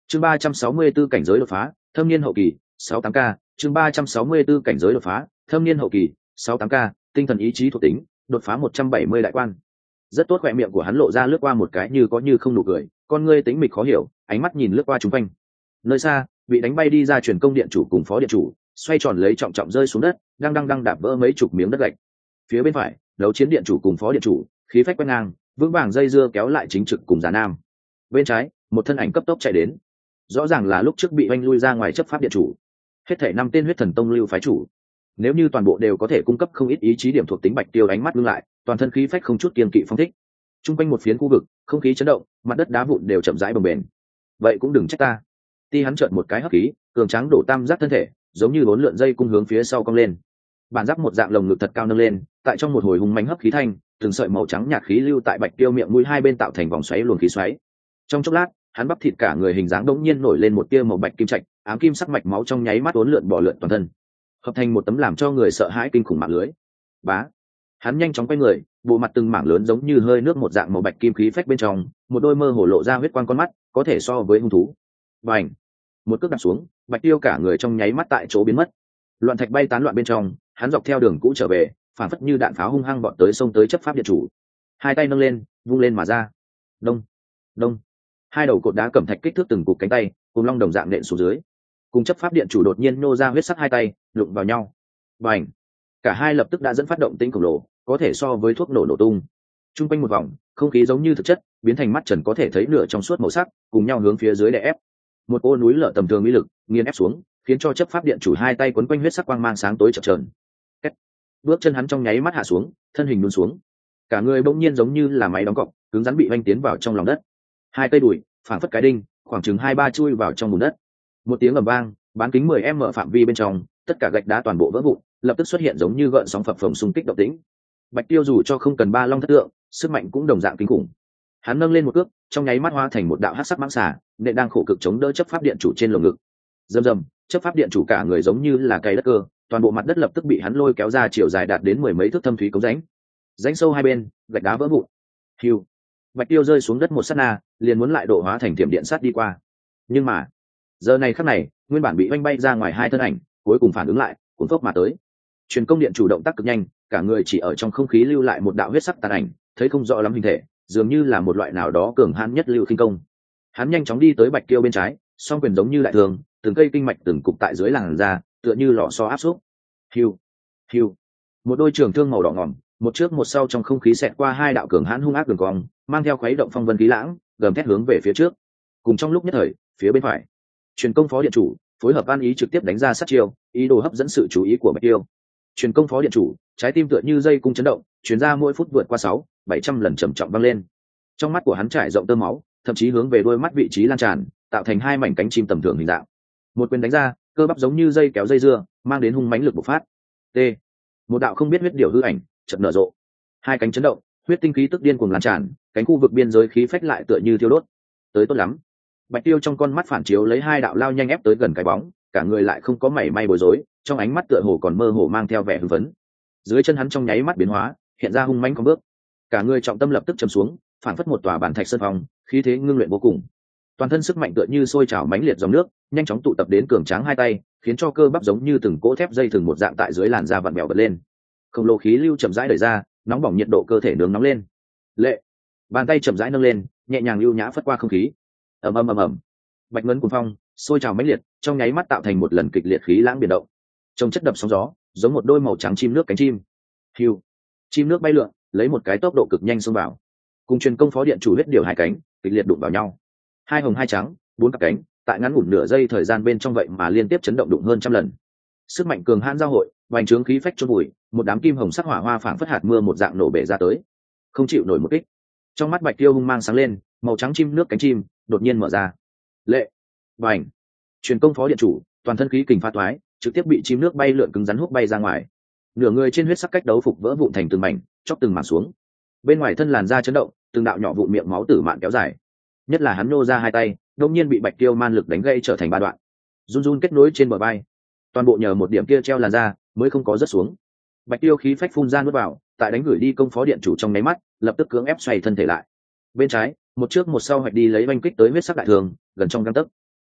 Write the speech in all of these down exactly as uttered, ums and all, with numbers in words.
chương ba trăm sáu mươi 4 cảnh giới đột phá thâm niên hậu kỳ sáu tám k chương ba trăm sáu mươi 4 cảnh giới đột phá thâm niên hậu kỳ sáu tám k tinh thần ý chí thuộc tính đột phá một trăm bảy mươi đại quan. Rất tốt, khỏe miệng của hắn lộ ra lướt qua một cái như có như không nụ cười, con ngươi tính mịch khó hiểu, ánh mắt nhìn lướt qua chúng quanh. Nơi xa, bị đánh bay đi ra truyền công điện chủ cùng phó điện chủ xoay tròn lấy trọng trọng rơi xuống đất, đang đang đang đạp vỡ mấy chục miếng đất gạch. Phía bên phải, đấu chiến điện chủ cùng phó điện chủ khí phách quét ngang, vững vàng dây dưa kéo lại chính trực cùng Già Nam. Bên trái, một thân ảnh cấp tốc chạy đến, rõ ràng là lúc trước bị oanh lui ra ngoài chấp pháp điện chủ. Hết thảy năm tên huyết thần tông lưu phái chủ, nếu như toàn bộ đều có thể cung cấp không ít ý chí điểm thuộc tính, Bạch Tiêu ánh mắt ngưng lại, toàn thân khí phách không chút kiên kỵ phong thích. Trung quanh một phiến khu vực, không khí chấn động, mặt đất đá vụn đều chậm rãi bồng bềnh. Vậy cũng đừng trách ta. Ti hắn trợn một cái hấp khí, cường tráng đổ tam giác thân thể, giống như bốn lượn dây cung hướng phía sau cong lên. Bản giáp một dạng lồng ngực thật cao nâng lên, tại trong một hồi hùng mãnh hấp khí thanh, từng sợi màu trắng nhạt khí lưu tại Bạch Tiêu miệng mũi hai bên tạo thành vòng xoáy luồng khí xoáy. Trong chốc lát, hắn bắp thịt cả người hình dáng đống nhiên nổi lên một tia màu bạch kim trạch, ám kim sắc mạch máu trong nháy mắt uốn lượn bò lượn toàn thân, hợp thành một tấm làm cho người sợ hãi kinh khủng mạng lưới. Bá, hắn nhanh chóng quay người, bộ mặt từng mảng lớn giống như hơi nước một dạng màu bạch kim khí phách bên trong, một đôi mơ hồ lộ ra huyết quang con mắt, có thể so với hung thú. Bành, một cước đạp xuống, Bạch Tiêu cả người trong nháy mắt tại chỗ biến mất. Loạn thạch bay tán loạn bên trong, hắn dọc theo đường cũ trở về, phản phất như đạn pháo hung hăng bọn tới sông tới chấp pháp điện chủ. Hai tay nâng lên, vung lên mà ra. Đông, đông. Hai đầu cột đá cẩm thạch kích thước từng cục cánh tay, cùng long đồng dạng nện xuống dưới. Cùng chấp pháp điện chủ đột nhiên nô ra huyết sắc hai tay, đụng vào nhau. Bành. Cả hai lập tức đã dẫn phát động tĩnh khổng lồ, có thể so với thuốc nổ nổ tung. Trung quanh một vòng, không khí giống như thực chất, biến thành mắt trần có thể thấy nửa trong suốt màu sắc, cùng nhau hướng phía dưới đè ép. Một ô núi lở tầm thường uy lực, nghiền ép xuống, khiến cho chấp pháp điện chủ hai tay quấn quanh huyết sắc quang mang sáng tối chập chờn. Bước chân hắn trong nháy mắt hạ xuống, thân hình lún xuống. Cả người bỗng nhiên giống như là máy đóng cọc, cứng rắn bị vanh tiến vào trong lòng đất. Hai cây đùi, phảng phất cái đinh, khoảng chừng hai ba chui vào trong bùn đất. Một tiếng ầm vang, bán kính mười mét phạm vi bên trong, tất cả gạch đá toàn bộ vỡ vụn, lập tức xuất hiện giống như gợn sóng phập phồng xung kích động tĩnh. Bạch Tiêu dù cho không cần ba long thất tượng, sức mạnh cũng đồng dạng kinh khủng. Hắn nâng lên một cước, trong nháy mắt hóa thành một đạo hắc sắc mãng xà, nện đang khổ cực chống đỡ chấp pháp điện chủ trên lồng ngực. Rầm rầm, chấp pháp điện chủ cả người giống như là cây đất cơ, toàn bộ mặt đất lập tức bị hắn lôi kéo ra chiều dài đạt đến mười mấy thước thâm thúy cống rãnh. Rãnh sâu hai bên, gạch đá vỡ vụn. Hưu. Bạch Tiêu rơi xuống đất một sát na, liền muốn lại độ hóa thành thiểm điện sát đi qua. Nhưng mà, giờ này khắc này, nguyên bản bị oanh bay ra ngoài hai thân ảnh, cuối cùng phản ứng lại, cuốn phốc mà tới. Truyền công điện chủ động tác cực nhanh, cả người chỉ ở trong không khí lưu lại một đạo huyết sắc tàn ảnh, thấy không rõ lắm hình thể, dường như là một loại nào đó cường hãn nhất lưu khinh công. Hắn nhanh chóng đi tới Bạch Tiêu bên trái, song quyền giống như đại thường, từng cây kinh mạch từng cục tại dưới làn da, tựa như lò xo áp xúc. Hiu, hiu. Một đôi trường thương màu đỏ ngòm, một trước một sau trong không khí xẹt qua hai đạo cường hãn hung ác đường cong, mang theo khuấy động phong vân khí lãng, gầm thét hướng về phía trước. Cùng trong lúc nhất thời, phía bên phải, truyền công phó điện chủ phối hợp an ý trực tiếp đánh ra sát chiêu, ý đồ hấp dẫn sự chú ý của Bạch Tiêu. Truyền công phó điện chủ, trái tim tựa như dây cung chấn động, truyền ra mỗi phút vượt qua sáu, bảy trăm lần trầm trọng vang lên. Trong mắt của hắn trải rộng tơ máu, thậm chí hướng về đôi mắt vị trí lan tràn, tạo thành hai mảnh cánh chim tầm thường hình dạng. Một quyền đánh ra, cơ bắp giống như dây kéo dây dưa, mang đến hung mãnh lực bộc phát. T. Một đạo không biết huyết điểu hư ảnh, chợt nở rộ. Hai cánh chấn động, huyết tinh khí tức điên cuồng lan tràn, cánh khu vực biên giới khí phách lại tựa như thiêu đốt. Tới tốt lắm. Bạch Tiêu trong con mắt phản chiếu lấy hai đạo lao nhanh ép tới gần cái bóng, cả người lại không có mảy may bối rối, trong ánh mắt tựa hồ còn mơ hồ mang theo vẻ hưng phấn. Dưới chân hắn trong nháy mắt biến hóa, hiện ra hung mãnh không bước. Cả người trọng tâm lập tức trầm xuống, phản phất một tòa bản thạch sơn phong, khí thế ngưng luyện vô cùng. Toàn thân sức mạnh tựa như sôi trào mãnh liệt dòng nước, nhanh chóng tụ tập đến cường tráng hai tay, khiến cho cơ bắp giống như từng cỗ thép dây thừng một dạng tại dưới làn da vặn bèo bật lên. Khổng lồ khí lưu chậm rãi đẩy ra, nóng bỏng nhiệt độ cơ thể nướng nóng lên. Lệ, bàn tay chậm rãi nâng lên, nhẹ nhàng lưu nhã phất qua không khí. Ầm ầm ầm ầm. Bạch ngân cuồng phong, sôi trào mãnh liệt, trong nháy mắt tạo thành một lần kịch liệt khí lãng biển động. Trong chất đập sóng gió, giống một đôi màu trắng chim nước cánh chim. Hiu. Chim nước bay lượn, lấy một cái tốc độ cực nhanh xông vào. Cùng truyền công phó điện chủ huyết điều hai cánh, kịch liệt đụng vào nhau. Hai hồng hai trắng, bốn cặp cánh, tại ngắn ngủn nửa giây thời gian bên trong vậy mà liên tiếp chấn động đụng hơn trăm lần. Sức mạnh cường hãn giao hội, vành trướng khí phách chôn bụi, một đám kim hồng sắc hỏa hoa phảng phất hạt mưa một dạng nổ bể ra tới. Không chịu nổi một kích. Trong mắt Bạch Tiêu hung mang sáng lên, màu trắng chim nước cánh chim đột nhiên mở ra. Lệ, vành. Truyền công phó điện chủ, toàn thân khí kình pha toái, trực tiếp bị chim nước bay lượn cứng rắn hút bay ra ngoài. Nửa người trên huyết sắc cách đấu phục vỡ vụn thành từng mảnh, chóc từng mảng xuống. Bên ngoài thân làn da chấn động, từng đạo nhỏ vụn miệng máu tử mạn kéo dài. Nhất là hắn nô ra hai tay, đột nhiên bị Bạch Tiêu man lực đánh gãy trở thành ba đoạn. Run run kết nối trên bờ vai. Toàn bộ nhờ một điểm kia treo làn da, mới không có rớt xuống. Bạch Tiêu khí phách phun ra nuốt vào, tại đánh gửi đi công phó điện chủ trong nháy mắt, lập tức cưỡng ép xoay thân thể lại. Bên trái, một trước một sau hoạch đi lấy oanh kích tới huyết sắc đại thường, gần trong gang tấc.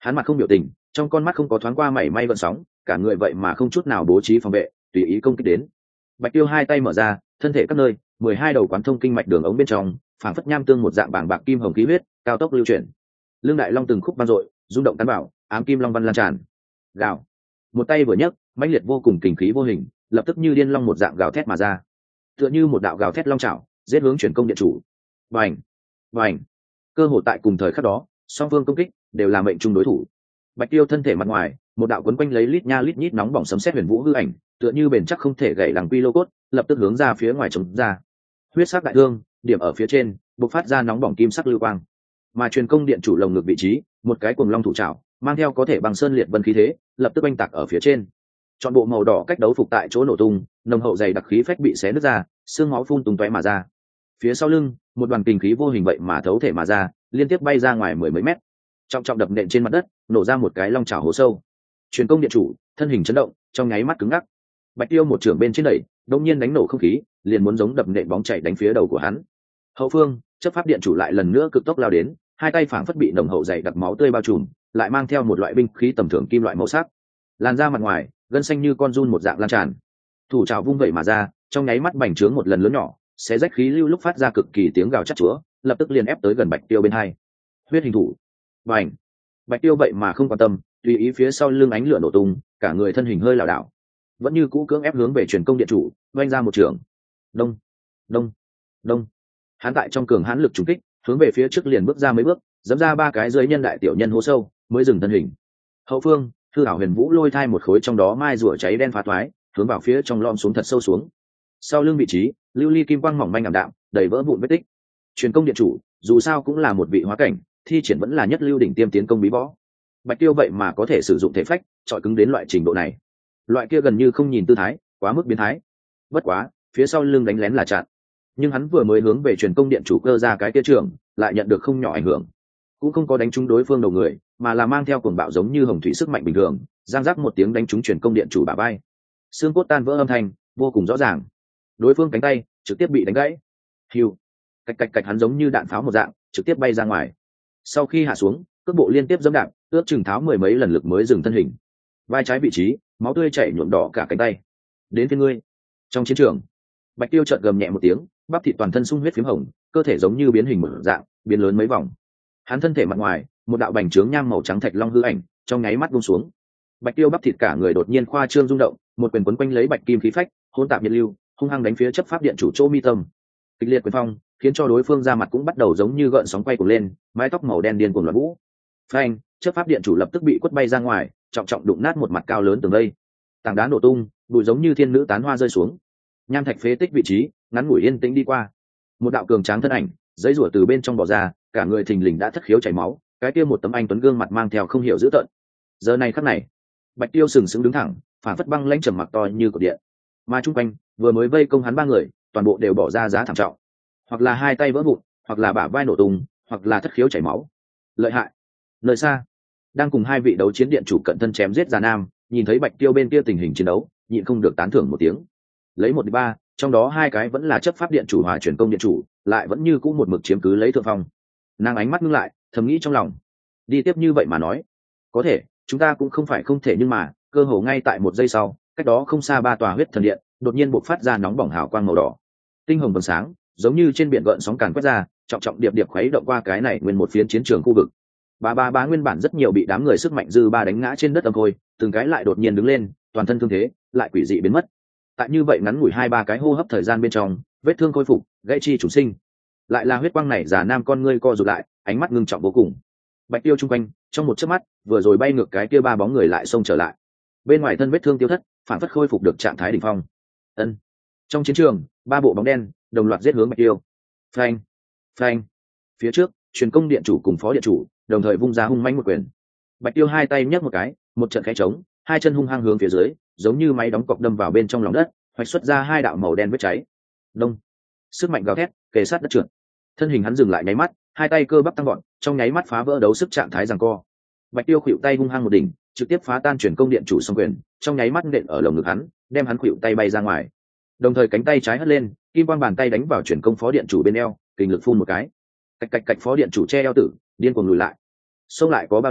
Hắn mặt không biểu tình, trong con mắt không có thoáng qua mảy may gợn sóng, cả người vậy mà không chút nào bố trí phòng vệ, tùy ý công kích đến. Bạch Tiêu hai tay mở ra, thân thể các nơi, mười hai đầu quán thông kinh mạch đường ống bên trong, phảng phất nham tương một dạng bảng bạc kim hồng khí huyết, cao tốc lưu chuyển. Lương đại long từng khúc vang dội, rung động cán bảo, ám kim long văn lan tràn. Gào. Một tay vừa nhấc, mãnh liệt vô cùng kình khí vô hình, lập tức như điên long một dạng gào thét mà ra. Tựa như một đạo gào thét long chảo, giết hướng chuyển công điện chủ. Bành, bành. Cơ hội tại cùng thời khắc đó, song phương công kích đều là mệnh trung đối thủ. Bạch Tiêu thân thể mặt ngoài, một đạo quấn quanh lấy lít nha lít nhít nóng bỏng sấm sét huyền vũ hư ảnh, tựa như bền chắc không thể gãy đằng quy lô cốt, lập tức hướng ra phía ngoài chống ra. Huyết sắc đại thương, điểm ở phía trên, bộc phát ra nóng bỏng kim sắc lưu quang. Mà truyền công điện chủ lồng ngực vị trí, một cái cuồng long thủ trảo, mang theo có thể bằng sơn liệt vân khí thế, lập tức oanh tạc ở phía trên. Trọn bộ màu đỏ cách đấu phục tại chỗ nổ tung, nồng hậu dày đặc khí phách bị xé nứt ra, xương máu phun tung tóe mà ra. Phía sau lưng, một đoàn kình khí vô hình vậy mà thấu thể mà ra, liên tiếp bay ra ngoài mười mấy mét, trọng trọng đập nện trên mặt đất, nổ ra một cái long chảo hố sâu. Truyền công điện chủ thân hình chấn động, trong nháy mắt cứng ngắc. Bạch Tiêu một trưởng bên trên đẩy, đông nhiên đánh nổ không khí, liền muốn giống đập nện bóng chảy đánh phía đầu của hắn. Hậu phương, chấp pháp điện chủ lại lần nữa cực tốc lao đến, hai tay phảng phất bị nồng hậu dày đặc máu tươi bao trùm, lại mang theo một loại binh khí tầm thường kim loại màu sắc. Làn da mặt ngoài, gân xanh như con giun một dạng lan tràn. Thủ trảo vung vẩy mà ra, trong nháy mắt bành trướng một lần lớn nhỏ, xé rách khí lưu lúc phát ra cực kỳ tiếng gào chát chúa, lập tức liền ép tới gần Bạch Tiêu bên hai. Huyết hình thủ. Bành. Bạch Tiêu vậy mà không quan tâm, tùy ý phía sau lưng ánh lửa nổ tung, cả người thân hình hơi lảo đảo, vẫn như cũ cưỡng ép hướng về truyền công điện chủ, vung ra một trường. Đông, đông, đông. Hắn tại trong cường hãn lực trùng kích, hướng về phía trước liền bước ra mấy bước, giẫm ra ba cái dưới nhân đại tiểu nhân hố sâu, mới dừng thân hình. Hậu phương, Thư Ảo Huyền Vũ lôi thai một khối trong đó mai rùa cháy đen phá thoái, hướng vào phía trong lom xuống thật sâu xuống. Sau lưng vị trí, lưu ly kim quang mỏng manh ảm đạm, đầy vỡ vụn vết tích. Truyền công điện chủ, dù sao cũng là một vị hóa cảnh, thi triển vẫn là nhất lưu đỉnh tiêm tiến công bí võ. Bạch Tiêu vậy mà có thể sử dụng thể phách, chọi cứng đến loại trình độ này. Loại kia gần như không nhìn tư thái, quá mức biến thái. Bất quá, phía sau lưng đánh lén là chặn. Nhưng hắn vừa mới hướng về truyền công điện chủ cơ ra cái kia trường, lại nhận được không nhỏ ảnh hưởng. Cũng không có đánh trúng đối phương đầu người, mà là mang theo cuồng bạo giống như hồng thủy sức mạnh bình thường, giang rắc một tiếng đánh trúng truyền công điện chủ bả vai. Xương cốt tan vỡ âm thanh, vô cùng rõ ràng. Đối phương cánh tay trực tiếp bị đánh gãy. Hiu, cạch cạch cạch, hắn giống như đạn pháo một dạng, trực tiếp bay ra ngoài. Sau khi hạ xuống, cước bộ liên tiếp giẫm đạp, ước chừng tháo mười mấy lần lực mới dừng thân hình. Vai trái vị trí, máu tươi chảy nhuộm đỏ cả cánh tay. Đến phía ngươi. Trong chiến trường, Bạch Tiêu chợt gầm nhẹ một tiếng, bắp thịt toàn thân sung huyết phím hồng, cơ thể giống như biến hình một dạng, biến lớn mấy vòng. Hắn thân thể mặt ngoài, một đạo bành trướng nham màu trắng thạch long hư ảnh, trong nháy mắt buông xuống. Bạch Tiêu bắp thịt cả người đột nhiên khoa trương rung động, một quyền quấn quanh lấy bạch kim khí phách, hỗn tạp nhiệt lưu, hung hăng đánh phía chấp pháp điện chủ chỗ mi tâm. Kịch liệt quyền phong, khiến cho đối phương ra mặt cũng bắt đầu giống như gợn sóng quay cuồng lên, mái tóc màu đen điên cuồng loạn vũ. Phanh, chấp pháp điện chủ lập tức bị quất bay ra ngoài, trọng trọng đụng nát một mặt cao lớn tường đây. Tảng đá nổ tung, bụi giống như thiên nữ tán hoa rơi xuống. Nham thạch phế tích vị trí, ngắn ngủi yên tĩnh đi qua. Một đạo cường tráng thân ảnh, giấy rủa từ bên trong bò ra, cả người thình lình đã thất khiếu chảy máu, cái kia một tấm anh tuấn gương mặt mang theo không hiểu dữ tợn. Giờ này khắc này, Bạch Tiêu sừng sững đứng thẳng, phản phất băng lãnh trầm mặc to như cột điện. Mà trung quanh, vừa mới vây công hắn ba người, toàn bộ đều bỏ ra giá thảm trọng, hoặc là hai tay vỡ vụn, hoặc là bả vai nổ tung, hoặc là thất khiếu chảy máu. Lợi hại. Nơi xa, đang cùng hai vị đấu chiến điện chủ cận thân chém giết già nam, nhìn thấy Bạch Tiêu bên kia tình hình chiến đấu, nhịn không được tán thưởng một tiếng. Lấy một đi ba, trong đó hai cái vẫn là chấp pháp điện chủ hòa truyền công điện chủ, lại vẫn như cũ một mực chiếm cứ lấy thượng phong. Nàng ánh mắt ngưng lại, thầm nghĩ trong lòng, đi tiếp như vậy mà nói, có thể, chúng ta cũng không phải không thể, nhưng mà cơ hồ ngay tại một giây sau, cách đó không xa ba tòa huyết thần điện đột nhiên bộc phát ra nóng bỏng hào quang màu đỏ, tinh hồng vầng sáng giống như trên biển gợn sóng càn quét ra, trọng trọng điệp điệp khuấy động qua cái này nguyên một phiến chiến trường khu vực. Ba ba ba nguyên bản rất nhiều bị đám người sức mạnh dư ba đánh ngã trên đất âm khôi, từng cái lại đột nhiên đứng lên, toàn thân thương thế lại quỷ dị biến mất. Tại như vậy ngắn ngủi hai ba cái hô hấp thời gian bên trong, vết thương khôi phục, gãy chi chủ sinh. Lại là huyết quang này, già nam con ngươi co rụt lại, ánh mắt ngưng trọng vô cùng. Bạch Tiêu trung quanh, trong một chớp mắt, vừa rồi bay ngược cái kia ba bóng người lại xông trở lại. Bên ngoài thân vết thương tiêu thất, phản phất khôi phục được trạng thái đỉnh phong. Ân. Trong chiến trường, ba bộ bóng đen đồng loạt giết hướng Bạch Tiêu. Phanh, phanh. Phía trước, truyền công điện chủ cùng phó điện chủ đồng thời vung ra hung mãnh một quyền. Bạch Tiêu hai tay nhấc một cái, một trận khẽ trống, hai chân hung hăng hướng phía dưới, giống như máy đóng cọc đâm vào bên trong lòng đất, hoạch xuất ra hai đạo màu đen vết cháy. Đông. Sức mạnh gào thét, kề sát đất trượt. Thân hình hắn dừng lại nháy mắt, hai tay cơ bắp tăng gọn, trong nháy mắt phá vỡ đấu sức trạng thái giằng co. Bạch Tiêu khuỵu tay hung hăng một đỉnh, trực tiếp phá tan truyền công điện chủ song quyền, trong nháy mắt nện ở lồng ngực hắn, đem hắn khuỵu tay bay ra ngoài. Đồng thời cánh tay trái hất lên, kim quang bàn tay đánh vào truyền công phó điện chủ bên eo, kình lực phun một cái. Cạch cạch cạch, phó điện chủ che eo tử, điên cuồng lùi lại. Xông lại có bao nhanh,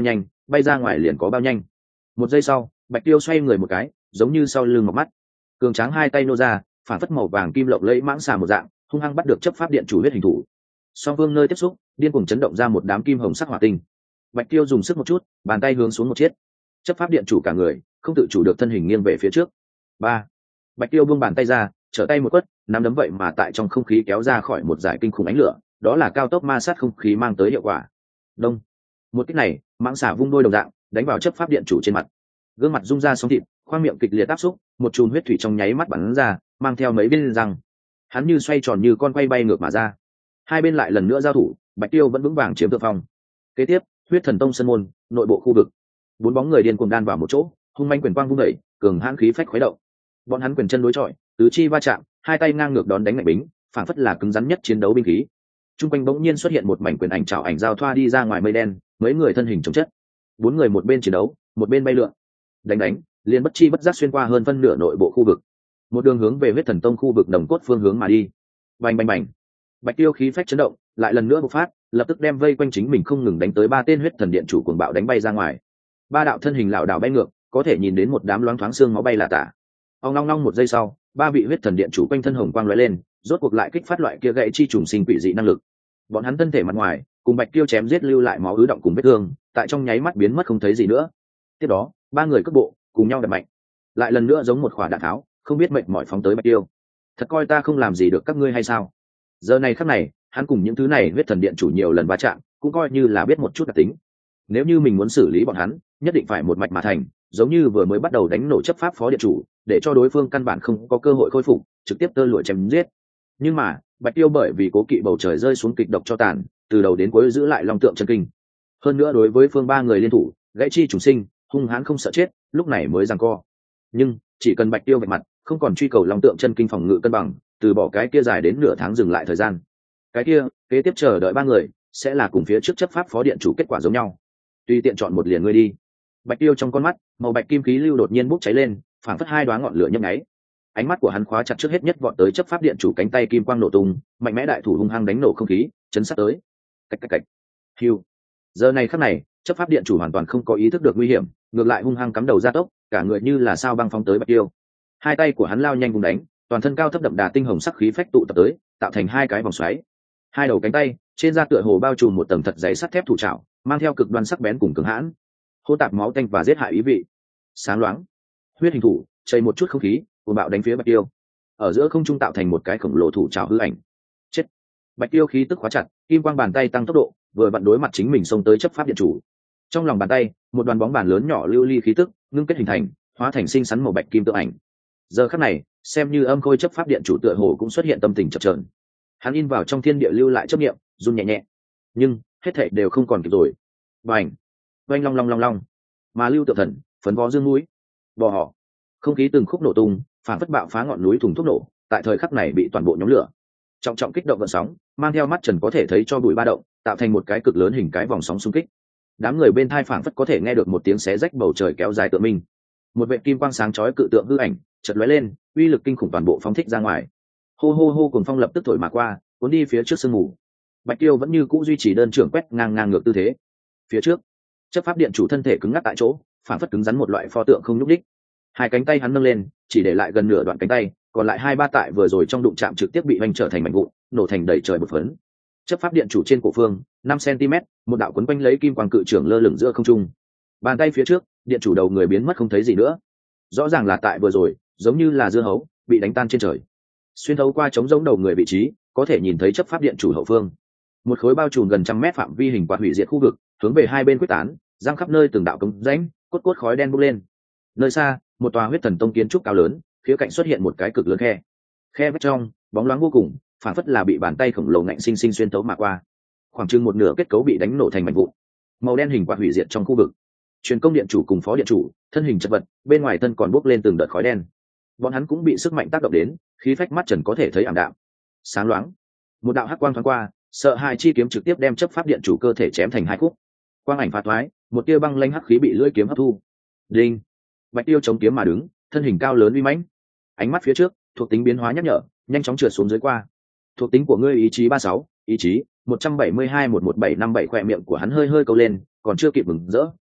bay ra ngoài liền có bao nhanh. Một giây sau, Bạch Tiêu xoay người một cái, giống như sau lưng một mắt, cường tráng hai tay nô ra, phản phất màu vàng kim lộng lẫy mãng xà một dạng, hung hăng bắt được chấp pháp điện chủ huyết hình thủ. Song phương nơi tiếp xúc, điên cuồng chấn động ra một đám kim hồng sắc hỏa tinh. Bạch Tiêu dùng sức một chút, bàn tay hướng xuống một chiếc, chấp pháp điện chủ cả người không tự chủ được thân hình nghiêng về phía trước. Ba, Bạch Tiêu buông bàn tay ra, trở tay một quất, nắm đấm vậy mà tại trong không khí kéo ra khỏi một dải kinh khủng ánh lửa, đó là cao tốc ma sát không khí mang tới hiệu quả. Đông, một kích này, mãng xà vung đôi đồng dạng, đánh vào chấp pháp điện chủ trên mặt. Gương mặt rung ra sóng thịt, khoang miệng kịch liệt áp xúc, một chùm huyết thủy trong nháy mắt bắn ra, mang theo mấy viên răng. Hắn như xoay tròn như con quay bay ngược mà ra. Hai bên lại lần nữa giao thủ, Bạch Tiêu vẫn vững vàng chiếm thượng phong. Kế tiếp, Huyết Thần Tông sân môn, nội bộ khu vực, bốn bóng người điên cuồng đan vào một chỗ, hung manh quyền quang vung đẩy, cường hãn khí phách khuấy động. Bọn hắn quyền chân đối chọi, tứ chi va chạm, hai tay ngang ngược đón đánh ngạnh bính, phản phất là cứng rắn nhất chiến đấu binh khí. Trung quanh bỗng nhiên xuất hiện một mảnh quyền ảnh trảo ảnh giao thoa đi ra ngoài mây đen, mấy người thân hình chống chất. Bốn người một bên chiến đấu, một bên bay lượn. Đánh đánh, liền bất chi bất giác xuyên qua hơn phân nửa nội bộ khu vực. Một đường hướng về Huyết Thần Tông khu vực đồng cốt phương hướng mà đi. Bành bành bành. Bạch Tiêu khí phách chấn động, lại lần nữa bộc phát, lập tức đem vây quanh chính mình không ngừng đánh tới ba tên huyết thần điện chủ cuồng bạo đánh bay ra ngoài. Ba đạo thân hình lảo đảo bay ngược, có thể nhìn đến một đám loáng thoáng xương máu bay là tả. Ông long long một giây sau, ba vị huyết thần điện chủ quanh thân hồng quang lóe lên, rốt cuộc lại kích phát loại kia gậy chi trùng sinh quỷ dị năng lực. Bọn hắn thân thể mặt ngoài, cùng Bạch Tiêu chém giết lưu lại máu ứ động cùng vết thương, tại trong nháy mắt biến mất không thấy gì nữa. Tiếp đó, ba người cước bộ cùng nhau đập mạnh, lại lần nữa giống một quả đạn tháo, không biết mệt mỏi phóng tới Bạch Tiêu. Thật coi ta không làm gì được các ngươi hay sao? Giờ này khắc này, hắn cùng những thứ này huyết thần điện chủ nhiều lần va chạm, cũng coi như là biết một chút đặc tính. Nếu như mình muốn xử lý bọn hắn, nhất định phải một mạch mà thành, giống như vừa mới bắt đầu đánh nổ chấp pháp phó điện chủ, để cho đối phương căn bản không có cơ hội khôi phục, trực tiếp tơ lụa chém giết. Nhưng mà, Bạch Tiêu bởi vì cố kỵ bầu trời rơi xuống kịch độc cho tàn, từ đầu đến cuối giữ lại long tượng chân kinh. Hơn nữa đối với phương ba người liên thủ, gãy chi trùng sinh, hung hãn không sợ chết, lúc này mới giằng co. Nhưng chỉ cần Bạch Tiêu vạch mặt, không còn truy cầu long tượng chân kinh phòng ngự cân bằng, từ bỏ cái kia dài đến nửa tháng dừng lại thời gian. Cái kia, kế tiếp chờ đợi ba người sẽ là cùng phía trước chấp pháp phó điện chủ kết quả giống nhau. Tùy tiện chọn một liền ngươi đi. Bạch Tiêu trong con mắt, màu bạch kim khí lưu đột nhiên bốc cháy lên, phảng phất hai đóa ngọn lửa nhấp nháy. Ánh mắt của hắn khóa chặt trước hết nhất vọt tới chấp pháp điện chủ cánh tay kim quang nổ tung, mạnh mẽ đại thủ hung hăng đánh nổ không khí, chấn sát tới. Cách cách cách. Hưu. Giờ này khắc này, chấp pháp điện chủ hoàn toàn không có ý thức được nguy hiểm, ngược lại hung hăng cắm đầu ra tốc, cả người như là sao băng phóng tới Bạch Tiêu. Hai tay của hắn lao nhanh vùng đánh, toàn thân cao thấp đậm đà tinh hồng sắc khí phách tụ tập tới, tạo thành hai cái vòng xoáy. Hai đầu cánh tay trên da tựa hồ bao trùm một tầng thật dày sắt thép thủ trảo, mang theo cực đoan sắc bén cùng cường hãn, hô tạp máu tanh và giết hại ý vị. Sáng loáng, huyết hình thủ chảy một chút không khí, cuồng bạo đánh phía Bạch Tiêu. Ở giữa không trung tạo thành một cái khổng lồ thủ trảo hư ảnh. Chết. Bạch Tiêu khí tức khóa chặt, kim quang bàn tay tăng tốc độ, vừa vặn đối mặt chính mình xông tới chấp pháp điện chủ. Trong lòng bàn tay, một đoàn bóng bàn lớn nhỏ lưu ly khí tức ngưng kết hình thành, hóa thành sinh sắn màu bạch kim tượng ảnh. Giờ khắc này, xem như âm khôi chấp pháp điện chủ tựa hồ cũng xuất hiện tâm tình chập chờn. Hắn in vào trong thiên địa lưu lại chấp niệm, run nhẹ nhẹ. Nhưng hết thảy đều không còn kịp rồi. Bành, oanh long long long long. Mà lưu tự thần, phấn vó dương mũi, bò họ. Không khí từng khúc nổ tung, phản phất bạo phá ngọn núi thùng thuốc nổ, tại thời khắc này bị toàn bộ nhóm lửa. Trọng trọng kích động gợn sóng, mang theo mắt trần có thể thấy cho bụi ba động, tạo thành một cái cực lớn hình cái vòng sóng xung kích. Đám người bên thai phản phất có thể nghe được một tiếng xé rách bầu trời kéo dài tượng minh. Một vệt kim quang sáng chói cự tượng hư ảnh, chợt lóe lên, uy lực kinh khủng toàn bộ phóng thích ra ngoài. Hô hô hô cùng phong lập tức thổi mà qua, cuốn đi phía trước sương mù. Bạch Tiêu vẫn như cũ duy trì đơn trưởng quét ngang ngang ngược tư thế. Phía trước, chấp pháp điện chủ thân thể cứng ngắc tại chỗ, phản phất cứng rắn một loại pho tượng không nhúc đích. Hai cánh tay hắn nâng lên, chỉ để lại gần nửa đoạn cánh tay, còn lại hai ba tại vừa rồi trong đụng chạm trực tiếp bị hoành trở thành mảnh vụn, nổ thành đầy trời bột phấn. Chấp pháp điện chủ trên cổ phương, năm xăng-ti-mét, một đạo quấn quanh lấy kim quang cự trưởng lơ lửng giữa không trung. Bàn tay phía trước, điện chủ đầu người biến mất không thấy gì nữa. Rõ ràng là tại vừa rồi, giống như là dưa hấu bị đánh tan trên trời. Xuyên thấu qua trống giống đầu người vị trí, có thể nhìn thấy chấp pháp điện chủ hậu phương. Một khối bao trùm gần trăm mét phạm vi hình quạt hủy diệt khu vực, hướng về hai bên quyết tán, giăng khắp nơi từng đạo cống rãnh, cốt cốt khói đen bốc lên. Nơi xa, một tòa huyết thần tông kiến trúc cao lớn, phía cạnh xuất hiện một cái cực lớn khe. Khe vách trong, bóng loáng vô cùng, phản phất là bị bàn tay khổng lồ ngạnh sinh sinh xuyên thấu mà qua. Khoảng chừng một nửa kết cấu bị đánh nổ thành mảnh vụn. Màu đen hình quạt hủy diệt trong khu vực. Truyền công điện chủ cùng phó điện chủ, thân hình chật vật, bên ngoài thân còn bốc lên từng đợt khói đen. Bọn hắn cũng bị sức mạnh tác động đến, khí phách mắt trần có thể thấy ảm đạm. Sáng loáng, một đạo hắc quang thoáng qua, sợ hai chi kiếm trực tiếp đem chấp pháp điện chủ cơ thể chém thành hai khúc. Quang ảnh phá thoái, một tia băng lanh hắc khí bị lưỡi kiếm hấp thu. Đinh, Bạch Tiêu chống kiếm mà đứng, thân hình cao lớn uy mãnh. Ánh mắt phía trước, thuộc tính biến hóa nhắc nhở, nhanh chóng trượt xuống dưới qua. Thuộc tính của ngươi ý chí ba sáu, ý chí một trăm bảy mươi hai một một bảy năm bảy, khỏe miệng của hắn hơi hơi câu lên, còn chưa kịp mừng rỡ,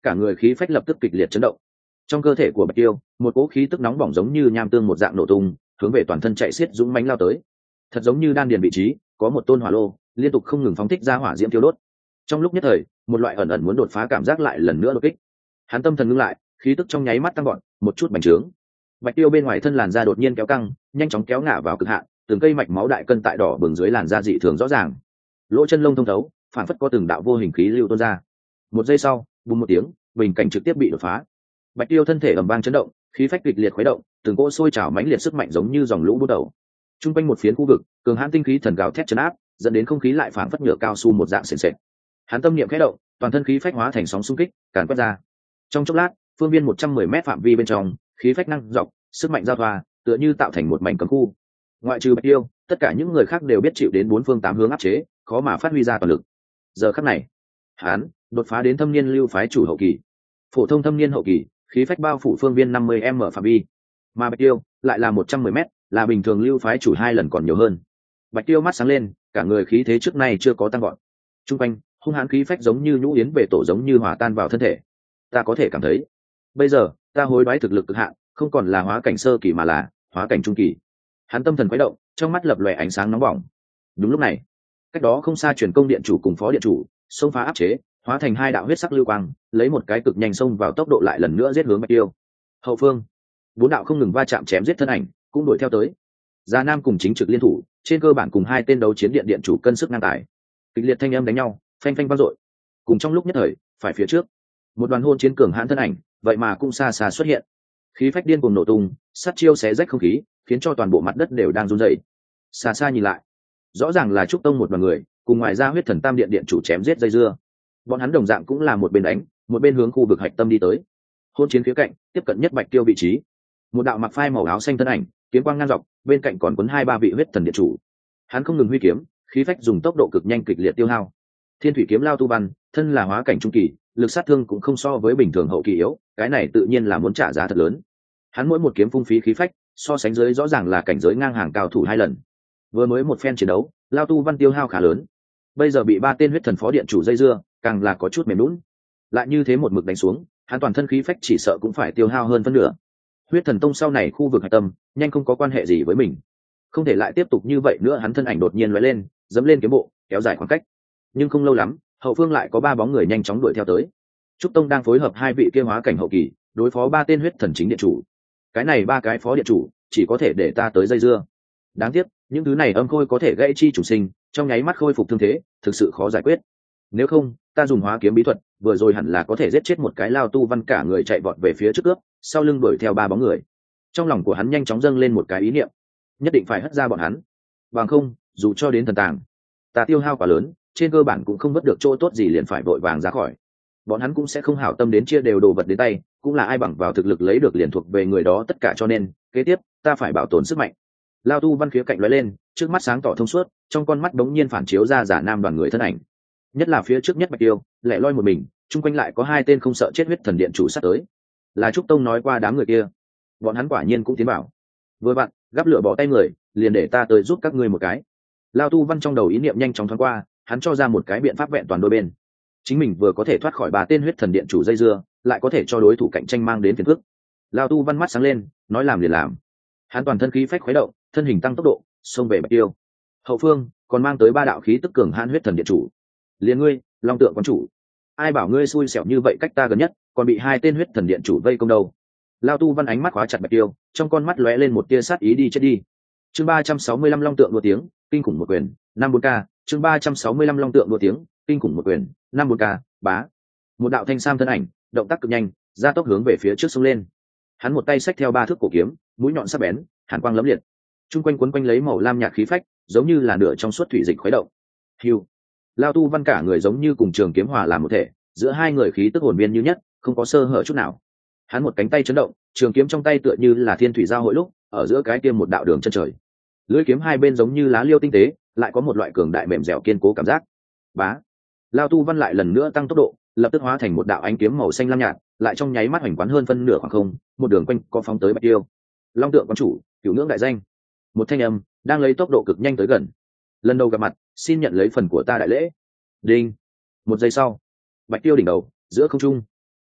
cả người khí phách lập tức kịch liệt chấn động. Trong cơ thể của Bạch Tiêu, một cỗ khí tức nóng bỏng giống như nham tương một dạng nổ tung, hướng về toàn thân chạy xiết dũng mãnh lao tới. Thật giống như đan điền vị trí có một tôn hỏa lô liên tục không ngừng phóng thích ra hỏa diễm tiêu đốt. Trong lúc nhất thời, một loại ẩn ẩn muốn đột phá cảm giác lại lần nữa đột kích. Hắn tâm thần ngưng lại, khí tức trong nháy mắt tăng gọn, một chút bành trướng. Bạch Tiêu bên ngoài thân làn da đột nhiên kéo căng, nhanh chóng kéo ngả vào cực hạn, từng cây mạch máu đại cân tại đỏ bừng dưới làn da dị thường rõ ràng. Lỗ chân lông thông thấu, phản phất có từng đạo vô hình khí lưu tuôn ra. Một giây sau, bùng một tiếng, bình cảnh trực tiếp bị đột phá. Bạch Tiêu thân thể ầm vang chấn động, khí phách kịch liệt khuấy động, từng cỗ sôi trào mãnh liệt sức mạnh giống như dòng lũ bút đầu. Trung quanh một phiến khu vực, cường hãn tinh khí thần gào thét chấn áp, dẫn đến không khí lại phảng phất nhựa cao su một dạng sền sệt. Hắn tâm niệm khẽ động, toàn thân khí phách hóa thành sóng xung kích, càn quét ra. Trong chốc lát, phương viên một trăm mười mét phạm vi bên trong, khí phách năng dọc, sức mạnh giao thoa, tựa như tạo thành một mảnh cấm khu. Ngoại trừ Bạch Tiêu, tất cả những người khác đều biết chịu đến bốn phương tám hướng áp chế, khó mà phát huy ra toàn lực. Giờ khắc này, hắn đột phá đến thâm niên lưu phái chủ hậu kỳ. Phổ thông thâm niên hậu kỳ, khí phách bao phủ phương viên năm mươi m phạm vi, mà Bạch Tiêu lại là một trăm mười mét, là bình thường lưu phái chủ hai lần còn nhiều hơn. Bạch Tiêu mắt sáng lên, cả người khí thế trước nay chưa có tăng gọn. Trung quanh hung hãn khí phách giống như nhũ yến về tổ giống như hòa tan vào thân thể. Ta có thể cảm thấy, bây giờ ta hối đoái thực lực cực hạn, không còn là hóa cảnh sơ kỳ mà là hóa cảnh trung kỳ. Hắn tâm thần quấy động, trong mắt lập lòe ánh sáng nóng bỏng. Đúng lúc này, cách đó không xa truyền công điện chủ cùng phó điện chủ xông phá áp chế, hóa thành hai đạo huyết sắc lưu quang, lấy một cái cực nhanh xông vào tốc độ lại lần nữa giết hướng Bạch Tiêu. Hậu phương, bốn đạo không ngừng va chạm chém giết thân ảnh cũng đuổi theo tới. Gia Nam cùng chính trực liên thủ, trên cơ bản cùng hai tên đấu chiến điện điện chủ cân sức ngang tài. Kịch liệt thanh âm đánh nhau, phanh phanh vang dội. Cùng trong lúc nhất thời, phải phía trước, một đoàn hôn chiến cường hãn thân ảnh, vậy mà cũng xa xa xuất hiện. Khí phách điên cuồng nổ tung, sát chiêu xé rách không khí, khiến cho toàn bộ mặt đất đều đang run rẩy. Xa xa nhìn lại, rõ ràng là trúc tông một đoàn người, cùng ngoài ra huyết thần tam điện điện chủ chém giết dây dưa. Bọn hắn đồng dạng cũng là một bên đánh, một bên hướng khu vực hạch tâm đi tới. Hôn chiến phía cạnh, tiếp cận nhất Bạch Tiêu vị trí, một đạo mặc phai màu áo xanh thân ảnh, kiếm quang ngang dọc, bên cạnh còn cuốn hai ba vị huyết thần điện chủ. Hắn không ngừng huy kiếm, khí phách dùng tốc độ cực nhanh kịch liệt tiêu hao. Thiên thủy kiếm Lao Tu Văn, thân là hóa cảnh trung kỳ, lực sát thương cũng không so với bình thường hậu kỳ yếu, cái này tự nhiên là muốn trả giá thật lớn. Hắn mỗi một kiếm phung phí khí phách, so sánh dưới rõ ràng là cảnh giới ngang hàng cao thủ hai lần. Vừa mới một phen chiến đấu, Lao Tu Văn tiêu hao khá lớn, bây giờ bị ba tên huyết thần phó điện chủ dây dưa, càng là có chút mềm lún. Lại như thế một mực đánh xuống, hắn toàn thân khí phách chỉ sợ cũng phải tiêu hao hơn phân nửa. Huyết thần tông sau này khu vực hạch tâm, nhanh không có quan hệ gì với mình, không thể lại tiếp tục như vậy nữa. Hắn thân ảnh đột nhiên lóe lên, dẫm lên kiếm bộ, kéo dài khoảng cách. Nhưng không lâu lắm, hậu phương lại có ba bóng người nhanh chóng đuổi theo tới. Trúc Tông đang phối hợp hai vị kia hóa cảnh hậu kỳ, đối phó ba tên huyết thần chính điện chủ. Cái này ba cái phó điện chủ, chỉ có thể để ta tới dây dưa. Đáng tiếc, những thứ này âm khôi có thể gãy chi chủ sinh, trong nháy mắt khôi phục thương thế, thực sự khó giải quyết. Nếu không, ta dùng hóa kiếm bí thuật, vừa rồi hẳn là có thể giết chết một cái Lao Tu Văn cả người chạy vọt về phía trước cướp, sau lưng đuổi theo ba bóng người. Trong lòng của hắn nhanh chóng dâng lên một cái ý niệm, nhất định phải hất ra bọn hắn, bằng không, dù cho đến thần tàng, ta tiêu hao quá lớn, trên cơ bản cũng không vớt được chỗ tốt gì, liền phải vội vàng ra khỏi. Bọn hắn cũng sẽ không hảo tâm đến chia đều đồ vật đến tay, cũng là ai bằng vào thực lực lấy được liền thuộc về người đó tất cả, cho nên kế tiếp ta phải bảo tồn sức mạnh. Lao Tu Văn khía cạnh lóe lên, trước mắt sáng tỏ thông suốt, trong con mắt đống nhiên phản chiếu ra giả nam đoàn người thân ảnh. Nhất là phía trước nhất Bạch Tiêu, lẻ loi một mình, chung quanh lại có hai tên không sợ chết huyết thần điện chủ sát tới. Là Trúc Tông nói qua đám người kia, bọn hắn quả nhiên cũng tiến bảo. Vừa bạn gắp lửa bỏ tay người, liền để ta tới giúp các ngươi một cái. Lao Tu Văn trong đầu ý niệm nhanh chóng thoáng qua, hắn cho ra một cái biện pháp vẹn toàn đôi bên. Chính mình vừa có thể thoát khỏi ba tên huyết thần điện chủ dây dưa, lại có thể cho đối thủ cạnh tranh mang đến phiền phức. Lao Tu Văn mắt sáng lên, nói làm liền làm. Hắn toàn thân khí phách khuấy động, thân hình tăng tốc độ, xông về Bạch Tiêu. Hậu phương còn mang tới ba đạo khí tức cường hãn huyết thần điện chủ. Liền ngươi, Long Tượng quán chủ, ai bảo ngươi xui xẻo như vậy cách ta gần nhất, còn bị hai tên huyết thần điện chủ vây công đâu. Lao Tu Văn ánh mắt khóa chặt Bạch Tiêu, trong con mắt lóe lên một tia sát ý, đi chết đi. Chương ba trăm sáu mươi lăm Long Tượng đua tiếng, kinh khủng một quyền, năm bốn k. Chương ba trăm sáu mươi lăm Long Tượng đua tiếng, kinh khủng một quyền, năm bốn k. Bá. Một đạo thanh sam thân ảnh, động tác cực nhanh, gia tốc hướng về phía trước xông lên. Hắn một tay xách theo ba thước cổ kiếm, mũi nhọn sắc bén, hàn quang lẫm liệt. Trung quanh quấn quanh lấy màu lam nhạt khí phách, giống như là nửa trong suốt thủy dịch khuấy động. Hưu. Lao Tu Văn cả người giống như cùng trường kiếm hòa làm một thể, giữa hai người khí tức hồn biên như nhất, không có sơ hở chút nào. Hắn một cánh tay chấn động, trường kiếm trong tay tựa như là thiên thủy giao hội lúc, ở giữa cái tiêm một đạo đường chân trời. Lưỡi kiếm hai bên giống như lá liêu tinh tế, lại có một loại cường đại mềm dẻo kiên cố cảm giác. Bá. Lao Tu Văn lại lần nữa tăng tốc độ, lập tức hóa thành một đạo ánh kiếm màu xanh lam nhạt, lại trong nháy mắt hoành quán hơn phân nửa khoảng không, một đường quanh có phóng tới Bạch Tiêu. Long Tượng quán chủ, cửu ngưỡng đại danh. Một thanh âm đang lấy tốc độ cực nhanh tới gần. Lần đầu gặp mặt, xin nhận lấy phần của ta đại lễ. Đinh. Một giây sau, Bạch Tiêu đỉnh đầu, giữa không trung,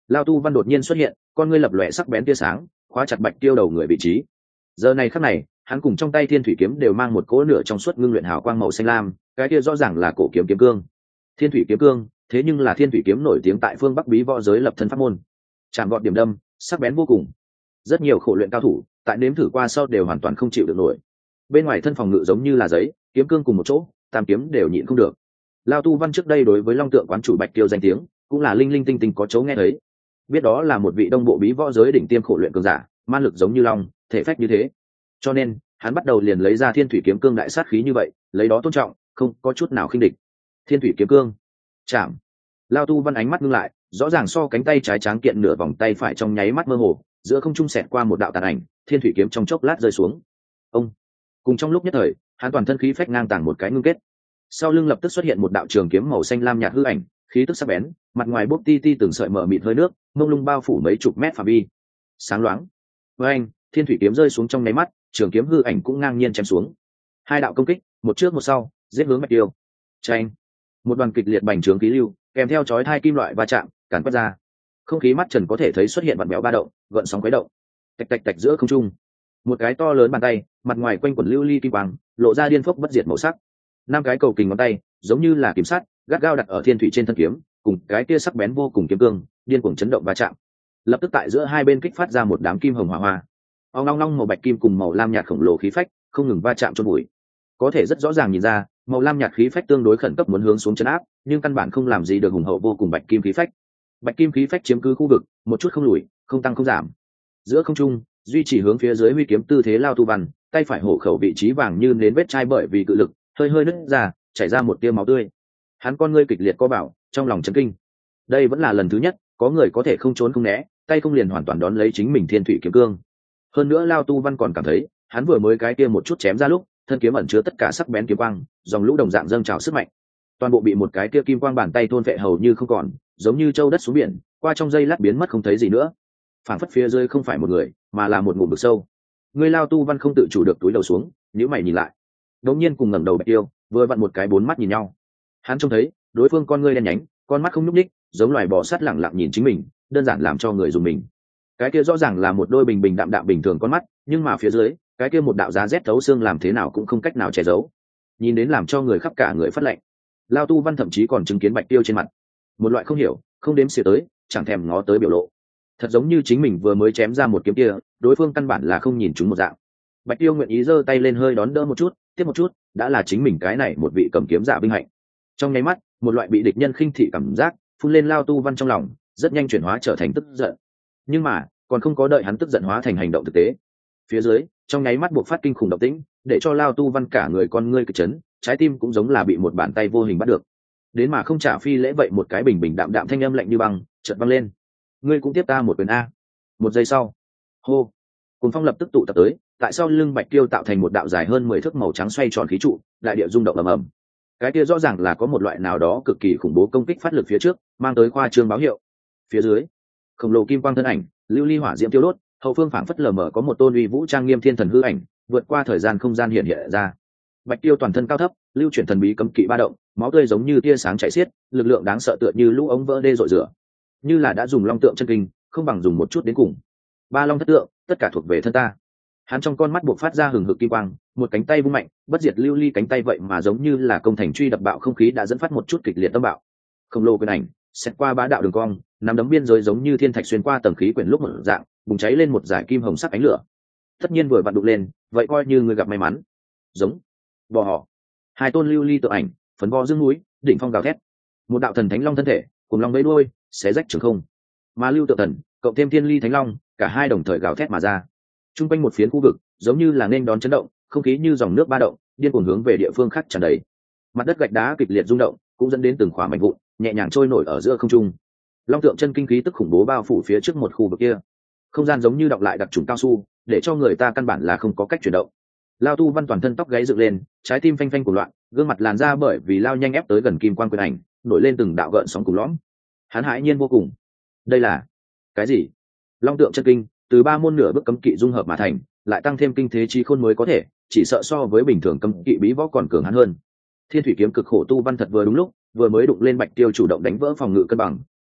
Lao tu văn đột nhiên xuất hiện, con ngươi lập lòe sắc bén tia sáng, khóa chặt bạch tiêu đầu người vị trí. Giờ này khắc này, hắn cùng trong tay thiên thủy kiếm đều mang một cỗ nửa trong suốt ngưng luyện hào quang màu xanh lam, cái kia rõ ràng là cổ kiếm kiếm cương. Thiên thủy kiếm cương, thế nhưng là thiên thủy kiếm nổi tiếng tại phương Bắc bí võ giới lập thân pháp môn. Chạm gọt điểm đâm, sắc bén vô cùng. Rất nhiều khổ luyện cao thủ, tại nếm thử qua sau đều hoàn toàn không chịu được nổi. Bên ngoài thân phòng ngự giống như là giấy, kiếm cương cùng một chỗ, tam kiếm đều nhịn không được. Lao tu văn trước đây đối với Long Tượng quán chủ Bạch Tiêu danh tiếng, cũng là linh linh tinh tinh có chỗ nghe thấy. Biết đó là một vị đông bộ bí võ giới đỉnh tiêm khổ luyện cường giả, man lực giống như long, thể phách như thế. Cho nên, hắn bắt đầu liền lấy ra thiên thủy kiếm cương đại sát khí như vậy, lấy đó tôn trọng, không có chút nào khinh địch. Thiên thủy kiếm cương, chạm. Lao tu văn ánh mắt ngưng lại, rõ ràng so cánh tay trái tráng kiện nửa vòng tay phải trong nháy mắt mơ hồ, giữa không trung xẹt qua một đạo tàn ảnh, thiên thủy kiếm trong chốc lát rơi xuống. Ông, cùng trong lúc nhất thời, hắn toàn thân khí phách ngang tàng một cái ngưng kết. Sau lưng lập tức xuất hiện một đạo trường kiếm màu xanh lam nhạt hư ảnh, khí tức sắc bén, mặt ngoài bốc ti ti từng sợi mở mịt hơi nước, mông lung bao phủ mấy chục mét phạm vi. Sáng loáng. Với anh, thiên thủy kiếm rơi xuống trong nháy mắt, trường kiếm hư ảnh cũng ngang nhiên chém xuống. Hai đạo công kích, một trước một sau, giết hướng Bạch Tiêu. Chanh. Một đoàn kịch liệt bành trướng khí lưu, kèm theo chói hai kim loại va chạm, càn quét ra. Không khí mắt trần có thể thấy xuất hiện vặn béo ba động, gợn sóng khuấy động. Tạch tạch tạch giữa không trung. Một cái to lớn bàn tay, mặt ngoài quanh quẩn lưu ly kim quang, lộ ra điên phốc bất diệt màu sắc. Năm cái cầu kình ngón tay, giống như là kiếm sắt, gắt gao đặt ở thiên thủy trên thân kiếm, cùng cái kia sắc bén vô cùng kiếm cương, điên cuồng chấn động va chạm. Lập tức tại giữa hai bên kích phát ra một đám kim hồng hỏa hoa. Ong long long màu bạch kim cùng màu lam nhạt khổng lồ khí phách, không ngừng va chạm chôn bụi. Có thể rất rõ ràng nhìn ra, màu lam nhạt khí phách tương đối khẩn cấp muốn hướng xuống chấn áp, nhưng căn bản không làm gì được hùng hậu vô cùng bạch kim khí phách. Bạch kim khí phách chiếm cứ khu vực, một chút không lùi, không tăng không giảm. Giữa không trung, duy trì hướng phía dưới huy kiếm tư thế Lao tu văn, tay phải hổ khẩu vị trí vàng như nến vết chai bởi vì cự lực, hơi hơi nứt ra, chảy ra một tia máu tươi. Hắn con ngươi kịch liệt co bảo, trong lòng chấn kinh. Đây vẫn là lần thứ nhất, có người có thể không trốn không né, tay không liền hoàn toàn đón lấy chính mình thiên thủy kiếm cương. Hơn nữa Lao tu văn còn cảm thấy, hắn vừa mới cái kia một chút chém ra lúc, thân kiếm ẩn chứa tất cả sắc bén kiếm quang, dòng lũ đồng dạng dâng trào sức mạnh. Toàn bộ bị một cái kia kim quang bàn tay thôn vệ hầu như không còn, giống như châu đất xuống biển, qua trong giây lát biến mất không thấy gì nữa. Phảng phất phía dưới không phải một người, mà là một ngụm vực sâu. Người Lao tu văn không tự chủ được túi đầu xuống, nhíu mày nhìn lại. Đống nhiên cùng ngẩng đầu Bạch Tiêu, vừa vặn một cái bốn mắt nhìn nhau. Hắn trông thấy, đối phương con ngươi đen nhánh, con mắt không nhúc nhích, giống loài bò sát lẳng lặng nhìn chính mình, đơn giản làm cho người dùng mình. Cái kia rõ ràng là một đôi bình bình đạm đạm bình thường con mắt, nhưng mà phía dưới, cái kia một đạo giá rét thấu xương làm thế nào cũng không cách nào che giấu. Nhìn đến làm cho người khắp cả người phát lạnh. Lao tu văn thậm chí còn chứng kiến Bạch Tiêu trên mặt một loại không hiểu, không đếm xỉa tới, chẳng thèm ngó tới biểu lộ. Thật giống như chính mình vừa mới chém ra một kiếm kia, đối phương căn bản là không nhìn chúng một dạng. Bạch Tiêu nguyện ý giơ tay lên hơi đón đỡ một chút, tiếp một chút, đã là chính mình cái này một vị cầm kiếm giả vinh hạnh. Trong nháy mắt, một loại bị địch nhân khinh thị cảm giác phun lên Lao tu văn trong lòng, rất nhanh chuyển hóa trở thành tức giận. Nhưng mà, còn không có đợi hắn tức giận hóa thành hành động thực tế. Phía dưới, trong nháy mắt buộc phát kinh khủng động tĩnh, để cho Lao tu văn cả người con ngươi kịch chấn, trái tim cũng giống là bị một bàn tay vô hình bắt được. Đến mà không trả phi lễ vậy một cái bình bình đạm đạm thanh âm lạnh như băng, chợt vang lên. Ngươi cũng tiếp ta một quyền a. Một giây sau, hô, cùng phong lập tức tụ tập tới, tại sau lưng Bạch Tiêu tạo thành một đạo dài hơn mười thước màu trắng xoay tròn khí trụ, đại địa rung động ầm ầm. Cái kia rõ ràng là có một loại nào đó cực kỳ khủng bố công kích phát lực phía trước, mang tới khoa trương báo hiệu. Phía dưới, khổng lồ kim quang thân ảnh, lưu ly hỏa diễm tiêu đốt, hậu phương phảng phất lờ mờ có một tôn uy vũ trang nghiêm thiên thần hư ảnh, vượt qua thời gian không gian hiện hiện ra. Bạch Tiêu toàn thân cao thấp, lưu chuyển thần bí cấm kỵ ba động, máu tươi giống như tia sáng chảy xiết, lực lượng đáng sợ tựa như lũ ống vỡ đê rội rửa. Như là đã dùng long tượng chân kinh, không bằng dùng một chút đến cùng. Ba long thất tượng, tất cả thuộc về thân ta. Hắn trong con mắt buộc phát ra hừng hực kim quang, một cánh tay vung mạnh, bất diệt lưu ly cánh tay vậy mà giống như là công thành truy đập bạo không khí đã dẫn phát một chút kịch liệt tâm bạo. Khổng lồ quyền ảnh, xét qua bá đạo đường cong, nắm đấm biên giới giống như thiên thạch xuyên qua tầng khí quyển lúc một dạng, bùng cháy lên một dải kim hồng sắc ánh lửa. Tất nhiên vừa vặn đụng lên, vậy coi như người gặp may mắn. Giống bò họ, hai tôn lưu ly tự ảnh, phấn bò dương núi, đỉnh phong gào thét. Một đạo thần thánh long thân thể, cùng long vẫy đuôi, xé rách trường không. Mà lưu tự thần, cộng thêm thiên ly thánh long, cả hai đồng thời gào thét mà ra. Trung quanh một phiến khu vực, giống như là nên đón chấn động, không khí như dòng nước ba động, điên cuồng hướng về địa phương khác tràn đầy. Mặt đất gạch đá kịch liệt rung động, cũng dẫn đến từng khỏa mảnh vụn, nhẹ nhàng trôi nổi ở giữa không trung. Long tượng chân kinh khí tức khủng bố bao phủ phía trước một khu vực kia. Không gian giống như đọng lại đặc trùng cao su, để cho người ta căn bản là không có cách chuyển động. Lao tu văn toàn thân tóc gáy dựng lên, trái tim phanh phanh cuồng loạn, gương mặt làn ra bởi vì lao nhanh ép tới gần kim quan quyền ảnh, nổi lên từng đạo gợn sóng cùng lõm. Hắn hãi nhiên vô cùng. Đây là cái gì? Long tượng chân kinh, từ ba môn nửa bước cấm kỵ dung hợp mà thành, lại tăng thêm kinh thế chi khôn mới có thể, chỉ sợ so với bình thường cấm kỵ bí võ còn cường hắn hơn. Thiên thủy kiếm cực khổ tu văn thật vừa đúng lúc, vừa mới đụng lên Bạch Tiêu chủ động đánh vỡ phòng ngự cân bằng,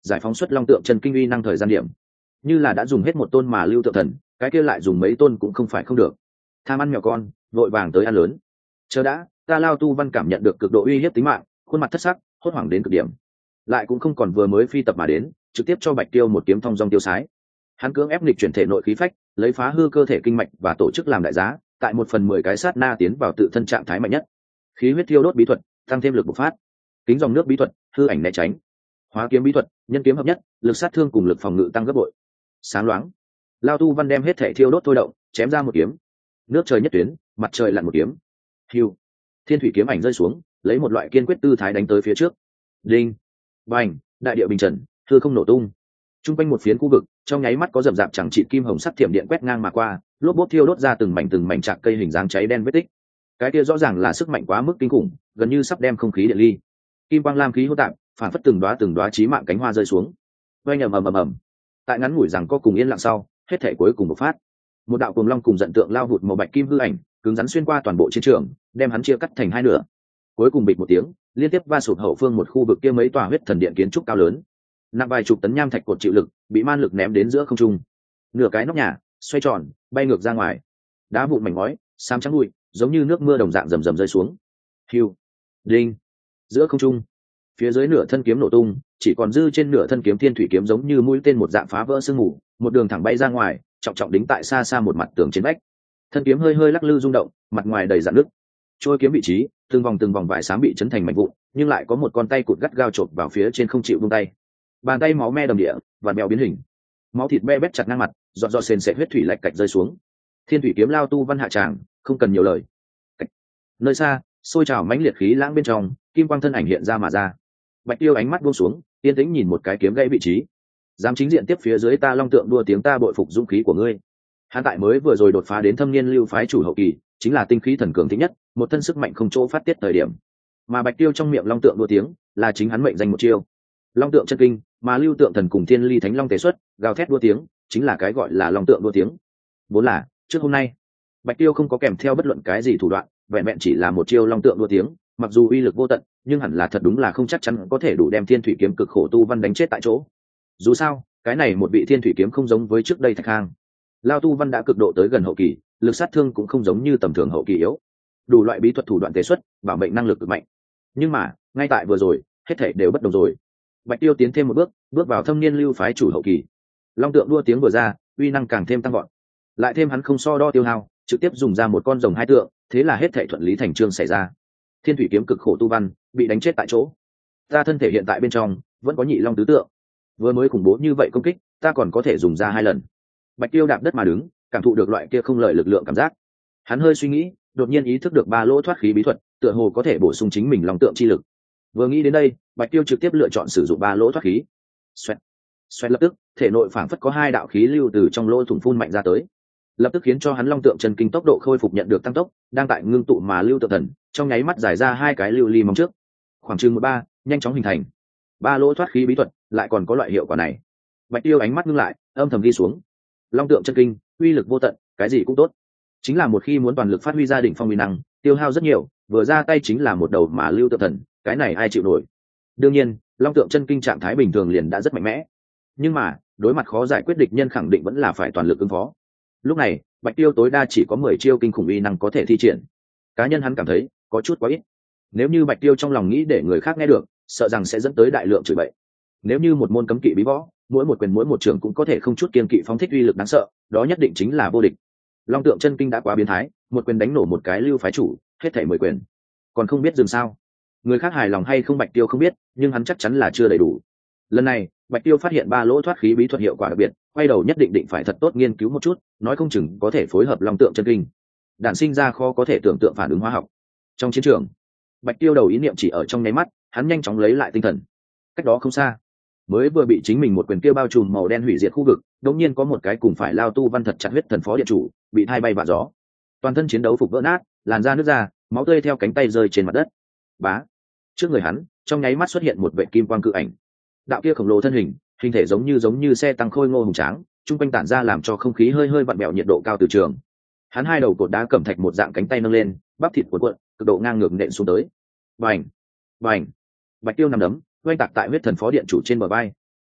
giải phóng xuất long tượng chân kinh uy năng thời gian điểm. Như là đã dùng hết một tôn mà lưu tượng thần, cái kia lại dùng mấy tôn cũng không phải không được. Tham ăn mèo con, vội vàng tới ăn lớn. Chờ đã, ta Lao Tu Văn cảm nhận được cực độ uy hiếp tính mạng, khuôn mặt thất sắc, hốt hoảng đến cực điểm. Lại cũng không còn vừa mới phi tập mà đến, trực tiếp cho Bạch Tiêu một kiếm thông dong tiêu sái. Hắn cưỡng ép nghịch chuyển thể nội khí phách, lấy phá hư cơ thể kinh mạch và tổ chức làm đại giá, tại một phần mười cái sát na tiến vào tự thân trạng thái mạnh nhất. Khí huyết thiêu đốt bí thuật, tăng thêm lực bộc phát. Kính dòng nước bí thuật, hư ảnh né tránh. Hóa kiếm bí thuật, nhân kiếm hợp nhất, lực sát thương cùng lực phòng ngự tăng gấp bội. Sáng loáng, Lao Tu Văn đem hết thể thiêu đốt thôi động, chém ra một kiếm. Nước trời nhất tuyến, mặt trời lặn một kiếm. Hưu, thiên thủy kiếm ảnh rơi xuống, lấy một loại kiên quyết tư thái đánh tới phía trước. Đinh, bành, đại địa bình trần, hư không nổ tung. Trung quanh một phiến khu vực, trong nháy mắt có rậm rạp chẳng trị kim hồng sắc thiểm điện quét ngang mà qua, lốp bốp thiêu đốt ra từng mảnh từng mảnh chạc cây hình dáng cháy đen vết tích. Cái kia rõ ràng là sức mạnh quá mức kinh khủng, gần như sắp đem không khí điện ly. Kim quang lam khí hỗn tạp, phản phất từng đóa từng đóa chí mạng cánh hoa rơi xuống. Oanh ầm ầm ầm ầm. Tại ngắn ngủi rằng có cùng yên lặng sau, hết thể cuối cùng bộc phát. Một đạo cuồng long cùng giận tượng lao vụt màu bạch kim hư ảnh, cứng rắn xuyên qua toàn bộ chiến trường, đem hắn chia cắt thành hai nửa. Cuối cùng bịch một tiếng, liên tiếp va sụp hậu phương một khu vực kia mấy tòa huyết thần điện kiến trúc cao lớn. Nặng vài chục tấn nham thạch cột chịu lực, bị man lực ném đến giữa không trung. Nửa cái nóc nhà xoay tròn, bay ngược ra ngoài. Đá vụn mảnh ngói, xám trắng bụi, giống như nước mưa đồng dạng rầm rầm rơi xuống. Hiu, đinh, giữa không trung, phía dưới nửa thân kiếm nổ tung, chỉ còn dư trên nửa thân kiếm thiên thủy kiếm giống như mũi tên một dạng phá vỡ sương mù, một đường thẳng bay ra ngoài, trọng trọng đính tại xa xa một mặt tường trên vách. Thân kiếm hơi hơi lắc lư rung động, mặt ngoài đầy rạn nứt. Trôi kiếm vị trí, từng vòng từng vòng vải xám bị chấn thành mảnh vụn, nhưng lại có một con tay cụt gắt gao chộp vào phía trên không chịu buông tay. Bàn tay máu me đầm địa, và mèo biến hình. Máu thịt be bét chặt ngang mặt, giọt giọt sền sệt huyết thủy lạch cạch rơi xuống. Thiên thủy kiếm Lao Tu Văn hạ tràng, không cần nhiều lời. Cạch. Nơi xa, sôi trào mãnh liệt khí lãng bên trong, kim quang thân ảnh hiện ra mà ra. Bạch Tiêu ánh mắt buông xuống, yên tĩnh nhìn một cái kiếm gãy vị trí. Dám chính diện tiếp phía dưới ta long tượng đua tiếng ta bội phục dũng khí của ngươi. Hắn tại mới vừa rồi đột phá đến thâm niên lưu phái chủ hậu kỳ, chính là tinh khí thần cường thích nhất, một thân sức mạnh không chỗ phát tiết thời điểm. Mà Bạch Tiêu trong miệng long tượng đua tiếng, là chính hắn mệnh danh một chiêu. Long tượng chân kinh, mà lưu tượng thần cùng thiên ly thánh long tế xuất, gào thét đua tiếng, chính là cái gọi là long tượng đua tiếng. Vốn là, trước hôm nay, Bạch Tiêu không có kèm theo bất luận cái gì thủ đoạn, vẹn vẹn chỉ là một chiêu long tượng đua tiếng, mặc dù uy lực vô tận, nhưng hẳn là thật đúng là không chắc chắn có thể đủ đem thiên thủy kiếm cực khổ tu văn đánh chết tại chỗ. Dù sao, cái này một vị thiên thủy kiếm không giống với trước đây Thạch Khang. Lao Tu Văn đã cực độ tới gần hậu kỳ, lực sát thương cũng không giống như tầm thường hậu kỳ yếu. Đủ loại bí thuật thủ đoạn tế xuất, bảo mệnh năng lực cực mạnh. Nhưng mà, ngay tại vừa rồi, hết thảy đều bất đồng rồi. Bạch Tiêu tiến thêm một bước, bước vào thâm niên lưu phái chủ hậu kỳ. Long tượng đua tiếng vừa ra, uy năng càng thêm tăng vọt. Lại thêm hắn không so đo tiêu hao, trực tiếp dùng ra một con rồng hai tượng, thế là hết thảy thuận lý thành chương xảy ra. Thiên thủy kiếm cực khổ tu văn, bị đánh chết tại chỗ. Ta thân thể hiện tại bên trong, vẫn có nhị long tứ tượng. Vừa mới khủng bố như vậy công kích, ta còn có thể dùng ra hai lần. Bạch Tiêu đạp đất mà đứng, cảm thụ được loại kia không lợi lực lượng cảm giác. Hắn hơi suy nghĩ, đột nhiên ý thức được ba lỗ thoát khí bí thuật, tựa hồ có thể bổ sung chính mình long tượng chi lực. Vừa nghĩ đến đây, Bạch Tiêu trực tiếp lựa chọn sử dụng ba lỗ thoát khí. Xoẹt, xoẹt lập tức, thể nội phảng phất có hai đạo khí lưu từ trong lỗ thủng phun mạnh ra tới, lập tức khiến cho hắn long tượng chân kinh tốc độ khôi phục nhận được tăng tốc, đang tại ngưng tụ mà lưu tượng thần, trong nháy mắt giải ra hai cái lưu ly móng trước, khoảng chừng một ba, nhanh chóng hình thành. Ba lỗ thoát khí bí thuật lại còn có loại hiệu quả này. Bạch Tiêu ánh mắt ngưng lại, âm thầm ghi xuống. Long tượng chân kinh, uy lực vô tận, cái gì cũng tốt. Chính là một khi muốn toàn lực phát huy ra đỉnh phong uy năng, tiêu hao rất nhiều, vừa ra tay chính là một đầu mà lưu tượng thần, cái này ai chịu nổi. Đương nhiên, long tượng chân kinh trạng thái bình thường liền đã rất mạnh mẽ, nhưng mà đối mặt khó giải quyết địch nhân khẳng định vẫn là phải toàn lực ứng phó. Lúc này, Bạch Tiêu tối đa chỉ có mười chiêu kinh khủng uy năng có thể thi triển. Cá nhân hắn cảm thấy có chút quá ít. Nếu như Bạch Tiêu trong lòng nghĩ để người khác nghe được, sợ rằng sẽ dẫn tới đại lượng chửi bậy. Nếu như một môn cấm kỵ bí võ, mỗi một quyền mỗi một trường cũng có thể không chút kiên kỵ phóng thích uy lực đáng sợ, đó nhất định chính là vô địch. Long tượng chân kinh đã quá biến thái, một quyền đánh nổ một cái lưu phái chủ, hết thảy mười quyền. Còn không biết dừng sao? Người khác hài lòng hay không Bạch Tiêu không biết, nhưng hắn chắc chắn là chưa đầy đủ. Lần này, Bạch Tiêu phát hiện ba lỗ thoát khí bí thuật hiệu quả đặc biệt, quay đầu nhất định định phải thật tốt nghiên cứu một chút, nói không chừng có thể phối hợp long tượng chân kinh, đản sinh ra khó có thể tưởng tượng phản ứng hóa học. Trong chiến trường, Bạch Tiêu đầu ý niệm chỉ ở trong nháy mắt, hắn nhanh chóng lấy lại tinh thần. Cách đó không xa, mới vừa bị chính mình một quyền kia bao trùm màu đen hủy diệt khu vực, đột nhiên có một cái cùng phải Lao Tu Văn thật chặt huyết thần phó điện chủ, bị thay bay vạ gió. Toàn thân chiến đấu phục vỡ nát, làn da nứt ra, máu tươi theo cánh tay rơi trên mặt đất. Bá, trước người hắn, trong nháy mắt xuất hiện một vệ kim quang cự ảnh. Đạo kia khổng lồ thân hình, hình thể giống như giống như xe tăng khôi ngô hùng tráng, trung quanh tản ra làm cho không khí hơi hơi vặn bẹo nhiệt độ cao từ trường. Hắn hai đầu cột đá cẩm thạch một dạng cánh tay nâng lên, bắp thịt cuộn cuộn, cực độ ngang ngược nện xuống tới. Bành, bành. Bạch Tiêu nằm đấm, oanh tạc tại huyết thần phó điện chủ trên bờ vai.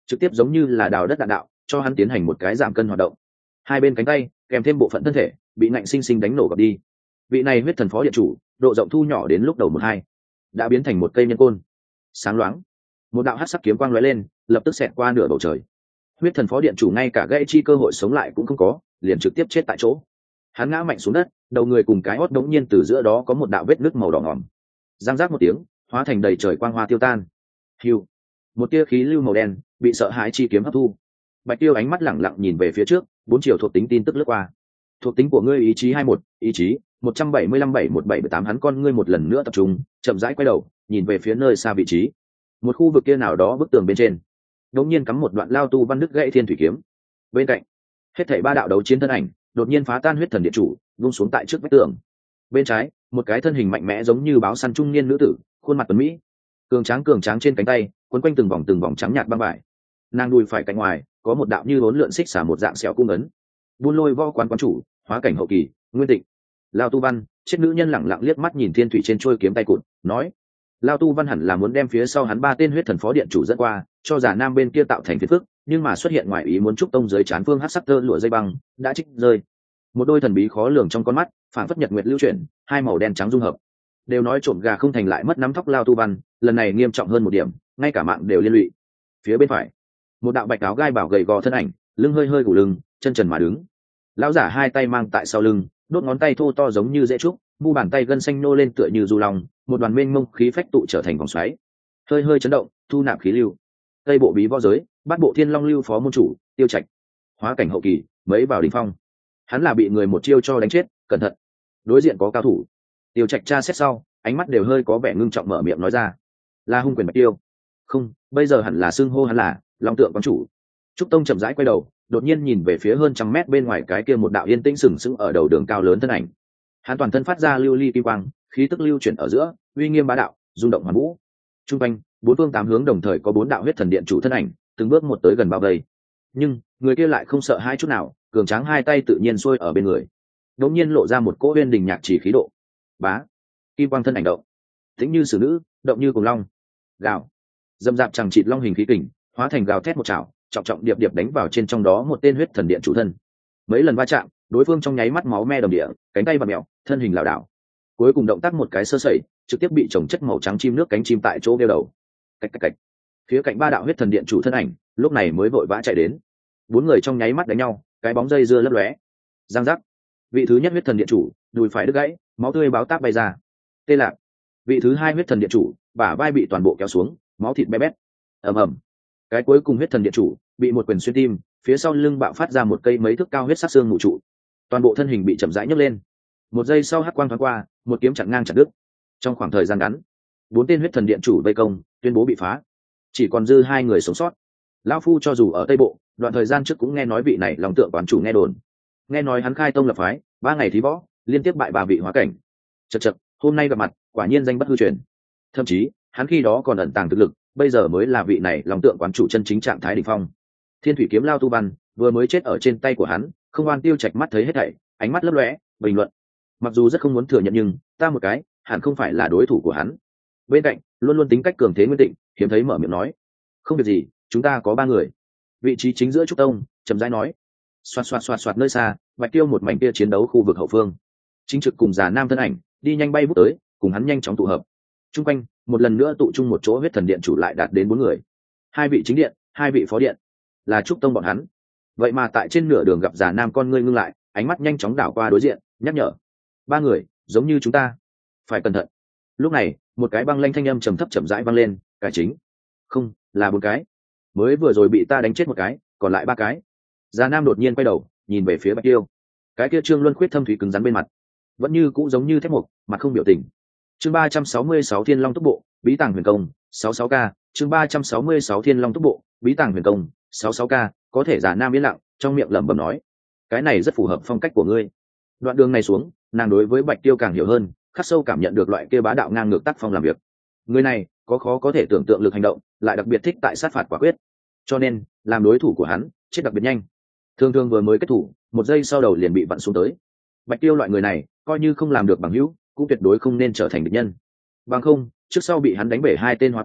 trực tiếp giống như là đào đất đạn đạo cho hắn tiến hành một cái giảm cân hoạt động. Hai bên cánh tay kèm thêm bộ phận thân thể bị ngạnh sinh sinh đánh nổ gập đi. Vị này huyết thần phó điện chủ độ rộng thu nhỏ đến lúc đầu một hai đã biến thành một cây nhân côn sáng loáng, một đạo hắc sắc kiếm quang lóe lên lập tức xẹt qua nửa bầu trời. Huyết thần phó điện chủ ngay cả gãy chi cơ hội sống lại cũng không có, liền trực tiếp chết tại chỗ. Hắn ngã mạnh xuống đất, đầu người cùng cái hót đống nhiên từ giữa đó có một đạo vết nứt màu đỏ ngòm, giang rác một tiếng hóa thành đầy trời quang hoa tiêu tan. Hiu, một tia khí lưu màu đen bị sợ hãi chi kiếm hấp thu. Bạch Tiêu ánh mắt lẳng lặng nhìn về phía trước, bốn chiều thuộc tính tin tức lướt qua. Thuộc tính của ngươi ý chí hai một, ý chí một trăm bảy mươi lăm bảy một bảy tám. Hắn con ngươi một lần nữa tập trung, chậm rãi quay đầu, nhìn về phía nơi xa vị trí. Một khu vực kia nào đó bức tường bên trên, đột nhiên cắm một đoạn lao tu văn đức gãy thiên thủy kiếm. Bên cạnh, hết thảy ba đạo đấu chiến thân ảnh, đột nhiên phá tan huyết thần điện chủ, vung xuống tại trước vách tường. Bên trái, một cái thân hình mạnh mẽ giống như báo săn trung niên nữ tử, khuôn mặt tuấn mỹ, cường tráng cường tráng trên cánh tay, quấn quanh từng vòng từng vòng trắng nhạt băng vải. Nàng đùi phải cạnh ngoài, có một đạo như bốn lượn xích xả một dạng sẹo cung ấn. Buôn Lôi võ quán quán chủ, hóa cảnh hậu kỳ, Nguyên Tịnh. Lao Tu Văn, chết nữ nhân lẳng lặng liếc mắt nhìn thiên thủy trên trôi kiếm tay cụt, nói: Lao Tu Văn hẳn là muốn đem phía sau hắn ba tên huyết thần phó điện chủ dẫn qua, cho giả nam bên kia tạo thành phiền phức, nhưng mà xuất hiện ngoài ý muốn trúc tông dưới chán phương hắc sắc tơ lụa dây băng đã trích rơi. Một đôi thần bí khó lường trong con mắt, phản phất nhật nguyệt lưu chuyển, hai màu đen trắng dung hợp. Đều nói trộm gà không thành lại mất nắm thóc Lao Tu Văn, lần này nghiêm trọng hơn một điểm, ngay cả mạng đều liên lụy. Phía bên phải, một đạo bạch áo gai bảo gầy gò thân ảnh, lưng hơi hơi gù lưng, chân trần mà đứng. Lão giả hai tay mang tại sau lưng, đốt ngón tay thô to giống như rễ trúc, mu bàn tay gân xanh nô lên tựa như du long, một đoàn mênh mông khí phách tụ trở thành vòng xoáy, hơi hơi chấn động, thu nạp khí lưu. Tây bộ bí võ giới, bát bộ thiên long lưu phó môn chủ, Tiêu Trạch, hóa cảnh hậu kỳ, mới vào đỉnh phong. Hắn là bị người một chiêu cho đánh chết, cẩn thận, đối diện có cao thủ. Tiêu Trạch tra xét sau, ánh mắt đều hơi có vẻ ngưng trọng mở miệng nói ra: là hung quyền Bạch Tiêu. Không, bây giờ hẳn là xưng hô hắn là Long Tượng quán chủ. Trúc Tông chậm rãi quay đầu, đột nhiên nhìn về phía hơn trăm mét bên ngoài cái kia một đạo yên tĩnh sừng sững ở đầu đường cao lớn thân ảnh. Hắn toàn thân phát ra lưu ly kim quang, khí tức lưu chuyển ở giữa, uy nghiêm bá đạo, rung động hoàn vũ. Trung quanh, bốn phương tám hướng đồng thời có bốn đạo huyết thần điện chủ thân ảnh, từng bước một tới gần bao vây. Nhưng người kia lại không sợ hai chút nào, cường tráng hai tay tự nhiên xuôi ở bên người, đột nhiên lộ ra một cỗ uyên đình nhạc chỉ khí độ. Bá, kim quang thân ảnh động, tĩnh như sử nữ, động như cùng long. Gào, dâm dạp chẳng chịt long hình khí kình, hóa thành gào thét một chảo, trọng trọng điệp điệp đánh vào trên trong đó một tên huyết thần điện chủ thân. Mấy lần va chạm, đối phương trong nháy mắt máu me đầm địa, cánh tay và mèo, thân hình lảo đảo. Cuối cùng động tác một cái sơ sẩy, trực tiếp bị chồng chất màu trắng chim nước cánh chim tại chỗ đeo đầu. Cách cách cách. Phía cạnh ba đạo huyết thần điện chủ thân ảnh, lúc này mới vội vã chạy đến. Bốn người trong nháy mắt đánh nhau, cái bóng dây dưa lấp lóe. Giang giác. Vị thứ nhất huyết thần điện chủ, đùi phải đứt gãy, máu tươi báo táp bay ra. Tê lạc. Vị thứ hai huyết thần điện chủ, bả vai bị toàn bộ kéo xuống, máu thịt bé bét. Ầm ầm. Cái cuối cùng huyết thần điện chủ bị một quyền xuyên tim, phía sau lưng bạo phát ra một cây mấy thước cao huyết sắc xương mù trụ, toàn bộ thân hình bị chậm rãi nhấc lên. Một giây sau hắc quang thoáng qua, một kiếm chặn ngang chặt đứt. Trong khoảng thời gian ngắn, bốn tên huyết thần điện chủ vây công, tuyên bố bị phá, chỉ còn dư hai người sống sót. Lão phu cho dù ở Tây Bộ, đoạn thời gian trước cũng nghe nói vị này Long Tượng quán chủ nghe đồn, nghe nói hắn khai tông lập phái, ba ngày thí võ, liên tiếp bại bà vị hóa cảnh. Chậc chậc, hôm nay gặp mặt, quả nhiên danh bất hư truyền. Thậm chí, hắn khi đó còn ẩn tàng thực lực, bây giờ mới là vị này Long Tượng quán chủ chân chính trạng thái đỉnh phong. Thiên thủy kiếm Lao Tu Văn vừa mới chết ở trên tay của hắn, không oan Tiêu Trạch mắt thấy hết thảy, ánh mắt lấp lóe, bình luận: mặc dù rất không muốn thừa nhận nhưng ta một cái hẳn không phải là đối thủ của hắn. Bên cạnh luôn luôn tính cách cường thế Nguyên Tịnh hiếm thấy mở miệng nói: không việc gì, chúng ta có ba người. Vị trí chính giữa Trúc Tông chậm rãi nói. Xoạt xoạt xoạt xoạt nơi xa, Bạch Tiêu một mảnh kia chiến đấu khu vực hậu phương, chính trực cùng già nam thân ảnh đi nhanh bay vút tới, cùng hắn nhanh chóng tụ hợp. Trung quanh một lần nữa tụ chung một chỗ huyết thần điện chủ lại đạt đến bốn người, hai vị chính điện, hai vị phó điện, là Trúc Tông bọn hắn. Vậy mà tại trên nửa đường gặp già nam con ngươi ngưng lại, ánh mắt nhanh chóng đảo qua đối diện, nhắc nhở: ba người giống như chúng ta, phải cẩn thận. Lúc này một cái băng lanh thanh âm trầm thấp chậm rãi vang lên: cải chính. Không, là bốn cái, mới vừa rồi bị ta đánh chết một cái, còn lại ba cái. Già nam đột nhiên quay đầu nhìn về phía Bạch Tiêu, cái kia trương luân khuyết thâm thủy cứng rắn bên mặt vẫn như cũ giống như thép mục, mặt không biểu tình. Chương ba trăm sáu mươi sáu Thiên Long Túc Bộ, Bí Tàng Huyền Công, sáu sáu k. Chương ba trăm sáu mươi sáu Thiên Long Túc Bộ, Bí Tàng Huyền Công, sáu sáu k. Có thể Già nam yên lặng, trong miệng lẩm bẩm nói: cái này rất phù hợp phong cách của ngươi. Đoạn đường này xuống, nàng đối với Bạch Tiêu càng hiểu hơn, khắc sâu cảm nhận được loại kia bá đạo ngang ngược tác phong làm việc. Người này có khó có thể tưởng tượng lực hành động, lại đặc biệt thích tại sát phạt quả quyết, cho nên làm đối thủ của hắn chết đặc biệt nhanh. Thường thường vừa mới kết thủ, một giây sau đầu liền bị vặn xuống tới. Bạch Tiêu loại người này coi như không làm được bằng hữu, cũng tuyệt đối không nên trở thành địch nhân. Bằng không, trước sau bị hắn đánh bể hai tên hóa cảnh,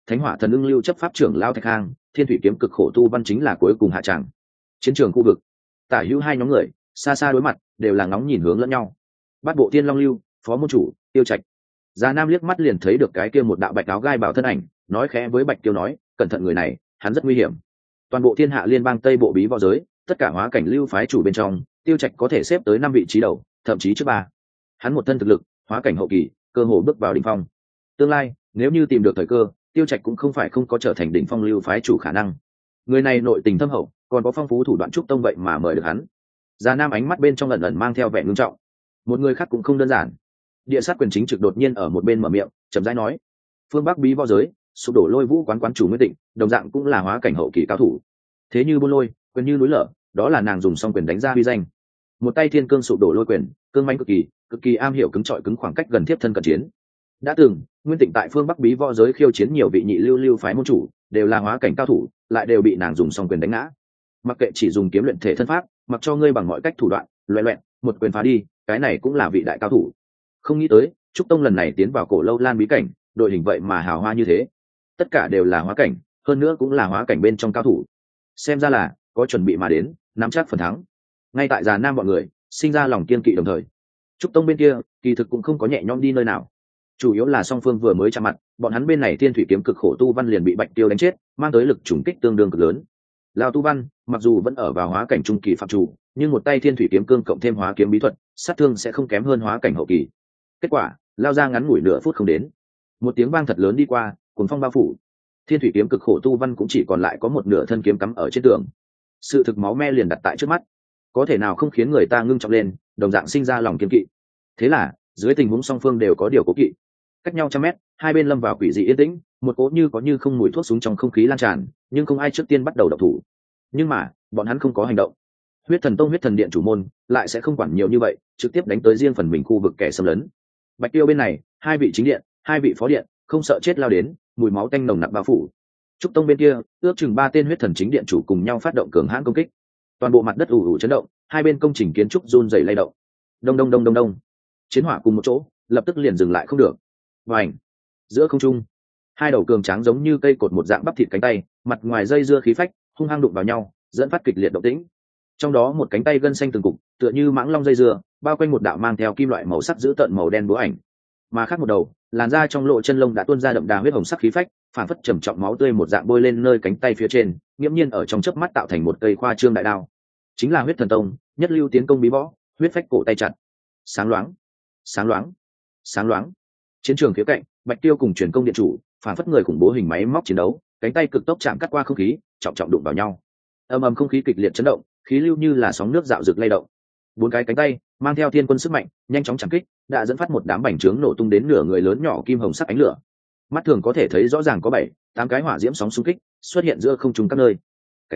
thánh hỏa thần ưng lưu chấp pháp trưởng lao thạch hang, thiên thủy kiếm cực khổ tu văn chính là cuối cùng hạ tràng. Chiến trường khu vực, tả hữu hai nhóm người xa xa đối mặt, đều là ngóng nhìn hướng lẫn nhau. Bát bộ thiên long lưu, phó môn chủ Tiêu Trạch. Già Nam liếc mắt liền thấy được cái kia một đạo bạch áo gai bảo thân ảnh, nói khẽ với Bạch Tiêu nói, cẩn thận người này, hắn rất nguy hiểm. Toàn bộ thiên hạ liên bang tây bộ bí võ giới, tất cả hóa cảnh lưu phái chủ bên trong, Tiêu Trạch có thể xếp tới năm vị trí đầu, thậm chí trước ba. Hắn một thân thực lực, hóa cảnh hậu kỳ, cơ hồ bước vào đỉnh phong. Tương lai, nếu như tìm được thời cơ, Tiêu Trạch cũng không phải không có trở thành đỉnh phong lưu phái chủ khả năng. Người này nội tình thâm hậu, còn có phong phú thủ đoạn trúc tông vậy mà mời được hắn. Già Nam ánh mắt bên trong ẩn ẩn mang theo vẻ ngưng trọng. Một người khác cũng không đơn giản. Địa sát quyền chính trực đột nhiên ở một bên mở miệng, chậm rãi nói: phương Bắc bí võ giới, sụp đổ lôi vũ quán quán chủ Nguyên Tịnh, đồng dạng cũng là hóa cảnh hậu kỳ cao thủ. Thế như buôn lôi, quyền như núi lở, đó là nàng dùng song quyền đánh ra huy danh. Một tay thiên cương sụp đổ lôi quyền, cương mãnh cực kỳ, cực kỳ am hiểu cứng trọi cứng khoảng cách gần tiếp thân cận chiến. Đã từng, Nguyên Tịnh tại phương Bắc bí võ giới khiêu chiến nhiều vị nhị lưu lưu phái môn chủ, đều là hóa cảnh cao thủ, lại đều bị nàng dùng song quyền đánh ngã. Mặc kệ chỉ dùng kiếm luyện thể thân pháp, mặc cho ngươi bằng mọi cách thủ đoạn, loè loẹt, một quyền phá đi, cái này cũng là vị đại cao thủ. Không nghĩ tới, trúc tông lần này tiến vào cổ lâu lan bí cảnh, đội hình vậy mà hào hoa như thế, tất cả đều là hóa cảnh, hơn nữa cũng là hóa cảnh bên trong cao thủ. Xem ra là có chuẩn bị mà đến, nắm chắc phần thắng. Ngay tại Già Nam bọn người sinh ra lòng kiên kỵ đồng thời, trúc tông bên kia kỳ thực cũng không có nhẹ nhõm đi nơi nào. Chủ yếu là song phương vừa mới chạm mặt, bọn hắn bên này thiên thủy kiếm cực khổ tu văn liền bị Bạch Tiêu đánh chết, mang tới lực trùng kích tương đương cực lớn. Lão tu văn mặc dù vẫn ở vào hóa cảnh trung kỳ phạm chủ, nhưng một tay thiên thủy kiếm cương cộng thêm hóa kiếm bí thuật, sát thương sẽ không kém hơn hóa cảnh hậu kỳ. Kết quả, lao ra ngắn ngủi nửa phút không đến, một tiếng vang thật lớn đi qua, cuồng phong bao phủ. Thiên thủy kiếm cực khổ tu văn cũng chỉ còn lại có một nửa thân kiếm cắm ở trên tường. Sự thực máu me liền đặt tại trước mắt, có thể nào không khiến người ta ngưng trọng lên, đồng dạng sinh ra lòng kiên kỵ. Thế là, dưới tình huống song phương đều có điều cố kỵ, cách nhau trăm mét, hai bên lâm vào quỷ dị yên tĩnh, một cỗ như có như không mùi thuốc súng trong không khí lan tràn, nhưng không ai trước tiên bắt đầu động thủ. Nhưng mà, bọn hắn không có hành động. Huyết Thần Tông Huyết Thần Điện chủ môn lại sẽ không quản nhiều như vậy, trực tiếp đánh tới riêng phần mình khu vực kẻ xâm lấn. Bạch Tiêu bên này, hai vị chính điện, hai vị phó điện, không sợ chết lao đến, mùi máu tanh nồng nặc bao phủ. Trúc Tông bên kia, ước chừng ba tên Huyết Thần chính điện chủ cùng nhau phát động cường hãn công kích. Toàn bộ mặt đất ù ù chấn động, hai bên công trình kiến trúc run rẩy lay động. Đông đông đông đông đông. Chiến hỏa cùng một chỗ, lập tức liền dừng lại không được. Vành. Giữa không trung, hai đầu cường tráng giống như cây cột một dạng bắp thịt cánh tay, mặt ngoài dây dưa khí phách, hung hăng đụng vào nhau, dẫn phát kịch liệt động tĩnh. Trong đó một cánh tay gân xanh từng cục, tựa như mãng long dây dưa, bao quanh một đạo mang theo kim loại màu sắc giữ tợn màu đen búa ảnh. Mà khác một đầu, làn da trong lộ chân lông đã tuôn ra đậm đà huyết hồng sắc khí phách, phản phất trầm trọng máu tươi một dạng bôi lên nơi cánh tay phía trên, nghiễm nhiên ở trong chớp mắt tạo thành một cây khoa trương đại đao. Chính là Huyết Thần Tông, nhất lưu tiến công bí võ, huyết phách cổ tay chặt. Sáng loáng, sáng loáng, sáng loáng. Chiến trường khía cạnh, Bạch Tiêu cùng truyền công điện chủ, phản phất người khủng bố hình máy móc chiến đấu, cánh tay cực tốc chạm cắt qua không khí, trọng trọng đụng vào nhau. Ầm ầm không khí kịch liệt chấn động, khí lưu như là sóng nước dạo rực lay động. Bốn cái cánh tay mang theo thiên quân sức mạnh, nhanh chóng chạm kích, đã dẫn phát một đám bành trướng nổ tung đến nửa người lớn nhỏ kim hồng sắc ánh lửa. Mắt thường có thể thấy rõ ràng có bảy, tám cái hỏa diễm sóng xung kích xuất hiện giữa không trung các nơi.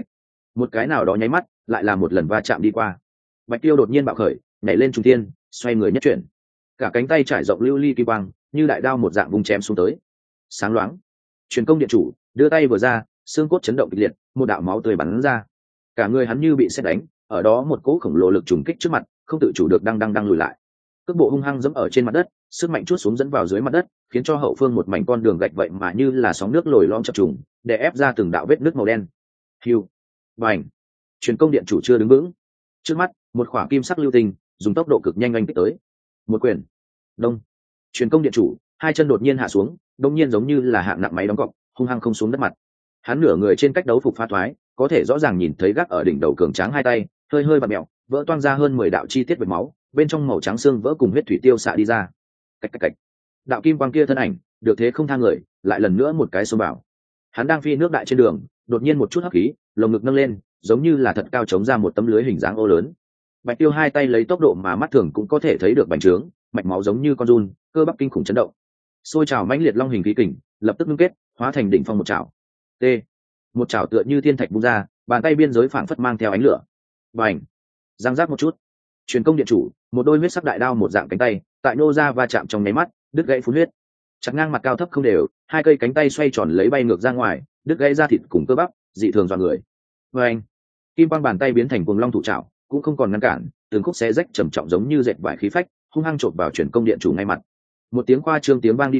Một cái nào đó nháy mắt, lại là một lần va chạm đi qua. Bạch Tiêu đột nhiên bạo khởi, nhảy lên trung thiên, xoay người nhất chuyển. Cả cánh tay trải rộng lưu ly kim quang, như đại đao một dạng vung chém xuống tới. Sáng loáng. Truyền công điện chủ đưa tay vừa ra, xương cốt chấn động kịch liệt, một đạo máu tươi bắn ra. Cả người hắn như bị sét đánh, ở đó một cỗ khổng lồ lực trùng kích trước mặt, không tự chủ được đang đang đang lùi lại. Cước bộ hung hăng giẫm ở trên mặt đất, sức mạnh chuốt xuống dẫn vào dưới mặt đất, khiến cho hậu phương một mảnh con đường gạch vậy mà như là sóng nước lồi lõm chập trùng, để ép ra từng đạo vết nước màu đen. Hưu, bành. Truyền công điện chủ chưa đứng vững. Trước mắt, một khỏa kim sắc lưu tinh, dùng tốc độ cực nhanh oanh kích tới. Một quyền. Đông. Truyền công điện chủ, hai chân đột nhiên hạ xuống, đông nhiên giống như là hạng nặng máy đóng cọc, hung hăng không xuống đất mặt. Hắn nửa người trên cách đấu phục phá thoái, có thể rõ ràng nhìn thấy gác ở đỉnh đầu cường tráng hai tay, hơi hơi bặm mèo, vỡ toang ra hơn mười đạo chi tiết vệt máu, bên trong màu trắng xương vỡ cùng huyết thủy tiêu xạ đi ra. Cạch cạch cạch. Đạo kim quang kia thân ảnh, được thế không thang người, lại lần nữa một cái xông vào. Hắn đang phi nước đại trên đường, đột nhiên một chút hấp khí, lồng ngực nâng lên, giống như là thật cao chống ra một tấm lưới hình dáng ô lớn. Bạch Tiêu hai tay lấy tốc độ mà mắt thường cũng có thể thấy được bành trướng, mạch máu giống như con giun, cơ bắp kinh khủng chấn động. Xôi trào mãnh liệt long hình khí kình, lập tức ngưng kết, hóa thành đỉnh phong một trảo. T. Một trảo tựa như thiên thạch bung ra, bàn tay biên giới phảng phất mang theo ánh lửa. Bành. Giang giác một chút. Truyền công điện chủ, một đôi huyết sắc đại đao một dạng cánh tay, tại nô ra va chạm trong nháy mắt, đứt gãy phun huyết. Chặt ngang mặt cao thấp không đều, hai cây cánh tay xoay tròn lấy bay ngược ra ngoài, đứt gãy ra thịt cùng cơ bắp, dị thường dọa người. Bành. Kim quang bàn tay biến thành cuồng long thủ trảo, cũng không còn ngăn cản, từng khúc xé rách trầm trọng giống như dệt vải khí phách, hung hăng chộp vào truyền công điện chủ ngay mặt. Một tiếng khoa trương tiếng vang đi qua,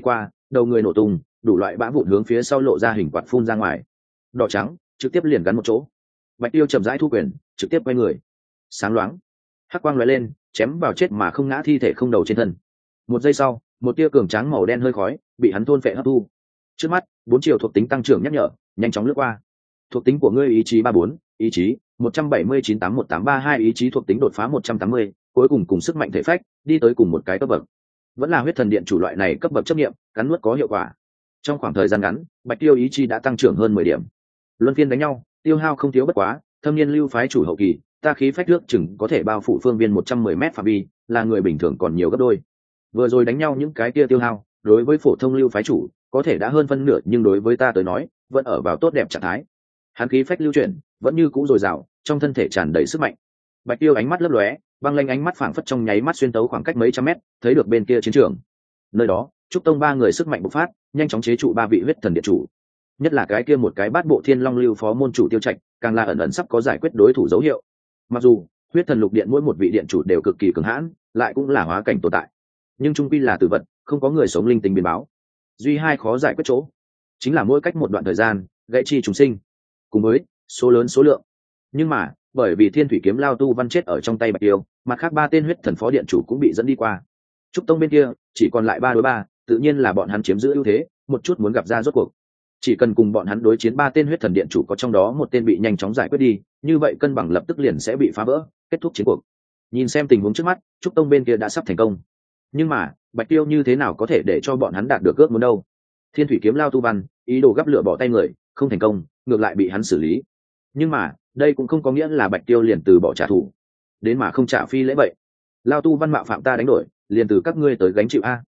đầu người nổ tung, đủ loại bã vụn hướng phía sau lộ ra hình quạt phun ra ngoài. Đỏ trắng trực tiếp liền gắn một chỗ. Bạch Tiêu chậm rãi thu quyền, trực tiếp quay người. Sáng loáng, hắc quang lóe lên, chém vào chết mà không ngã thi thể không đầu trên thân. Một giây sau, một tia cường tráng màu đen hơi khói bị hắn thôn phệ hấp thu. Trước mắt, bốn chiều thuộc tính tăng trưởng nhắc nhở, nhanh chóng lướt qua. Thuộc tính của ngươi ý chí ba bốn, ý chí một trăm bảy mươi chín tám một tám ba hai, ý chí thuộc tính đột phá một trăm tám mươi, cuối cùng cùng sức mạnh thể phách đi tới cùng một cái cấp bậc. Vẫn là huyết thần điện chủ loại này cấp bậc chấp nghiệm, cắn nuốt có hiệu quả. Trong khoảng thời gian ngắn, Bạch Tiêu ý chí đã tăng trưởng hơn mười điểm. Luân phiên đánh nhau, tiêu hao không thiếu bất quá, thâm niên lưu phái chủ hậu kỳ, ta khí phách nước chừng có thể bao phủ phương viên một trăm mười mét phạm vi, là người bình thường còn nhiều gấp đôi. Vừa rồi đánh nhau những cái kia tiêu hao, đối với phổ thông lưu phái chủ, có thể đã hơn phân nửa, nhưng đối với ta tới nói, vẫn ở vào tốt đẹp trạng thái. Hắn khí phách lưu chuyển, vẫn như cũ dồi dào, trong thân thể tràn đầy sức mạnh. Bạch Tiêu ánh mắt lấp lóe, băng lanh ánh mắt phảng phất trong nháy mắt xuyên tấu khoảng cách mấy trăm mét, thấy được bên kia chiến trường. Nơi đó, trúc tông ba người sức mạnh bộc phát, nhanh chóng chế trụ ba vị huyết thần điện chủ. Nhất là cái kia một cái bát bộ thiên long lưu phó môn chủ Tiêu Trạch, càng là ẩn ẩn sắp có giải quyết đối thủ dấu hiệu. Mặc dù huyết thần lục điện mỗi một vị điện chủ đều cực kỳ cường hãn, lại cũng là hóa cảnh tồn tại, nhưng trung quy là tử vật, không có người sống linh tính biến báo. Duy hai khó giải quyết chỗ, chính là mỗi cách một đoạn thời gian gãy chi trùng sinh, cùng với số lớn số lượng. Nhưng mà bởi vì thiên thủy kiếm lao tu văn chết ở trong tay Bạch Tiêu, mặt khác ba tên huyết thần phó điện chủ cũng bị dẫn đi qua. Trúc tông bên kia chỉ còn lại ba đối ba, tự nhiên là bọn hắn chiếm giữ ưu thế, một chút muốn gặp ra rốt cuộc. Chỉ cần cùng bọn hắn đối chiến ba tên huyết thần điện chủ có trong đó một tên bị nhanh chóng giải quyết đi, như vậy cân bằng lập tức liền sẽ bị phá vỡ, kết thúc chiến cuộc. Nhìn xem tình huống trước mắt, Trúc tông bên kia đã sắp thành công, nhưng mà Bạch Tiêu như thế nào có thể để cho bọn hắn đạt được ước muốn đâu? Thiên thủy kiếm lao tu văn ý đồ gắp lửa bỏ tay người, không thành công, ngược lại bị hắn xử lý. Nhưng mà đây cũng không có nghĩa là Bạch Tiêu liền từ bỏ trả thù, đến mà không trả phi lễ vậy. Lao tu văn mạo phạm ta đánh đổi, liền từ các ngươi tới gánh chịu a.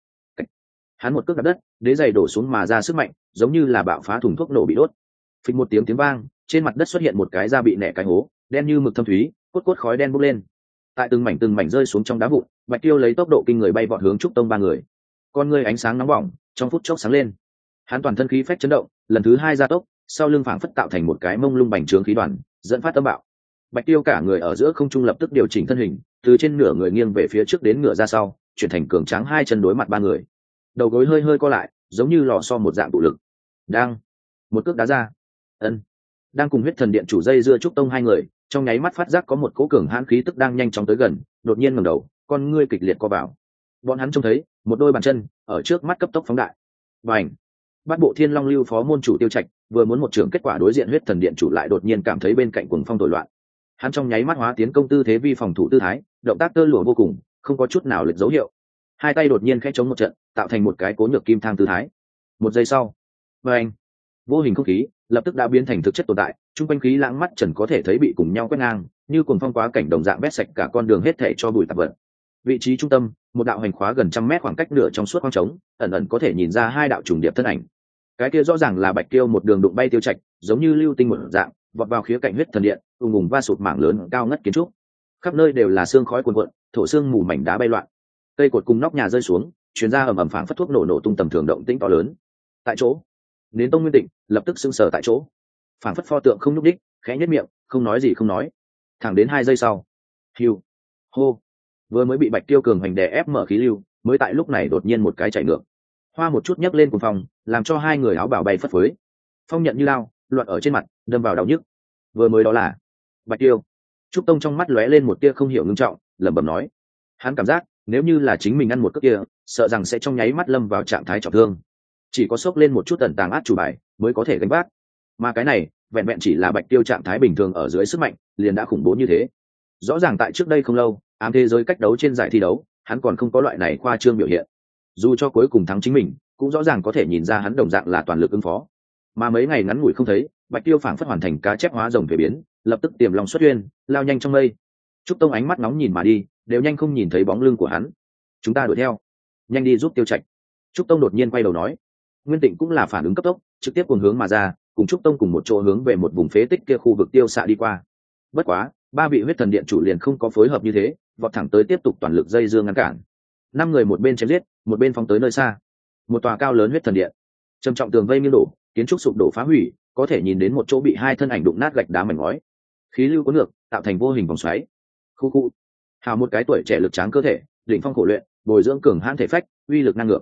Hắn một cước đạp đất, đế giày đổ xuống mà ra sức mạnh, giống như là bạo phá thùng thuốc nổ bị đốt. Phịch một tiếng tiếng vang, trên mặt đất xuất hiện một cái da bị nẻ cái hố, đen như mực thâm thúy, cốt cốt khói đen bốc lên. Tại từng mảnh từng mảnh rơi xuống trong đá vụn, Bạch Tiêu lấy tốc độ kinh người bay vọt hướng trúc tông ba người. Con ngươi ánh sáng nóng bỏng, trong phút chốc sáng lên. Hắn toàn thân khí phách chấn động, lần thứ hai gia tốc, sau lưng phảng phất tạo thành một cái mông lung bành trướng khí đoàn, dẫn phát âm bạo. Bạch Tiêu cả người ở giữa không trung lập tức điều chỉnh thân hình, từ trên nửa người nghiêng về phía trước đến nửa ra sau, chuyển thành cường tráng hai chân đối mặt ba người. Đầu gối hơi hơi co lại, giống như lò xo một dạng tụ lực. Đang một cước đá ra. Ân. Đang cùng huyết thần điện chủ dây dưa trúc tông hai người, trong nháy mắt phát giác có một cỗ cường hãn khí tức đang nhanh chóng tới gần, đột nhiên ngẩng đầu, con ngươi kịch liệt co vào. Bọn hắn trông thấy một đôi bàn chân ở trước mắt cấp tốc phóng đại. Bành! Bát bộ thiên long lưu phó môn chủ Tiêu Trạch vừa muốn một trường kết quả đối diện huyết thần điện chủ, lại đột nhiên cảm thấy bên cạnh cuồng phong thổi loạn. Hắn trong nháy mắt hóa tiến công tư thế vi phòng thủ tư thái, động tác tơ lụa vô cùng, không có chút nào lệch dấu hiệu. Hai tay đột nhiên khẽ chống một trận, tạo thành một cái cố nhược kim thang tư thái. Một giây sau, bành! Vô hình không khí lập tức đã biến thành thực chất tồn tại, chung quanh khí lãng mắt trần có thể thấy bị cùng nhau quét ngang, như cuồng phong quá cảnh đồng dạng bét sạch cả con đường hết thảy cho bụi tạp vật. Vị trí trung tâm, một đạo hành khóa gần trăm mét khoảng cách nửa trong suốt khoang trống, ẩn ẩn có thể nhìn ra hai đạo trùng điệp thân ảnh. Cái kia rõ ràng là Bạch Tiêu một đường đụng bay Tiêu Trạch, giống như lưu tinh một dạng, vọt vào khía cạnh huyết thần điện, ùng ùng va sụt mảng lớn cao ngất kiến trúc. Khắp nơi đều là xương khói cuồn cuộn, thổ xương mù mảnh đá bay loạn. Cây cột cùng nóc nhà rơi xuống, truyền ra ầm ầm phảng phất thuốc nổ nổ tung tầm thường động tĩnh to lớn. Tại chỗ, Nến Tông Nguyên Tịnh lập tức sững sờ tại chỗ, phảng phất pho tượng không nhúc đích, khẽ nhếch miệng, không nói gì không nói. Thẳng đến hai giây sau, hiu, hô, vừa mới bị Bạch Tiêu cường hành đè ép mở khí lưu, mới tại lúc này đột nhiên một cái chạy ngược, hoa một chút nhấc lên cùng phòng, làm cho hai người áo bào bay phất phới. Phong nhận như lao, loạn ở trên mặt, đâm vào đau nhức. Vừa mới đó là Bạch Tiêu. Trúc Tông trong mắt lóe lên một tia không hiểu ngưng trọng, lẩm bẩm nói: hắn cảm giác nếu như là chính mình ăn một cước kia, sợ rằng sẽ trong nháy mắt lâm vào trạng thái trọng thương, chỉ có sốc lên một chút tần tàng át chủ bài mới có thể gánh vác. Mà cái này vẹn vẹn chỉ là Bạch Tiêu trạng thái bình thường ở dưới sức mạnh liền đã khủng bố như thế. Rõ ràng tại trước đây không lâu, ám thế giới cách đấu trên giải thi đấu, hắn còn không có loại này khoa trương biểu hiện. Dù cho cuối cùng thắng chính mình, cũng rõ ràng có thể nhìn ra hắn đồng dạng là toàn lực ứng phó. Mà mấy ngày ngắn ngủi không thấy, Bạch Tiêu phảng phất hoàn thành cá chép hóa rồng thể biến, lập tức tiềm lòng xuất uyên, lao nhanh trong mây. Trúc Tông ánh mắt nóng nhìn mà đi, đều nhanh không nhìn thấy bóng lưng của hắn. Chúng ta đuổi theo, nhanh đi giúp Tiêu Trạch. Trúc Tông đột nhiên quay đầu nói. Nguyên Tịnh cũng là phản ứng cấp tốc, trực tiếp cuồng hướng mà ra, cùng Trúc Tông cùng một chỗ hướng về một vùng phế tích kia khu vực tiêu xạ đi qua. Bất quá, ba vị huyết thần điện chủ liền không có phối hợp như thế, vọt thẳng tới tiếp tục toàn lực dây dưa ngăn cản. Năm người một bên chém giết, một bên phóng tới nơi xa. Một tòa cao lớn huyết thần điện, trầm trọng tường vây nghiêng đổ, kiến trúc sụp đổ phá hủy, có thể nhìn đến một chỗ bị hai thân ảnh đụng nát gạch đá mảnh ngói. Khí lưu cuốn ngược, tạo thành vô hình vòng xoáy. Khu khu. Hào một cái tuổi trẻ lực tráng cơ thể, đỉnh phong khổ luyện, bồi dưỡng cường hãn thể phách, uy lực năng ngược.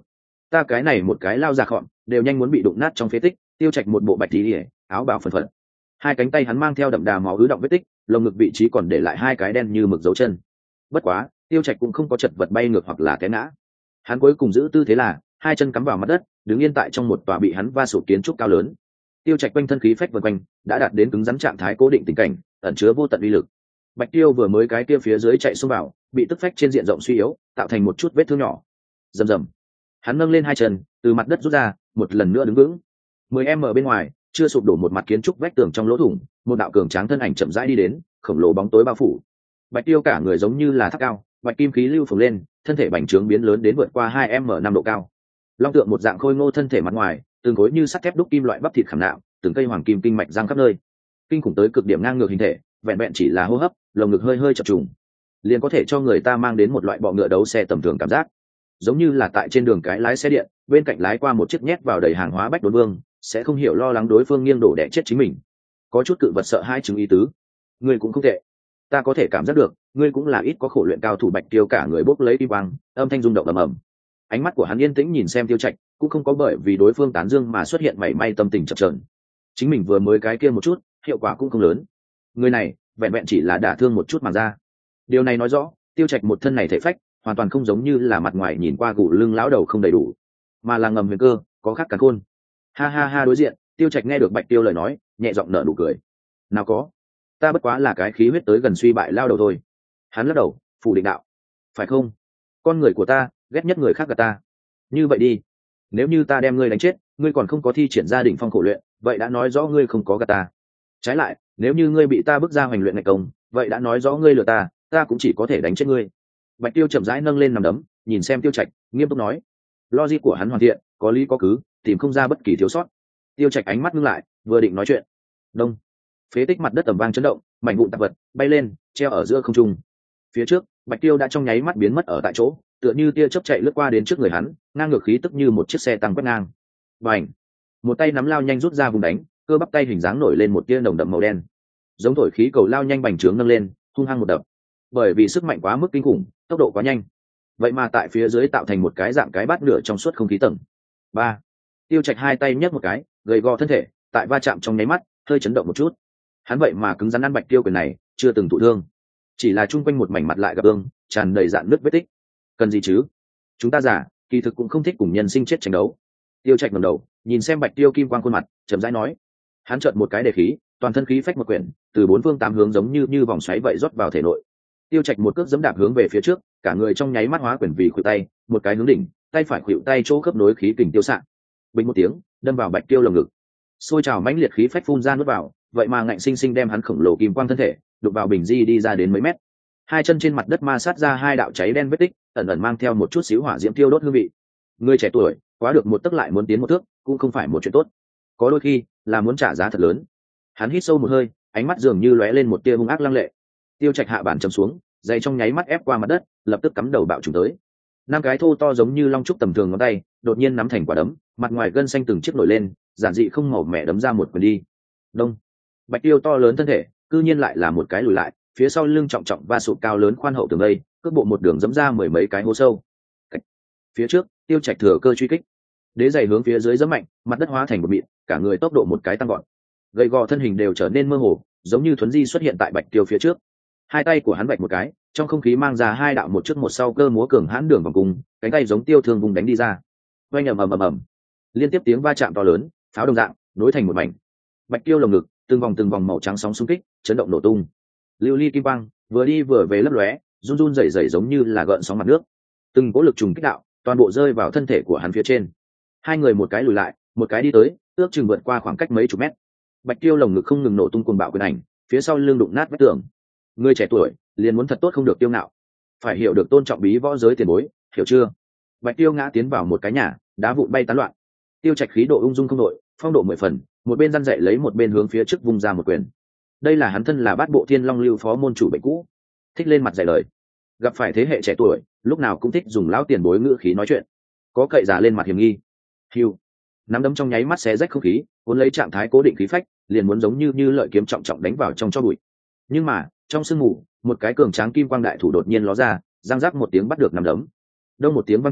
Ta cái này một cái lao già khọm đều nhanh muốn bị đụng nát trong phế tích. Tiêu Trạch một bộ bạch tí ỉa, áo bào phần phật, hai cánh tay hắn mang theo đậm đà máu ứ động vết tích, lồng ngực vị trí còn để lại hai cái đen như mực dấu chân. Bất quá Tiêu Trạch cũng không có chật vật bay ngược hoặc là té ngã, hắn cuối cùng giữ tư thế là hai chân cắm vào mặt đất, đứng yên tại trong một tòa bị hắn va sụp kiến trúc cao lớn. Tiêu Trạch quanh thân khí phách vần quanh đã đạt đến cứng rắn trạng thái cố định tình cảnh, ẩn chứa vô tận uy lực. Bạch Tiêu vừa mới cái kia phía dưới chạy xông vào, bị tức phách trên diện rộng suy yếu, tạo thành một chút vết thương nhỏ. Rầm rầm, hắn nâng lên hai chân, từ mặt đất rút ra, một lần nữa đứng vững. mười mét bên ngoài, chưa sụp đổ một mặt kiến trúc vách tường trong lỗ thủng, một đạo cường tráng thân ảnh chậm rãi đi đến, khổng lồ bóng tối bao phủ. Bạch Tiêu cả người giống như là tháp cao, bạch kim khí lưu phồng lên, thân thể bành trướng biến lớn đến vượt qua hai mét năm độ cao. Long tượng một dạng khôi ngô thân thể mặt ngoài, từng khối như sắt thép đúc kim loại bắp thịt khảm nạm, từng cây hoàng kim kinh mạch giang khắp nơi. Kinh khủng tới cực điểm ngang ngược hình thể, vẹn vẹn chỉ là hô hấp, lồng ngực hơi hơi chập trùng, liền có thể cho người ta mang đến một loại bọ ngựa đấu xe tầm thường cảm giác, giống như là tại trên đường cái lái xe điện, bên cạnh lái qua một chiếc nhét vào đầy hàng hóa bách đốn vương, sẽ không hiểu lo lắng đối phương nghiêng đổ đẻ chết chính mình. Có chút cự vật sợ hai chứng ý tứ. Ngươi cũng không tệ, ta có thể cảm giác được, ngươi cũng là ít có khổ luyện cao thủ. Bạch Tiêu cả người bốc lấy kim quang, âm thanh rung động ầm ầm. Ánh mắt của hắn yên tĩnh nhìn xem Tiêu Trạch, cũng không có bởi vì đối phương tán dương mà xuất hiện mảy may tâm tình chập chờn. Chính mình vừa mới cái kia một chút, hiệu quả cũng không lớn. Người này, vẹn vẹn chỉ là đả thương một chút mà ra. Điều này nói rõ, Tiêu Trạch một thân này thể phách, hoàn toàn không giống như là mặt ngoài nhìn qua gù lưng lão đầu không đầy đủ, mà là ngầm huyền cơ, có khác cả khôn. Ha ha ha, đối diện, Tiêu Trạch nghe được Bạch Tiêu lời nói, nhẹ giọng nở nụ cười. Nào có, ta bất quá là cái khí huyết tới gần suy bại lao đầu thôi. Hắn lắc đầu, phủ định đạo. Phải không? Con người của ta, ghét nhất người khác gạt ta. Như vậy đi, nếu như ta đem ngươi đánh chết, ngươi còn không có thi triển gia đình phong khổ luyện, vậy đã nói rõ ngươi không có gạt ta. Trái lại, nếu như ngươi bị ta bức ra hoành luyện ngày công, vậy đã nói rõ ngươi lừa ta, ta cũng chỉ có thể đánh chết ngươi. Bạch Tiêu chậm rãi nâng lên nằm đấm, nhìn xem Tiêu Trạch, nghiêm túc nói. Logic của hắn hoàn thiện, có lý có cứ, tìm không ra bất kỳ thiếu sót. Tiêu Trạch ánh mắt ngưng lại, vừa định nói chuyện, đông, phế tích mặt đất tầm vang chấn động, mảnh vụn tạp vật bay lên, treo ở giữa không trung. Phía trước, Bạch Tiêu đã trong nháy mắt biến mất ở tại chỗ, tựa như tia chớp chạy lướt qua đến trước người hắn, ngang ngược khí tức như một chiếc xe tăng quét ngang. Bành! Một tay nắm lao nhanh rút ra vùng đánh, cơ bắp tay hình dáng nổi lên một tia nồng đậm màu đen, giống thổi khí cầu lao nhanh bành trướng nâng lên, hung hăng một đập. Bởi vì sức mạnh quá mức kinh khủng, tốc độ quá nhanh, vậy mà tại phía dưới tạo thành một cái dạng cái bát nửa trong suốt không khí tầng. Ba. Tiêu Trạch hai tay nhấc một cái, gầy gò thân thể, tại va chạm trong nháy mắt, hơi chấn động một chút. Hắn vậy mà cứng rắn ăn Bạch Tiêu quyền này, chưa từng thụ thương, chỉ là chung quanh một mảnh mặt lại gặp ương, tràn đầy dạn nứt vết tích. Cần gì chứ? Chúng ta giả, kỳ thực cũng không thích cùng nhân sinh chết tranh đấu. Tiêu Trạch ngẩng đầu, nhìn xem Bạch Tiêu kim quang khuôn mặt, chậm rãi nói. Hắn chợt một cái đề khí, toàn thân khí phách một quyển, từ bốn phương tám hướng giống như như vòng xoáy vậy rót vào thể nội. Tiêu Trạch một cước giẫm đạp hướng về phía trước, cả người trong nháy mắt hóa quyển vì khuỷu tay, một cái hướng đỉnh, tay phải khuỷu tay chỗ khớp nối khí kình tiêu xạ. Bình một tiếng, đâm vào Bạch Tiêu lồng ngực. Xôi trào mãnh liệt khí phách phun ra nuốt vào, vậy mà ngạnh sinh sinh đem hắn khổng lồ kim quang thân thể đục vào bình di đi ra đến mấy mét. Hai chân trên mặt đất ma sát ra hai đạo cháy đen vết tích, ẩn ẩn mang theo một chút xíu hỏa diễm tiêu đốt hương vị. Người trẻ tuổi, quá được một tấc lại muốn tiến một thước, cũng không phải một chuyện tốt. Có đôi khi là muốn trả giá thật lớn. Hắn hít sâu một hơi, ánh mắt dường như lóe lên một tia hung ác lăng lệ. Tiêu Trạch hạ bản chầm xuống, dây trong nháy mắt ép qua mặt đất, lập tức cắm đầu bạo trùng tới. Năm cái thô to giống như long trúc tầm thường ngón tay, đột nhiên nắm thành quả đấm, mặt ngoài gân xanh từng chiếc nổi lên, giản dị không màu mẹ đấm ra một quyền đi. Đông. Bạch Tiêu to lớn thân thể, cư nhiên lại là một cái lùi lại, phía sau lưng trọng trọng va sụp cao lớn khoan hậu tường đây, cước bộ một đường dẫm ra mười mấy cái hố sâu. Cách. Phía trước, Tiêu Trạch thừa cơ truy kích, đế giày hướng phía dưới giẫm mạnh, mặt đất hóa thành một mịn, cả người tốc độ một cái tăng gọn, gầy gò thân hình đều trở nên mơ hồ, giống như thuấn di xuất hiện tại Bạch Tiêu phía trước. Hai tay của hắn vạch một cái, trong không khí mang ra hai đạo một trước một sau cơ múa cường hãn đường vòng cung, cánh tay giống tiêu thương vùng đánh đi ra. Oanh ầm ầm ầm ầm, liên tiếp tiếng va chạm to lớn, pháo đồng dạng nối thành một mảnh. Bạch Tiêu lồng ngực, từng vòng từng vòng màu trắng sóng xung kích, chấn động nổ tung. Lưu ly kim quang vừa đi vừa về lấp lóe, run run rẩy rẩy giống như là gợn sóng mặt nước. Từng cỗ lực trùng kích đạo, toàn bộ rơi vào thân thể của hắn phía trên. Hai người một cái lùi lại, một cái đi tới, ước chừng vượt qua khoảng cách mấy chục mét. Bạch Tiêu lồng ngực không ngừng nổ tung cuồng bạo quyền ảnh, phía sau lưng đụng nát vách tường. Người trẻ tuổi liền muốn thật tốt không được tiêu ngạo, phải hiểu được tôn trọng bí võ giới tiền bối, hiểu chưa? Bạch Tiêu ngã tiến vào một cái nhà, đá vụn bay tán loạn. Tiêu Trạch khí độ ung dung không đội, phong độ mười phần, một bên răn dạy lấy một bên hướng phía trước vung ra một quyền. Đây là hắn thân là bát bộ thiên long lưu phó môn chủ bệnh cũ, thích lên mặt dạy lời. Gặp phải thế hệ trẻ tuổi, lúc nào cũng thích dùng lão tiền bối ngữ khí nói chuyện, có cậy giả lên mặt hiểm nghi. Hiu, nắm đấm trong nháy mắt xé rách không khí, cuốn lấy trạng thái cố định khí phách, liền muốn giống như như lợi kiếm trọng trọng đánh vào trong cho bụi. Nhưng mà trong sương mù, một cái cường tráng kim quang đại thủ đột nhiên ló ra, giang rác một tiếng bắt được nắm đấm. Đông một tiếng vang trầm,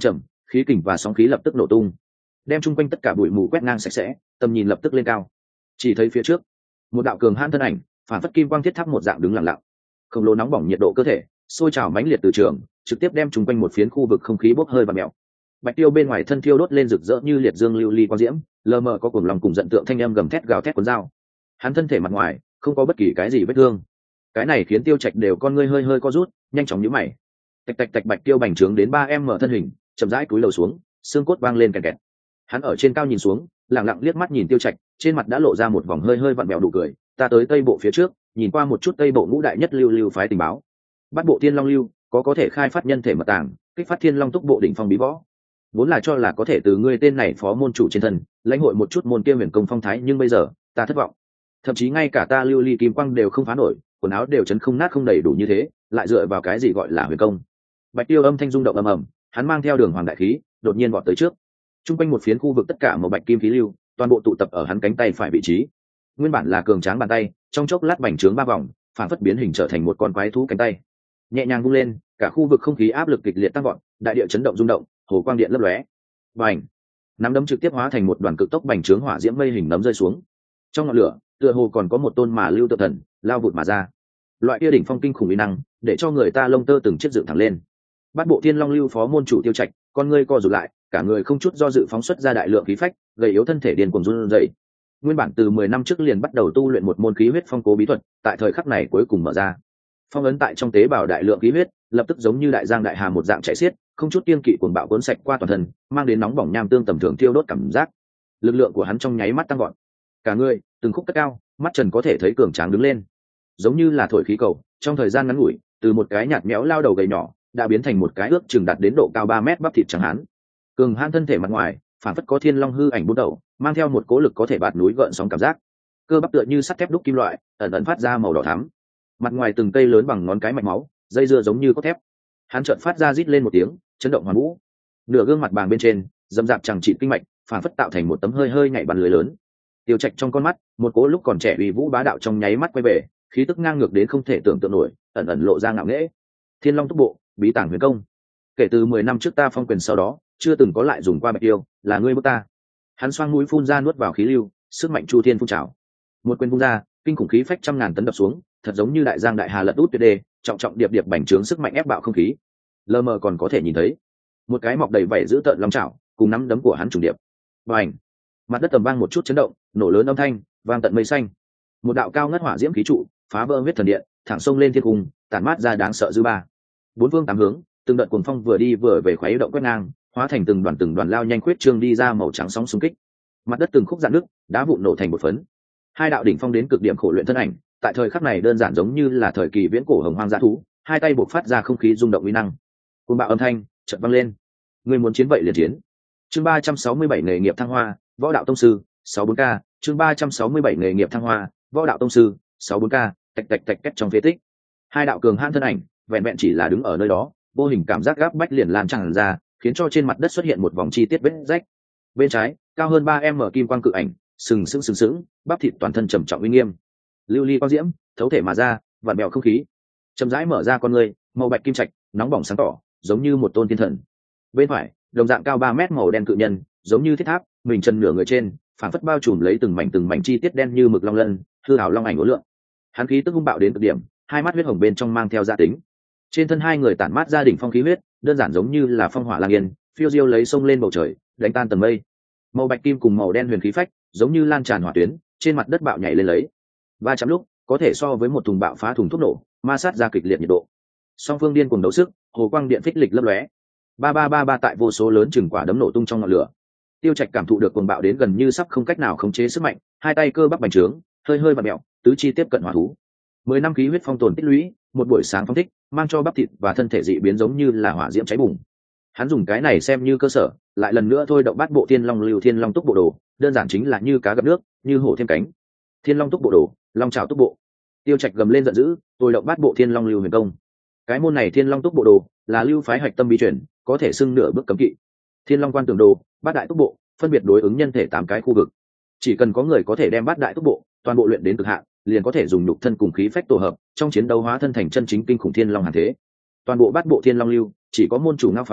khí kình và sóng khí lập tức nổ tung, đem chung quanh tất cả bụi mù quét ngang sạch sẽ, tầm nhìn lập tức lên cao. Chỉ thấy phía trước một đạo cường hãn thân ảnh phản phất kim quang thiết tháp một dạng đứng lặng lặng, khổng lồ nóng bỏng nhiệt độ cơ thể sôi trào mãnh liệt từ trường, trực tiếp đem chung quanh một phiến khu vực không khí bốc hơi và mèo. Bạch Tiêu bên ngoài thân thiêu đốt lên rực rỡ như liệt dương lưu ly quang diễm, lờ mờ có cuồng lòng cùng giận tượng thanh âm gầm thét gào thét cuốn dao. Hắn thân thể mặt ngoài không có bất kỳ cái gì vết thương, cái này khiến Tiêu Trạch đều con ngươi hơi hơi co rút, nhanh chóng nhíu mày. Tạch tạch tạch, Bạch Tiêu bành trướng đến ba em mở thân hình, chậm rãi cúi đầu xuống, xương cốt vang lên kẹt kẹt. Hắn ở trên cao nhìn xuống, lặng lặng liếc mắt nhìn Tiêu Trạch, trên mặt đã lộ ra một vòng hơi hơi vặn vẹo đủ cười. Ta tới Tây Bộ phía trước, nhìn qua một chút Tây Bộ ngũ đại nhất lưu lưu phái tình báo. Bắt bộ Thiên Long lưu có có thể khai phát nhân thể mật tàng, kích phát Thiên Long túc bộ đỉnh phong bí võ. Vốn là cho là có thể từ ngươi tên này phó môn chủ trên thân lãnh hội một chút môn kia huyền công phong thái, nhưng bây giờ ta thất vọng. Thậm chí ngay cả ta lưu ly kim quang đều không phá nổi, quần áo đều chấn không nát không đầy đủ như thế, lại dựa vào cái gì gọi là huyền công? Bạch Tiêu âm thanh rung động ầm ầm, hắn mang theo đường hoàng đại khí, đột nhiên vọt tới trước. Trung quanh một phiến khu vực tất cả màu bạch kim khí lưu, toàn bộ tụ tập ở hắn cánh tay phải vị trí. Nguyên bản là cường tráng bàn tay, trong chốc lát bành trướng ba vòng, phản phất biến hình trở thành một con quái thú cánh tay. Nhẹ nhàng vung lên, cả khu vực không khí áp lực kịch liệt tăng vọt, đại địa chấn động rung động, hồ quang điện lấp lóe. Bành! Nắm đấm trực tiếp hóa thành một đoàn cực tốc bành trướng hỏa diễm mây hình nấm rơi xuống. Trong ngọn lửa, tựa hồ còn có một tôn mà lưu tự thần lao vụt mà ra. Loại kia đỉnh phong kinh khủng uy năng, để cho người ta lông tơ từng chiếc dựng thẳng lên. Bát bộ Thiên Long lưu phó môn chủ Tiêu Trạch, con ngươi co rụt lại, cả người không chút do dự phóng xuất ra đại lượng khí phách, gầy yếu thân thể điên cuồng run rẩy. Nguyên bản từ mười năm trước liền bắt đầu tu luyện một môn khí huyết phong cố bí thuật, tại thời khắc này cuối cùng mở ra. Phong ấn tại trong tế bào đại lượng khí huyết, lập tức giống như đại giang đại hà một dạng chảy xiết, không chút kiêng kỵ cuồng bạo cuốn sạch qua toàn thân, mang đến nóng bỏng nham tương tầm thường thiêu đốt cảm giác. Lực lượng của hắn trong nháy mắt tăng vọt. Cả người từng khúc cất cao, mắt trần có thể thấy cường tráng đứng lên, giống như là thổi khí cầu, trong thời gian ngắn ngủi, từ một cái nhạt méo lao đầu gầy nhỏ, đã biến thành một cái ước chừng đạt đến độ cao ba mét bắp thịt trắng hán. Cường hãn thân thể mặt ngoài, phản phất có thiên long hư ảnh bút đầu, mang theo một cố lực có thể bạt núi gợn sóng cảm giác. Cơ bắp tựa như sắt thép đúc kim loại, ẩn ẩn phát ra màu đỏ thắm. Mặt ngoài từng cây lớn bằng ngón cái mạch máu, dây dưa giống như cốt thép. Hắn chợt phát ra rít lên một tiếng, chấn động hoàn vũ. Nửa gương mặt bàng bên trên, dầm dạp chẳng trị kinh mạch, phản phất tạo thành một tấm hơi hơi nhảy bắn lưới lớn. Tiêu Trạch trong con mắt, một cố lúc còn trẻ uy vũ bá đạo trong nháy mắt quay về, khí tức ngang ngược đến không thể tưởng tượng nổi, ẩn ẩn lộ ra ngạo nghễ. Thiên Long túc bộ, bí tàng huyền công. Kể từ mười năm trước ta phong quyền sau đó, chưa từng có lại dùng qua Bạch Tiêu, là ngươi bước ta. Hắn xoang mũi phun ra nuốt vào khí lưu, sức mạnh chu thiên phun trào. Một quyền vung ra, kinh khủng khí phách trăm ngàn tấn đập xuống, thật giống như đại giang đại hà lật út tuyệt đề, trọng trọng điệp điệp bành trướng sức mạnh ép bạo không khí. Lờ mờ còn có thể nhìn thấy một cái mọc đầy vảy giữ tợn long chảo, cùng nắm đấm của hắn trùng điệp. Bành! Mặt đất tầm vang một chút chấn động, nổ lớn âm thanh vang tận mây xanh. Một đạo cao ngất hỏa diễm khí trụ phá vỡ huyết thần điện, thẳng sông lên thiên cung, tản mát ra đáng sợ dư ba. Bốn phương tám hướng, từng đợt cuồng phong vừa đi vừa về khuấy động quét ngang, hóa thành từng đoàn từng đoàn lao nhanh khuyết trương đi ra màu trắng sóng xung kích. Mặt đất từng khúc dạn nước, đá vụn nổ thành một phấn. Hai đạo đỉnh phong đến cực điểm khổ luyện thân ảnh, tại thời khắc này đơn giản giống như là thời kỳ viễn cổ hồng hoang dã thú, hai tay buộc phát ra không khí rung động uy năng. Cuồng bạo âm thanh chợt vang lên. Người muốn chiến vậy liền chiến. Chương ba trăm sáu mươi bảy nghề nghiệp thăng hoa, võ đạo tông sư, sáu bốn k. Chương ba trăm sáu mươi bảy nghề nghiệp thăng hoa, võ đạo tông sư, sáu bốn k. Tạch tạch tạch cách trong phế tích. Hai đạo cường hãn thân ảnh, vẹn vẹn chỉ là đứng ở nơi đó, vô hình cảm giác gáp bách liền lan tràn ra, khiến cho trên mặt đất xuất hiện một vòng chi tiết vết rách. Bên trái, cao hơn ba em kim quang cự ảnh, sừng sững sừng sững, bắp thịt toàn thân trầm trọng uy nghiêm. Lưu ly quang diễm, thấu thể mà ra, vặn bèo không khí. Chậm rãi mở ra con người, màu bạch kim trạch, nóng bỏng sáng tỏ, giống như một tôn thiên thần. Bên phải, đồng dạng cao ba mét màu đen cự nhân, giống như thiết tháp, mình chân nửa người trên, phản phất bao trùm lấy từng mảnh từng mảnh chi tiết đen như mực long lân, hư ảo long ảnh uốn lượn. Hắn khí tức hung bạo đến cực điểm, hai mắt huyết hồng bên trong mang theo gia tính. Trên thân hai người tản mát ra đỉnh phong khí huyết, đơn giản giống như là phong hỏa lang yên, phiêu diêu lấy sông lên bầu trời, đánh tan tầng mây. Màu bạch kim cùng màu đen huyền khí phách, giống như lan tràn hỏa tuyến, trên mặt đất bạo nhảy lên lấy. Va chạm lúc, có thể so với một thùng bạo phá thùng thuốc nổ, ma sát ra kịch liệt nhiệt độ. Song phương điên cuồng đấu sức, hồ quang điện phích lịch lấp lóe. Ba ba ba ba tại vô số lớn chừng quả đấm nổ tung trong ngọn lửa. Tiêu Trạch cảm thụ được cuồng bạo đến gần như sắp không cách nào khống chế sức mạnh, hai tay cơ bắp bành trướng, hơi hơi vặn mèo, tứ chi tiếp cận hỏa thú. Mười năm khí huyết phong tồn tích lũy, một buổi sáng phong thích, mang cho bắp thịt và thân thể dị biến giống như là hỏa diễm cháy bùng. Hắn dùng cái này xem như cơ sở, lại lần nữa thôi động bát bộ Thiên Long lưu Thiên Long túc bộ đồ, đơn giản chính là như cá gặp nước, như hổ thêm cánh. Thiên Long túc bộ đồ, long trảo túc bộ. Tiêu Trạch gầm lên giận dữ, thôi động bát bộ Thiên Long lưu huyền công. Cái môn này Thiên Long túc bộ đồ là lưu phái hạch tâm bí truyền, có thể xưng nửa bước cấm kỵ. Thiên Long quan tường đồ, bát đại túc bộ, phân biệt đối ứng nhân thể tám cái khu vực. Chỉ cần có người có thể đem bát đại túc bộ toàn bộ luyện đến cực hạn, liền có thể dùng nhục thân cùng khí phách tổ hợp, trong chiến đấu hóa thân thành chân chính kinh khủng thiên long hàn thế. Toàn bộ bát bộ Thiên Long lưu, chỉ có môn chủ Ngao Phong,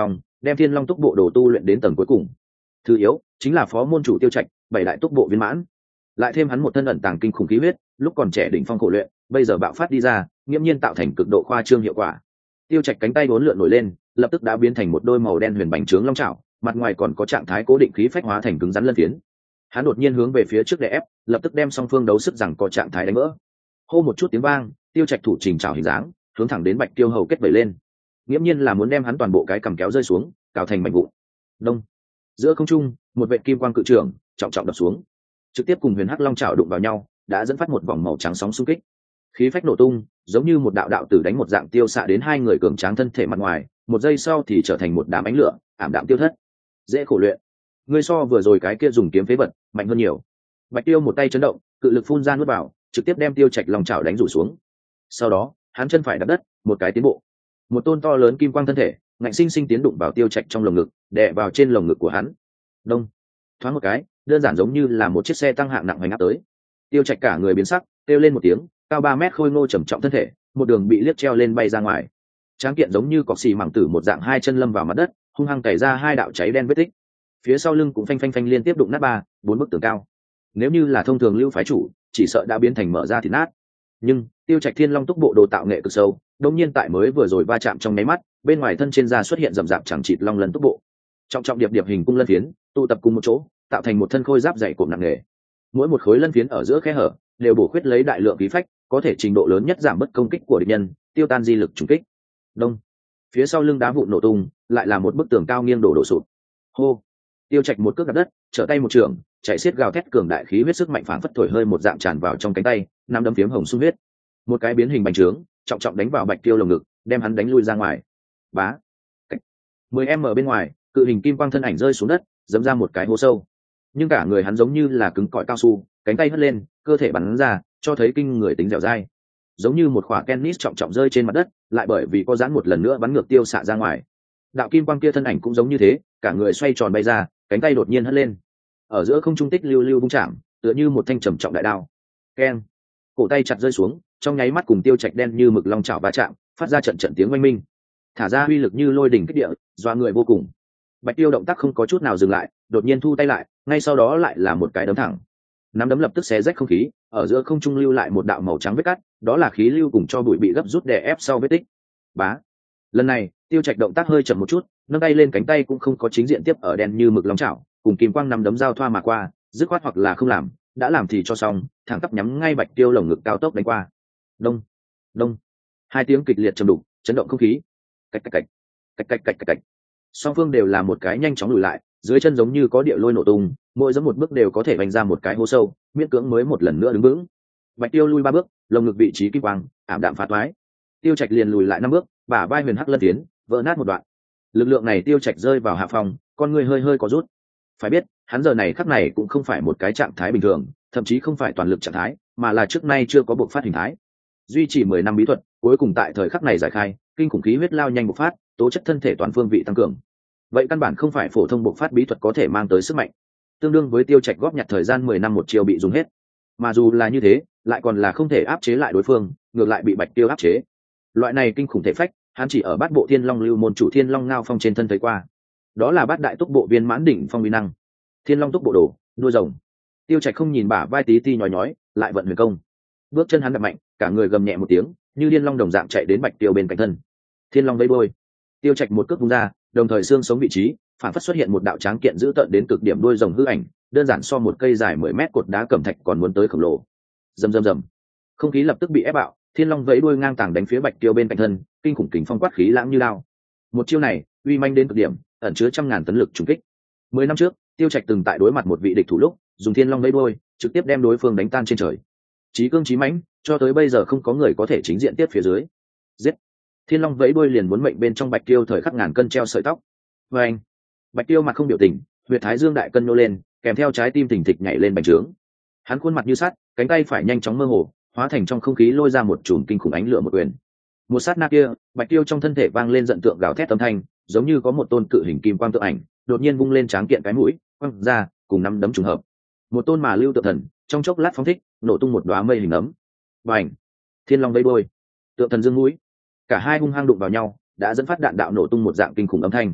đem thiên long túc bộ đồ tu luyện đến tầng cuối cùng. Thứ yếu chính là phó môn chủ Tiêu Trạch, bảy đại túc bộ viên mãn, lại thêm hắn một thân ẩn tàng kinh khủng khí huyết, lúc còn trẻ đỉnh phong khổ luyện, bây giờ bạo phát đi ra, nghiễm nhiên tạo thành cực độ khoa trương hiệu quả. Tiêu Trạch cánh tay uốn lượn nổi lên, lập tức đã biến thành một đôi màu đen huyền bành trướng long chảo, mặt ngoài còn có trạng thái cố định khí phách hóa thành cứng rắn lân phiến. Hắn đột nhiên hướng về phía trước đè ép, lập tức đem song phương đấu sức rằng có trạng thái đánh vỡ. Hô một chút tiếng vang, Tiêu Trạch thủ trình chảo hình dáng, hướng thẳng đến Bạch Tiêu hầu kết vẩy lên. Nghiễm nhiên là muốn đem hắn toàn bộ cái cầm kéo rơi xuống, cào thành mảnh vụn. Đông. Giữa không trung, một vệ kim quang cự trường trọng trọng đập xuống, trực tiếp cùng huyền hắc long chảo đụng vào nhau, đã dẫn phát một vòng màu trắng sóng xung kích. Khí phách nổ tung, giống như một đạo đạo tử đánh một dạng tiêu xạ đến hai người cường tráng thân thể mặt ngoài, một giây sau thì trở thành một đám ánh lửa, ảm đạm tiêu thất. Dễ khổ luyện. Ngươi so vừa rồi cái kia dùng kiếm phế vật mạnh hơn nhiều. Bạch Tiêu một tay chấn động, cự lực phun ra nuốt vào, trực tiếp đem Tiêu Trạch long chảo đánh rủ xuống. Sau đó, hắn chân phải đạp đất, một cái tiến bộ. Một tôn to lớn kim quang thân thể, ngạnh sinh sinh tiến đụng vào Tiêu Trạch trong lồng ngực, đè vào trên lồng ngực của hắn. Đông. Thoáng một cái, đơn giản giống như là một chiếc xe tăng hạng nặng hoành áp tới. Tiêu Trạch cả người biến sắc, kêu lên một tiếng, cao ba mét khôi ngô trầm trọng thân thể, một đường bị liếc treo lên bay ra ngoài. Tráng kiện giống như cọc xì mảng tử một dạng, hai chân lâm vào mặt đất, hung hăng cày ra hai đạo cháy đen vết tích. Phía sau lưng cũng phanh phanh phanh liên tiếp đụng nát ba, bốn bức tường cao. Nếu như là thông thường lưu phái chủ, chỉ sợ đã biến thành mở ra thịt nát. Nhưng Tiêu Trạch Thiên Long túc bộ đồ tạo nghệ cực sâu, đột nhiên tại mới vừa rồi va chạm trong nháy mắt, bên ngoài thân trên da xuất hiện rậm rạp chẳng chịt long lân túc bộ. Trọng trọng điệp điệp hình cung lân phiến, tụ tập cùng một chỗ, tạo thành một thân khôi giáp dày cộm nặng nề. Mỗi một khối lân phiến ở giữa khe hở, đều bổ khuyết lấy đại lượng khí phách, có thể trình độ lớn nhất giảm bớt công kích của địch nhân, tiêu tan di lực trùng kích. Đông. Phía sau lưng đá vụn nổ tung, lại là một bức tường cao nghiêng đổ đổ sụp. Hô. Tiêu Trạch một cước đạp đất, trở tay một trường, chạy xiết gào thét cường đại khí huyết sức mạnh phản phất thổi hơi một dạng tràn vào trong cánh tay, nắm đấm phiếm hồng sung huyết. Một cái biến hình bành trướng, trọng trọng đánh vào Bạch Tiêu lồng ngực, đem hắn đánh lui ra ngoài. Bá. mười em bên ngoài, cự hình kim quang thân ảnh rơi xuống đất, giẫm ra một cái hố sâu. Nhưng cả người hắn giống như là cứng cỏi cao su, cánh tay hất lên, cơ thể bắn ra, cho thấy kinh người tính dẻo dai. Giống như một quả tennis trọng trọng rơi trên mặt đất, lại bởi vì có giãn một lần nữa bắn ngược tiêu xạ ra ngoài. Đạo kim quang kia thân ảnh cũng giống như thế, cả người xoay tròn bay ra, cánh tay đột nhiên hất lên, ở giữa không trung tích lưu lưu vung chạm, tựa như một thanh trầm trọng đại đao. Keng. Cổ tay chặt rơi xuống, trong nháy mắt cùng Tiêu Trạch đen như mực long chảo va chạm, phát ra trận trận tiếng oanh minh, thả ra uy lực như lôi đỉnh kích địa, doa người vô cùng. Bạch Tiêu động tác không có chút nào dừng lại, đột nhiên thu tay lại, ngay sau đó lại là một cái đấm thẳng. Nắm đấm lập tức xé rách không khí, ở giữa không trung lưu lại một đạo màu trắng vết cắt, đó là khí lưu cùng cho bụi bị gấp rút đè ép sau vết tích. Bá. Lần này, Tiêu Trạch động tác hơi chậm một chút, nâng tay lên, cánh tay cũng không có chính diện tiếp ở đen như mực long chảo, cùng kim quang nắm đấm giao thoa mà qua, dứt khoát hoặc là không làm, đã làm thì cho xong, thẳng tắp nhắm ngay Bạch Tiêu lồng ngực cao tốc đánh qua. Đông, đông. Hai tiếng kịch liệt trầm đục, chấn động không khí. Cạch cạch cạch, cạch cạch cạch cạch cạch. Song phương đều là một cái nhanh chóng lùi lại, dưới chân giống như có địa lôi nổ tung, mỗi giẫm một bước đều có thể vành ra một cái hố sâu, miễn cưỡng mới một lần nữa đứng vững. Bạch Tiêu lui ba bước, lồng ngực vị trí kim quang ảm đạm phá toái. Tiêu Trạch liền lùi lại năm bước, bả vai huyền hắc lân tiến vỡ nát một đoạn. Lực lượng này Tiêu Trạch rơi vào hạ phòng, con người hơi hơi có rút. Phải biết, hắn giờ này khắc này cũng không phải một cái trạng thái bình thường, thậm chí không phải toàn lực trạng thái, mà là trước nay chưa có bộc phát hình thái. Duy trì mười năm bí thuật, cuối cùng tại thời khắc này giải khai, kinh khủng khí huyết lao nhanh bộc phát, tố chất thân thể toàn phương vị tăng cường. Vậy căn bản không phải phổ thông bộc phát bí thuật có thể mang tới sức mạnh. Tương đương với Tiêu Trạch góp nhặt thời gian mười năm một chiều bị dùng hết. Mà dù là như thế, lại còn là không thể áp chế lại đối phương, ngược lại bị Bạch Tiêu áp chế. Loại này kinh khủng thể phách, hắn chỉ ở Bát Bộ Thiên Long Lưu môn chủ Thiên Long Ngao Phong trên thân thấy qua. Đó là Bát Đại Túc Bộ viên mãn đỉnh phong uy năng. Thiên Long Túc Bộ đồ, đuôi rồng. Tiêu Trạch không nhìn bả vai tí ti nhói nhói, lại vận huyền công. Bước chân hắn đập mạnh, cả người gầm nhẹ một tiếng, như điên long đồng dạng chạy đến Bạch Tiêu bên cạnh thân. Thiên Long vây đuôi. Tiêu Trạch một cước vung ra, đồng thời xương sống vị trí, phản phất xuất hiện một đạo tráng kiện dữ tợn đến cực điểm đuôi rồng hư ảnh, đơn giản so một cây dài mười mét cột đá cẩm thạch còn muốn tới khổng lồ. Rầm rầm rầm. Không khí lập tức bị ép bạo, Thiên Long vẫy đuôi ngang tàng đánh phía Bạch Tiêu bên cạnh thân, kinh khủng kình phong quát khí lãng như lao. Một chiêu này, uy manh đến cực điểm, ẩn chứa trăm ngàn tấn lực trùng kích. Mười năm trước, Tiêu Trạch từng tại đối mặt một vị địch thủ lúc, dùng Thiên Long vẫy đuôi, trực tiếp đem đối phương đánh tan trên trời. Chí cương chí mãnh, cho tới bây giờ không có người có thể chính diện tiếp phía dưới. Giết! Thiên Long vẫy đuôi liền muốn mệnh bên trong Bạch Tiêu thời khắc ngàn cân treo sợi tóc. Và anh, Bạch Tiêu mặt không biểu tình, huyệt thái dương đại cân nô lên, kèm theo trái tim thình thịch nhảy lên bành trướng. Hắn khuôn mặt như sắt, cánh tay phải nhanh chóng mơ hồ, hóa thành trong không khí lôi ra một chùm kinh khủng ánh lửa một quyền. Một sát na kia, Bạch Tiêu trong thân thể vang lên giận tượng gào thét âm thanh, giống như có một tôn cự hình kim quang tượng ảnh, đột nhiên vung lên tráng kiện cái mũi, quăng ra, cùng năm đấm trùng hợp. Một tôn mà lưu tượng thần, trong chốc lát phóng thích, nổ tung một đóa mây hình ấm. Bành! Thiên Long vẫy đuôi, tượng thần dương mũi, cả hai hung hăng đụng vào nhau, đã dẫn phát đạn đạo nổ tung một dạng kinh khủng âm thanh.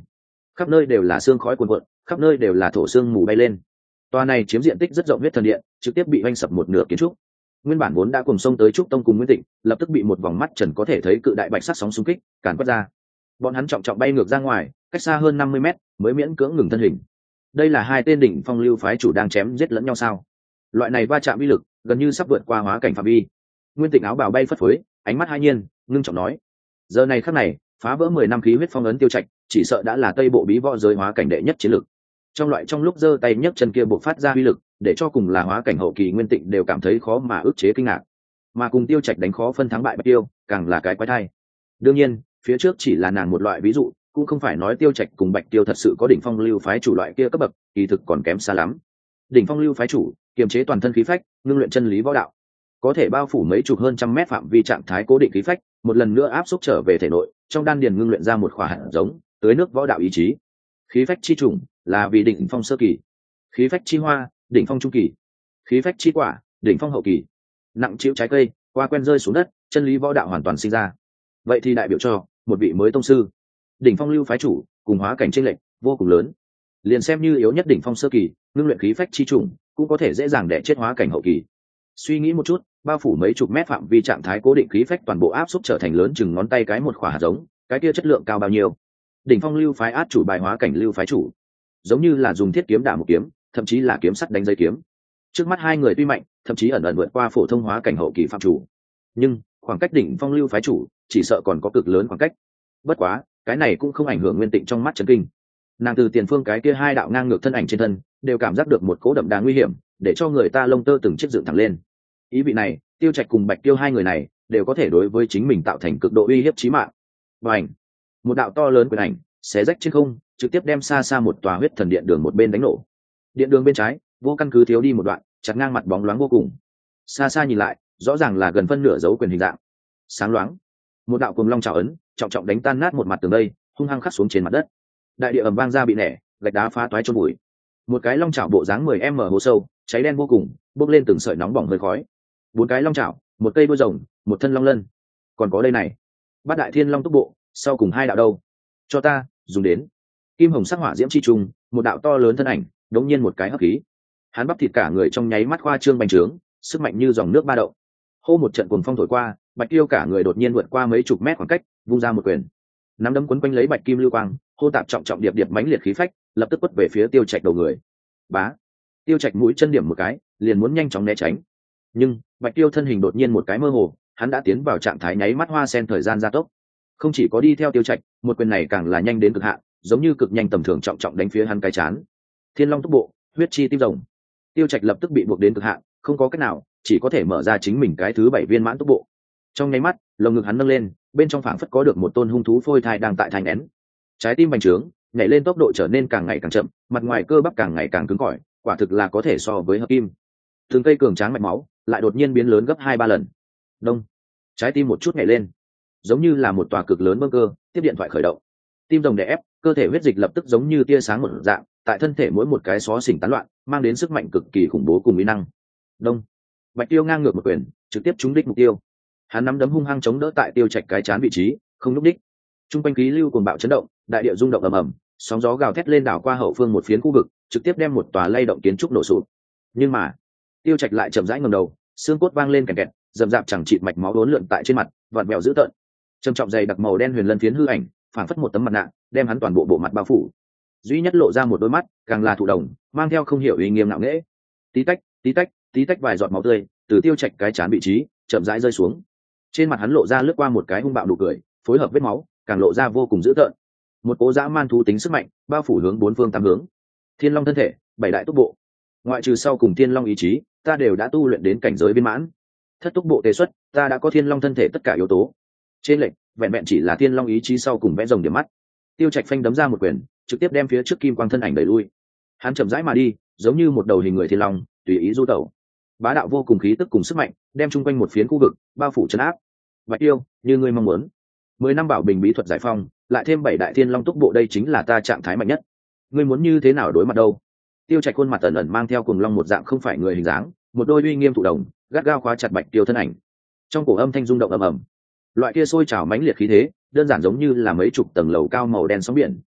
khắp nơi đều là xương khói cuồn cuộn, khắp nơi đều là thổ xương mù bay lên. Tòa này chiếm diện tích rất rộng huyết thần điện trực tiếp bị oanh sập một nửa kiến trúc. Nguyên bản vốn đã cùng sông tới trúc tông cùng Nguyên Tịnh, lập tức bị một vòng mắt trần có thể thấy cự đại bạch sắc sóng xung kích càn quét ra. Bọn hắn trọng trọng bay ngược ra ngoài, cách xa hơn năm mươi mét mới miễn cưỡng ngừng thân hình. Đây là hai tên đỉnh phong lưu phái chủ đang chém giết lẫn nhau sao? Loại này va chạm uy lực gần như sắp vượt qua hóa cảnh phạm vi. Nguyên Tịnh áo bào bay phất phới, ánh mắt hai nhiên ngưng trọng nói: giờ này khắc này, phá vỡ mười năm khí huyết phong ấn Tiêu Trạch, chỉ sợ đã là tây bộ bí võ giới hóa cảnh đệ nhất chiến lực. Trong loại trong lúc giơ tay nhấc chân kia bộc phát ra uy lực, để cho cùng là hóa cảnh hậu kỳ Nguyên Tịnh đều cảm thấy khó mà ức chế kinh ngạc. Mà cùng Tiêu Trạch đánh khó phân thắng bại Bạch Tiêu, càng là cái quái thai. Đương nhiên, phía trước chỉ là nàng một loại ví dụ, cũng không phải nói Tiêu Trạch cùng Bạch Tiêu thật sự có đỉnh phong lưu phái chủ loại kia cấp bậc, kỳ thực còn kém xa lắm. Đỉnh phong lưu phái chủ, kiềm chế toàn thân khí phách, ngưng luyện chân lý võ đạo, có thể bao phủ mấy chục hơn trăm mét phạm vi trạng thái cố định khí phách, một lần nữa áp xúc trở về thể nội, trong đan điền ngưng luyện ra một khỏa hạt giống, tưới nước võ đạo ý chí. Khí phách chi trùng là vì đỉnh phong sơ kỳ, khí phách chi hoa, đỉnh phong trung kỳ, khí phách chi quả, đỉnh phong hậu kỳ. Nặng chịu trái cây, qua quen rơi xuống đất, chân lý võ đạo hoàn toàn sinh ra. Vậy thì đại biểu cho một vị mới tông sư, đỉnh phong lưu phái chủ, cùng hóa cảnh chênh lệch vô cùng lớn. Liền xem như yếu nhất đỉnh phong sơ kỳ, ngưng luyện khí phách chi trùng, cũng có thể dễ dàng đè chết hóa cảnh hậu kỳ. Suy nghĩ một chút, bao phủ mấy chục mét phạm vi trạng thái cố định khí phách toàn bộ áp xúc trở thành lớn chừng ngón tay cái một khỏa hạt giống, cái kia chất lượng cao bao nhiêu? Đỉnh phong lưu phái át chủ bài hóa cảnh lưu phái chủ, giống như là dùng thiết kiếm đả một kiếm, thậm chí là kiếm sắt đánh dây kiếm. Trước mắt hai người tuy mạnh, thậm chí ẩn ẩn vượt qua phổ thông hóa cảnh hậu kỳ phạm chủ, nhưng khoảng cách đỉnh phong lưu phái chủ chỉ sợ còn có cực lớn khoảng cách. Bất quá, cái này cũng không ảnh hưởng Nguyên Tịnh trong mắt chấn kinh. Nàng từ tiền phương cái kia hai đạo ngang ngược thân ảnh trên thân, đều cảm giác được một cỗ đậm đà nguy hiểm, để cho người ta lông tơ từng chiếc dựng thẳng lên. Ý vị này, Tiêu Trạch cùng Bạch Tiêu hai người này đều có thể đối với chính mình tạo thành cực độ uy hiếp chí mạng. Bành! Một đạo to lớn quyền ảnh xé rách trên không, trực tiếp đem xa xa một tòa huyết thần điện đường một bên đánh nổ. Điện đường bên trái, vô căn cứ thiếu đi một đoạn, chặt ngang mặt bóng loáng vô cùng. Xa xa nhìn lại, rõ ràng là gần phân nửa dấu quyền hình dạng. Sáng loáng, một đạo cuồng long trảo ấn, trọng trọng đánh tan nát một mặt tường đây, hung hăng khắc xuống trên mặt đất. Đại địa ầm vang ra bị nẻ, gạch đá phá toái chôn bụi. Một cái long trảo bộ dáng mười mét hố sâu, cháy đen vô cùng, bốc lên từng sợi nóng bỏng hơi khói. Bốn cái long trảo, một cây đuôi rồng, một thân long lân. Còn có đây này, bát đại thiên long túc bộ, sau cùng hai đạo đâu? Cho ta dùng đến. Kim hồng sắc hỏa diễm chi trùng, một đạo to lớn thân ảnh, đống nhiên một cái hấp khí. Hắn bắp thịt cả người trong nháy mắt khoa trương bành trướng, sức mạnh như dòng nước ba động. Hô một trận cuồng phong thổi qua, Bạch Tiêu cả người đột nhiên vượt qua mấy chục mét khoảng cách, vung ra một quyền. Nắm đấm quấn quanh lấy bạch kim lưu quang, hô tạp trọng trọng điệp điệp mãnh liệt khí phách, lập tức quất về phía Tiêu Trạch đầu người. Bá! Tiêu Trạch mũi chân điểm một cái, liền muốn nhanh chóng né tránh. Nhưng, Bạch Tiêu thân hình đột nhiên một cái mơ hồ, hắn đã tiến vào trạng thái nháy mắt hoa sen thời gian gia tốc. Không chỉ có đi theo Tiêu Trạch, một quyền này càng là nhanh đến cực hạn, giống như cực nhanh tầm thường trọng trọng đánh phía hắn cái chán. Thiên Long túc bộ, huyết chi tim rồng. Tiêu Trạch lập tức bị buộc đến cực hạn, không có cách nào, chỉ có thể mở ra chính mình cái thứ bảy viên mãn túc bộ. Trong nháy mắt, lồng ngực hắn nâng lên, bên trong phảng phất có được một tôn hung thú phôi thai đang tại thành nén. Trái tim bành trướng, nhảy lên tốc độ trở nên càng ngày càng chậm, mặt ngoài cơ bắp càng ngày càng cứng cỏi, quả thực là có thể so với hợp kim. Từng cây cường tráng mạch máu lại đột nhiên biến lớn gấp hai ba lần. Đông, trái tim một chút nhảy lên, giống như là một tòa cực lớn bơm cơ, tiếp điện thoại khởi động. Tim rồng đè ép, cơ thể huyết dịch lập tức giống như tia sáng một dạng, tại thân thể mỗi một cái xó xỉnh tán loạn, mang đến sức mạnh cực kỳ khủng bố cùng uy năng. Đông, Bạch Tiêu ngang ngược một quyền, trực tiếp trúng đích mục tiêu. Hắn nắm đấm hung hăng chống đỡ tại Tiêu Trạch cái chán vị trí, không lúc đích. Trung quanh khí lưu cuồng bạo chấn động, đại địa rung động ầm ầm, sóng gió gào thét lên đảo qua hậu phương một phiến khu vực, trực tiếp đem một tòa lay động kiến trúc nổ sụp. Nhưng mà, Tiêu Trạch lại chậm rãi ngẩng đầu, xương cốt vang lên kèn kẹt, rầm rạp chẳng chịt mạch máu uốn lượn tại trên mặt, vặn vẹo dữ tợn. Trầm trọng dày đặc màu đen huyền lân phiến hư ảnh, phảng phất một tấm mặt nạ, đem hắn toàn bộ bộ mặt bao phủ. Duy nhất lộ ra một đôi mắt, càng là thụ đồng, mang theo không hiểu uy nghiêm nặng nề. Tí tách, tí tách, tí tách vài giọt máu tươi từ Tiêu Trạch cái chán vị trí chậm rãi rơi xuống. Trên mặt hắn lộ ra lướt qua một cái hung bạo nụ cười, phối hợp vết máu, càng lộ ra vô cùng dữ tợn. Một cố dã man thú tính sức mạnh, bao phủ hướng bốn phương tám hướng. Thiên Long thân thể, bảy đại túc bộ. Ngoại trừ sau cùng Thiên Long ý chí, ta đều đã tu luyện đến cảnh giới viên mãn. Thất túc bộ tề xuất, ta đã có Thiên Long thân thể tất cả yếu tố. Trên lệnh, vẹn vẹn chỉ là Thiên Long ý chí sau cùng vẽ rồng điểm mắt. Tiêu Trạch phanh đấm ra một quyền, trực tiếp đem phía trước kim quang thân ảnh đẩy lui. Hắn chậm rãi mà đi, giống như một đầu hình người thiên long, tùy ý du tẩu. Bá đạo vô cùng khí tức cùng sức mạnh, đem chung quanh một phiến khu vực bao phủ trấn áp. Bạch Tiêu, như ngươi mong muốn, mười năm bảo bình bí thuật giải phong, lại thêm bảy đại thiên long túc bộ, đây chính là ta trạng thái mạnh nhất. Ngươi muốn như thế nào đối mặt đâu? Tiêu Trạch khuôn mặt ẩn ẩn mang theo cùng long một dạng không phải người hình dáng, một đôi uy nghiêm thụ đồng, gắt gao khóa chặt Bạch Tiêu thân ảnh. Trong cổ âm thanh rung động ầm ầm, loại kia sôi trào mãnh liệt khí thế, đơn giản giống như là mấy chục tầng lầu cao màu đen sóng biển,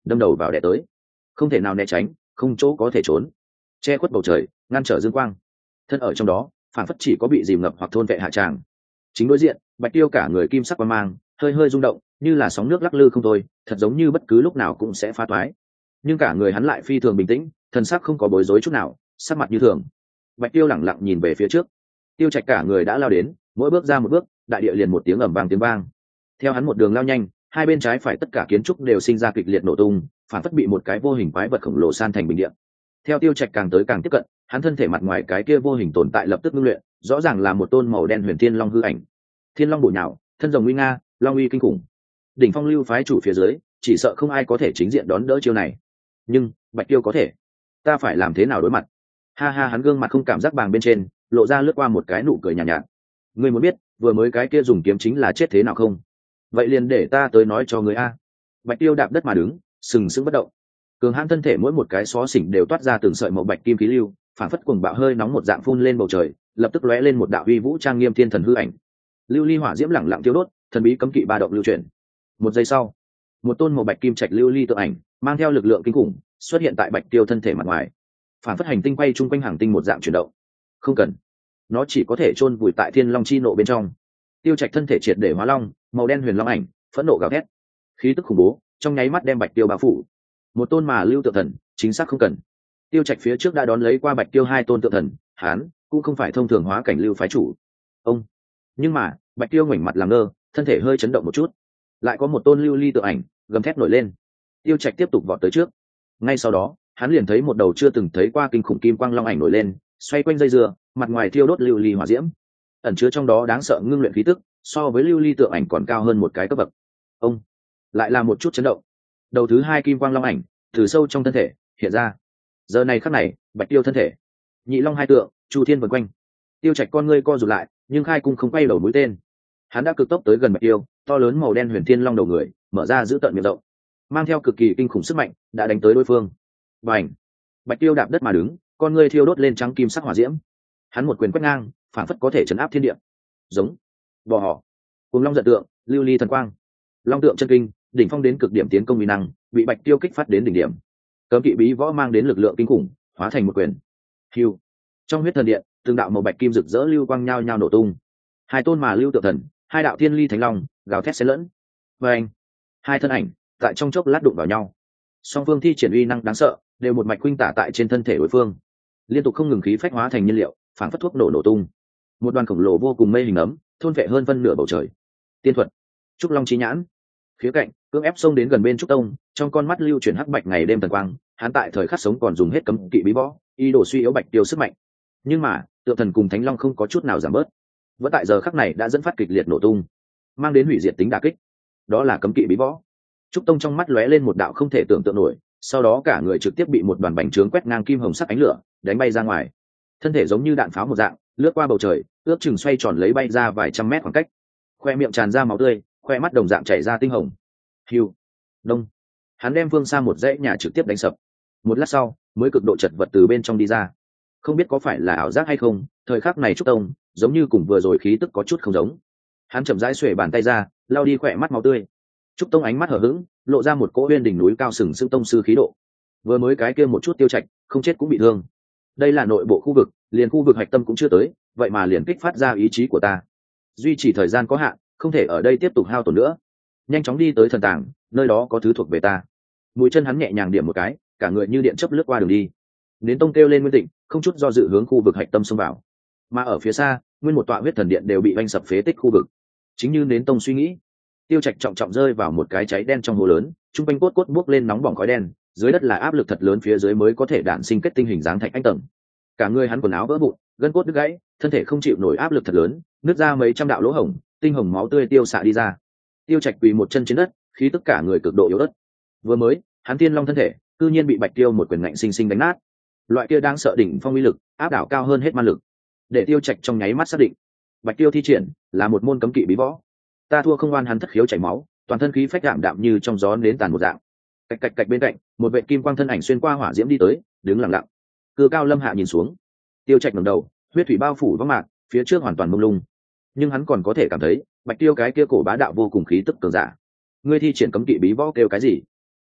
đâm đầu vào đẻ tới, không thể nào né tránh, không chỗ có thể trốn, che khuất bầu trời, ngăn trở dương quang. Thân ở trong đó, phản phất chỉ có bị dìm ngập hoặc thôn vệ hạ tràng. Chính đối diện, Bạch Tiêu cả người kim sắc quang mang, hơi hơi rung động, như là sóng nước lắc lư không thôi, thật giống như bất cứ lúc nào cũng sẽ phá toái. Nhưng cả người hắn lại phi thường bình tĩnh, thần sắc không có bối rối chút nào, sắc mặt như thường. Bạch Tiêu lẳng lặng nhìn về phía trước. Tiêu Trạch cả người đã lao đến, mỗi bước ra một bước, đại địa liền một tiếng ầm vang tiếng vang. Theo hắn một đường lao nhanh, hai bên trái phải tất cả kiến trúc đều sinh ra kịch liệt nổ tung, phản phất bị một cái vô hình quái vật khổng lồ san thành bình địa. Theo Tiêu Trạch càng tới càng tiếp cận, hắn thân thể mặt ngoài cái kia vô hình tồn tại lập tức ngưng luyện, rõ ràng là một tôn màu đen huyền thiên long hư ảnh. Thiên long bổ nhào, thân rồng uy nga, long uy kinh khủng. Đỉnh phong lưu phái chủ phía dưới, chỉ sợ không ai có thể chính diện đón đỡ chiêu này. Nhưng Bạch Tiêu có thể. Ta phải làm thế nào đối mặt? Ha ha, hắn gương mặt không cảm giác bàng bên trên, lộ ra lướt qua một cái nụ cười nhàn nhạt, nhạt. Ngươi muốn biết, vừa mới cái kia dùng kiếm chính là chết thế nào không? Vậy liền để ta tới nói cho ngươi a. Bạch Tiêu đạp đất mà đứng, sừng sững bất động. Cường hãn thân thể mỗi một cái xó xỉnh đều toát ra từng sợi màu bạch kim khí lưu, phản phất cuồng bạo hơi nóng một dạng phun lên bầu trời, lập tức lóe lên một đạo uy vũ trang nghiêm thiên thần hư ảnh. Lưu ly hỏa diễm lẳng lặng tiêu đốt, thần bí cấm kỵ ba động lưu chuyển. Một giây sau, một tôn màu bạch kim trạch lưu ly tượng ảnh mang theo lực lượng kinh khủng xuất hiện tại Bạch Tiêu thân thể mặt ngoài, phản phất hành tinh quay chung quanh hàng tinh một dạng chuyển động. Không cần, nó chỉ có thể chôn vùi tại thiên long chi nộ bên trong. Tiêu Trạch thân thể triệt để hóa long, màu đen huyền long ảnh phẫn nộ gào thét, khí tức khủng bố trong nháy mắt đem Bạch Tiêu bao phủ. Một tôn mà lưu tượng thần, chính xác không cần. Tiêu Trạch phía trước đã đón lấy qua Bạch Tiêu hai tôn tượng thần, hán cũng không phải thông thường hóa cảnh lưu phái chủ. Ông, nhưng mà Bạch Tiêu ngoảnh mặt làm ngơ, thân thể hơi chấn động một chút, lại có một tôn lưu ly tượng ảnh gầm thét nổi lên. Tiêu Trạch tiếp tục vọt tới trước, ngay sau đó hắn liền thấy một đầu chưa từng thấy qua kinh khủng kim quang long ảnh nổi lên, xoay quanh dây dưa, mặt ngoài thiêu đốt lưu ly hỏa diễm, ẩn chứa trong đó đáng sợ ngưng luyện khí tức, so với lưu ly tượng ảnh còn cao hơn một cái cấp bậc. Ông, lại là một chút chấn động. Đầu thứ hai kim quang long ảnh từ sâu trong thân thể hiện ra. Giờ này khắc này, Bạch Tiêu thân thể nhị long hai tượng chu thiên vần quanh. Tiêu Trạch con ngươi co rụt lại, nhưng khai cung không quay đầu mũi tên. Hắn đã cực tốc tới gần Bạch Tiêu, to lớn màu đen huyền thiên long đầu người mở ra giữ tận miệng rộng, mang theo cực kỳ kinh khủng sức mạnh đã đánh tới đối phương. Bành! Bạch Tiêu đạp đất mà đứng, con ngươi thiêu đốt lên trắng kim sắc hỏa diễm. Hắn một quyền quét ngang, phản phất có thể chấn áp thiên địa. Giống bò họ, cùng long giận tượng, lưu ly thần quang, long tượng chân kinh, đỉnh phong đến cực điểm tiến công uy năng, bị Bạch Tiêu kích phát đến đỉnh điểm. Cấm kỵ bí võ mang đến lực lượng kinh khủng, hóa thành một quyền. Hưu! Trong huyết thần điện, từng đạo màu bạch kim rực rỡ lưu quang nhao nhao nổ tung. Hai tôn mà lưu tượng thần, hai đạo thiên ly thánh long gào thét xen lẫn. Và anh, hai thân ảnh tại trong chốc lát đụng vào nhau. Song phương thi triển uy năng đáng sợ, đều một mạch khuynh tả tại trên thân thể đối phương, liên tục không ngừng khí phách hóa thành nhiên liệu, phản phất thuốc nổ nổ tung. Một đoàn khổng lồ vô cùng mây hình ấm thôn vệ hơn phân nửa bầu trời. Tiên thuật, trúc long chi nhãn. Khía cạnh cưỡng ép xông đến gần bên trúc tông, trong con mắt lưu chuyển hắc bạch ngày đêm thần quang. Hắn tại thời khắc sống còn dùng hết cấm kỵ bí võ, ý đồ suy yếu Bạch Tiêu sức mạnh. Nhưng mà tượng thần cùng thánh long không có chút nào giảm bớt, vẫn tại giờ khắc này đã dẫn phát kịch liệt nổ tung, mang đến hủy diệt tính đả kích. Đó là cấm kỵ bí võ. Trúc Tông trong mắt lóe lên một đạo không thể tưởng tượng nổi, sau đó cả người trực tiếp bị một đoàn bành trướng quét ngang kim hồng sắc ánh lửa đánh bay ra ngoài. Thân thể giống như đạn pháo một dạng lướt qua bầu trời, ước chừng xoay tròn lấy bay ra vài trăm mét khoảng cách. Khoe miệng tràn ra máu tươi, khoe mắt đồng dạng chảy ra tinh hồng. Hiu, đông. Hắn đem phương xa một dãy nhà trực tiếp đánh sập. Một lát sau mới cực độ chật vật từ bên trong đi ra. Không biết có phải là ảo giác hay không, thời khắc này Trúc Tông giống như cùng vừa rồi khí tức có chút không giống. Hắn chậm rãi xuề bàn tay ra, lau đi khỏe mắt máu tươi. Trúc Tông ánh mắt hở hững, lộ ra một cỗ uyên đỉnh núi cao sừng sững tông sư khí độ. Vừa mới cái kia một chút Tiêu Trạch, không chết cũng bị thương. Đây là nội bộ khu vực, liền khu vực hạch tâm cũng chưa tới, vậy mà liền kích phát ra ý chí của ta. Duy trì thời gian có hạn, không thể ở đây tiếp tục hao tổn nữa. Nhanh chóng đi tới thần tàng, nơi đó có thứ thuộc về ta. Mũi chân hắn nhẹ nhàng điểm một cái, cả người như điện chớp lướt qua đường đi. Đến tông kêu lên nguyên tịnh, không chút do dự hướng khu vực hạch tâm xông vào. Mà ở phía xa, nguyên một tọa huyết thần điện đều bị vanh sập phế tích khu vực. Chính như đến tông suy nghĩ, Tiêu Trạch trọng trọng rơi vào một cái cháy đen trong hồ lớn, trung quanh cốt cốt bốc lên nóng bỏng khói đen, dưới đất là áp lực thật lớn, phía dưới mới có thể đản sinh kết tinh hình dáng thạch anh tầng. Cả người hắn quần áo vỡ vụn, gân cốt đứt gãy, thân thể không chịu nổi áp lực thật lớn, nứt ra mấy trăm đạo lỗ hổng, tinh hồng máu tươi tiêu xạ đi ra. Tiêu Trạch quỳ một chân trên đất, khí tức cả người cực độ yếu ớt. Vừa mới, hắn Thiên Long thân thể, cư nhiên bị Bạch Tiêu một quyền ngạnh sinh sinh đánh nát. Loại kia đang sợ đỉnh phong uy lực, áp đảo cao hơn hết ma lực. Để Tiêu Trạch trong nháy mắt xác định, Bạch Tiêu thi triển là một môn cấm kỵ bí võ. Ta thua không oan, hắn thất khiếu chảy máu, toàn thân khí phách đạm đạm như trong gió nến tàn một dạng. Cạch cạch cạch bên cạnh, một vệ kim quang thân ảnh xuyên qua hỏa diễm đi tới, đứng lặng lặng. Cư Cao Lâm hạ nhìn xuống. Tiêu Trạch ngẩng đầu, huyết thủy bao phủ vắng mạc, phía trước hoàn toàn mông lung. Nhưng hắn còn có thể cảm thấy, Bạch Tiêu cái kia cổ bá đạo vô cùng khí tức cường giả. Ngươi thi triển cấm kỵ bí võ kêu cái gì?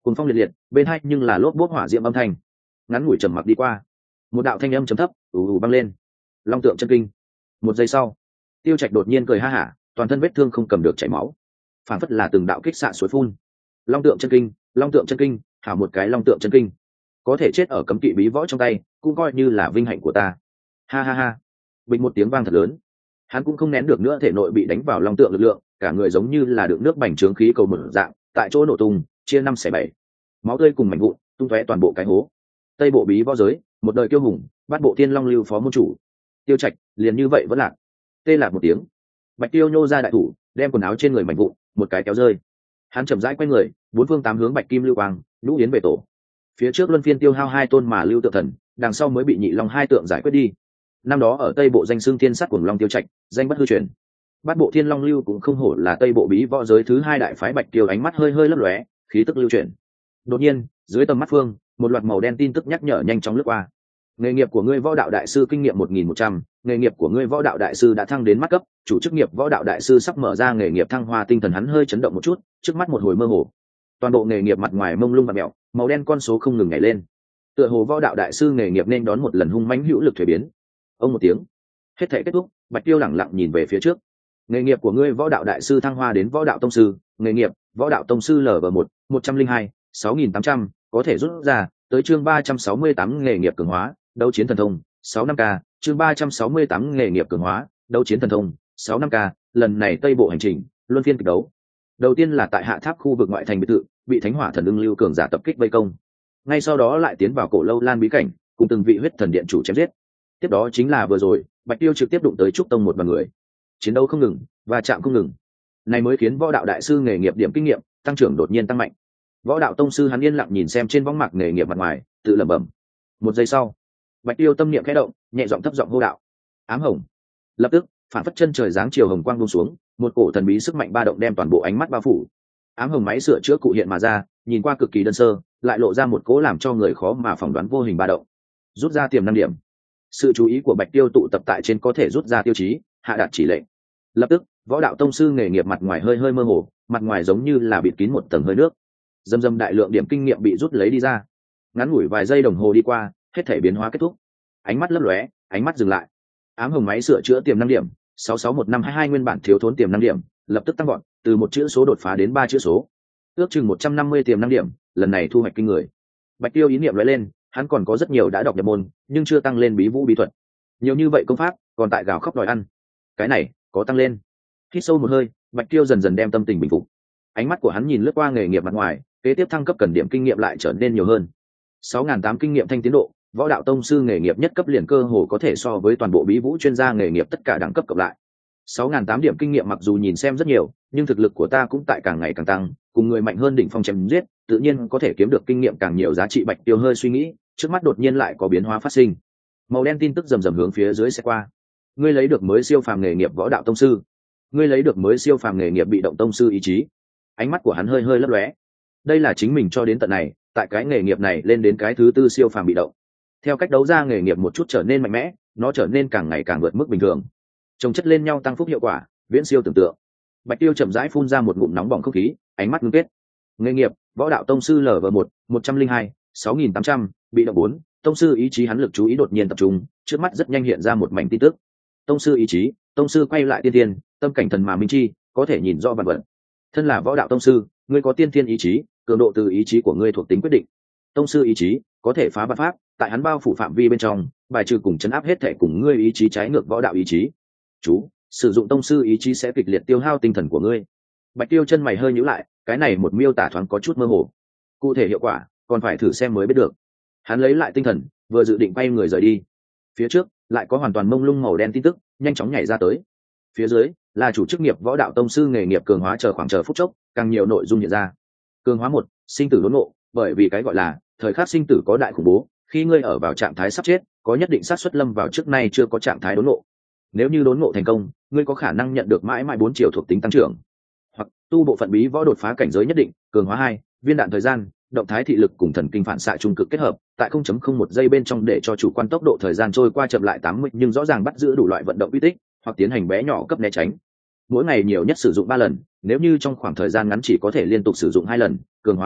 Cuồng phong liệt liệt, bên hai nhưng là lốp bốp hỏa diệm âm thanh. Ngắn ngủi trầm mặc đi qua, một đạo thanh âm trầm thấp ù ù băng lên. Long tượng chân kinh. Một giây sau, Tiêu Trạch đột nhiên cười ha hả, toàn thân vết thương không cầm được chảy máu, phản phất là từng đạo kích xạ suối phun. Long tượng chân kinh, long tượng chân kinh, hảo một cái long tượng chân kinh, có thể chết ở cấm kỵ bí võ trong tay cũng coi như là vinh hạnh của ta. Ha ha ha. Bình một tiếng vang thật lớn, hắn cũng không nén được nữa, thể nội bị đánh vào long tượng lực lượng, cả người giống như là đựng nước bành trướng khí cầu mở dạng, tại chỗ nổ tung, chia năm xẻ bảy, máu tươi cùng mảnh vụn tung tóe toàn bộ cái hố. Tây bộ bí võ giới, một đời kiêu hùng, bát bộ thiên long lưu phó môn chủ Tiêu Trạch liền như vậy vẫn lạc. Tê lạc một tiếng, Bạch Tiêu nhô ra đại thủ, đem quần áo trên người mảnh vụn một cái kéo rơi. Hắn chậm rãi quay người, bốn phương tám hướng bạch kim lưu quang lũ yến về tổ. Phía trước luân phiên tiêu hao hai tôn mà lưu tượng thần, đằng sau mới bị nhị long hai tượng giải quyết đi. Năm đó ở Tây bộ danh xưng thiên sát cuồng long Tiêu Trạch, danh bất hư truyền. Bát bộ thiên long lưu cũng không hổ là Tây bộ bí võ giới thứ hai đại phái. Bạch Tiêu ánh mắt hơi hơi lấp lóe, khí tức lưu chuyển. Đột nhiên, dưới tầm mắt phương, một loạt màu đen tin tức nhắc nhở nhanh chóng lướt qua. Nghề nghiệp của ngươi võ đạo đại sư kinh nghiệm một nghìn một trăm, nghề nghiệp của ngươi võ đạo đại sư đã thăng đến mắt cấp, chủ chức nghiệp võ đạo đại sư sắp mở ra nghề nghiệp thăng hoa. Tinh thần hắn hơi chấn động một chút, trước mắt một hồi mơ hồ. Toàn bộ nghề nghiệp mặt ngoài mông lung và mèo, màu đen con số không ngừng nhảy lên. Tựa hồ võ đạo đại sư nghề nghiệp nên đón một lần hung mãnh hữu lực thuế biến. Ông một tiếng, hết thể kết thúc. Bạch Tiêu lẳng lặng nhìn về phía trước. Nghề nghiệp của ngươi võ đạo đại sư thăng hoa đến võ đạo tông sư, nghề nghiệp võ đạo tông sư lv một, một trăm linh hai, sáu nghìn tám trăm, có thể rút ra tới chương ba trăm sáu mươi tám. Nghề nghiệp cường hóa, đấu chiến thần thông, sáu năm k, chương ba trăm sáu mươi tám. Nghề nghiệp cường hóa, đấu chiến thần thông, sáu năm k. Lần này Tây bộ hành trình luân phiên kịch đấu. Đầu tiên là tại Hạ Tháp khu vực ngoại thành biệt thự, bị Thánh Hỏa Thần Ưng Lưu cường giả tập kích vây công. Ngay sau đó lại tiến vào Cổ Lâu Lan bí cảnh, cùng từng vị huyết thần điện chủ chém giết. Tiếp đó chính là vừa rồi, Bạch Tiêu trực tiếp đụng tới Trúc Tông một đoàn người. Chiến đấu không ngừng, và chạm không ngừng. Này mới khiến võ đạo đại sư nghề nghiệp điểm kinh nghiệm tăng trưởng đột nhiên tăng mạnh. Võ đạo tông sư hắn yên lặng nhìn xem trên võng mạc nghề nghiệp mặt ngoài, tự lẩm bẩm. Một giây sau, Bạch Tiêu tâm niệm khẽ động, nhẹ giọng thấp giọng hô đạo: Ám hồng. Lập tức, phản phất chân trời giáng chiều hồng quang buông xuống, một cổ thần bí sức mạnh ba động đem toàn bộ ánh mắt bao phủ. Ám hồng máy sửa chữa cụ hiện mà ra, nhìn qua cực kỳ đơn sơ, lại lộ ra một cỗ làm cho người khó mà phỏng đoán vô hình ba động. Rút ra tiềm năng điểm. Sự chú ý của Bạch Tiêu tụ tập tại trên có thể rút ra tiêu chí, hạ đạt chỉ lệnh. Lập tức, võ đạo tông sư nghề nghiệp mặt ngoài hơi hơi mơ hồ, mặt ngoài giống như là bịt kín một tầng hơi nước. Dâm dâm đại lượng điểm kinh nghiệm bị rút lấy đi ra. Ngắn ngủi vài giây đồng hồ đi qua, hết thể biến hóa kết thúc. Ánh mắt lấp lóe, ánh mắt dừng lại. Ám hồng máy sửa chữa tiềm năng điểm sáu sáu một năm hai hai, nguyên bản thiếu thốn tiềm năng điểm lập tức tăng gọn, từ một chữ số đột phá đến ba chữ số, ước chừng một trăm năm mươi tiềm năng điểm. Lần này thu hoạch kinh người. Bạch Tiêu ý niệm lóe lên, hắn còn có rất nhiều đã đọc nhập môn, nhưng chưa tăng lên bí vũ bí thuật. Nhiều như vậy công pháp, còn tại gào khóc đòi ăn. Cái này có tăng lên. Hít sâu một hơi, Bạch Tiêu dần dần đem tâm tình bình phục. Ánh mắt của hắn nhìn lướt qua nghề nghiệp mặt ngoài, kế tiếp thăng cấp cần điểm kinh nghiệm lại trở nên nhiều hơn. sáu nghìn tám kinh nghiệm thanh tiến độ, võ đạo tông sư nghề nghiệp nhất cấp liền cơ hồ có thể so với toàn bộ bí vũ chuyên gia nghề nghiệp tất cả đẳng cấp cộng lại. sáu nghìn tám điểm kinh nghiệm mặc dù nhìn xem rất nhiều, nhưng thực lực của ta cũng tại càng ngày càng tăng, cùng người mạnh hơn đỉnh phong chém giết, tự nhiên có thể kiếm được kinh nghiệm càng nhiều giá trị. Bạch Tiêu hơi suy nghĩ, trước mắt đột nhiên lại có biến hóa phát sinh. Màu đen tin tức rầm rầm hướng phía dưới sẽ qua. Ngươi lấy được mới siêu phàm nghề nghiệp võ đạo tông sư. Ngươi lấy được mới siêu phàm nghề nghiệp bị động tông sư ý chí. Ánh mắt của hắn hơi hơi lấp lóe. Đây là chính mình cho đến tận này, tại cái nghề nghiệp này lên đến cái thứ tư siêu phàm bị động. Theo cách đấu ra nghề nghiệp một chút trở nên mạnh mẽ, nó trở nên càng ngày càng vượt mức bình thường, chồng chất lên nhau tăng phúc hiệu quả viễn siêu tưởng tượng. Bạch Tiêu chậm rãi phun ra một ngụm nóng bỏng không khí, ánh mắt ngưng kết. Nghề nghiệp võ đạo tông sư lv một, một trăm linh hai, sáu nghìn tám trăm, bị động bốn, tông sư ý chí. Hắn lực chú ý đột nhiên tập trung, trước mắt rất nhanh hiện ra một mảnh tin tức. Tông sư ý chí, tông sư quay lại tiên tiên, tâm cảnh thần mà minh chi, có thể nhìn rõ vạn vật. Thân là võ đạo tông sư, ngươi có tiên tiên ý chí, cường độ từ ý chí của ngươi thuộc tính quyết định. Tông sư ý chí có thể phá vạn pháp, tại hắn bao phủ phạm vi bên trong, bài trừ cùng chấn áp hết thể cùng ngươi ý chí trái ngược võ đạo ý chí. Chú, sử dụng tông sư ý chí sẽ kịch liệt tiêu hao tinh thần của ngươi. Bạch Tiêu chân mày hơi nhíu lại, cái này một miêu tả thoáng có chút mơ hồ, cụ thể hiệu quả còn phải thử xem mới biết được. Hắn lấy lại tinh thần, vừa dự định quay người rời đi, phía trước lại có hoàn toàn mông lung màu đen tin tức nhanh chóng nhảy ra tới. Phía dưới là chủ chức nghiệp võ đạo tông sư nghề nghiệp cường hóa, chờ khoảng chờ phút chốc, càng nhiều nội dung hiện ra. Cường hóa một, sinh tử đốn ngộ. Bởi vì cái gọi là thời khắc sinh tử có đại khủng bố, khi ngươi ở vào trạng thái sắp chết, có nhất định xác suất lâm vào trước nay chưa có trạng thái đốn ngộ. Nếu như đốn ngộ thành công, ngươi có khả năng nhận được mãi mãi bốn triệu thuộc tính tăng trưởng, hoặc tu bộ phận bí võ đột phá cảnh giới nhất định. Cường hóa hai, viên đạn thời gian, động thái thị lực cùng thần kinh phản xạ trung cực kết hợp, tại không phẩy không một giây bên trong để cho chủ quan tốc độ thời gian trôi qua chậm lại tám mươi, nhưng rõ ràng bắt giữ đủ loại vận động uy tích, hoặc tiến hành bé nhỏ cấp né tránh. Mỗi ngày nhiều nhất sử dụng ba lần, nếu như trong khoảng thời gian ngắn chỉ có thể liên tục sử dụng hai lần. Cường hóa ba,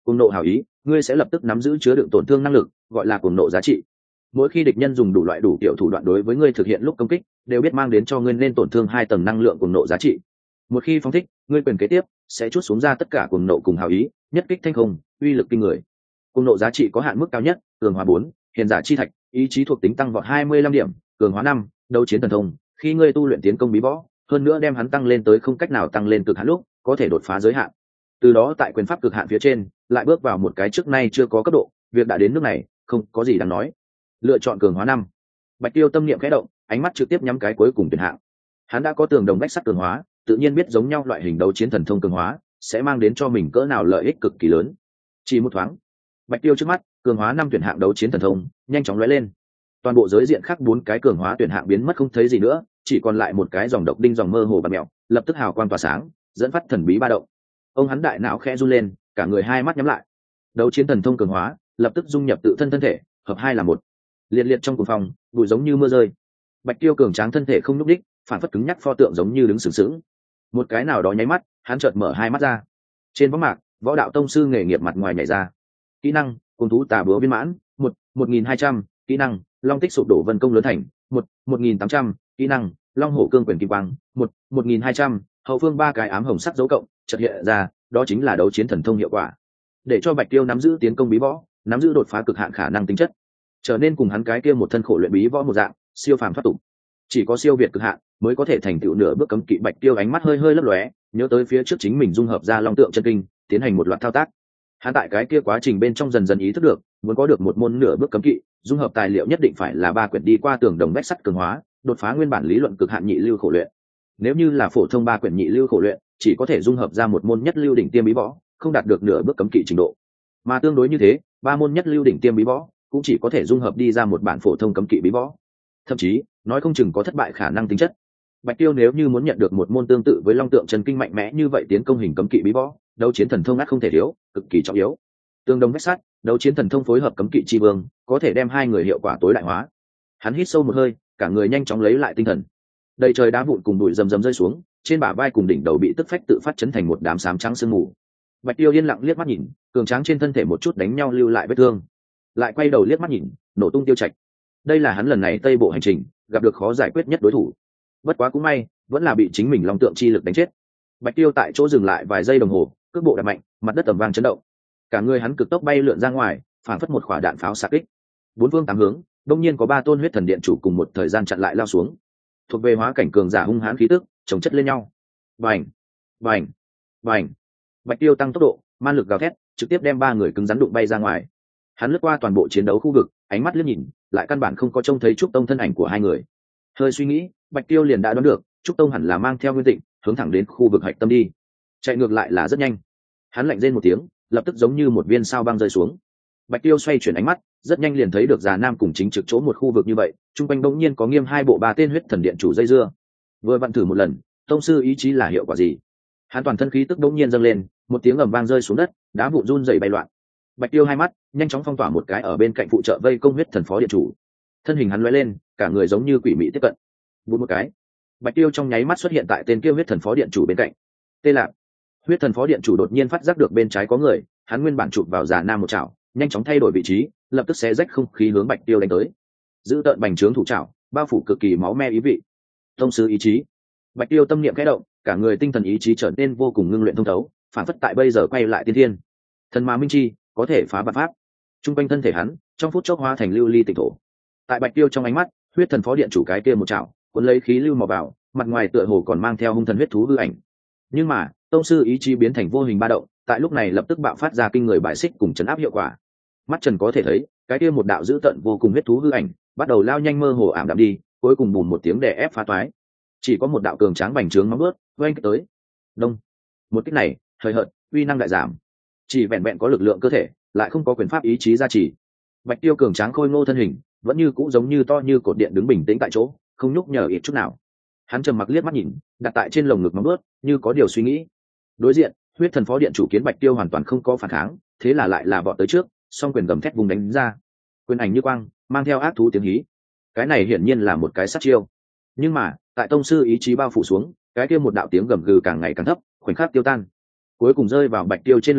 Cuồng nộ hào ý, ngươi sẽ lập tức nắm giữ chứa đựng tổn thương năng lực, gọi là cuồng nộ giá trị. Mỗi khi địch nhân dùng đủ loại đủ kiểu thủ đoạn đối với ngươi thực hiện lúc công kích, đều biết mang đến cho ngươi nên tổn thương hai tầng năng lượng cuồng nộ giá trị. Một khi phóng thích, ngươi quyền kế tiếp sẽ chút xuống ra tất cả cuồng nộ cùng hào ý, nhất kích thanh không, uy lực kinh người. Cuồng nộ giá trị có hạn mức cao nhất, cường hóa bốn, hiền giả chi thạch, ý chí thuộc tính tăng vọt hai mươi lăm điểm, cường hóa năm, đấu chiến thần thông, khi ngươi tu luyện tiến công bí võ, hơn nữa đem hắn tăng lên tới không cách nào tăng lên cực hạn lúc, có thể đột phá giới hạn. Từ đó tại quyền pháp cực hạn phía trên, lại bước vào một cái trước nay chưa có cấp độ, việc đã đến nước này, không có gì đáng nói. Lựa chọn cường hóa năm. Bạch Tiêu tâm niệm khẽ động, ánh mắt trực tiếp nhắm cái cuối cùng tuyển hạng. Hắn đã có tường đồng bách sắt cường hóa, tự nhiên biết giống nhau loại hình đấu chiến thần thông cường hóa sẽ mang đến cho mình cỡ nào lợi ích cực kỳ lớn. Chỉ một thoáng, Bạch Tiêu trước mắt, cường hóa năm tuyển hạng đấu chiến thần thông nhanh chóng lóe lên. Toàn bộ giới diện khác bốn cái cường hóa tuyển hạng biến mất không thấy gì nữa, chỉ còn lại một cái dòng độc đinh dòng mơ hồ bạt mèo, lập tức hào quang tỏa sáng, dẫn phát thần bí ba động. Ông hắn đại não khẽ run lên, cả người hai mắt nhắm lại. Đấu chiến thần thông cường hóa, lập tức dung nhập tự thân thân thể, hợp hai là một. Liệt liệt trong cùng phòng, bụi giống như mưa rơi. Bạch Tiêu cường tráng thân thể không nhúc đích, phản phất cứng nhắc pho tượng giống như đứng sừng sững. Một cái nào đó nháy mắt, hắn chợt mở hai mắt ra. Trên võng mạc, võ đạo tông sư nghề nghiệp mặt ngoài nhảy ra. Kỹ năng, cung thú tà búa viên mãn, một, một nghìn hai trăm. Kỹ năng, long tích sụp đổ vân công lớn thành, một, một nghìn tám trăm. Kỹ năng, long hổ cương quyền kim quang, một, một nghìn hai trăm. Hậu phương ba cái ám hồng sắc dấu cộng chợt hiện ra, đó chính là đấu chiến thần thông hiệu quả. Để cho Bạch Tiêu nắm giữ tiến công bí võ, nắm giữ đột phá cực hạn khả năng tính chất, trở nên cùng hắn cái kia một thân khổ luyện bí võ một dạng, siêu phàm thoát tục. Chỉ có siêu việt cực hạn mới có thể thành tựu nửa bước cấm kỵ. Bạch Tiêu ánh mắt hơi hơi lấp lóe, nhớ tới phía trước chính mình dung hợp ra long tượng chân kinh, tiến hành một loạt thao tác. Hắn tại cái kia quá trình bên trong dần dần ý thức được, muốn có được một môn nửa bước cấm kỵ, dung hợp tài liệu nhất định phải là ba quyển đi qua tường đồng bách sắt cường hóa, đột phá nguyên bản lý luận cực hạn nhị lưu khổ luyện. Nếu như là phổ thông ba quyển nhị lưu khổ luyện, chỉ có thể dung hợp ra một môn nhất lưu đỉnh tiêm bí võ, không đạt được nửa bước cấm kỵ trình độ. Mà tương đối như thế, ba môn nhất lưu đỉnh tiêm bí võ cũng chỉ có thể dung hợp đi ra một bản phổ thông cấm kỵ bí võ. Thậm chí, nói không chừng có thất bại khả năng tính chất. Bạch Tiêu nếu như muốn nhận được một môn tương tự với long tượng chân kinh mạnh mẽ như vậy tiến công hình cấm kỵ bí võ, đấu chiến thần thông ắt không thể thiếu, cực kỳ trọng yếu. Tương đồng vách sắt, đấu chiến thần thông phối hợp cấm kỵ chi vương, có thể đem hai người hiệu quả tối đại hóa. Hắn hít sâu một hơi, cả người nhanh chóng lấy lại tinh thần. Đầy trời đá vụn cùng bụi rầm rầm rơi xuống, trên bả vai cùng đỉnh đầu bị tức phách tự phát chấn thành một đám xám trắng sương mù. Bạch Tiêu yên lặng liếc mắt nhìn, cường tráng trên thân thể một chút đánh nhau lưu lại vết thương, lại quay đầu liếc mắt nhìn, nổ tung tiêu trạch. Đây là hắn lần này tây bộ hành trình gặp được khó giải quyết nhất đối thủ. Bất quá cũng may, vẫn là bị chính mình long tượng chi lực đánh chết. Bạch Tiêu tại chỗ dừng lại vài giây đồng hồ, cước bộ đạp mạnh, mặt đất ầm vang chấn động. Cả người hắn cực tốc bay lượn ra ngoài, phản phất một quả đạn pháo xạ kích. Bốn phương tám hướng, đột nhiên có ba tôn huyết thần điện chủ cùng một thời gian chặn lại lao xuống. Thuộc về hóa cảnh cường giả hung hãn khí tức, chồng chất lên nhau. Bành, bành, bành. Bạch Tiêu tăng tốc độ, man lực gào thét, trực tiếp đem ba người cứng rắn đụng bay ra ngoài. Hắn lướt qua toàn bộ chiến đấu khu vực, ánh mắt liếc nhìn, lại căn bản không có trông thấy trúc tông thân ảnh của hai người. Hơi suy nghĩ, Bạch Tiêu liền đã đoán được, trúc tông hẳn là mang theo Nguyên Tịnh, hướng thẳng đến khu vực hạch tâm đi. Chạy ngược lại là rất nhanh. Hắn lạnh rên một tiếng, lập tức giống như một viên sao băng rơi xuống. Bạch Tiêu xoay chuyển ánh mắt, rất nhanh liền thấy được già nam cùng chính trực chỗ một khu vực như vậy, trung quanh bỗng nhiên có nghiêm hai bộ ba tên huyết thần điện chủ dây dưa. Vừa vặn thử một lần, tông sư ý chí là hiệu quả gì? Hắn toàn thân khí tức bỗng nhiên dâng lên, một tiếng ầm vang rơi xuống đất, đá vụn run rẩy bay loạn. Bạch Tiêu hai mắt nhanh chóng phong tỏa một cái ở bên cạnh phụ trợ vây công huyết thần phó điện chủ. Thân hình hắn lóe lên, cả người giống như quỷ mị tiếp cận. Vụt một cái, Bạch Tiêu trong nháy mắt xuất hiện tại tên kia huyết thần phó điện chủ bên cạnh. Tê Lạc, huyết thần phó điện chủ đột nhiên phát giác được bên trái có người, hắn nguyên bản chụp vào già nam một chảo, nhanh chóng thay đổi vị trí, lập tức xé rách không khí hướng Bạch Tiêu đánh tới. Giữ tợn bành trướng thủ chảo, bao phủ cực kỳ máu me ý vị. Tông sư ý chí. Bạch Tiêu tâm niệm khẽ động, cả người tinh thần ý chí trở nên vô cùng ngưng luyện thông thấu, phản phất tại bây giờ quay lại tiên thiên. Thần ma minh chi, có thể phá vạn pháp. Trung quanh thân thể hắn, trong phút chốc hóa thành lưu ly tịnh thổ. Tại Bạch Tiêu trong ánh mắt, huyết thần phó điện chủ cái kia một chảo, cuốn lấy khí lưu màu vào, mặt ngoài tựa hồ còn mang theo hung thần huyết thú hư ảnh. Nhưng mà, tông sư ý chí biến thành vô hình ba động, tại lúc này lập tức bạo phát ra kinh người bại xích cùng chấn áp hiệu quả. Mắt Trần có thể thấy, cái kia một đạo dữ tận vô cùng huyết thú hư ảnh, bắt đầu lao nhanh mơ hồ ảm đạm đi, cuối cùng bùm một tiếng đè ép phá toái. Chỉ có một đạo cường tráng bành trướng nóng bước, oanh tới. Đông. Một kích này, hời hợt, uy năng đại giảm. Chỉ vẹn vẹn có lực lượng cơ thể, lại không có quyền pháp ý chí gia trì. Bạch Tiêu cường tráng khôi ngô thân hình, vẫn như cũ giống như to như cột điện đứng bình tĩnh tại chỗ, không nhúc nhở ít chút nào. Hắn trầm mặc liếc mắt nhìn, đặt tại trên lồng ngực nóng bước, như có điều suy nghĩ. Đối diện, huyết thần phó điện chủ kiến Bạch Tiêu hoàn toàn không có phản kháng, thế là lại là vọt tới trước, song quyền gầm thét vùng đánh ra. Quyền ảnh như quang, mang theo ác thú tiếng hí. Cái này hiển nhiên là một cái sát chiêu. Nhưng mà, tại tông sư ý chí bao phủ xuống, cái kia một đạo tiếng gầm gừ càng ngày càng thấp, khoảnh khắc tiêu tan. Cuối cùng rơi vào Bạch Tiêu trên lồng ngực,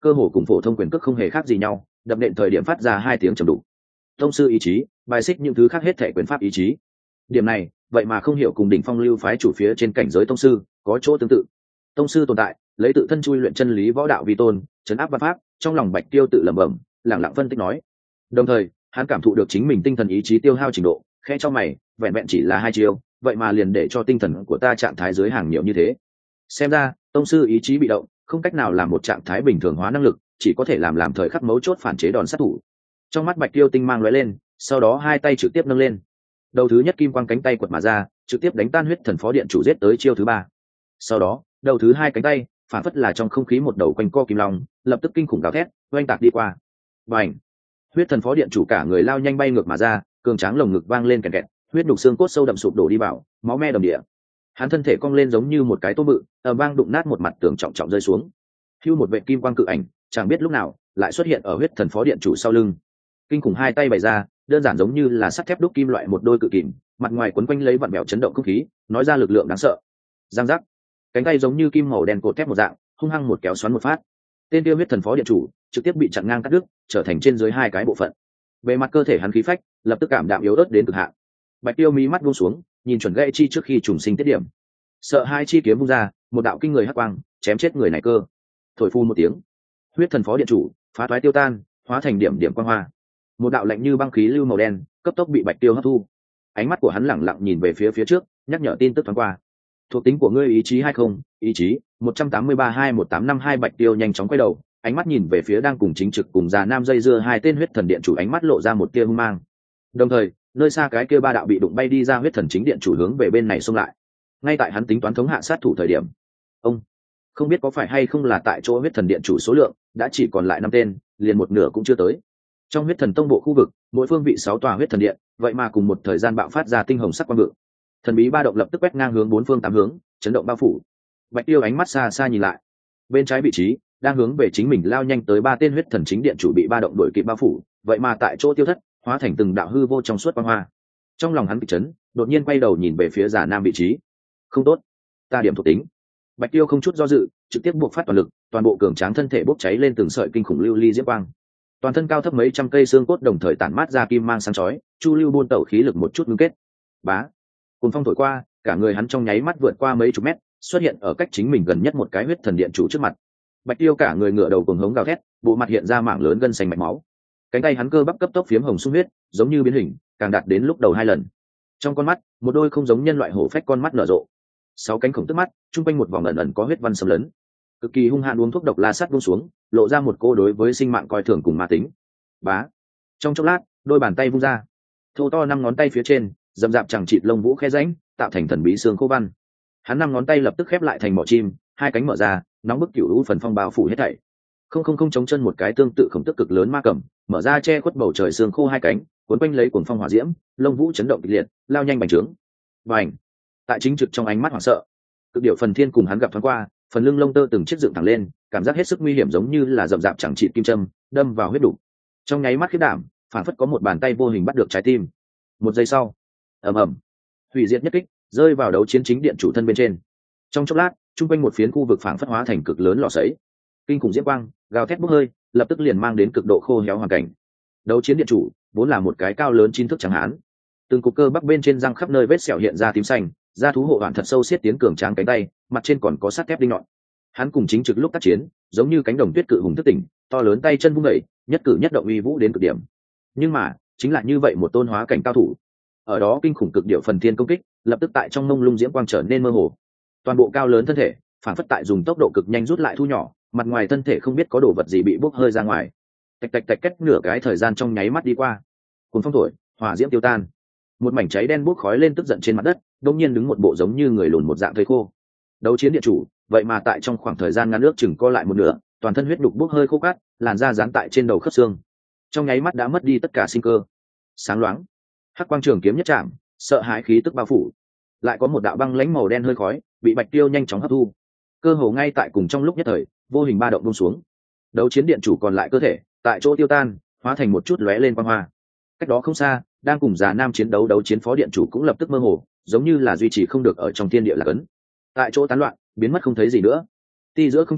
cơ hồ cùng phổ thông quyền cước không hề khác gì nhau, đập nện thời điểm phát ra hai tiếng trầm đủ. Tông sư ý chí bài xích những thứ khác hết thể quyền pháp ý chí. Điểm này vậy mà không hiểu cùng đỉnh phong lưu phái chủ phía trên cảnh giới tông sư có chỗ tương tự. Tông sư tồn tại lấy tự thân chui luyện chân lý võ đạo vi tôn, chấn áp văn pháp. Trong lòng Bạch Tiêu tự lẩm bẩm, lẳng lặng phân tích nói. Đồng thời hắn cảm thụ được chính mình tinh thần ý chí tiêu hao trình độ, khẽ cho mày, vẹn vẹn chỉ là hai chiêu, vậy mà liền để cho tinh thần của ta trạng thái dưới hàng nhiều như thế. Xem ra tông sư ý chí bị động, không cách nào làm một trạng thái bình thường hóa năng lực, chỉ có thể làm làm thời khắc mấu chốt phản chế đòn sát thủ. Trong mắt Bạch Tiêu tinh mang lóe lên, sau đó hai tay trực tiếp nâng lên, đầu thứ nhất kim quang cánh tay quật mà ra, trực tiếp đánh tan huyết thần phó điện chủ giết tới chiêu thứ ba. Sau đó đầu thứ hai cánh tay phản phất là trong không khí một đầu quanh co kim long, lập tức kinh khủng gào thét oanh tạc đi qua. Bành! Huyết thần phó điện chủ cả người lao nhanh bay ngược mà ra, cường tráng lồng ngực vang lên kẹt kẹt, huyết nhục xương cốt sâu đậm sụp đổ đi vào, máu me đầm địa. Hắn thân thể cong lên giống như một cái tôm bự, ở vang đụng nát một mặt tường trọng trọng rơi xuống. Hưu một vệ kim quang cự ảnh, chẳng biết lúc nào lại xuất hiện ở huyết thần phó điện chủ sau lưng. Kinh khủng hai tay bày ra, đơn giản giống như là sắt thép đúc kim loại một đôi cự kìm, mặt ngoài quấn quanh lấy vặn vẹo chấn động không khí, nói ra lực lượng đáng sợ. Giang giác, cánh tay giống như kim màu đen cột thép một dạng, hung hăng một kéo xoắn một phát. Tên tiêu huyết thần phó điện chủ trực tiếp bị chặn ngang cắt đứt, trở thành trên dưới hai cái bộ phận. Về mặt cơ thể hắn khí phách lập tức cảm đạm yếu ớt đến cực hạn. Bạch Tiêu mí mắt buông xuống, nhìn chuẩn gãy chi trước khi trùng sinh tiết điểm. Sợ hai chi kiếm vung ra, một đạo kinh người hắc quang chém chết người này cơ. Thổi phu một tiếng, huyết thần phó điện chủ phá toái tiêu tan, hóa thành điểm điểm quang hoa. Một đạo lạnh như băng khí lưu màu đen cấp tốc bị Bạch Tiêu hấp thu. Ánh mắt của hắn lẳng lặng nhìn về phía phía trước, nhắc nhở tin tức thoáng qua. Thuộc tính của ngươi ý chí hai không, ý chí một trăm tám mươi ba hai một tám năm hai. Bạch Tiêu nhanh chóng quay đầu, ánh mắt nhìn về phía đang cùng chính trực cùng già nam dây dưa hai tên huyết thần điện chủ, ánh mắt lộ ra một tia hung mang. Đồng thời nơi xa cái kia ba đạo bị đụng bay đi ra huyết thần chính điện chủ hướng về bên này xông lại. Ngay tại hắn tính toán thống hạ sát thủ thời điểm, ông không biết có phải hay không là tại chỗ huyết thần điện chủ số lượng đã chỉ còn lại năm tên, liền một nửa cũng chưa tới. Trong huyết thần tông bộ khu vực, mỗi phương vị sáu tòa huyết thần điện vậy mà cùng một thời gian bạo phát ra tinh hồng sắc quang vượng. Thần bí ba động lập tức quét ngang hướng bốn phương tám hướng, chấn động bao phủ. Bạch Tiêu ánh mắt xa xa nhìn lại, bên trái vị trí đang hướng về chính mình lao nhanh tới ba tên huyết thần chính điện chủ bị ba động đuổi kịp bao phủ, vậy mà tại chỗ tiêu thất, hóa thành từng đạo hư vô trong suốt quang hoa. Trong lòng hắn kịch chấn, đột nhiên quay đầu nhìn về phía giả nam vị trí. Không tốt, ta điểm thuộc tính. Bạch Tiêu không chút do dự, trực tiếp buộc phát toàn lực, toàn bộ cường tráng thân thể bốc cháy lên từng sợi kinh khủng lưu ly diễm quang. Toàn thân cao thấp mấy trăm cây xương cốt đồng thời tản mát ra kim mang sáng chói, chu lưu buôn tẩu khí lực một chút ngưng kết. Bá, cuồng phong thổi qua, cả người hắn trong nháy mắt vượt qua mấy chục mét, xuất hiện ở cách chính mình gần nhất một cái huyết thần điện chủ trước mặt. Bạch Tiêu cả người ngửa đầu cuồng hống gào thét, bộ mặt hiện ra mảng lớn gân xanh mạch máu. Cánh tay hắn cơ bắp cấp tốc phiếm hồng sung huyết, giống như biến hình, càng đạt đến lúc đầu hai lần. Trong con mắt, một đôi không giống nhân loại hổ phách con mắt nở rộ. Sáu cánh khổng tức mắt, trung quanh một vòng ẩn ẩn có huyết văn xâm lấn. Cực kỳ hung hãn uống thuốc độc la sắt buông xuống, lộ ra một cô đối với sinh mạng coi thường cùng ma tính. Bá. Trong chốc lát, đôi bàn tay vung ra, thô to năm ngón tay phía trên, dầm dạp chẳng chịt lông vũ khe rãnh, tạo thành thần bí xương khô văn. Hắn năm ngón tay lập tức khép lại thành mỏ chim, hai cánh mở ra, nóng bức cửu u phần phong bao phủ hết thảy. Không không không chống chân một cái tương tự khổng tức cực lớn ma cầm, mở ra che khuất bầu trời xương khô hai cánh, cuốn quanh lấy cuồng phong hỏa diễm, lông vũ chấn động kịch liệt, lao nhanh bành trướng. Bành! Tại chính trực trong ánh mắt hoảng sợ, cực điệu phần thiên cùng hắn gặp thoáng qua, phần lưng lông tơ từng chiếc dựng thẳng lên, cảm giác hết sức nguy hiểm, giống như là rậm rạp chẳng chịt kim châm đâm vào huyết đủ. Trong nháy mắt khiếp đảm, phản phất có một bàn tay vô hình bắt được trái tim. Một giây sau, ầm ầm, hủy diệt nhất kích rơi vào đấu chiến chính điện chủ thân bên trên. Trong chốc lát, trung quanh một phiến khu vực phản phất hóa thành cực lớn lò sấy, kinh khủng diễm quang gào thét bốc hơi, lập tức liền mang đến cực độ khô héo hoàn cảnh. Đấu chiến điện chủ vốn là một cái cao lớn chín thước trắng hán, từng cục cơ bắp bên trên răng khắp nơi vết sẹo hiện ra tím xanh, da thú hộ hoàn thật sâu xiết tiến cường tráng cánh tay, mặt trên còn có sắt thép đinh nhọn. Hắn cùng chính trực lúc tác chiến, giống như cánh đồng tuyết cự hùng thức tỉnh, to lớn tay chân vung đẩy, nhất cử nhất động uy vũ đến cực điểm. Nhưng mà, chính là như vậy một tôn hóa cảnh cao thủ, ở đó kinh khủng cực điệu phần thiên công kích, lập tức tại trong mông lung diễm quang trở nên mơ hồ. Toàn bộ cao lớn thân thể, phản phất tại dùng tốc độ cực nhanh rút lại thu nhỏ, mặt ngoài thân thể không biết có đồ vật gì bị bốc hơi ra ngoài. Tạch tạch tạch cách nửa cái thời gian trong nháy mắt đi qua. Cuốn phong thổi, hỏa diễm tiêu tan. Một mảnh cháy đen bốc khói lên tức giận trên mặt đất, đột nhiên đứng một bộ giống như người lùn một dạng thây khô. Đấu chiến điện chủ, vậy mà tại trong khoảng thời gian ngắn nước chừng co lại một nửa, toàn thân huyết đục bốc hơi khô cát, làn da dán tại trên đầu khớp xương, trong nháy mắt đã mất đi tất cả sinh cơ. Sáng loáng, hắc quang trường kiếm nhất chạm, sợ hãi khí tức bao phủ. Lại có một đạo băng lãnh màu đen hơi khói bị Bạch Tiêu nhanh chóng hấp thu, cơ hồ ngay tại cùng trong lúc nhất thời, vô hình ba động buông xuống. Đấu chiến điện chủ còn lại cơ thể tại chỗ tiêu tan, hóa thành một chút lóe lên quang hoa. Cách đó không xa, đang cùng già nam chiến đấu đấu chiến phó điện chủ cũng lập tức mơ hồ, giống như là duy trì không được ở trong thiên địa là cấn, tại chỗ tán loạn, biến mất không thấy gì nữa. Ti giữa không trung,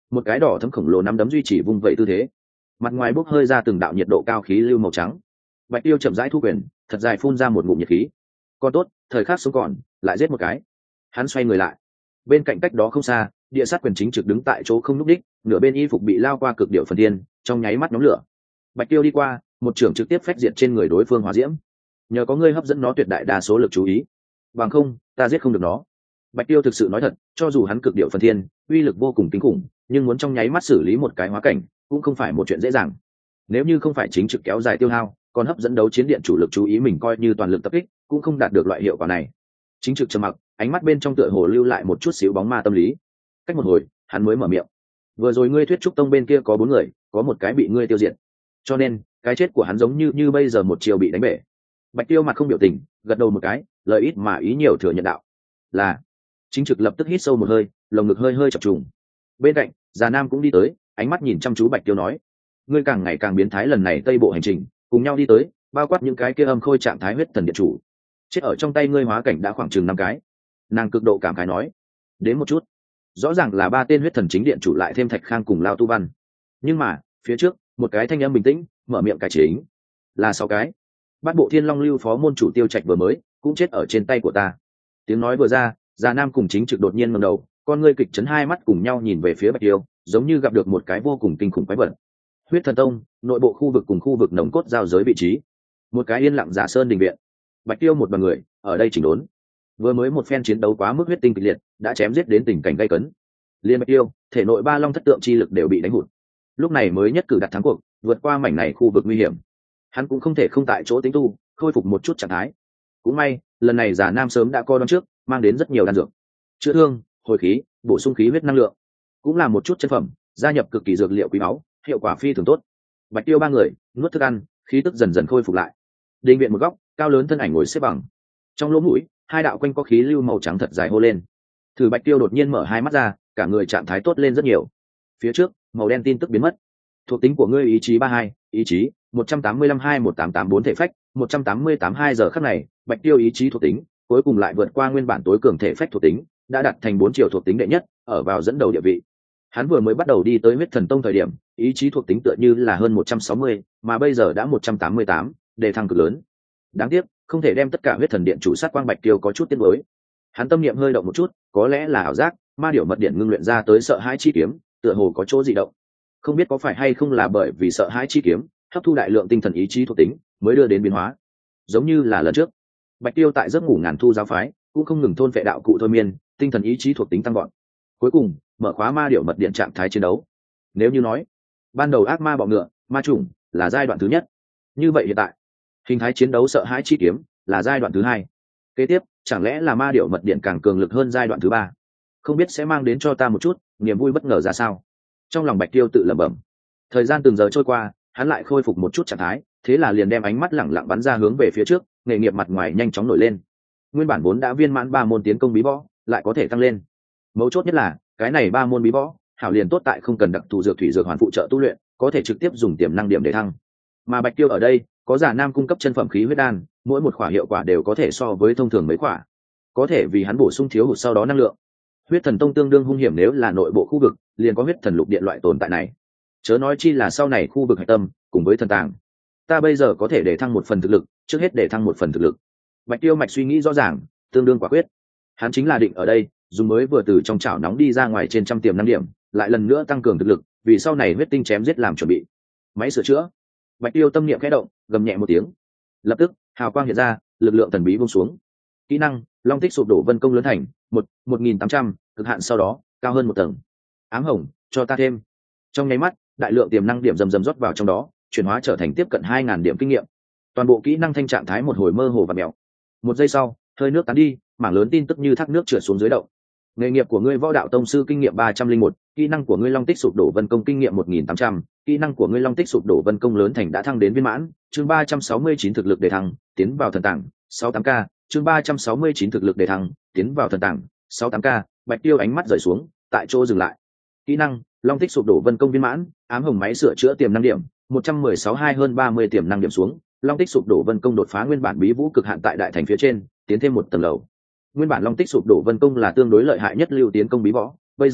một cái đỏ thấm khổng lồ nắm đấm duy trì vung vẩy tư thế, mặt ngoài bốc hơi ra từng đạo nhiệt độ cao khí lưu màu trắng. Bạch Tiêu chậm rãi thu quyền, thật dài phun ra một ngụm nhiệt khí. Còn tốt, thời khắc sống còn, lại giết một cái. Hắn xoay người lại, bên cạnh cách đó không xa, địa sát quyền chính trực đứng tại chỗ không lúc đích, nửa bên y phục bị lao qua cực điệu phần thiên, trong nháy mắt nhóm lửa. Bạch Tiêu đi qua, một trường trực tiếp phách diệt trên người đối phương hỏa diễm. Nhờ có ngươi hấp dẫn nó tuyệt đại đa số lực chú ý, bằng không, ta giết không được nó. Bạch Tiêu thực sự nói thật, cho dù hắn cực điệu phần thiên, uy lực vô cùng kinh khủng, nhưng muốn trong nháy mắt xử lý một cái hóa cảnh, cũng không phải một chuyện dễ dàng. Nếu như không phải chính trực kéo dài tiêu hao, còn hấp dẫn đấu chiến điện chủ lực chú ý mình coi như toàn lực tập kích, cũng không đạt được loại hiệu quả này. Chính trực trầm mặc, ánh mắt bên trong tựa hồ lưu lại một chút xíu bóng ma tâm lý. Cách một hồi, hắn mới mở miệng. Vừa rồi ngươi thuyết trúc tông bên kia có bốn người, có một cái bị ngươi tiêu diệt, cho nên cái chết của hắn giống như như bây giờ một chiều bị đánh bể. Bạch Tiêu mặt không biểu tình, gật đầu một cái, lời ít mà ý nhiều thừa nhận đạo. Là. Chính trực lập tức hít sâu một hơi, lồng ngực hơi hơi chập trùng. Bên cạnh, già nam cũng đi tới, ánh mắt nhìn chăm chú Bạch Tiêu nói: ngươi càng ngày càng biến thái, lần này tây bộ hành trình cùng nhau đi tới, bao quát những cái kia âm khôi trạng thái huyết thần điện chủ, chết ở trong tay ngươi hóa cảnh đã khoảng chừng năm cái. Nàng cực độ cảm khái nói. Đến một chút, rõ ràng là ba tên huyết thần chính điện chủ lại thêm Thạch Khang cùng Lao Tu Văn, nhưng mà phía trước một cái thanh âm bình tĩnh mở miệng cải chính, là sáu cái. Bát bộ thiên long lưu phó môn chủ Tiêu Trạch vừa mới cũng chết ở trên tay của ta. Tiếng nói vừa ra, già nam cùng chính trực đột nhiên ngẩng đầu, con ngươi kịch chấn, hai mắt cùng nhau nhìn về phía Bạch Tiêu, giống như gặp được một cái vô cùng kinh khủng quái vật. Huyết thần tông nội bộ khu vực cùng khu vực nồng cốt giao giới vị trí, một cái yên lặng giả sơn đình viện. Bạch Tiêu một đoàn người ở đây chỉnh đốn. Vừa mới một phen chiến đấu quá mức huyết tinh kịch liệt, đã chém giết đến tình cảnh gay cấn. Liên Bạch Tiêu thể nội ba long thất tượng chi lực đều bị đánh hụt, lúc này mới nhất cử đặt thắng cuộc, vượt qua mảnh này khu vực nguy hiểm. Hắn cũng không thể không tại chỗ tính tu, khôi phục một chút trạng thái. Cũng may lần này giả nam sớm đã coi đón trước, mang đến rất nhiều đan dược, chữa thương, hồi khí, bổ sung khí huyết năng lượng, cũng là một chút chân phẩm, gia nhập cực kỳ dược liệu quý báu, hiệu quả phi thường tốt. Bạch Tiêu ba người nuốt thức ăn, khí tức dần dần khôi phục lại. Đình viện một góc, cao lớn thân ảnh ngồi xếp bằng, trong lỗ mũi hai đạo quanh có khí lưu màu trắng thật dài hô lên. Thử Bạch Tiêu đột nhiên mở hai mắt ra, cả người trạng thái tốt lên rất nhiều. Phía trước màu đen tin tức biến mất. Thuộc tính của ngươi ý chí ba hai, ý chí một trăm tám mươi lăm hai một tám tám bốn, thể phách một trăm tám mươi tám hai. Giờ khắc này Bạch Tiêu ý chí thuộc tính cuối cùng lại vượt qua nguyên bản tối cường thể phách thuộc tính, đã đạt thành bốn chiều thuộc tính đệ nhất, ở vào dẫn đầu địa vị. Hắn vừa mới bắt đầu đi tới huyết thần tông thời điểm, ý chí thuộc tính tựa như là hơn một trăm sáu mươi, mà bây giờ đã một trăm tám mươi tám, đề thăng cực lớn. Đáng tiếc không thể đem tất cả huyết thần điện chủ sát quang. Bạch Tiêu có chút tiếc nuối. Hắn tâm niệm hơi động một chút, có lẽ là ảo giác, ma điểu mật điện ngưng luyện ra tới sợ hãi chi kiếm tựa hồ có chỗ dị động. Không biết có phải hay không là bởi vì sợ hãi chi kiếm hấp thu đại lượng tinh thần ý chí thuộc tính mới đưa đến biến hóa. Giống như là lần trước, Bạch Tiêu tại giấc ngủ ngàn thu giáo phái cũng không ngừng thôn phệ đạo cụ thôi miên, tinh thần ý chí thuộc tính tăng gọn, cuối cùng mở khóa ma điểu mật điện trạng thái chiến đấu. Nếu như nói ban đầu ác ma bọ ngựa ma trùng là giai đoạn thứ nhất, như vậy hiện tại hình thái chiến đấu sợ hãi chi kiếm là giai đoạn thứ hai. Kế tiếp chẳng lẽ là ma điểu mật điện càng cường lực hơn giai đoạn thứ ba? Không biết sẽ mang đến cho ta một chút niềm vui bất ngờ ra sao. Trong lòng Bạch Tiêu tự lẩm bẩm. Thời gian từng giờ trôi qua, hắn lại khôi phục một chút trạng thái, thế là liền đem ánh mắt lẳng lặng bắn ra hướng về phía trước, nghề nghiệp mặt ngoài nhanh chóng nổi lên. Nguyên bản vốn đã viên mãn ba môn tiến công bí võ lại có thể tăng lên. Mấu chốt nhất là cái này ba môn bí võ hảo liền tốt tại không cần đặc thù dược thủy dược hoàn phụ trợ tu luyện, có thể trực tiếp dùng tiềm năng điểm để thăng. Mà Bạch Tiêu ở đây có giả nam cung cấp chân phẩm khí huyết đan, mỗi một khỏa hiệu quả đều có thể so với thông thường mấy khỏa, có thể vì hắn bổ sung thiếu hụt sau đó năng lượng. Huyết thần tông tương đương hung hiểm, nếu là nội bộ khu vực liền có huyết thần lục điện loại tồn tại này, chớ nói chi là sau này khu vực hạch tâm cùng với thần tàng. Ta bây giờ có thể để thăng một phần thực lực, trước hết để thăng một phần thực lực. Bạch Tiêu mạch suy nghĩ rõ ràng, tương đương quả quyết. Hắn chính là định ở đây dùng mới vừa từ trong chảo nóng đi ra ngoài trên trăm tiềm năng điểm, lại lần nữa tăng cường thực lực, vì sau này huyết tinh chém giết làm chuẩn bị. Máy sửa chữa. Bạch Tiêu tâm niệm khẽ động, gầm nhẹ một tiếng, lập tức hào quang hiện ra, lực lượng thần bí buông xuống. Kỹ năng long tích sụp đổ vân công lớn thành một một nghìn tám trăm, cực hạn sau đó cao hơn một tầng. Ám hồng cho ta thêm. Trong nháy mắt đại lượng tiềm năng điểm rầm rầm rót vào trong đó, chuyển hóa trở thành tiếp cận hai ngàn điểm kinh nghiệm. Toàn bộ kỹ năng thanh trạng thái một hồi mơ hồ và mèo. Một giây sau hơi nước tán đi, mảng lớn tin tức như thác nước trượt xuống dưới động. Nghề nghiệp của ngươi võ đạo tông sư kinh nghiệm ba trăm linh một, kỹ năng của ngươi long tích sụp đổ vân công kinh nghiệm một nghìn tám trăm, kỹ năng của ngươi long tích sụp đổ vân công lớn thành đã thăng đến viên mãn. Chương ba trăm sáu mươi chín thực lực đề thăng, tiến vào thần tàng sáu mươi tám k. Chương ba trăm sáu mươi chín thực lực đề thăng, tiến vào thần tàng sáu mươi tám k. Bạch Tiêu ánh mắt rời xuống, tại chỗ dừng lại. Kỹ năng long tích sụp đổ vân công viên mãn, ám hồng máy sửa chữa tiềm năng điểm một trăm mười sáu hai, hơn ba mươi tiềm năng điểm xuống. Long tích sụp đổ vân công đột phá nguyên bản bí vũ cực hạn tại đại thành phía trên, tiến thêm một tầng lầu. Nguyên bản long tích sụp đổ vân công là tương đối lợi hại nhất lưu tiến công bí võ, bây giờ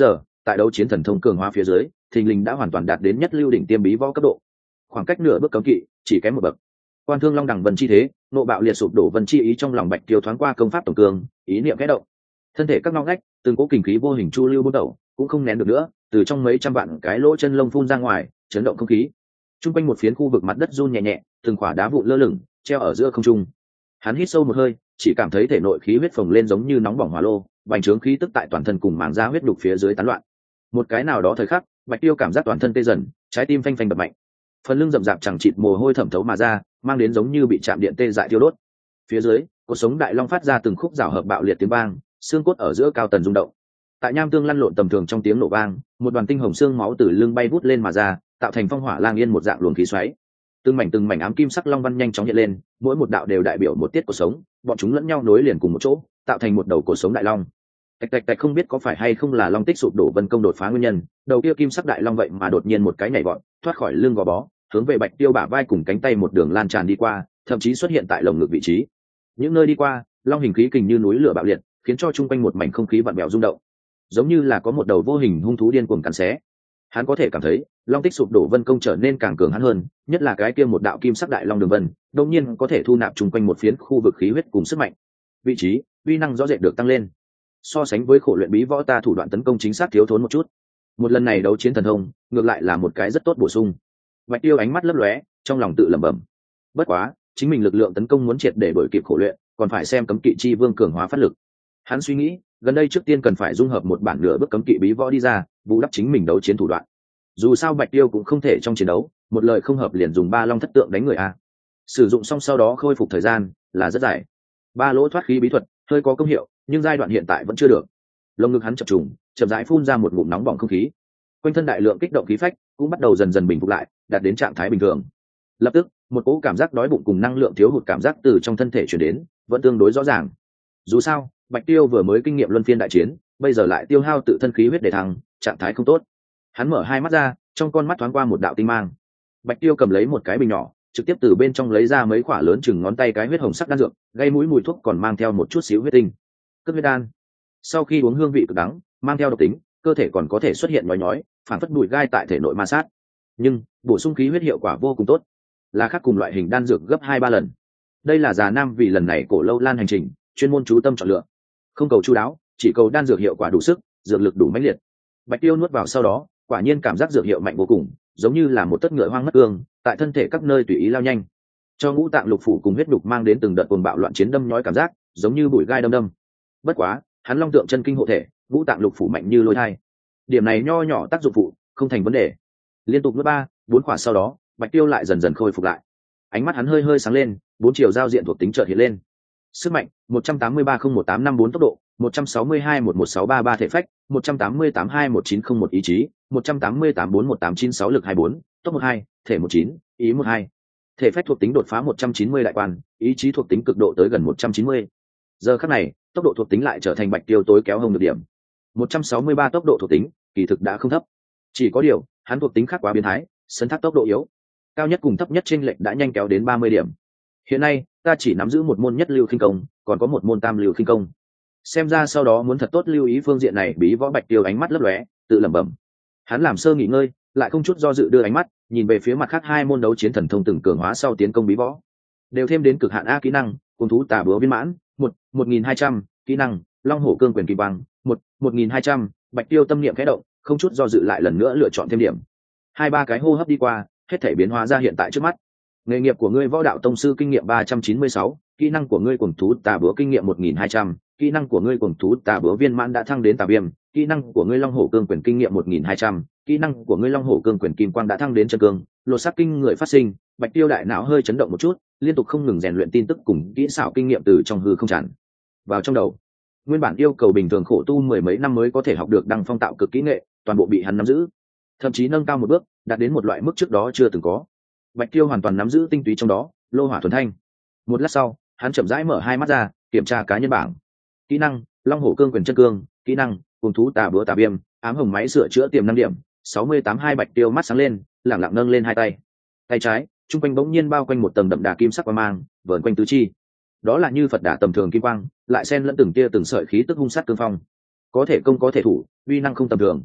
tại đấu chiến thần thông cường hóa phía dưới thình lình đã hoàn toàn đạt đến nhất lưu đỉnh tiêm bí võ cấp độ, khoảng cách nửa bước cấm kỵ chỉ kém một bậc. Quan thương long đẳng vân chi thế, nộ bạo liệt sụp đổ vân chi ý trong lòng Bạch Tiêu thoáng qua công pháp tổng cường, ý niệm khẽ động, thân thể các ngóc ngách từng cỗ kình khí vô hình chu lưu bút đầu cũng không nén được nữa, từ trong mấy trăm vạn cái lỗ chân lông phun ra ngoài, chấn động không khí. Trung quanh một phiến khu vực mặt đất run nhẹ nhẹ, từng quả đá vụn lơ lửng treo ở giữa không trung. Hắn hít sâu một hơi, chỉ cảm thấy thể nội khí huyết phồng lên giống như nóng bỏng hỏa lô, bành trướng khí tức tại toàn thân cùng màng da huyết đục phía dưới tán loạn. Một cái nào đó thời khắc, Bạch Tiêu cảm giác toàn thân tê dần, trái tim phanh phanh đập mạnh, phần lưng rậm rạp chẳng chịt mồ hôi thẩm thấu mà ra, mang đến giống như bị chạm điện tê dại thiêu đốt. Phía dưới, cột sống đại long phát ra từng khúc rào hợp bạo liệt tiếng vang, xương cốt ở giữa cao tần rung động. Tại nham tương lăn lộn tầm thường trong tiếng nổ vang, một đoàn tinh hồng xương máu từ lưng bay vút lên mà ra, tạo thành phong hỏa lang yên một dạng luồng khí xoáy. Từng mảnh từng mảnh ám kim sắc long văn nhanh chóng hiện lên, mỗi một đạo đều đại biểu một tiết cột sống, bọn chúng lẫn nhau nối liền cùng một chỗ, tạo thành một đầu cột sống đại long. Tạch tạch tạch, không biết có phải hay không là long tích sụp đổ vân công đột phá nguyên nhân, đầu kia kim sắc đại long vậy mà đột nhiên một cái nhảy vọt, thoát khỏi lưng gò bó, hướng về Bạch Tiêu bả vai cùng cánh tay một đường lan tràn đi qua, thậm chí xuất hiện tại lồng ngực vị trí. Những nơi đi qua, long hình khí kình như núi lửa bạo liệt, khiến cho chung quanh một mảnh không khí vặn vẹo rung động, giống như là có một đầu vô hình hung thú điên cuồng cắn xé. Hắn có thể cảm thấy long tích sụp đổ vân công trở nên càng cường hãn hơn, nhất là cái kia một đạo kim sắc đại long đường vân đột nhiên có thể thu nạp chung quanh một phiến khu vực khí huyết cùng sức mạnh, vị trí uy năng rõ rệt được tăng lên. So sánh với khổ luyện bí võ, ta thủ đoạn tấn công chính xác thiếu thốn một chút, một lần này đấu chiến thần thông ngược lại là một cái rất tốt bổ sung. Bạch Tiêu ánh mắt lấp lóe, trong lòng tự lẩm bẩm. Bất quá chính mình lực lượng tấn công muốn triệt để đổi kịp khổ luyện, còn phải xem cấm kỵ chi vương cường hóa phát lực. Hắn suy nghĩ gần đây trước tiên cần phải dung hợp một bản nửa bước cấm kỵ bí võ đi ra, bù đắp chính mình đấu chiến thủ đoạn. Dù sao Bạch Tiêu cũng không thể trong chiến đấu một lời không hợp liền dùng ba long thất tượng đánh người a, sử dụng xong sau đó khôi phục thời gian là rất dài. Ba lỗ thoát khí bí thuật hơi có công hiệu, nhưng giai đoạn hiện tại vẫn chưa được. Lồng ngực hắn chập trùng, chậm rãi phun ra một ngụm nóng bỏng không khí, quanh thân đại lượng kích động khí phách cũng bắt đầu dần dần bình phục lại, đạt đến trạng thái bình thường. Lập tức một cỗ cảm giác đói bụng cùng năng lượng thiếu hụt cảm giác từ trong thân thể chuyển đến, vẫn tương đối rõ ràng. Dù sao Bạch Tiêu vừa mới kinh nghiệm luân phiên đại chiến, bây giờ lại tiêu hao tự thân khí huyết để thăng, trạng thái không tốt. Hắn mở hai mắt ra, trong con mắt thoáng qua một đạo tinh mang. Bạch Tiêu cầm lấy một cái bình nhỏ, trực tiếp từ bên trong lấy ra mấy quả lớn chừng ngón tay cái huyết hồng sắc đan dược, gây mũi mùi thuốc còn mang theo một chút xíu huyết tinh. Cất huyết đan. Sau khi uống hương vị cực đắng, mang theo độc tính, cơ thể còn có thể xuất hiện nhói nhói, phản phất bụi gai tại thể nội ma sát. Nhưng bổ sung khí huyết hiệu quả vô cùng tốt, là khác cùng loại hình đan dược gấp hai ba lần. Đây là già nam vì lần này cổ lâu lan hành trình chuyên môn chú tâm chọn lựa, không cầu chu đáo, chỉ cầu đan dược hiệu quả đủ sức, dược lực đủ mãnh liệt. Bạch Tiêu nuốt vào sau đó, quả nhiên cảm giác dược hiệu mạnh vô cùng, giống như là một tất ngựa hoang mất ương, tại thân thể các nơi tùy ý lao nhanh, cho ngũ tạng lục phủ cùng huyết đục mang đến từng đợt cuồng bạo loạn chiến đâm nhói cảm giác, giống như bụi gai đâm đâm. Bất quá, hắn long tượng chân kinh hộ thể, ngũ tạng lục phủ mạnh như lôi thai, điểm này nho nhỏ tác dụng phụ không thành vấn đề. Liên tục nuốt ba bốn quả sau đó, Bạch Tiêu lại dần dần khôi phục lại, ánh mắt hắn hơi hơi sáng lên, bốn chiều giao diện thuộc tính chợt hiện lên. Sức mạnh một trăm tám mươi ba không một tám năm bốn, tốc độ một trăm sáu mươi hai một một sáu ba ba, thể phách một trăm tám mươi tám hai một chín không một, ý chí một trăm tám mươi tám bốn một tám chín sáu, lực hai bốn, tốc một hai, thể một chín, ý một hai. Thể phách thuộc tính đột phá một trăm chín mươi đại quan, ý chí thuộc tính cực độ tới gần một trăm chín mươi. Giờ khắc này, tốc độ thuộc tính lại trở thành Bạch Tiêu tối kéo hông được điểm. một trăm sáu mươi ba tốc độ thuộc tính, kỳ thực đã không thấp. Chỉ có điều, hắn thuộc tính khác quá biến thái, sân thác tốc độ yếu. Cao nhất cùng thấp nhất chênh lệch đã nhanh kéo đến ba mươi điểm. Hiện nay, ta chỉ nắm giữ một môn nhất lưu khinh công, còn có một môn tam lưu khinh công. Xem ra sau đó muốn thật tốt lưu ý phương diện này. Bí võ Bạch Tiêu ánh mắt lấp lóe, tự lẩm bẩm. Hắn làm sơ nghỉ ngơi, lại không chút do dự đưa ánh mắt nhìn về phía mặt khác hai môn đấu chiến thần thông từng cường hóa sau tiến công bí võ, đều thêm đến cực hạn a kỹ năng, cùng thú tà búa viên mãn, một một nghìn hai trăm, kỹ năng long hổ cương quyền kim băng, một một nghìn hai trăm. Bạch Tiêu tâm niệm khẽ động, không chút do dự lại lần nữa lựa chọn thêm điểm. Hai ba cái hô hấp đi qua, hết thể biến hóa ra hiện tại trước mắt. Nghề nghiệp của ngươi võ đạo tông sư kinh nghiệm ba trăm chín mươi sáu, kỹ năng của ngươi cùng thú tà búa kinh nghiệm một nghìn hai trăm, kỹ năng của ngươi cùng thú tà búa viên mãn đã thăng đến tà viêm, kỹ năng của ngươi long hổ cương quyền kinh nghiệm một nghìn hai trăm, kỹ năng của ngươi long hổ cương quyền kim quang đã thăng đến chân cương. Lột xác kinh người phát sinh, Bạch Tiêu đại não hơi chấn động một chút, liên tục không ngừng rèn luyện tin tức cùng kỹ xảo kinh nghiệm từ trong hư không tràn vào trong đầu. Nguyên bản yêu cầu bình thường khổ tu mười mấy năm mới có thể học được đăng phong tạo cực kỹ nghệ, toàn bộ bị hắn nắm giữ, thậm chí nâng cao một bước, đạt đến một loại mức trước đó chưa từng có. Bạch Tiêu hoàn toàn nắm giữ tinh túy trong đó, lô hỏa thuần thanh. Một lát sau, hắn chậm rãi mở hai mắt ra, kiểm tra cá nhân bảng. Kỹ năng long hổ cương quyền chân cương, kỹ năng cùng thú tà búa tà viêm, ám hồng máy sửa chữa tiềm năm điểm, sáu mươi tám hai. Bạch Tiêu mắt sáng lên, lẳng lặng nâng lên hai tay. Tay trái trung quanh bỗng nhiên bao quanh một tầng đậm đà kim sắc quang mang, vờn quanh tứ chi. Đó là như Phật đà tầm thường kim quang, lại xen lẫn từng tia từng sợi khí tức hung sát cương phong, có thể công có thể thủ, uy năng không tầm thường.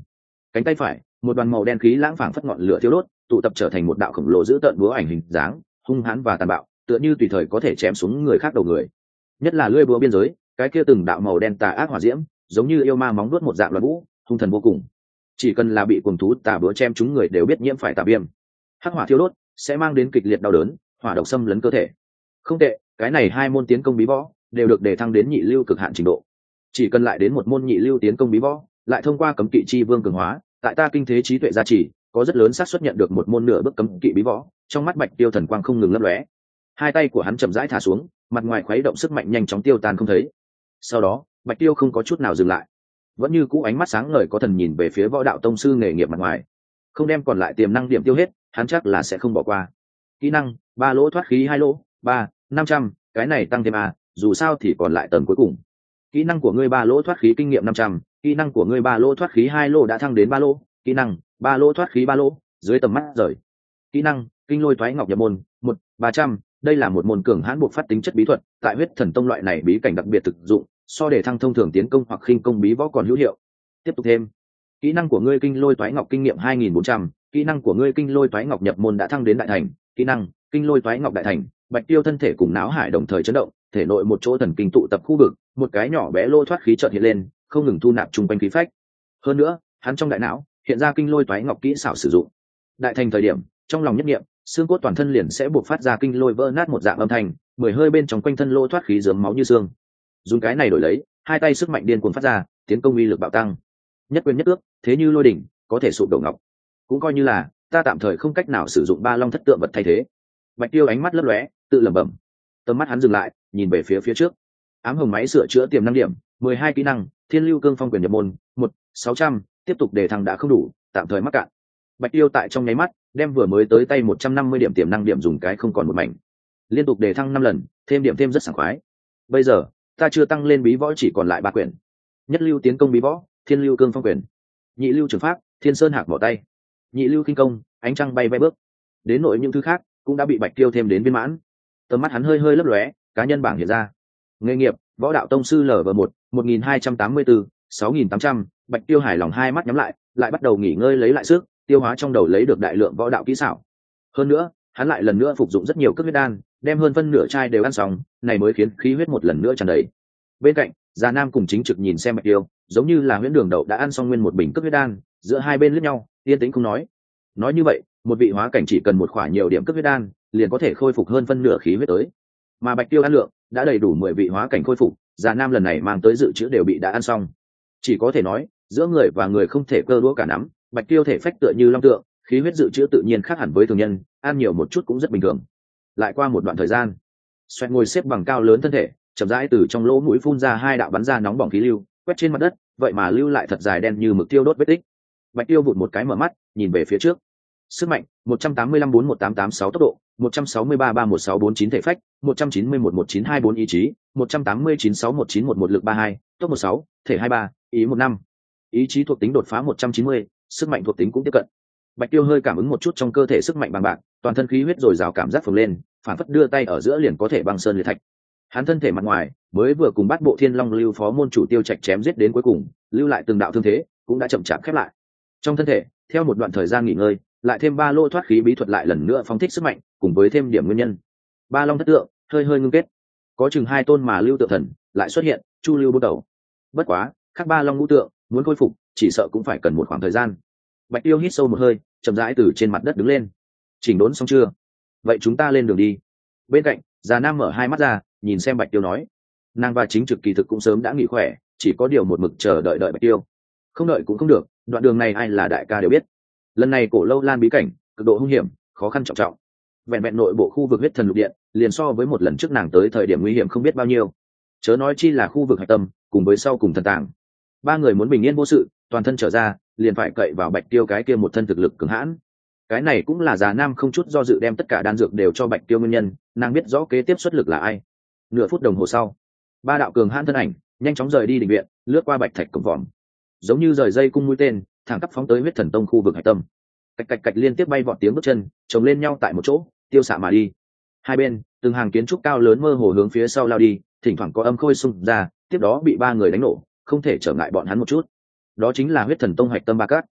Cánh tay phải, một đoàn màu đen khí lãng phảng phất ngọn lửa thiêu đốt, tụ tập trở thành một đạo khổng lồ dữ tợn búa ảnh hình dáng, hung hãn và tàn bạo, tựa như tùy thời có thể chém xuống người khác đầu người. Nhất là lưỡi búa biên giới, cái kia từng đạo màu đen tà ác hỏa diễm, giống như yêu ma móng vuốt một dạng loạn vũ, hung thần vô cùng. Chỉ cần là bị cuồng thú tà búa chém chúng người đều biết nhiễm phải tà viêm. Hắc hỏa thiêu đốt sẽ mang đến kịch liệt đau đớn, hỏa độc xâm lấn cơ thể. Không tệ, cái này hai môn tiến công bí võ đều được đề thăng đến nhị lưu cực hạn trình độ. Chỉ cần lại đến một môn nhị lưu tiến công bí võ, lại thông qua cấm kỵ chi vương cường hóa, tại ta kinh thế trí tuệ gia trì, có rất lớn xác suất nhận được một môn nửa bước cấm kỵ bí võ. Trong mắt Bạch Tiêu thần quang không ngừng lấp lóe, hai tay của hắn chậm rãi thả xuống, mặt ngoài khuấy động sức mạnh nhanh chóng tiêu tan không thấy. Sau đó, Bạch Tiêu không có chút nào dừng lại, vẫn như cũ ánh mắt sáng ngời có thần nhìn về phía võ đạo tông sư nghề nghiệp mặt ngoài, không đem còn lại tiềm năng điểm tiêu hết, hắn chắc là sẽ không bỏ qua. Kỹ năng ba lỗ thoát khí hai lỗ ba năm trăm, cái này tăng thêm a, dù sao thì còn lại tầng cuối cùng. Kỹ năng của ngươi ba lỗ thoát khí kinh nghiệm năm trăm, kỹ năng của ngươi ba lỗ thoát khí hai lỗ đã thăng đến ba lỗ, kỹ năng ba lỗ thoát khí ba lỗ dưới tầm mắt rời. Kỹ năng kinh lôi thoái ngọc nhập môn một ba trăm, đây là một môn cường hãn buộc phát tính chất bí thuật, tại huyết thần tông loại này bí cảnh đặc biệt thực dụng, so để thăng thông thường tiến công hoặc khinh công bí võ còn hữu hiệu. Tiếp tục thêm kỹ năng của ngươi kinh lôi toái ngọc kinh nghiệm hai nghìn bốn trăm, kỹ năng của ngươi kinh lôi toái ngọc nhập môn đã thăng đến đại thành. Kỹ năng kinh lôi toái ngọc đại thành. Bạch Tiêu thân thể cùng não hải đồng thời chấn động, thể nội một chỗ thần kinh tụ tập khu vực, một cái nhỏ bé lô thoát khí chợt hiện lên, không ngừng thu nạp trung quanh khí phách. Hơn nữa, hắn trong đại não hiện ra kinh lôi toái ngọc kỹ xảo sử dụng. Đại thành thời điểm, trong lòng nhất niệm, xương cốt toàn thân liền sẽ buộc phát ra kinh lôi vỡ nát một dạng âm thanh, mười hơi bên trong quanh thân lô thoát khí rớm máu như xương. Dùng cái này đổi lấy, hai tay sức mạnh điên cuồng phát ra, tiến công uy lực bạo tăng. Nhất quyền nhất ước, thế như lôi đỉnh, có thể sụp đổ ngọc. Cũng coi như là ta tạm thời không cách nào sử dụng ba long thất tượng vật thay thế. Bạch Tiêu ánh mắt lấp lóe, tự lẩm bẩm. Tầm mắt hắn dừng lại, nhìn về phía phía trước. Ám hồng máy sửa chữa tiềm năng điểm, mười hai kỹ năng, Thiên Lưu Cương Phong quyền nhập môn, một sáu trăm, tiếp tục đề thăng đã không đủ, tạm thời mắc cạn. Bạch Tiêu tại trong nháy mắt, đem vừa mới tới tay một trăm năm mươi điểm tiềm năng điểm dùng cái không còn một mảnh. Liên tục đề thăng năm lần, thêm điểm thêm rất sảng khoái. Bây giờ, ta chưa tăng lên bí võ chỉ còn lại ba quyển. Nhất lưu tiến công bí võ, Thiên Lưu Cương Phong quyền. Nhị lưu trường pháp, Thiên Sơn Hạc Mỏ Tay. Nhị lưu kinh công, Ánh Trăng Bay Bay Bước. Đến nội những thứ khác cũng đã bị Bạch Tiêu thêm đến viên mãn. Tầm mắt hắn hơi hơi lấp lóe, cá nhân bảng hiện ra. Nghề nghiệp, võ đạo tông sư lv một, một nghìn hai trăm tám mươi tư, sáu nghìn tám trăm. Bạch Tiêu hài lòng hai mắt nhắm lại, lại bắt đầu nghỉ ngơi lấy lại sức, tiêu hóa trong đầu lấy được đại lượng võ đạo kỹ xảo. Hơn nữa, hắn lại lần nữa phục dụng rất nhiều cước huyết đan, đem hơn phân nửa chai đều ăn xong, này mới khiến khí huyết một lần nữa tràn đầy. Bên cạnh, Già Nam cùng Chính Trực nhìn xem Bạch Tiêu, giống như là huyễn đường đậu đã ăn xong nguyên một bình cước huyết đan, giữa hai bên liếc nhau, yên tĩnh không nói. Nói như vậy, một vị hóa cảnh chỉ cần một khỏa nhiều điểm cước huyết đan, liền có thể khôi phục hơn phân nửa khí huyết tới. Mà Bạch Tiêu ăn lượng đã đầy đủ mười vị hóa cảnh khôi phục, Già Nam lần này mang tới dự trữ đều bị đã ăn xong. Chỉ có thể nói, giữa người và người không thể cơ đũa cả nắm, Bạch Tiêu thể phách tựa như long tượng, khí huyết dự trữ tự nhiên khác hẳn với thường nhân, ăn nhiều một chút cũng rất bình thường. Lại qua một đoạn thời gian, Xoẹt ngồi xếp bằng cao lớn thân thể, chậm rãi từ trong lỗ mũi phun ra hai đạo bắn ra nóng bỏng khí lưu, quét trên mặt đất, vậy mà lưu lại thật dài đen như mực tiêu đốt vết tích. Bạch Tiêu vụt một cái mở mắt, nhìn về phía trước. Sức mạnh một trăm tám mươi lăm bốn một tám tám sáu tốc độ, một trăm sáu mươi ba ba một sáu bốn chín thể phách, một trăm chín mươi mốt một chín hai bốn ý chí, một trăm tám mươi chín sáu một chín một một lực ba hai, tốc một sáu, thể hai ba, ý một năm. Ý chí thuộc tính đột phá một trăm chín mươi, sức mạnh thuộc tính cũng tiếp cận. Bạch Tiêu hơi cảm ứng một chút trong cơ thể sức mạnh bằng bạc, toàn thân khí huyết dồi dào cảm giác phồng lên, phản phất đưa tay ở giữa liền có thể băng sơn liệt thạch. Hắn thân thể mặt ngoài mới vừa cùng Bát Bộ Thiên Long Lưu phó môn chủ Tiêu Trạch chém giết đến cuối cùng, lưu lại từng đạo thương thế, cũng đã chậm chạp khép lại. Trong thân thể, theo một đoạn thời gian nghỉ ngơi, lại thêm ba lô thoát khí bí thuật lại lần nữa phóng thích sức mạnh, cùng với thêm điểm nguyên nhân. Ba long thất tượng hơi hơi ngưng kết, có chừng hai tôn mà lưu tượng thần lại xuất hiện, chu lưu bút đầu. Bất quá, khác ba long ngũ tượng muốn khôi phục, chỉ sợ cũng phải cần một khoảng thời gian. Bạch Tiêu hít sâu một hơi, chậm rãi từ trên mặt đất đứng lên. Chỉnh đốn xong chưa? Vậy chúng ta lên đường đi. Bên cạnh, Già Nam mở hai mắt ra, nhìn xem Bạch Tiêu nói. Nàng và Chính Trực kỳ thực cũng sớm đã nghỉ khỏe, chỉ có điều một mực chờ đợi đợi Bạch Tiêu. Không đợi cũng không được, đoạn đường này ai là đại ca đều biết. Lần này Cổ Lâu Lan bí cảnh cực độ hung hiểm, khó khăn trọng trọng. Vẹn vẹn nội bộ khu vực huyết thần lục điện, liền so với một lần trước nàng tới thời điểm nguy hiểm không biết bao nhiêu. Chớ nói chi là khu vực hạch tâm, cùng với sau cùng thần tàng. Ba người muốn bình yên vô sự, toàn thân trở ra, liền phải cậy vào Bạch Tiêu cái kia một thân thực lực cường hãn. Cái này cũng là Già Nam không chút do dự đem tất cả đan dược đều cho Bạch Tiêu nguyên nhân, nàng biết rõ kế tiếp xuất lực là ai. Nửa phút đồng hồ sau, ba đạo cường hãn thân ảnh nhanh chóng rời đi đình viện, lướt qua bạch thạch cổng vòm, giống như rời dây cung mũi tên, thẳng tắp phóng tới huyết thần tông khu vực hải tâm. Cạch cạch cạch liên tiếp bay vọt tiếng bước chân, chồng lên nhau tại một chỗ, tiêu xạ mà đi. Hai bên, từng hàng kiến trúc cao lớn mơ hồ hướng phía sau lao đi, thỉnh thoảng có âm khôi xung ra, tiếp đó bị ba người đánh nổ, không thể trở ngại bọn hắn một chút. Đó chính là huyết thần tông hạch tâm ba cát.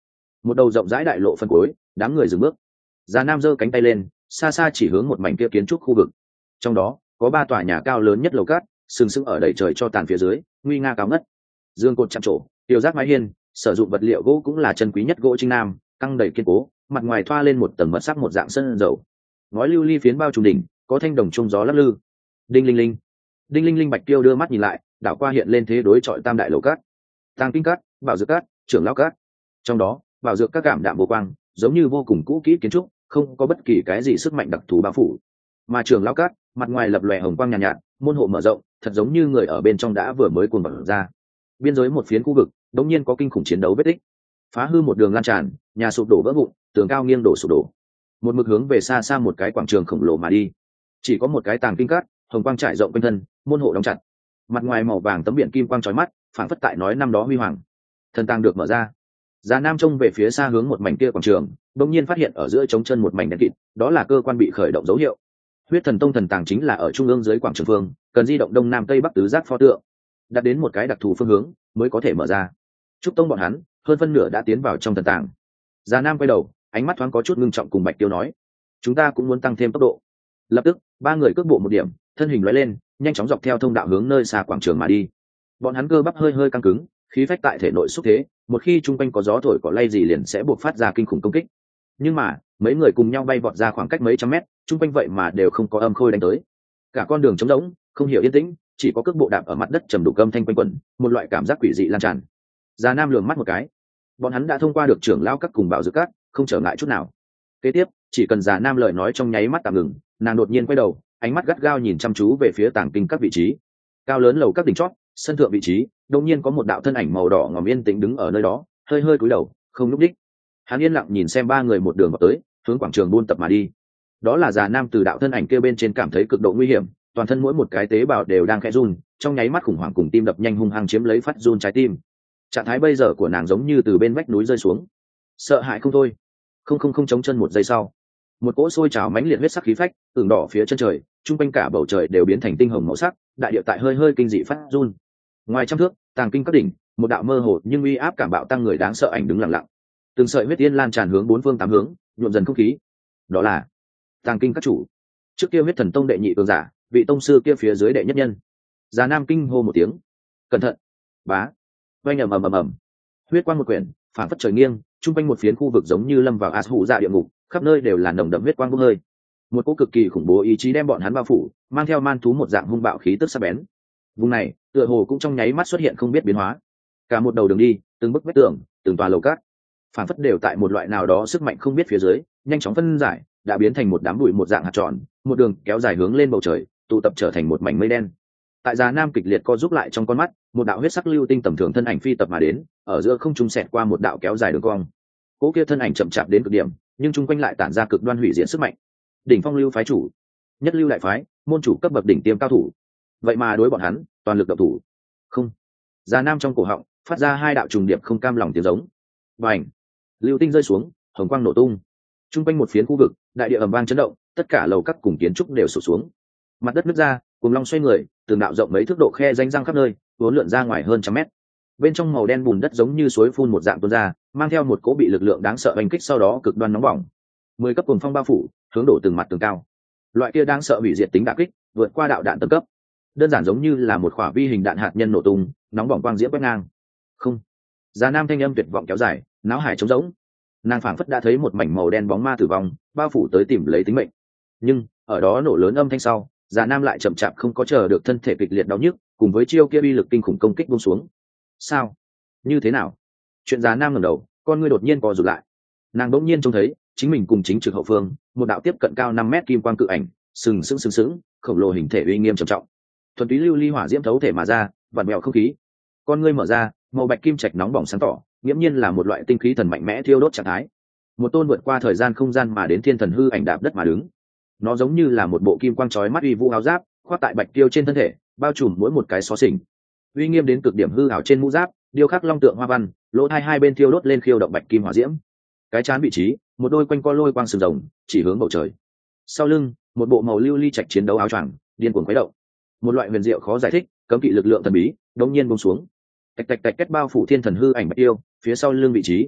Một đầu rộng rãi đại lộ phân cuối, đám người dừng bước. Già Nam giơ cánh tay lên, xa xa chỉ hướng một mảnh kia kiến trúc khu vực. Trong đó có ba tòa nhà cao lớn nhất lầu cát, sừng sững ở đầy trời cho tàn phía dưới, nguy nga cao ngất. Dương cột chạm trổ, tiểu giác mái hiên, sử dụng vật liệu gỗ cũng là chân quý nhất gỗ Trinh Nam, căng đầy kiên cố, mặt ngoài thoa lên một tầng mật sắc một dạng sơn dầu. Ngói lưu ly phiến bao trùm đỉnh, có thanh đồng trung gió lắc lư. Đinh linh linh, đinh linh linh Bạch Tiêu đưa mắt nhìn lại, đảo qua hiện lên thế đối chọi tam đại lầu cát, Tàng Kinh Cát, Bảo Dược Cát, Trưởng Lão Cát. Trong đó, Bảo Dược Cát cảm đạm vô quang, giống như vô cùng cũ kỹ kiến trúc, không có bất kỳ cái gì sức mạnh đặc thù bao phủ. Mà Trưởng Lão Cát, mặt ngoài lập lòe hồng quang nhàn nhạt, nhạt, môn hộ mở rộng, thật giống như người ở bên trong đã vừa mới cuồng bạo ra. Biên giới một phiến khu vực, đống nhiên có kinh khủng chiến đấu vết tích, phá hư một đường lan tràn, nhà sụp đổ vỡ vụn, tường cao nghiêng đổ sụp đổ, một mực hướng về xa xa một cái quảng trường khổng lồ mà đi. Chỉ có một cái Tàng Kinh Cát, hồng quang trải rộng quanh thân, môn hộ đóng chặt, mặt ngoài màu vàng tấm biển kim quang chói mắt, phảng phất tại nói năm đó huy hoàng. Thần tàng được mở ra. Già Nam trông về phía xa hướng một mảnh kia quảng trường, đột nhiên phát hiện ở giữa trống chân một mảnh đen kịt, đó là cơ quan bị khởi động dấu hiệu. Huyết Thần Tông thần tàng chính là ở trung ương dưới quảng trường phương, cần di động đông nam tây bắc tứ giác pho tượng, đặt đến một cái đặc thù phương hướng mới có thể mở ra. Trúc Tông bọn hắn, hơn phân nửa đã tiến vào trong thần tàng. Già Nam quay đầu, ánh mắt thoáng có chút ngưng trọng cùng Bạch Tiêu nói: "Chúng ta cũng muốn tăng thêm tốc độ." Lập tức, ba người cước bộ một điểm, thân hình lóe lên, nhanh chóng dọc theo thông đạo hướng nơi xa quảng trường mà đi. Bọn hắn cơ bắp hơi hơi căng cứng, khí phách tại thể nội xúc thế, một khi trung quanh có gió thổi cỏ lay gì liền sẽ buộc phát ra kinh khủng công kích. Nhưng mà, mấy người cùng nhau bay vọt ra khoảng cách mấy trăm mét, trung quanh vậy mà đều không có âm khôi đánh tới. Cả con đường trống rỗng, không hiểu yên tĩnh, chỉ có cước bộ đạp ở mặt đất trầm đục âm thanh quanh quẩn, một loại cảm giác quỷ dị lan tràn. Già Nam lườm mắt một cái. Bọn hắn đã thông qua được Trưởng Lão Các cùng Bảo Dược Các, không trở ngại chút nào. Kế tiếp, chỉ cần Già Nam lời nói trong nháy mắt tạm ngừng, nàng đột nhiên quay đầu, ánh mắt gắt gao nhìn chăm chú về phía Tàng Kinh các vị trí. Cao lớn lầu các đỉnh chót, sân thượng vị trí, đột nhiên có một đạo thân ảnh màu đỏ ngòm yên tĩnh đứng ở nơi đó, hơi hơi cúi đầu, không lúc đích. Hắn yên lặng nhìn xem ba người một đường vào tới, hướng quảng trường buôn tập mà đi. Đó là Già Nam từ đạo thân ảnh kia bên trên cảm thấy cực độ nguy hiểm, toàn thân mỗi một cái tế bào đều đang khẽ run, trong nháy mắt khủng hoảng cùng tim đập nhanh hung hăng chiếm lấy phát run trái tim. Trạng thái bây giờ của nàng giống như từ bên vách núi rơi xuống, sợ hãi không thôi. Không không không chống chân một giây sau, một cỗ sôi trào mãnh liệt huyết sắc khí phách, ửng đỏ phía chân trời, trung quanh cả bầu trời đều biến thành tinh hồng màu sắc, đại địa tại hơi hơi kinh dị phát run. Ngoài trăm thước, Tàng Kinh các đỉnh, một đạo mơ hồ nhưng uy áp cảm bạo tăng người đáng sợ ảnh đứng lặng lặng. Từng sợi huyết tiên lan tràn hướng bốn phương tám hướng, nhuộm dần không khí. Đó là Tàng Kinh các chủ. Trước kia Huyết Thần Tông đệ nhị cường giả, vị tông sư kia phía dưới đệ nhất nhân. Già Nam kinh hô một tiếng. Cẩn thận! Bá! Oanh ầm ầm ầm ầm. Huyết quang một quyển, phản phất trời nghiêng, trung quanh một phiến khu vực giống như lâm vào ác hủ dạ địa ngục, khắp nơi đều là nồng đậm huyết quang bốc hơi. Một cỗ cực kỳ khủng bố ý chí đem bọn hắn bao phủ, mang theo man thú một dạng hung bạo khí tức sắc bén. Vùng này, tựa hồ cũng trong nháy mắt xuất hiện không biết biến hóa. Cả một đầu đường đi, từng bức vách tường, từng tòa lầu cát, phản phất đều tại một loại nào đó sức mạnh không biết phía dưới, nhanh chóng phân giải, đã biến thành một đám bụi một dạng hạt tròn, một đường kéo dài hướng lên bầu trời, tụ tập trở thành một mảnh mây đen. Tại Già Nam kịch liệt co giúp lại trong con mắt, một đạo huyết sắc lưu tinh tầm thường thân ảnh phi tập mà đến, ở giữa không trung xẹt qua một đạo kéo dài đường cong. Cỗ kia thân ảnh chậm chạp đến cực điểm, nhưng chung quanh lại tản ra cực đoan hủy diệt sức mạnh. Đỉnh Phong lưu phái chủ, nhất lưu đại phái, môn chủ cấp bậc đỉnh tiêm cao thủ, vậy mà đối bọn hắn toàn lực động thủ. Không. Già Nam trong cổ họng phát ra hai đạo trùng điệp không cam lòng tiếng giống. Bành! Lưu tinh rơi xuống, hồng quang nổ tung. Trung quanh một phiến khu vực, đại địa ầm vang chấn động, tất cả lầu các cùng kiến trúc đều sụp xuống. Mặt đất nứt ra, cùng long xoay người, từng đạo rộng mấy thước độ khe rãnh răng khắp nơi, uốn lượn ra ngoài hơn trăm mét. Bên trong màu đen bùn đất giống như suối phun một dạng tuôn ra, mang theo một cỗ bị lực lượng đáng sợ đánh kích, sau đó cực đoan nóng bỏng. Mười cấp cuồng phong bao phủ, hướng đổ từng mặt tường cao. Loại kia đáng sợ hủy diệt tính đả kích, vượt qua đạo đạn tầng cấp. Đơn giản giống như là một quả vi hình đạn hạt nhân nổ tung, nóng bỏng quang diễm quét ngang. Không. Già Nam thanh âm tuyệt vọng kéo dài, náo hải trống rỗng. Nàng phảng phất đã thấy một mảnh màu đen bóng ma tử vong, bao phủ tới tìm lấy tính mệnh. Nhưng, ở đó nổ lớn âm thanh sau, Già Nam lại chậm chạp không có chờ được thân thể kịch liệt đau nhức, cùng với chiêu kia uy lực kinh khủng công kích buông xuống. Sao? Như thế nào? Chuyện Già Nam ngẩng đầu, con ngươi đột nhiên co rụt lại. Nàng đột nhiên trông thấy, chính mình cùng chính trực hậu phương, một đạo tiếp cận cao năm mét kim quang cự ảnh, sừng sững sừng sững, khổng lồ hình thể uy nghiêm trầm trọng. Thuần túy lưu ly hỏa diễm thấu thể mà ra, vặn vẹo không khí. Con ngươi mở ra, màu bạch kim trạch nóng bỏng sáng tỏ, nghiễm nhiên là một loại tinh khí thần mạnh mẽ thiêu đốt trạng thái. Một tôn vượt qua thời gian không gian mà đến thiên thần hư ảnh đạp đất mà đứng. Nó giống như là một bộ kim quang chói mắt uy vũ áo giáp, khoác tại bạch tiêu trên thân thể, bao trùm mỗi một cái xó xỉnh. Uy nghiêm đến cực điểm hư ảo trên mũ giáp, điêu khắc long tượng hoa văn, lỗ hai hai bên thiêu đốt lên khiêu động bạch kim hỏa diễm. Cái trán vị trí, một đôi quanh co lôi quang sừng rồng, chỉ hướng bầu trời. Sau lưng, một bộ màu lưu ly trạch chiến đấu áo choàng, điên cuồng khuấy động. Một loại huyền diệu khó giải thích, cấm kỵ lực lượng thần bí, đột nhiên buông xuống. Tạch tạch tạch kết bao phủ thiên thần hư ảnh bạch tiêu, phía sau lưng vị trí,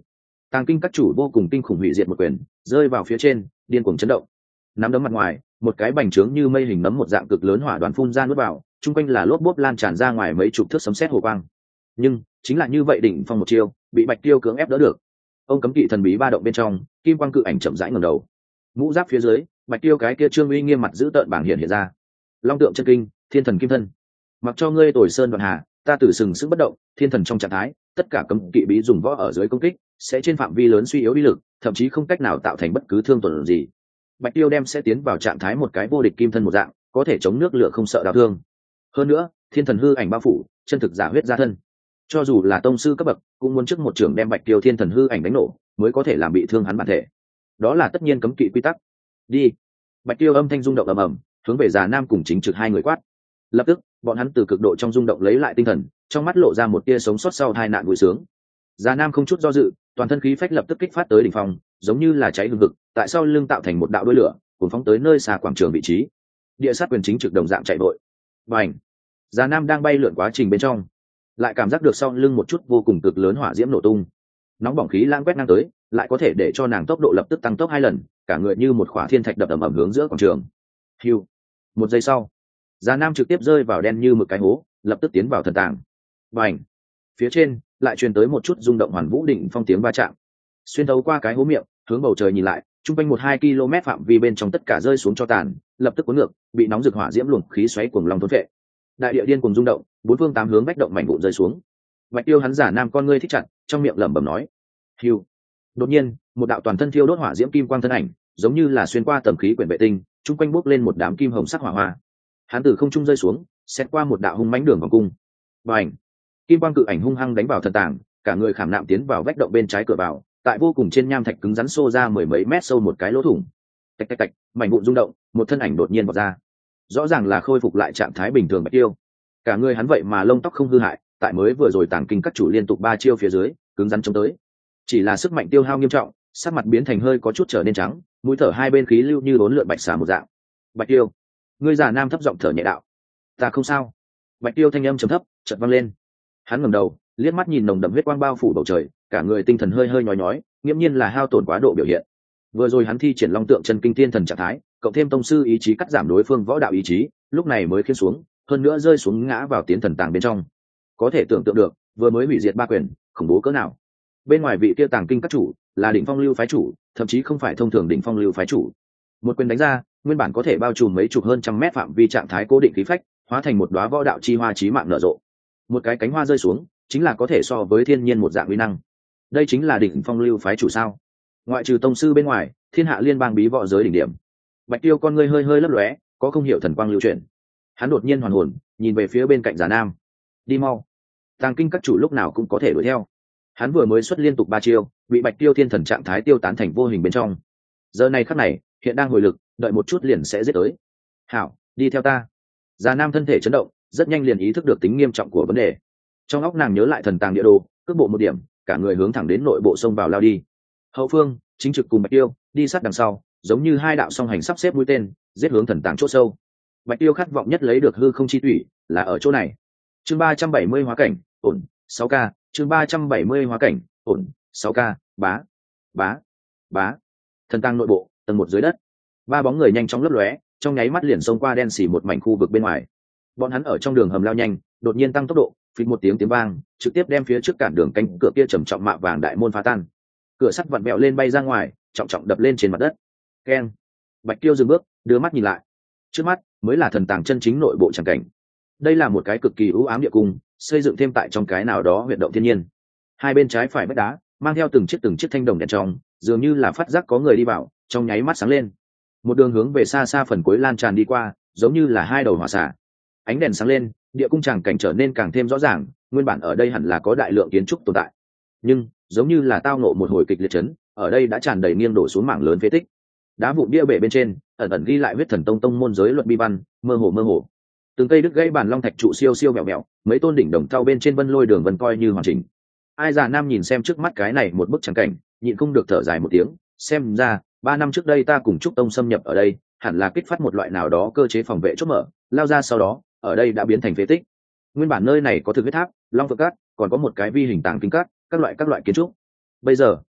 Tàng kinh các chủ vô cùng kinh khủng hủy diệt một quyền rơi vào phía trên, điên cuồng chấn động. Nắm đấm mặt ngoài, một cái bành trướng như mây hình nấm một dạng cực lớn hỏa đoàn phun ra nuốt vào, chung quanh là lốp bốp lan tràn ra ngoài mấy chục thước sấm sét hồ quang. Nhưng chính là như vậy, đỉnh phong một chiêu bị Bạch Tiêu cưỡng ép đỡ được. Ông cấm kỵ thần bí ba động bên trong, kim quang cự ảnh chậm rãi ngẩng đầu. Mũ giáp phía dưới, Bạch Tiêu cái kia trương uy nghiêm mặt giữ tợn bảng hiện hiện ra. Long tượng chân kinh, thiên thần kim thân. Mặc cho ngươi tồi sơn đoạn hà, ta tử sừng sững bất động, thiên thần trong trạng thái, tất cả cấm kỵ bí dùng võ ở dưới công kích, sẽ trên phạm vi lớn suy yếu uy lực, thậm chí không cách nào tạo thành bất cứ thương tổn gì. Bạch Tiêu đem sẽ tiến vào trạng thái một cái vô địch kim thân một dạng, có thể chống nước lửa không sợ đau thương. Hơn nữa, thiên thần hư ảnh bao phủ, chân thực giả huyết ra thân. Cho dù là tông sư cấp bậc, cũng muốn trước một trường đem Bạch Tiêu thiên thần hư ảnh đánh nổ, mới có thể làm bị thương hắn bản thể. Đó là tất nhiên cấm kỵ quy tắc. Đi. Bạch Tiêu âm thanh rung động ầm ầm, hướng về Già Nam cùng Chính Trực hai người quát. Lập tức, bọn hắn từ cực độ trong rung động lấy lại tinh thần, trong mắt lộ ra một tia sống sót sau tai nạn vui sướng. Già Nam không chút do dự, toàn thân khí phách lập tức kích phát tới đỉnh phong, giống như là cháy hừng hực, tại sau lưng tạo thành một đạo đuôi lửa, cuốn phóng tới nơi xa quảng trường vị trí. Địa sát quyền Chính Trực đồng dạng chạy vội. Bành! Già Nam đang bay lượn quá trình bên trong, lại cảm giác được sau lưng một chút vô cùng cực lớn hỏa diễm nổ tung. Nóng bỏng khí lãng quét ngang tới, lại có thể để cho nàng tốc độ lập tức tăng tốc hai lần, cả người như một khỏa thiên thạch đập ầm ầm hướng giữa quảng trường. Hưu. Một giây sau, Già Nam trực tiếp rơi vào đen như một cái hố, lập tức tiến vào thần tàng. Bành. Phía trên lại truyền tới một chút rung động hoàn vũ đỉnh phong tiếng va chạm. Xuyên thấu qua cái hố miệng, hướng bầu trời nhìn lại, trung quanh một hai km phạm vi bên trong tất cả rơi xuống cho tàn, lập tức cuốn ngược, bị nóng rực hỏa diễm luồng khí xoáy cuồng long thôn phệ. Đại địa điên cuồng rung động, bốn phương tám hướng vách động mảnh vụn rơi xuống. Bạch Tiêu hắn Giả Nam con ngươi thích chặt, trong miệng lẩm bẩm nói: "Hưu." Đột nhiên, một đạo toàn thân thiêu đốt hỏa diễm kim quang thân ảnh, giống như là xuyên qua tầm khí quyển vệ tinh, trung quanh bốc lên một đám kim hồng sắc hỏa hoa. Hắn từ không trung rơi xuống, xét qua một đạo hung mãnh đường vòng cung. Bành! Kim quang cự ảnh hung hăng đánh vào thần tàng, cả người khảm nạm tiến vào vách động bên trái cửa vào, tại vô cùng trên nham thạch cứng rắn xô ra mười mấy mét sâu một cái lỗ thủng. Tạch tạch tạch, mảnh vụn rung động, một thân ảnh đột nhiên vọt ra. Rõ ràng là khôi phục lại trạng thái bình thường Bạch Tiêu. Cả người hắn vậy mà lông tóc không hư hại, tại mới vừa rồi tàng kinh các chủ liên tục ba chiêu phía dưới, cứng rắn chống tới. Chỉ là sức mạnh tiêu hao nghiêm trọng, sắc mặt biến thành hơi có chút trở nên trắng, mũi thở hai bên khí lưu như đốn lượn bạch xà một dạng. Bạch Tiêu, ngươi Già Nam thấp giọng thở nhẹ đạo: "Ta không sao." Bạch Tiêu thanh âm trầm thấp chợt vang lên. Hắn ngẩng đầu, liếc mắt nhìn nồng đậm huyết quang bao phủ bầu trời, cả người tinh thần hơi hơi nhói nhói, nghiễm nhiên là hao tổn quá độ biểu hiện. Vừa rồi hắn thi triển long tượng chân kinh thiên thần trạng thái, cộng thêm tông sư ý chí cắt giảm đối phương võ đạo ý chí, lúc này mới khiến xuống, hơn nữa rơi xuống ngã vào tiến thần tàng bên trong. Có thể tưởng tượng được, vừa mới hủy diệt ba quyền, khủng bố cỡ nào. Bên ngoài vị kia tàng kinh các chủ, là đỉnh phong lưu phái chủ, thậm chí không phải thông thường đỉnh phong lưu phái chủ. Một quyền đánh ra, nguyên bản có thể bao trùm mấy chục hơn trăm mét phạm vi trạng thái cố định khí phách, hóa thành một đóa võ đạo chi hoa chí mạng nở rộ. Một cái cánh hoa rơi xuống, chính là có thể so với thiên nhiên một dạng uy năng. Đây chính là đỉnh phong lưu phái chủ sao? Ngoại trừ tông sư bên ngoài, thiên hạ liên bang bí võ giới đỉnh điểm. Bạch Tiêu con ngươi hơi hơi lấp lóe, có không hiểu thần quang lưu chuyển. Hắn đột nhiên hoàn hồn, nhìn về phía bên cạnh Già Nam. Đi mau! Tàng kinh các chủ lúc nào cũng có thể đuổi theo. Hắn vừa mới xuất liên tục ba chiêu, bị Bạch Tiêu thiên thần trạng thái tiêu tán thành vô hình bên trong. Giờ này khắc này, hiện đang hồi lực, đợi một chút liền sẽ giết tới. Hảo, đi theo ta. Già Nam thân thể chấn động, rất nhanh liền ý thức được tính nghiêm trọng của vấn đề. Trong óc nàng nhớ lại thần tàng địa đồ, cước bộ một điểm, cả người hướng thẳng đến nội bộ sông vào lao đi. Hậu phương, Chính Trực cùng Bạch Tiêu đi sát đằng sau, giống như hai đạo song hành sắp xếp mũi tên, giết hướng thần tàng chỗ sâu. Bạch Tiêu khát vọng nhất lấy được hư không chi thủy, là ở chỗ này. Chương ba trăm bảy mươi hóa cảnh, ổn, sáu k, chương ba trăm bảy mươi hóa cảnh, ổn, sáu k, bá, bá, bá. Thần tàng nội bộ, tầng một dưới đất. Ba bóng người nhanh chóng lấp lóe, trong nháy mắt liền xông qua đen xì một mảnh khu vực bên ngoài. Bọn hắn ở trong đường hầm lao nhanh, đột nhiên tăng tốc độ, phịch một tiếng tiếng vang, trực tiếp đem phía trước cản đường cánh cửa kia trầm trọng mạ vàng đại môn phá tan. Cửa sắt vặn vẹo lên bay ra ngoài, trọng trọng đập lên trên mặt đất. Keng. Bạch Tiêu dừng bước, đưa mắt nhìn lại. Trước mắt mới là thần tàng chân chính nội bộ tràng cảnh. Đây là một cái cực kỳ u ám địa cung, xây dựng thêm tại trong cái nào đó huyệt động thiên nhiên. Hai bên trái phải vách đá, mang theo từng chiếc từng chiếc thanh đồng đèn trong, dường như là phát giác có người đi vào, trong nháy mắt sáng lên. Một đường hướng về xa xa phần cuối lan tràn đi qua, giống như là hai đầu hỏa xả. Ánh đèn sáng lên, địa cung tràng cảnh trở nên càng thêm rõ ràng, nguyên bản ở đây hẳn là có đại lượng kiến trúc tồn tại. Nhưng, giống như là tao ngộ một hồi kịch liệt chấn, ở đây đã tràn đầy nghiêng đổ xuống mảng lớn phế tích. Đá vụn bia bể bên trên, ẩn ẩn ghi lại huyết thần tông tông môn giới luận bi văn, mơ hồ mơ hồ. Từng cây đứt gãy bản long thạch trụ siêu siêu vẹo vẹo, mấy tôn đỉnh đồng thau bên trên vân lôi đường vân coi như hoàn chỉnh. Ai Già Nam nhìn xem trước mắt cái này một bức tràng cảnh, nhịn không được thở dài một tiếng, xem ra ba năm trước đây ta cùng trúc tông xâm nhập ở đây, hẳn là kích phát một loại nào đó cơ chế phòng vệ chốt mở, lao ra sau đó, ở đây đã biến thành phế tích. Nguyên bản nơi này có thực huyết tháp, long phượng cát, còn có một cái vi hình tàng kinh cát, các loại các loại kiến trúc. Bây giờ,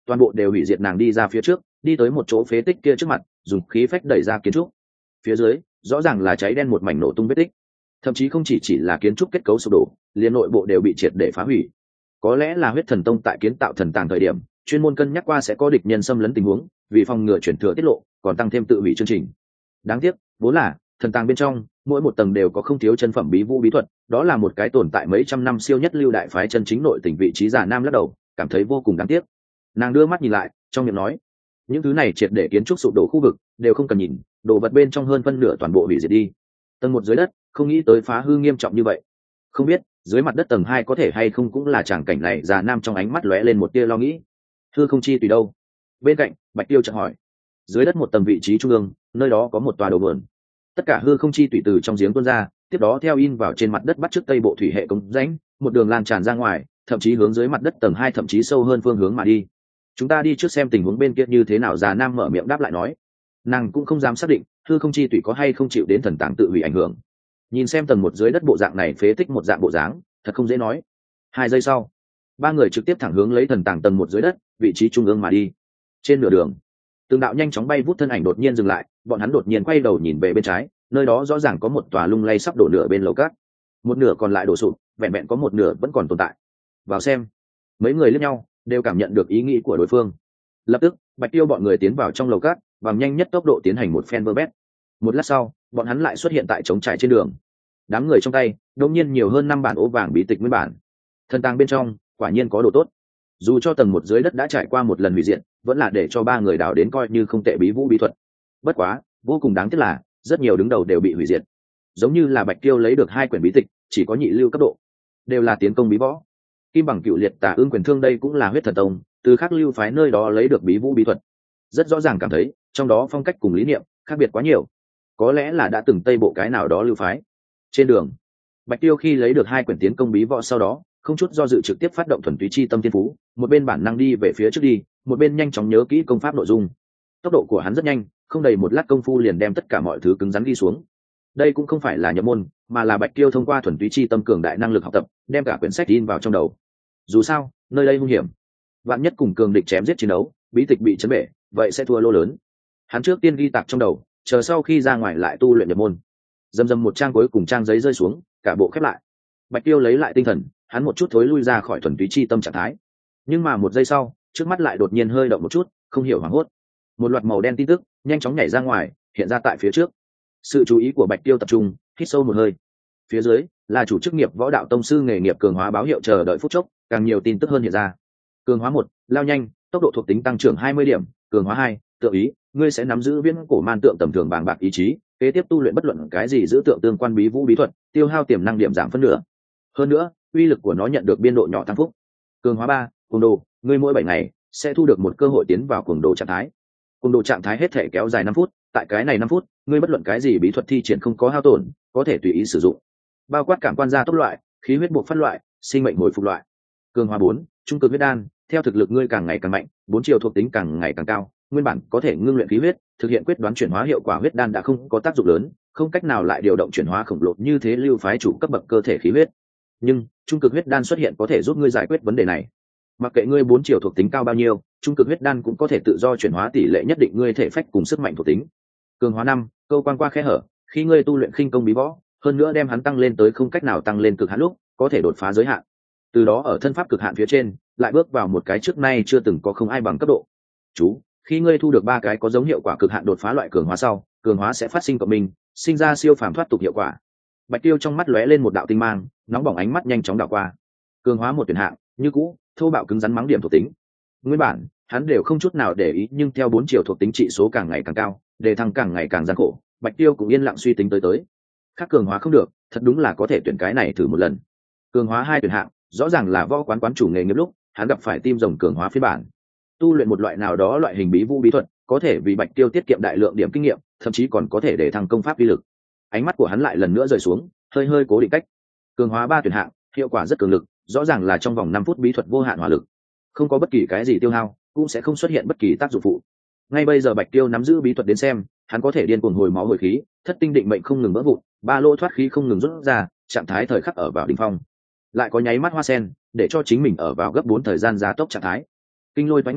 toàn bộ đều hủy diệt. Nàng đi ra phía trước, đi tới một chỗ phế tích kia trước mặt, dùng khí phách đẩy ra kiến trúc. Phía dưới rõ ràng là cháy đen một mảnh nổ tung vết tích, thậm chí không chỉ chỉ là kiến trúc kết cấu sụp đổ, liền nội bộ đều bị triệt để phá hủy. Có lẽ là huyết thần tông tại kiến tạo thần tàng thời điểm chuyên môn cân nhắc qua sẽ có địch nhân xâm lấn tình huống, vì phòng ngừa chuyển thừa tiết lộ còn tăng thêm tự hủy chương trình. Đáng tiếc vốn là thần tàng bên trong mỗi một tầng đều có không thiếu chân phẩm bí vũ bí thuật, đó là một cái tồn tại mấy trăm năm siêu nhất lưu đại phái chân chính nội tình. Vị trí giả nam lắc đầu, cảm thấy vô cùng đáng tiếc. Nàng đưa mắt nhìn lại, trong miệng nói, những thứ này triệt để kiến trúc sụp đổ khu vực đều không cần nhìn, đồ vật bên trong hơn phân nửa toàn bộ hủy diệt đi. Tầng một dưới đất không nghĩ tới phá hư nghiêm trọng như vậy, không biết dưới mặt đất tầng hai có thể hay không cũng là tràng cảnh này. Già nam trong ánh mắt lóe lên một tia lo nghĩ. Hư không chi tùy đâu? Bên cạnh Bạch Tiêu chợt hỏi. Dưới đất một tầng vị trí trung ương, nơi đó có một tòa đầu vườn. Tất cả hư không chi tùy từ trong giếng tuôn ra, tiếp đó theo in vào trên mặt đất, bắt trước tây bộ thủy hệ cống rãnh, một đường lan tràn ra ngoài, thậm chí hướng dưới mặt đất tầng hai, thậm chí sâu hơn phương hướng mà đi. Chúng ta đi trước xem tình huống bên kia như thế nào. Già nam mở miệng đáp lại nói. Nàng cũng không dám xác định hư không chi tùy có hay không chịu đến thần tàng tự hủy ảnh hưởng. Nhìn xem tầng một dưới đất bộ dạng này, phế tích một dạng bộ dáng, thật không dễ nói. Hai giây sau, ba người trực tiếp thẳng hướng lấy thần tàng tầng một dưới đất vị trí trung ương mà đi. Trên nửa đường, từng đạo nhanh chóng bay vút thân ảnh đột nhiên dừng lại, bọn hắn đột nhiên quay đầu nhìn về bên trái, nơi đó rõ ràng có một tòa lung lay sắp đổ nửa bên lầu cát, một nửa còn lại đổ sụp, vẹn vẹn có một nửa vẫn còn tồn tại. Vào xem. Mấy người liếc nhau, đều cảm nhận được ý nghĩ của đối phương. Lập tức Bạch Tiêu bọn người tiến vào trong lầu cát, bằng nhanh nhất tốc độ tiến hành một phen vơ vét. Một lát sau, bọn hắn lại xuất hiện tại trống trải trên đường. Đám người trong tay đột nhiên nhiều hơn năm bản ố vàng bí tịch nguyên bản. Thần tàng bên trong quả nhiên có đồ tốt. Dù cho tầng một dưới đất đã trải qua một lần hủy diệt, vẫn là để cho ba người đào đến coi như không tệ bí vũ bí thuật. Bất quá vô cùng đáng tiếc là rất nhiều đứng đầu đều bị hủy diệt. Giống như là Bạch Tiêu lấy được hai quyển bí tịch, chỉ có nhị lưu cấp độ, đều là tiến công bí võ. Kim bằng cựu liệt tà ương quyền thương đây cũng là huyết thần tông từ khác lưu phái nơi đó lấy được bí vũ bí thuật. Rất rõ ràng cảm thấy trong đó phong cách cùng lý niệm khác biệt quá nhiều, có lẽ là đã từng tây bộ cái nào đó lưu phái. Trên đường, Bạch Tiêu khi lấy được hai quyển tiến công bí võ sau đó, không chút do dự trực tiếp phát động thuần túy chi tâm thiên phú, một bên bản năng đi về phía trước đi, một bên nhanh chóng nhớ kỹ công pháp nội dung. Tốc độ của hắn rất nhanh, không đầy một lát công phu liền đem tất cả mọi thứ cứng rắn ghi xuống. Đây cũng không phải là nhập môn, mà là Bạch Tiêu thông qua thuần túy chi tâm cường đại năng lực học tập, đem cả quyển sách in vào trong đầu. Dù sao, nơi đây hung hiểm, vạn nhất cùng cường địch chém giết chiến đấu, bí tịch bị chấn bể, vậy sẽ thua lô lớn. Hắn trước tiên ghi tạc trong đầu, chờ sau khi ra ngoài lại tu luyện nhập môn. Dầm dầm một trang cuối cùng trang giấy rơi xuống, cả bộ khép lại. Bạch Tiêu lấy lại tinh thần, hắn một chút thối lui ra khỏi thuần túy chi tâm trạng thái. Nhưng mà một giây sau, trước mắt lại đột nhiên hơi động một chút, không hiểu hoảng hốt. Một loạt màu đen tin tức nhanh chóng nhảy ra ngoài, hiện ra tại phía trước. Sự chú ý của Bạch Tiêu tập trung, hít sâu một hơi. Phía dưới là chủ chức nghiệp võ đạo tông sư nghề nghiệp cường hóa báo hiệu chờ đợi phút chốc, càng nhiều tin tức hơn hiện ra. Cường hóa một, lao nhanh, tốc độ thuộc tính tăng trưởng hai mươi điểm. Cường hóa hai, tự ý, ngươi sẽ nắm giữ viễn cổ man tượng tầm thường bàng bạc ý chí, kế tiếp tu luyện bất luận cái gì giữ tượng tương quan bí vũ bí thuật, tiêu hao tiềm năng điểm giảm phân nửa. Hơn nữa, uy lực của nó nhận được biên độ nhỏ tăng phúc. Cường hóa ba, cuồng đồ, ngươi mỗi bảy ngày sẽ thu được một cơ hội tiến vào cuồng đồ trạng thái. Cuồng đồ trạng thái hết thể kéo dài năm phút, tại cái này năm phút, ngươi bất luận cái gì bí thuật thi triển không có hao tổn, có thể tùy ý sử dụng. Bao quát cảm quan gia tốc loại, khí huyết buộc phát loại, sinh mệnh hồi phục loại. Cường hóa bốn, trung cực huyết đan, theo thực lực ngươi càng ngày càng mạnh, bốn chiều thuộc tính càng ngày càng cao, nguyên bản có thể ngưng luyện khí huyết, thực hiện quyết đoán chuyển hóa hiệu quả huyết đan đã không có tác dụng lớn, không cách nào lại điều động chuyển hóa khổng lồ như thế lưu phái chủ cấp bậc cơ thể khí huyết. Nhưng trung cực huyết đan xuất hiện có thể giúp ngươi giải quyết vấn đề này. Mặc kệ ngươi bốn chiều thuộc tính cao bao nhiêu, trung cực huyết đan cũng có thể tự do chuyển hóa tỷ lệ nhất định ngươi thể phách cùng sức mạnh thuộc tính. Cường hóa năm, câu quan qua khe hở, khi ngươi tu luyện khinh công bí võ, hơn nữa đem hắn tăng lên tới không cách nào tăng lên cực hạn lúc, có thể đột phá giới hạn. Từ đó ở thân pháp cực hạn phía trên, lại bước vào một cái trước nay chưa từng có không ai bằng cấp độ. Chú, khi ngươi thu được ba cái có giống hiệu quả cực hạn đột phá loại cường hóa sau, cường hóa sẽ phát sinh cộng minh, sinh ra siêu phàm thoát tục hiệu quả. Bạch Tiêu trong mắt lóe lên một đạo tinh mang, nóng bỏng ánh mắt nhanh chóng đảo qua. Cường hóa một tuyển hạng, như cũ, thô bạo cứng rắn mắng điểm thuộc tính. Nguyên bản, hắn đều không chút nào để ý, nhưng theo bốn chiều thuộc tính trị số càng ngày càng cao, đề thăng càng ngày càng gian khổ, Bạch Tiêu cũng yên lặng suy tính tới tới. Khác cường hóa không được, thật đúng là có thể tuyển cái này thử một lần. Cường hóa hai tuyển hạng, rõ ràng là võ quán quán chủ nghề nghiệp lúc, hắn gặp phải tim rồng cường hóa phiên bản. Tu luyện một loại nào đó loại hình bí vũ bí thuật, có thể vì Bạch Tiêu tiết kiệm đại lượng điểm kinh nghiệm, thậm chí còn có thể để thăng công pháp uy lực. Ánh mắt của hắn lại lần nữa rơi xuống, hơi hơi cố định cách. Cường hóa ba tuyển hạng, hiệu quả rất cường lực, rõ ràng là trong vòng năm phút bí thuật vô hạn hỏa lực, không có bất kỳ cái gì tiêu hao, cũng sẽ không xuất hiện bất kỳ tác dụng phụ. Ngay bây giờ Bạch Tiêu nắm giữ bí thuật đến xem, hắn có thể điên cuồng hồi máu hồi khí, thất tinh định mệnh không ngừng vỡ vụn, ba lô thoát khí không ngừng rút ra, trạng thái thời khắc ở vào đỉnh phong. Lại có nháy mắt hoa sen, để cho chính mình ở vào gấp bốn thời gian gia tốc trạng thái. Kinh lôi toái ngọc,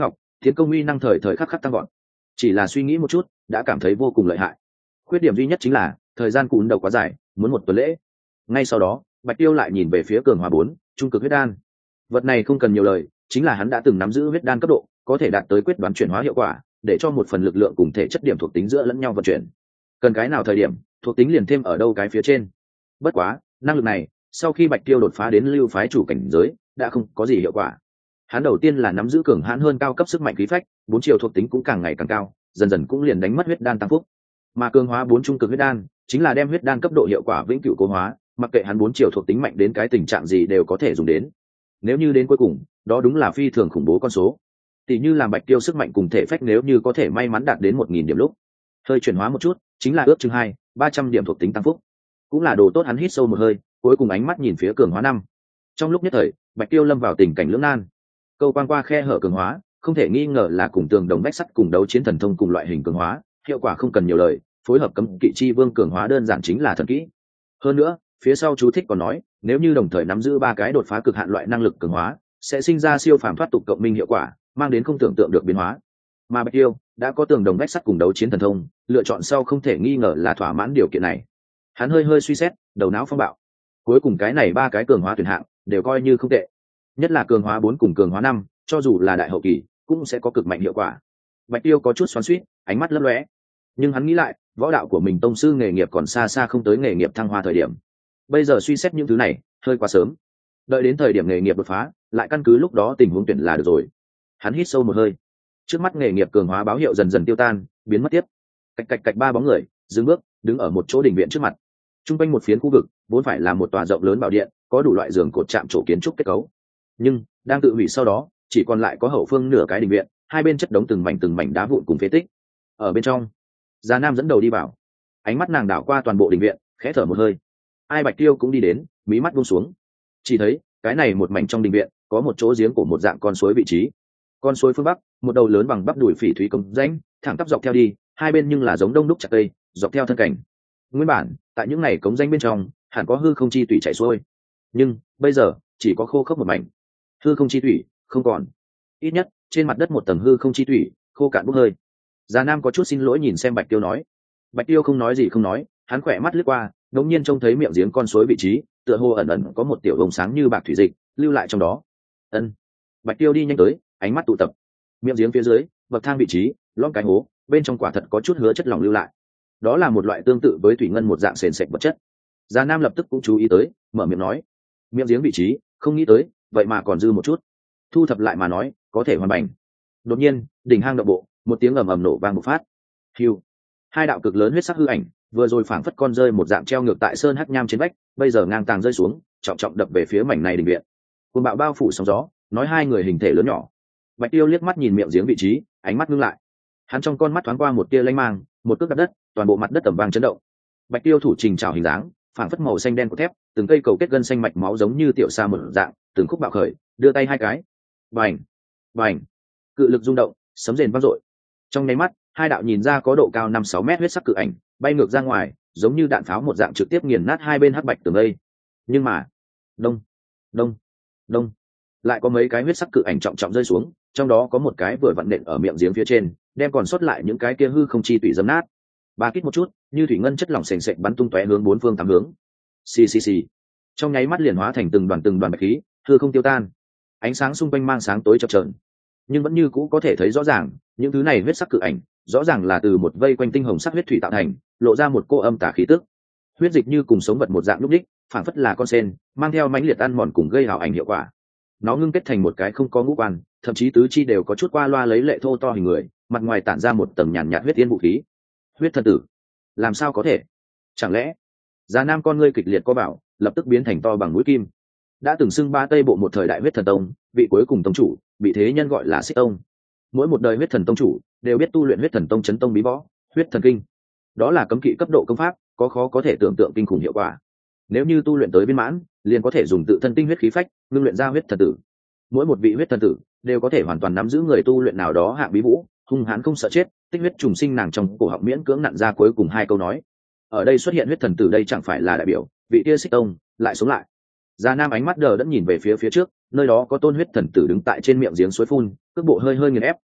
tiến công uy năng thời thời khắc khắc tăng gọn. Chỉ là suy nghĩ một chút đã cảm thấy vô cùng lợi hại. Khuyết điểm duy nhất chính là thời gian cún đầu quá dài, muốn một tuần lễ. Ngay sau đó Bạch Tiêu lại nhìn về phía cường hóa bốn trung cực huyết đan. Vật này không cần nhiều lời, chính là hắn đã từng nắm giữ huyết đan cấp độ, có thể đạt tới quyết đoán chuyển hóa hiệu quả, để cho một phần lực lượng cùng thể chất điểm thuộc tính giữa lẫn nhau vận chuyển. Cần cái nào thời điểm, thuộc tính liền thêm ở đâu cái phía trên. Bất quá năng lực này sau khi Bạch Tiêu đột phá đến lưu phái chủ cảnh giới đã không có gì hiệu quả. Hắn đầu tiên là nắm giữ cường hãn hơn cao cấp sức mạnh khí phách, bốn chiều thuộc tính cũng càng ngày càng cao, dần dần cũng liền đánh mất huyết đan tăng phúc. Mà cường hóa bốn trung cực huyết đan chính là đem huyết đan cấp độ hiệu quả vĩnh cửu cố hóa, mặc kệ hắn bốn chiều thuộc tính mạnh đến cái tình trạng gì đều có thể dùng đến. Nếu như đến cuối cùng, đó đúng là phi thường khủng bố con số. Tỷ như làm Bạch Tiêu sức mạnh cùng thể phách nếu như có thể may mắn đạt đến một nghìn điểm lúc, hơi chuyển hóa một chút, chính là ước chừng hai, ba trăm điểm thuộc tính tăng phúc. Cũng là đồ tốt. Hắn hít sâu một hơi, cuối cùng ánh mắt nhìn phía cường hóa năm. Trong lúc nhất thời, Bạch Tiêu lâm vào tình cảnh lưỡng nan. Câu quan qua khe hở cường hóa, không thể nghi ngờ là cùng tường đồng bách sắt cùng đấu chiến thần thông cùng loại hình cường hóa, hiệu quả không cần nhiều lời, phối hợp cấm kỵ chi vương cường hóa đơn giản chính là thần kỹ. Hơn nữa, phía sau chú thích còn nói, nếu như đồng thời nắm giữ ba cái đột phá cực hạn loại năng lực cường hóa, sẽ sinh ra siêu phàm thoát tục cộng minh hiệu quả, mang đến không tưởng tượng được biến hóa. Mà Bạch Tiêu đã có tường đồng bách sắt cùng đấu chiến thần thông, lựa chọn sau không thể nghi ngờ là thỏa mãn điều kiện này. Hắn hơi hơi suy xét, đầu não phong bạo. Cuối cùng cái này ba cái cường hóa tuyển hạng đều coi như không tệ. Nhất là cường hóa bốn cùng cường hóa năm, cho dù là đại hậu kỳ, cũng sẽ có cực mạnh hiệu quả. Bạch Tiêu có chút xoắn xuýt, ánh mắt lấp lóe. Nhưng hắn nghĩ lại, võ đạo của mình tông sư nghề nghiệp còn xa xa không tới nghề nghiệp thăng hoa thời điểm. Bây giờ suy xét những thứ này, hơi quá sớm. Đợi đến thời điểm nghề nghiệp đột phá, lại căn cứ lúc đó tình huống tuyển là được rồi. Hắn hít sâu một hơi. Trước mắt nghề nghiệp cường hóa báo hiệu dần dần tiêu tan, biến mất tiếp. Cạch cạch cạch ba bóng người, dừng bước, đứng ở một chỗ đình viện trước mặt. Trung quanh một phiến khu vực, vốn phải là một tòa rộng lớn bảo điện, có đủ loại giường cột chạm trổ kiến trúc kết cấu. Nhưng đang tự hủy sau đó, chỉ còn lại có hậu phương nửa cái đình viện, hai bên chất đống từng mảnh từng mảnh đá vụn cùng phế tích. Ở bên trong, Già Nam dẫn đầu đi vào. Ánh mắt nàng đảo qua toàn bộ đình viện, khẽ thở một hơi. Ai Bạch Tiêu cũng đi đến, mí mắt buông xuống. Chỉ thấy, cái này một mảnh trong đình viện, có một chỗ giếng của một dạng con suối vị trí. Con suối phương bắc, một đầu lớn bằng bắp đùi phỉ thúy cống rãnh, thẳng tắp dọc theo đi, hai bên nhưng là giống đông đúc chặt cây, dọc theo thân cảnh. Nguyên bản, tại những này cống rãnh bên trong, hẳn có hư không chi tủy chảy xuôi. Nhưng, bây giờ, chỉ có khô khốc một mảnh. Hư không chi tủy không còn. Ít nhất, trên mặt đất một tầng hư không chi tủy, khô cạn bốc hơi. Già Nam có chút xin lỗi nhìn xem Bạch Tiêu nói. Bạch Tiêu không nói gì không nói, hắn khỏe mắt lướt qua, đột nhiên trông thấy miệng giếng con suối vị trí, tựa hồ ẩn ẩn có một tiểu vòng sáng như bạc thủy dịch lưu lại trong đó. Ân. Bạch Tiêu đi nhanh tới, ánh mắt tụ tập. Miệng giếng phía dưới, bậc thang vị trí, lõm cái hố, bên trong quả thật có chút hứa chất lỏng lưu lại. Đó là một loại tương tự với thủy ngân một dạng sền sệt vật chất. Già Nam lập tức cũng chú ý tới, mở miệng nói, miệng giếng vị trí, không nghĩ tới, vậy mà còn dư một chút. Thu thập lại mà nói, có thể hoàn bành. Đột nhiên, đỉnh hang động bộ, một tiếng ầm ầm nổ vang một phát. Hưu. Hai đạo cực lớn huyết sắc hư ảnh, vừa rồi phảng phất con rơi một dạng treo ngược tại sơn hắc nham trên vách, bây giờ ngang tàng rơi xuống, trọng trọng đập về phía mảnh này đình viện. Cuồng bạo bao phủ sóng gió, nói hai người hình thể lớn nhỏ. Bạch Tiêu liếc mắt nhìn miệng giếng vị trí, ánh mắt ngưng lại. Hắn trong con mắt thoáng qua một tia lanh mang, một cước đập đất, toàn bộ mặt đất ầm vang chấn động. Bạch Tiêu thủ trình trảo hình dáng, phảng phất màu xanh đen của thép, từng cây cầu kết gân xanh mạch máu giống như tiểu sa một dạng, từng khúc bạo khởi, đưa tay hai cái. Bành, bành. Cự lực rung động, sấm rền vang dội. Trong nháy mắt, hai đạo nhìn ra có độ cao năm sáu mét huyết sắc cự ảnh, bay ngược ra ngoài, giống như đạn pháo một dạng trực tiếp nghiền nát hai bên hắc bạch tường đây. Nhưng mà, đông, đông, đông, lại có mấy cái huyết sắc cự ảnh trọng trọng rơi xuống, trong đó có một cái vừa vặn nện ở miệng giếng phía trên, đem còn sót lại những cái kia hư không chi tủy dấm nát. Ba kích một chút, như thủy ngân chất lỏng sền sệt bắn tung tóe hướng bốn phương tám hướng. Xì xì xì. Trong nháy mắt liền hóa thành từng đoàn từng đoàn bạch khí, hư không tiêu tan. Ánh sáng xung quanh mang sáng tối chập chờn, nhưng vẫn như cũ có thể thấy rõ ràng, những thứ này huyết sắc cự ảnh, rõ ràng là từ một vây quanh tinh hồng sắc huyết thủy tạo thành, lộ ra một cô âm tà khí tức. Huyết dịch như cùng sống vật một dạng lúc đích, phản phất là con sen, mang theo mãnh liệt ăn mòn cùng gây hào ảnh hiệu quả. Nó ngưng kết thành một cái không có ngũ quan, thậm chí tứ chi đều có chút qua loa lấy lệ thô to hình người, mặt ngoài tản ra một tầng nhàn nhạt huyết tiên vũ khí. Huyết thần tử, làm sao có thể? Chẳng lẽ? Già Nam con ngươi kịch liệt co bảo, lập tức biến thành to bằng mũi kim. Đã từng xưng ba tây bộ một thời đại huyết thần tông, vị cuối cùng tông chủ, bị thế nhân gọi là Xích Tông. Mỗi một đời huyết thần tông chủ đều biết tu luyện huyết thần tông chấn tông bí võ, huyết thần kinh. Đó là cấm kỵ cấp độ công pháp, có khó có thể tưởng tượng kinh khủng hiệu quả. Nếu như tu luyện tới viên mãn, liền có thể dùng tự thân tinh huyết khí phách, ngưng luyện ra huyết thần tử. Mỗi một vị huyết thần tử đều có thể hoàn toàn nắm giữ người tu luyện nào đó hạng bí vũ, hung hãn không sợ chết, tích huyết trùng sinh nàng trong cổ họng miễn cưỡng nặn ra cuối cùng hai câu nói. Ở đây xuất hiện huyết thần tử đây chẳng phải là đại biểu vị kia Xích Tông lại sống lại. Già Nam ánh mắt đờ đẫn nhìn về phía phía trước, nơi đó có tôn huyết thần tử đứng tại trên miệng giếng suối phun, cước bộ hơi hơi nghiền ép,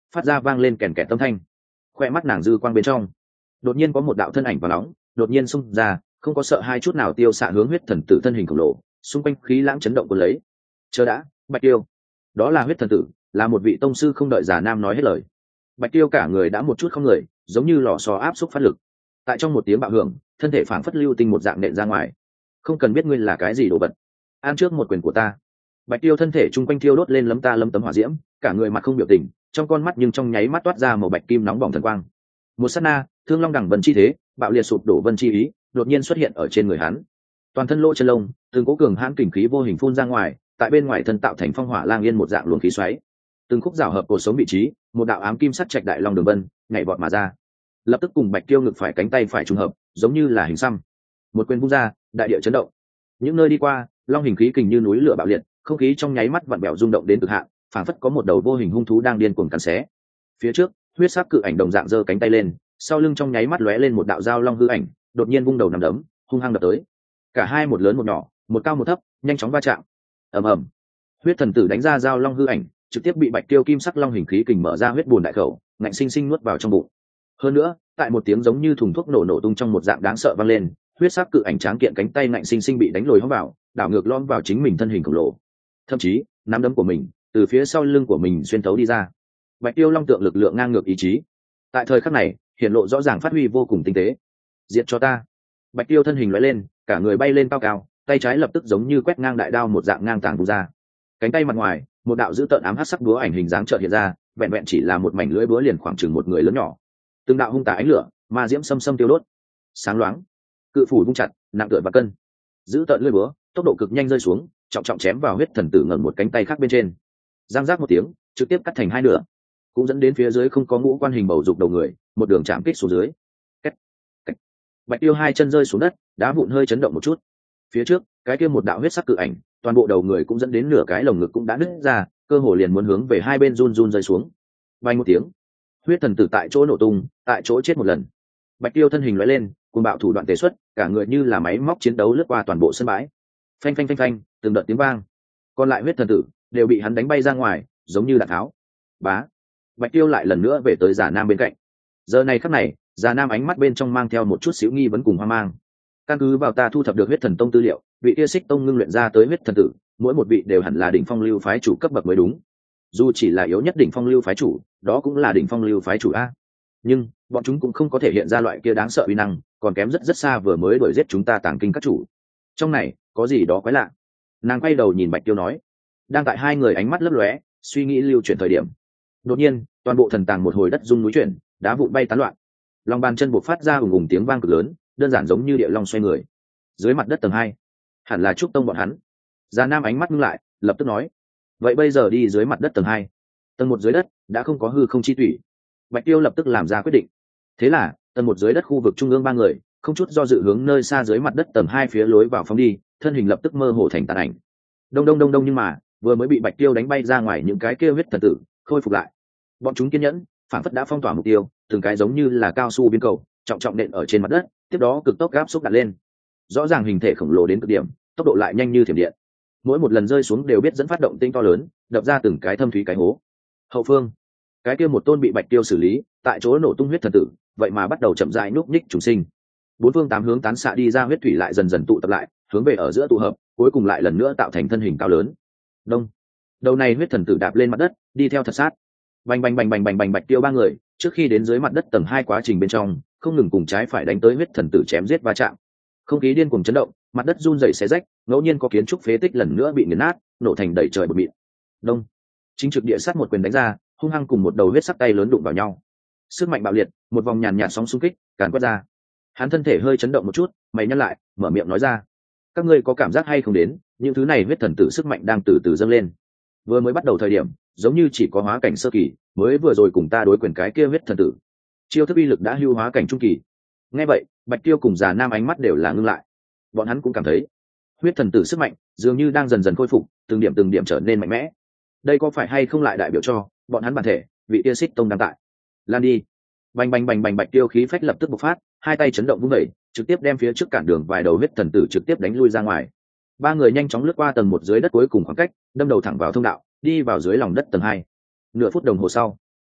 phát ra vang lên kèn kẹt tâm thanh. Khoe mắt nàng dư quang bên trong đột nhiên có một đạo thân ảnh và nóng đột nhiên xung ra, không có sợ hai chút nào tiêu xạ hướng huyết thần tử thân hình khổng lồ, xung quanh khí lãng chấn động cuốn lấy. Chờ đã, Bạch Tiêu. Đó là huyết thần tử, là một vị tông sư. Không đợi Già Nam nói hết lời, Bạch Tiêu cả người đã một chút không người, giống như lò xo áp xúc phát lực. Tại trong một tiếng bạo hưởng, thân thể phảng phất lưu tinh một dạng nện ra ngoài. Không cần biết ngươi là cái gì đồ vật, ăn trước một quyền của ta. Bạch Tiêu thân thể trung quanh thiêu đốt lên lấm ta lấm tấm hỏa diễm, cả người mặt không biểu tình, trong con mắt nhưng trong nháy mắt toát ra màu bạch kim nóng bỏng thần quang. Một sát na, thương long đằng vân chi thế, bạo liệt sụp đổ vân chi ý, đột nhiên xuất hiện ở trên người hắn. Toàn thân lỗ chân lông, từng cố cường hãn kình khí vô hình phun ra ngoài, tại bên ngoài thân tạo thành phong hỏa lang yên một dạng luồng khí xoáy. Từng khúc rào hợp cột sống vị trí, một đạo ám kim sắt trạch đại long đường vân nhảy vọt mà ra, lập tức cùng Bạch Tiêu ngực phải cánh tay phải trùng hợp, giống như là hình xăm. Một quyền vung ra, đại địa chấn động. Những nơi đi qua, long hình khí kình như núi lửa bạo liệt, không khí trong nháy mắt vặn bèo rung động đến cực hạn, phảng phất có một đầu vô hình hung thú đang điên cuồng cắn xé. Phía trước, huyết sắc cự ảnh đồng dạng giơ cánh tay lên, sau lưng trong nháy mắt lóe lên một đạo dao long hư ảnh, đột nhiên vung đầu nằm đấm, hung hăng đập tới. Cả hai một lớn một nhỏ, một cao một thấp, nhanh chóng va chạm. Ầm ầm. Huyết thần tử đánh ra dao long hư ảnh, trực tiếp bị Bạch Tiêu kim sắc long hình khí kình mở ra huyết bùn đại khẩu, ngạnh sinh sinh nuốt vào trong bụng. Hơn nữa, tại một tiếng giống như thùng thuốc nổ nổ tung trong một dạng đáng sợ vang lên, huyết sắc cự ảnh tráng kiện cánh tay ngạnh sinh sinh bị đánh lồi hóng vào, đảo ngược lom vào chính mình thân hình khổng lồ. Thậm chí, nắm đấm của mình từ phía sau lưng của mình xuyên thấu đi ra. Bạch Tiêu long tượng lực lượng ngang ngược ý chí, tại thời khắc này hiện lộ rõ ràng, phát huy vô cùng tinh tế. Diệt cho ta. Bạch Tiêu thân hình lóe lên, cả người bay lên cao cao, tay trái lập tức giống như quét ngang đại đao một dạng ngang tàng vung ra. Cánh tay mặt ngoài, một đạo dữ tợn ám hắc sắc búa ảnh hình dáng chợt hiện ra, vẹn vẹn chỉ là một mảnh lưỡi búa liền khoảng chừng một người lớn nhỏ. Từng đạo hung tà ánh lửa, ma diễm xâm xâm tiêu đốt, sáng loáng. Cự phủ vung chặt, nặng tựa và cân. Dữ tợn lưỡi búa, tốc độ cực nhanh rơi xuống, trọng trọng chém vào huyết thần tử ngẩng một cánh tay khác bên trên. Giang giác một tiếng, trực tiếp cắt thành hai nửa, cũng dẫn đến phía dưới không có ngũ quan hình bầu dục đầu người, một đường chạm kích xuống dưới. Cách, cách. Bạch Tiêu hai chân rơi xuống đất, đá vụn hơi chấn động một chút. Phía trước, cái kia một đạo huyết sắc cự ảnh, toàn bộ đầu người cũng dẫn đến nửa cái lồng ngực cũng đã nứt ra, cơ hồ liền muốn hướng về hai bên run run rơi xuống. Vang một tiếng, huyết thần tử tại chỗ nổ tung, tại chỗ chết một lần. Bạch Tiêu thân hình lóe lên, cuồng bạo thủ đoạn tề xuất, cả người như là máy móc chiến đấu lướt qua toàn bộ sân bãi. Phanh phanh phanh phanh, từng đợt tiếng vang. Còn lại huyết thần tử đều bị hắn đánh bay ra ngoài, giống như đạn tháo. Bá. Bạch Tiêu lại lần nữa về tới Già Nam bên cạnh. Giờ này khắc này, Già Nam ánh mắt bên trong mang theo một chút xíu nghi vấn cùng hoang mang. Căn cứ vào ta thu thập được huyết thần tông tư liệu, vị kia Xích tông ngưng luyện ra tới huyết thần tử, mỗi một vị đều hẳn là đỉnh phong lưu phái chủ cấp bậc mới đúng. Dù chỉ là yếu nhất đỉnh phong lưu phái chủ, đó cũng là đỉnh phong lưu phái chủ a. Nhưng bọn chúng cũng không có thể hiện ra loại kia đáng sợ uy năng, còn kém rất rất xa vừa mới đuổi giết chúng ta Tàng Kinh các chủ. Trong này có gì đó quái lạ. Nàng quay đầu nhìn Bạch Tiêu nói. Đang tại hai người ánh mắt lấp lóe, suy nghĩ lưu chuyển thời điểm, đột nhiên toàn bộ thần tàng một hồi đất rung núi chuyển, đá vụn bay tán loạn, lòng bàn chân buộc phát ra ùng ùng tiếng vang cực lớn, đơn giản giống như địa long xoay người. Dưới mặt đất tầng hai, hẳn là trúc tông bọn hắn. Già Nam ánh mắt ngưng lại, lập tức nói, vậy bây giờ đi dưới mặt đất tầng hai. Tầng một dưới đất đã không có hư không chi thủy. Bạch Tiêu lập tức làm ra quyết định. Thế là tầng một dưới đất khu vực trung ương ba người không chút do dự hướng nơi xa dưới mặt đất tầng hai phía lối vào phóng đi, thân hình lập tức mơ hồ thành tàn ảnh. Đông đông đông đông, nhưng mà vừa mới bị Bạch Tiêu đánh bay ra ngoài những cái kia huyết thần tử khôi phục lại. Bọn chúng kiên nhẫn, phản phất đã phong tỏa mục tiêu, từng cái giống như là cao su biến cầu, trọng trọng nện ở trên mặt đất, tiếp đó cực tốc gáp xúc đặt lên. Rõ ràng hình thể khổng lồ đến cực điểm, tốc độ lại nhanh như thiểm điện. Mỗi một lần rơi xuống đều biết dẫn phát động tinh to lớn, đập ra từng cái thâm thúy cái hố. Hậu phương, cái kia một tôn bị Bạch Tiêu xử lý, tại chỗ nổ tung huyết thần tử, vậy mà bắt đầu chậm rãi núp nhích trùng sinh. Bốn phương tám hướng tán xạ đi ra huyết thủy lại dần dần tụ tập lại, hướng về ở giữa tụ hợp, cuối cùng lại lần nữa tạo thành thân hình cao lớn. Đông, đầu này huyết thần tử đạp lên mặt đất, đi theo thật sát. Bành bành bành bành bành bành, Bạch Tiêu ba người trước khi đến dưới mặt đất tầng hai quá trình bên trong, không ngừng cùng trái phải đánh tới huyết thần tử chém giết va chạm. Không khí điên cuồng chấn động, mặt đất run rẩy xé rách, ngẫu nhiên có kiến trúc phế tích lần nữa bị nghiền nát, nổ thành đầy trời bụi mịn. Đông, chính trực địa sát một quyền đánh ra, hung hăng cùng một đầu huyết sắc tay lớn đụng vào nhau. Sức mạnh bạo liệt, một vòng nhàn nhạt sóng xung kích càn quét ra. Hắn thân thể hơi chấn động một chút, mày nhăn lại, mở miệng nói ra, các ngươi có cảm giác hay không đến, những thứ này huyết thần tử sức mạnh đang từ từ dâng lên. Vừa mới bắt đầu thời điểm, giống như chỉ có hóa cảnh sơ kỳ, mới vừa rồi cùng ta đối quyền cái kia huyết thần tử, chiêu thức uy lực đã hưu hóa cảnh trung kỳ. Nghe vậy, Bạch Tiêu cùng Già Nam ánh mắt đều là ngưng lại. Bọn hắn cũng cảm thấy huyết thần tử sức mạnh dường như đang dần dần khôi phục, từng điểm từng điểm trở nên mạnh mẽ. Đây có phải hay không lại đại biểu cho bọn hắn bản thể vị tia Xích tông đang tại lan đi. Bành bành bành bành, Bạch Tiêu khí phách lập tức bộc phát, hai tay chấn động vung vẩy, trực tiếp đem phía trước cản đường vài đầu huyết thần tử trực tiếp đánh lui ra ngoài. Ba người nhanh chóng lướt qua tầng một dưới đất cuối cùng khoảng cách, đâm đầu thẳng vào thông đạo, đi vào dưới lòng đất tầng hai. Nửa phút đồng hồ sau,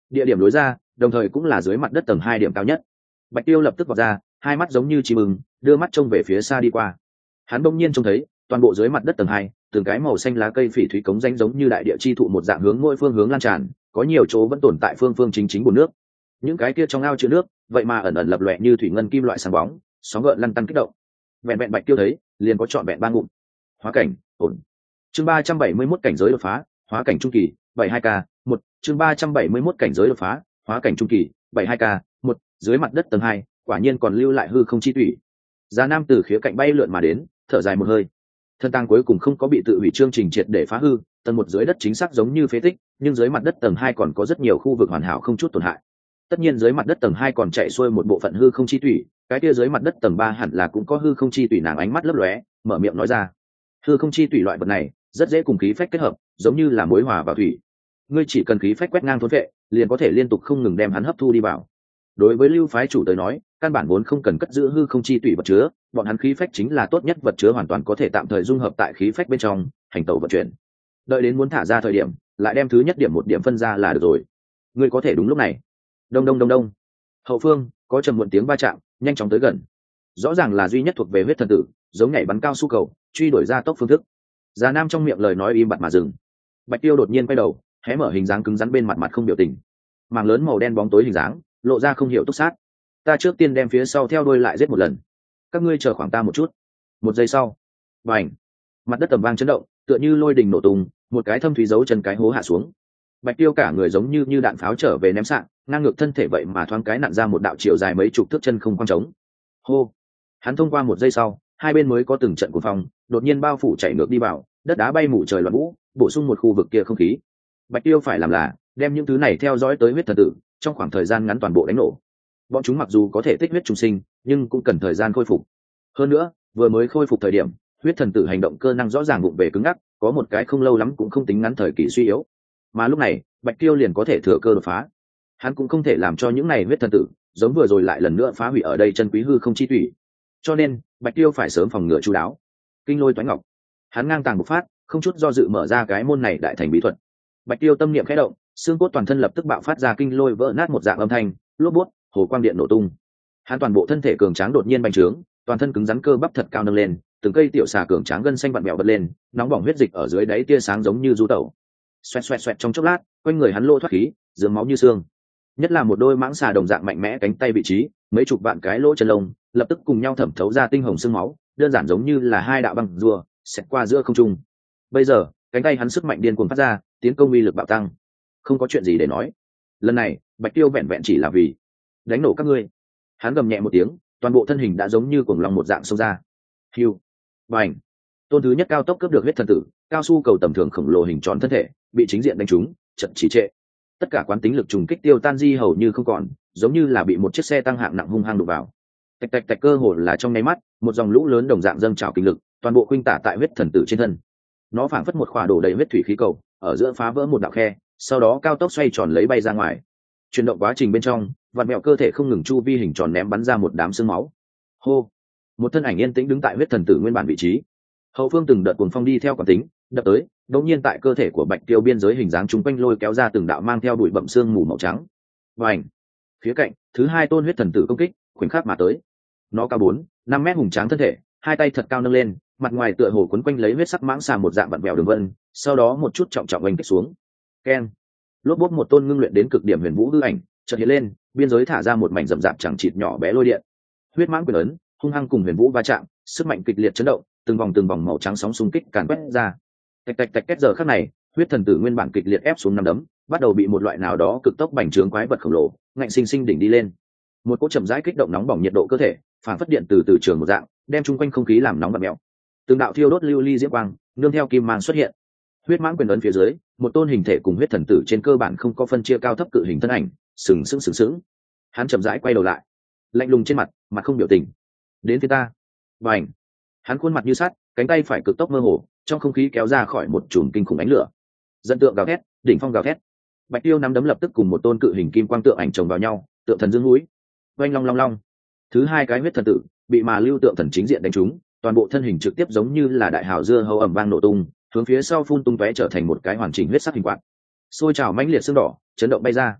địa điểm lối ra đồng thời cũng là dưới mặt đất tầng hai điểm cao nhất. Bạch Tiêu lập tức vọt ra, hai mắt giống như chim ưng, đưa mắt trông về phía xa đi qua. Hắn bỗng nhiên trông thấy toàn bộ dưới mặt đất tầng hai, từng cái màu xanh lá cây phỉ thúy cống rãnh giống như đại địa chi thụ một dạng hướng mỗi phương hướng lan tràn, có nhiều chỗ vẫn tồn tại phương phương chính chính bùn nước. Những cái kia trong ao chứa nước, vậy mà ẩn ẩn lập lòe như thủy ngân kim loại sáng bóng, sóng gợn lăn tăn kích động. Vẹn vẹn Bạch Tiêu thấy, liền có trọn vẹn ba ngụm. Hóa cảnh, ổn. Chương ba trăm bảy mươi mốt cảnh giới đột phá, hóa cảnh trung kỳ, bảy hai k, một, chương ba trăm bảy mươi mốt cảnh giới đột phá, hóa cảnh trung kỳ, bảy hai k, một, dưới mặt đất tầng hai, quả nhiên còn lưu lại hư không chi thủy. Giá Nam từ khía cạnh bay lượn mà đến, thở dài một hơi. Thân tang cuối cùng không có bị tự hủy chương trình triệt để phá hư, tầng một dưới đất chính xác giống như phế tích, nhưng dưới mặt đất tầng hai còn có rất nhiều khu vực hoàn hảo không chút tổn hại. Tất nhiên dưới mặt đất tầng hai còn chạy xuôi một bộ phận hư không chi thủy, cái kia dưới mặt đất tầng ba hẳn là cũng có hư không chi thủy. Nàng ánh mắt lấp lóe, mở miệng nói ra. Hư không chi thủy loại vật này, rất dễ cùng khí phách kết hợp, giống như là muối hòa vào thủy. Ngươi chỉ cần khí phách quét ngang thốn vệ, liền có thể liên tục không ngừng đem hắn hấp thu đi vào. Đối với lưu phái chủ tới nói, căn bản vốn không cần cất giữ hư không chi thủy vật chứa, bọn hắn khí phách chính là tốt nhất vật chứa, hoàn toàn có thể tạm thời dung hợp tại khí phách bên trong, hành tẩu vận chuyển. Đợi đến muốn thả ra thời điểm, lại đem thứ nhất điểm một điểm phân ra là được rồi. Ngươi có thể đúng lúc này. Đông đông đông đông. Hậu phương có trầm muộn tiếng va chạm, nhanh chóng tới gần. Rõ ràng là duy nhất thuộc về huyết thần tử, giống nhảy bắn cao su cầu, truy đuổi ra tốc phương thức. Già Nam trong miệng lời nói im bặt mà dừng. Bạch Tiêu đột nhiên quay đầu, hé mở hình dáng cứng rắn bên mặt mặt không biểu tình. Màng lớn màu đen bóng tối hình dáng, lộ ra không hiểu túc sát. Ta trước tiên đem phía sau theo đuôi lại giết một lần. Các ngươi chờ khoảng ta một chút. Một giây sau, bành, mặt đất tầm vang chấn động, tựa như lôi đình nổ tung, một cái thâm thúy dấu chân cái hố hạ xuống. Bạch Tiêu cả người giống như như đạn pháo trở về ném sạng, ngang ngược thân thể vậy mà thoáng cái nặn ra một đạo chiều dài mấy chục thước chân không quang trống. Hô, hắn thông qua một giây sau, hai bên mới có từng trận cuồng phong, đột nhiên bao phủ chạy ngược đi vào, đất đá bay mù trời loạn vũ, bổ sung một khu vực kia không khí. Bạch Tiêu phải làm là đem những thứ này theo dõi tới huyết thần tử, trong khoảng thời gian ngắn toàn bộ đánh nổ. Bọn chúng mặc dù có thể tích huyết trùng sinh, nhưng cũng cần thời gian khôi phục. Hơn nữa, vừa mới khôi phục thời điểm, huyết thần tử hành động cơ năng rõ ràng vụng về cứng ngắc, có một cái không lâu lắm cũng không tính ngắn thời kỳ suy yếu. Mà lúc này, Bạch Tiêu liền có thể thừa cơ đột phá. Hắn cũng không thể làm cho những này huyết thần tử giống vừa rồi lại lần nữa phá hủy ở đây chân quý hư không chi thủy. Cho nên, Bạch Tiêu phải sớm phòng ngừa chu đáo. Kinh lôi toái ngọc, hắn ngang tàng bộc phát, không chút do dự mở ra cái môn này đại thành bí thuật. Bạch Tiêu tâm niệm khẽ động, xương cốt toàn thân lập tức bạo phát ra kinh lôi vỡ nát một dạng âm thanh, lốp bút, hồ quang điện nổ tung. Hắn toàn bộ thân thể cường tráng đột nhiên bành trướng, toàn thân cứng rắn cơ bắp thật cao nâng lên, từng cây tiểu xà cường tráng gân xanh vặn vẹo bật lên, nóng bỏng huyết dịch ở dưới đáy tia sáng giống như du tẩu. Xoẹt xoẹt xoẹt trong chốc lát, quanh người hắn lỗ thoát khí, dướng máu như xương. Nhất là một đôi mãng xà đồng dạng mạnh mẽ cánh tay vị trí, mấy chục vạn cái lỗ chân lông, lập tức cùng nhau thẩm thấu ra tinh hồng xương máu, đơn giản giống như là hai đạo băng rùa, xẹt qua giữa không trung. Bây giờ, cánh tay hắn sức mạnh điên cuồng phát ra, tiến công uy lực bạo tăng. Không có chuyện gì để nói. Lần này, Bạch Tiêu vẹn vẹn chỉ là vì đánh nổ các ngươi. Hắn gầm nhẹ một tiếng, toàn bộ thân hình đã giống như cuồng long một dạng xông ra. Hưu, bành. Tôn thứ nhất cao tốc cướp được huyết thần tử, cao su cầu tầm thường khổng lồ hình tròn thân thể, bị chính diện đánh trúng, chật chỉ trệ. Tất cả quán tính lực trùng kích tiêu tan di hầu như không còn, giống như là bị một chiếc xe tăng hạng nặng hung hăng đụng vào. Tạch tạch tạch, cơ hồ là trong nháy mắt, một dòng lũ lớn đồng dạng dâng trào kinh lực, toàn bộ khuynh tả tại huyết thần tử trên thân. Nó phảng phất một khỏa đổ đầy huyết thủy khí cầu, ở giữa phá vỡ một đạo khe, sau đó cao tốc xoay tròn lấy bay ra ngoài. Chuyển động quá trình bên trong, vặn mẹo cơ thể không ngừng chu vi hình tròn ném bắn ra một đám xương máu. Hô, một thân ảnh yên tĩnh đứng tại huyết thần tử nguyên bản vị trí. Hậu phương từng đợt cuồng phong đi theo quán tính đập tới, đột nhiên tại cơ thể của Bạch Tiêu biên giới hình dáng trung quanh lôi kéo ra từng đạo mang theo bụi bặm xương mù màu trắng. Vành, phía cạnh thứ hai tôn huyết thần tử công kích khoảnh khắc mà tới. Nó cao bốn năm mét hùng tráng thân thể, hai tay thật cao nâng lên, mặt ngoài tựa hồ quấn quanh lấy huyết sắc mãng xà một dạng vặn vẹo đường vân, sau đó một chút trọng trọng oanh kích xuống. Keng, lốp bốp, một tôn ngưng luyện đến cực điểm huyền vũ hư ảnh chợt hiện lên, biên giới thả ra một mảnh rậm rạp chẳng chịt nhỏ bé lôi điện. Huyết mãng quyền ấn hung hăng cùng huyền vũ va chạm, sức mạnh kịch liệt chấn động, từng vòng từng vòng màu trắng sóng xung kích càn quét ra. Tạch tạch tạch, kết giờ khắc này, huyết thần tử nguyên bản kịch liệt ép xuống năm đấm, bắt đầu bị một loại nào đó cực tốc bành trướng quái vật khổng lồ ngạnh sinh sinh đỉnh đi lên. Một cỗ chậm rãi kích động nóng bỏng nhiệt độ cơ thể, phản phất điện từ từ trường một dạng, đem chung quanh không khí làm nóng bật mèo. Từng đạo thiêu đốt lưu ly diễm quang, nương theo kim mang xuất hiện. Huyết mãng quyền ấn phía dưới, một tôn hình thể cùng huyết thần tử trên cơ bản không có phân chia cao thấp cự hình thân ảnh, sừng sững sừng sững. Hắn chậm rãi quay đầu lại, lạnh lùng trên mặt, mặt không biểu tình. Đến phía ta. Bành. Hắn khuôn mặt như sắt, cánh tay phải cực tốc mơ hồ, trong không khí kéo ra khỏi một chùm kinh khủng ánh lửa. Dẫn tượng gào thét, đỉnh phong gào thét. Bạch Tiêu nắm đấm lập tức cùng một tôn cự hình kim quang tượng ảnh chồng vào nhau, tượng thần dương núi. Oanh long long long. Thứ hai cái huyết thần tử bị mà lưu tượng thần chính diện đánh trúng, toàn bộ thân hình trực tiếp giống như là đại hào dưa hấu ầm vang nổ tung, hướng phía sau phun tung tóe trở thành một cái hoàn chỉnh huyết sắc hình quạt. Xôi trào mãnh liệt xương đỏ, chấn động bay ra.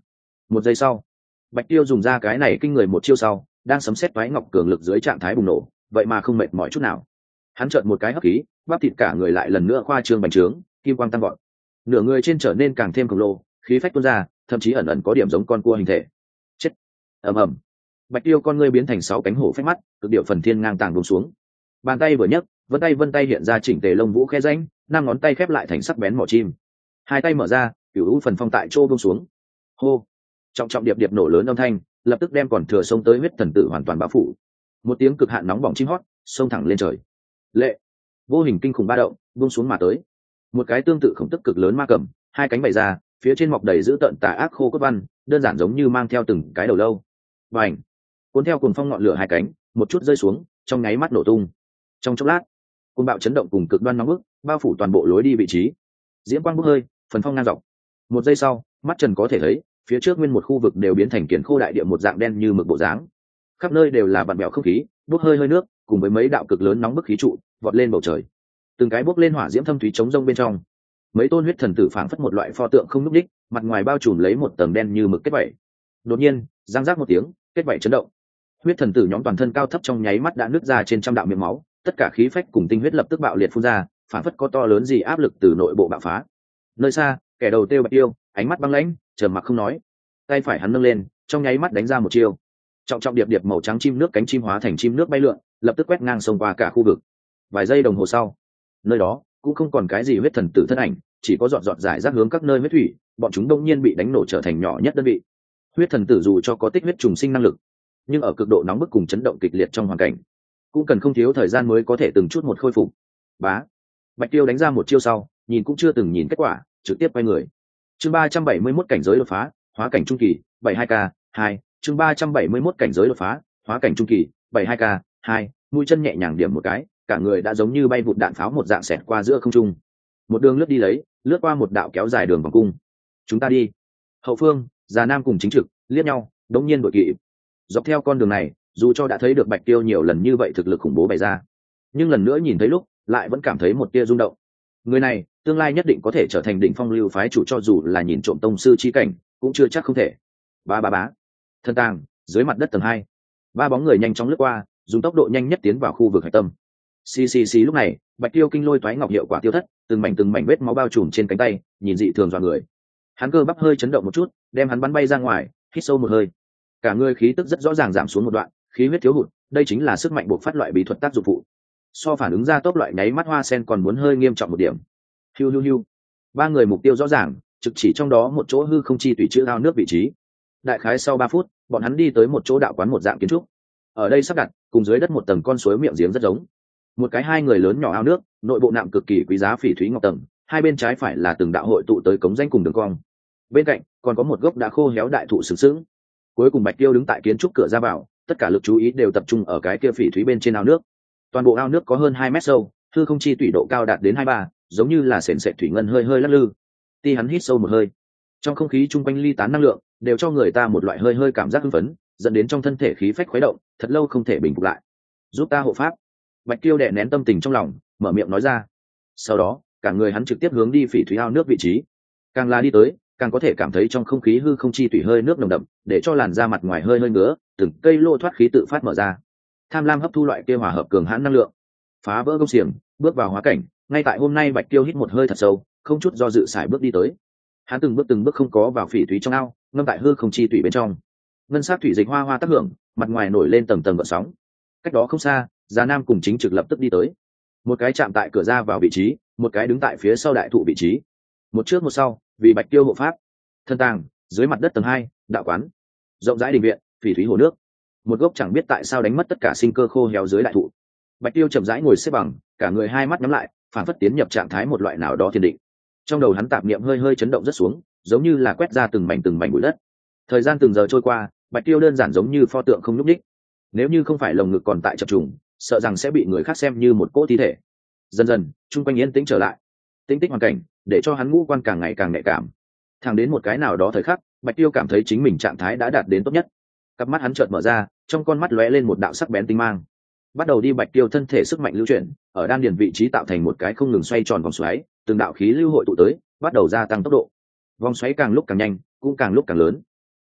Một giây sau, Bạch Tiêu dùng ra cái này kinh người một chiêu sau, đang sấm sét toái ngọc cường lực dưới trạng thái bùng nổ, vậy mà không mệt mỏi chút nào. Hắn chợt một cái hấp khí, bắp thịt cả người lại lần nữa khoa trương bành trướng, kim quang tăng vọt. Nửa người trên trở nên càng thêm khổng lồ, khí phách tuôn ra, thậm chí ẩn ẩn có điểm giống con cua hình thể. Chết. Ầm ầm. Bạch Tiêu con ngươi biến thành sáu cánh hổ phách mắt, cực điệu phần thiên ngang tàng buông xuống. Bàn tay vừa nhấc, vân tay vân tay hiện ra chỉnh tề lông vũ khe rãnh, năm ngón tay khép lại thành sắc bén mỏ chim. Hai tay mở ra, cửu u phần phong tại chỗ buông xuống. Hô. Trọng trọng điệp điệp nổ lớn âm thanh, lập tức đem còn thừa sông tới huyết thần tử hoàn toàn bao phủ. Một tiếng cực hạn nóng bỏng chim hót, xông thẳng lên trời. Lệ. Vô hình kinh khủng ba động, buông xuống mà tới. Một cái tương tự khổng tức cực lớn ma cầm, hai cánh bày ra, phía trên mọc đầy dữ tợn tà ác khô cốt văn, đơn giản giống như mang theo từng cái đầu lâu. Bành. Cuốn theo cuồng phong ngọn lửa hai cánh, một chút rơi xuống, trong nháy mắt nổ tung. Trong chốc lát, cơn bạo chấn động cùng cực đoan nóng bức, bao phủ toàn bộ lối đi vị trí. Diễm quang bốc hơi, phần phong ngang dọc. Một giây sau, mắt trần có thể thấy, phía trước nguyên một khu vực đều biến thành kiền khô đại địa một dạng đen như mực bộ dáng. Khắp nơi đều là vặn vẹo không khí, bốc hơi hơi nước, cùng với mấy đạo cực lớn nóng bức khí trụ, vọt lên bầu trời. Từng cái bốc lên hỏa diễm thâm thúy chống rông bên trong. Mấy tôn huyết thần tử phảng phất một loại pho tượng không nhúc nhích, mặt ngoài bao trùm lấy một tầng đen như mực kết vảy. Đột nhiên, răng rác một tiếng, kết vảy chấn động. Huyết thần tử nhóm toàn thân cao thấp trong nháy mắt đã nứt ra trên trăm đạo miệng máu, tất cả khí phách cùng tinh huyết lập tức bạo liệt phun ra, phản phất có to lớn gì áp lực từ nội bộ bạo phá. Nơi xa, kẻ đầu tiêu Bạch Tiêu, ánh mắt băng lãnh, trầm mặc không nói. Tay phải hắn nâng lên, trong nháy mắt đánh ra một chiêu. Trọng trọng điệp điệp màu trắng chim nước cánh chim hóa thành chim nước bay lượn, lập tức quét ngang sông qua cả khu vực. Vài giây đồng hồ sau, nơi đó cũng không còn cái gì huyết thần tử thân ảnh, chỉ có giọt giọt giải rác hướng các nơi huyết thủy, bọn chúng đông nhiên bị đánh nổ trở thành nhỏ nhất đơn vị. Huyết thần tử dù cho có tích huyết trùng sinh năng lực, nhưng ở cực độ nóng bức cùng chấn động kịch liệt trong hoàn cảnh, cũng cần không thiếu thời gian mới có thể từng chút một khôi phục. Bá. Bạch Tiêu đánh ra một chiêu sau, nhìn cũng chưa từng nhìn kết quả, trực tiếp quay người. Chương ba trăm bảy mươi mốt cảnh giới đột phá, hóa cảnh trung kỳ, bảy mươi hai k, hai. Chương ba trăm bảy mươi mốt cảnh giới đột phá, hóa cảnh trung kỳ, bảy mươi hai k, hai. Mũi chân nhẹ nhàng điểm một cái, cả người đã giống như bay vụt đạn pháo một dạng xẹt qua giữa không trung. Một đường lướt đi lấy, lướt qua một đạo kéo dài đường vòng cung. Chúng ta đi. Hậu phương, Già Nam cùng Chính Trực liếc nhau, đống nhiên đội kỵ. Dọc theo con đường này, dù cho đã thấy được Bạch Tiêu nhiều lần như vậy thực lực khủng bố bày ra, nhưng lần nữa nhìn thấy lúc lại vẫn cảm thấy một tia rung động. Người này tương lai nhất định có thể trở thành đỉnh phong lưu phái chủ, cho dù là nhìn trộm tông sư chi cảnh cũng chưa chắc không thể. Ba ba bá. Thân tàng dưới mặt đất tầng hai, ba bóng người nhanh chóng lướt qua, dùng tốc độ nhanh nhất tiến vào khu vực hải tâm. Xì xì xì, lúc này Bạch Tiêu kinh lôi toái ngọc hiệu quả tiêu thất, từng mảnh từng mảnh vết máu bao trùm trên cánh tay, nhìn dị thường dọa người. Hắn cơ bắp hơi chấn động một chút, đem hắn bắn bay ra ngoài, hít sâu một hơi. Cả người khí tức rất rõ ràng giảm xuống một đoạn, khí huyết thiếu hụt, đây chính là sức mạnh buộc phát loại bí thuật tác dụng phụ. So phản ứng ra tốc loại nháy mắt hoa sen còn muốn hơi nghiêm trọng một điểm. Hiu hiu hiu. Ba người mục tiêu rõ ràng, trực chỉ trong đó một chỗ hư không chi tùy chữ ao nước vị trí. Đại khái sau ba phút, bọn hắn đi tới một chỗ đạo quán một dạng kiến trúc. Ở đây sắp đặt, cùng dưới đất một tầng con suối miệng giếng rất giống. Một cái hai người lớn nhỏ ao nước, nội bộ nạm cực kỳ quý giá phỉ thúy ngọc tầng, hai bên trái phải là từng đạo hội tụ tới cống danh cùng đường cong. Bên cạnh còn có một gốc đã khô héo đại thụ sừng sững. Cuối cùng Bạch Tiêu đứng tại kiến trúc cửa ra vào, tất cả lực chú ý đều tập trung ở cái kia phỉ thúy bên trên ao nước. Toàn bộ ao nước có hơn hai mét sâu, hư không chi tủy độ cao đạt đến hai ba, giống như là sền sệt thủy ngân hơi hơi lắc lư. Ti hắn hít sâu một hơi, trong không khí chung quanh ly tán năng lượng đều cho người ta một loại hơi hơi cảm giác hưng phấn, dẫn đến trong thân thể khí phách khuấy động, thật lâu không thể bình phục lại. Giúp ta hộ pháp. Bạch Tiêu đè nén tâm tình trong lòng, mở miệng nói ra. Sau đó, cả người hắn trực tiếp hướng đi phỉ thúy ao nước vị trí. Càng là đi tới, càng có thể cảm thấy trong không khí hư không chi tủy hơi nước nồng đậm, để cho làn da mặt ngoài hơi hơi ngứa, từng cây lô thoát khí tự phát mở ra. Tham lam hấp thu loại kia hòa hợp cường hãn năng lượng, phá vỡ công xiềng, bước vào hóa cảnh. Ngay tại hôm nay Bạch Tiêu hít một hơi thật sâu, không chút do dự xài bước đi tới. Hắn từng bước từng bước không có vào phỉ thúy trong ao, ngâm tại hư không chi tủy bên trong. Ngân sắc thủy dịch hoa hoa tác hưởng, mặt ngoài nổi lên tầng tầng gợn sóng. Cách đó không xa, Già Nam cùng Chính Trực lập tức đi tới. Một cái chạm tại cửa ra vào vị trí, một cái đứng tại phía sau đại thụ vị trí. Một trước một sau, vì Bạch Tiêu hộ pháp. Thân tàng dưới mặt đất tầng hai, đạo quán. Rộng rãi đình viện, phỉ thúy hồ nước. Một gốc chẳng biết tại sao đánh mất tất cả sinh cơ khô héo dưới đại thụ. Bạch Tiêu chậm rãi ngồi xếp bằng, cả người hai mắt nhắm lại, phản phất tiến nhập trạng thái một loại nào đó thiền định. Trong đầu hắn tạp niệm hơi hơi chấn động rất xuống, giống như là quét ra từng mảnh từng mảnh bụi đất. Thời gian từng giờ trôi qua, Bạch Tiêu đơn giản giống như pho tượng không nhúc nhích. Nếu như không phải lồng ngực còn tại chập trùng, sợ rằng sẽ bị người khác xem như một cỗ thi thể. Dần dần, trung quanh yên tĩnh trở lại. Tĩnh tích hoàn cảnh, để cho hắn ngũ quan càng ngày càng nhạy cảm. Thẳng đến một cái nào đó thời khắc, Bạch Tiêu cảm thấy chính mình trạng thái đã đạt đến tốt nhất. Cặp mắt hắn chợt mở ra, trong con mắt lóe lên một đạo sắc bén tinh mang. Bắt đầu đi Bạch Tiêu thân thể sức mạnh lưu chuyển, ở đan điền vị trí tạo thành một cái không ngừng xoay tròn vòng xoáy, từng đạo khí lưu hội tụ tới, bắt đầu gia tăng tốc độ. Vòng xoáy càng lúc càng nhanh, cũng càng lúc càng lớn.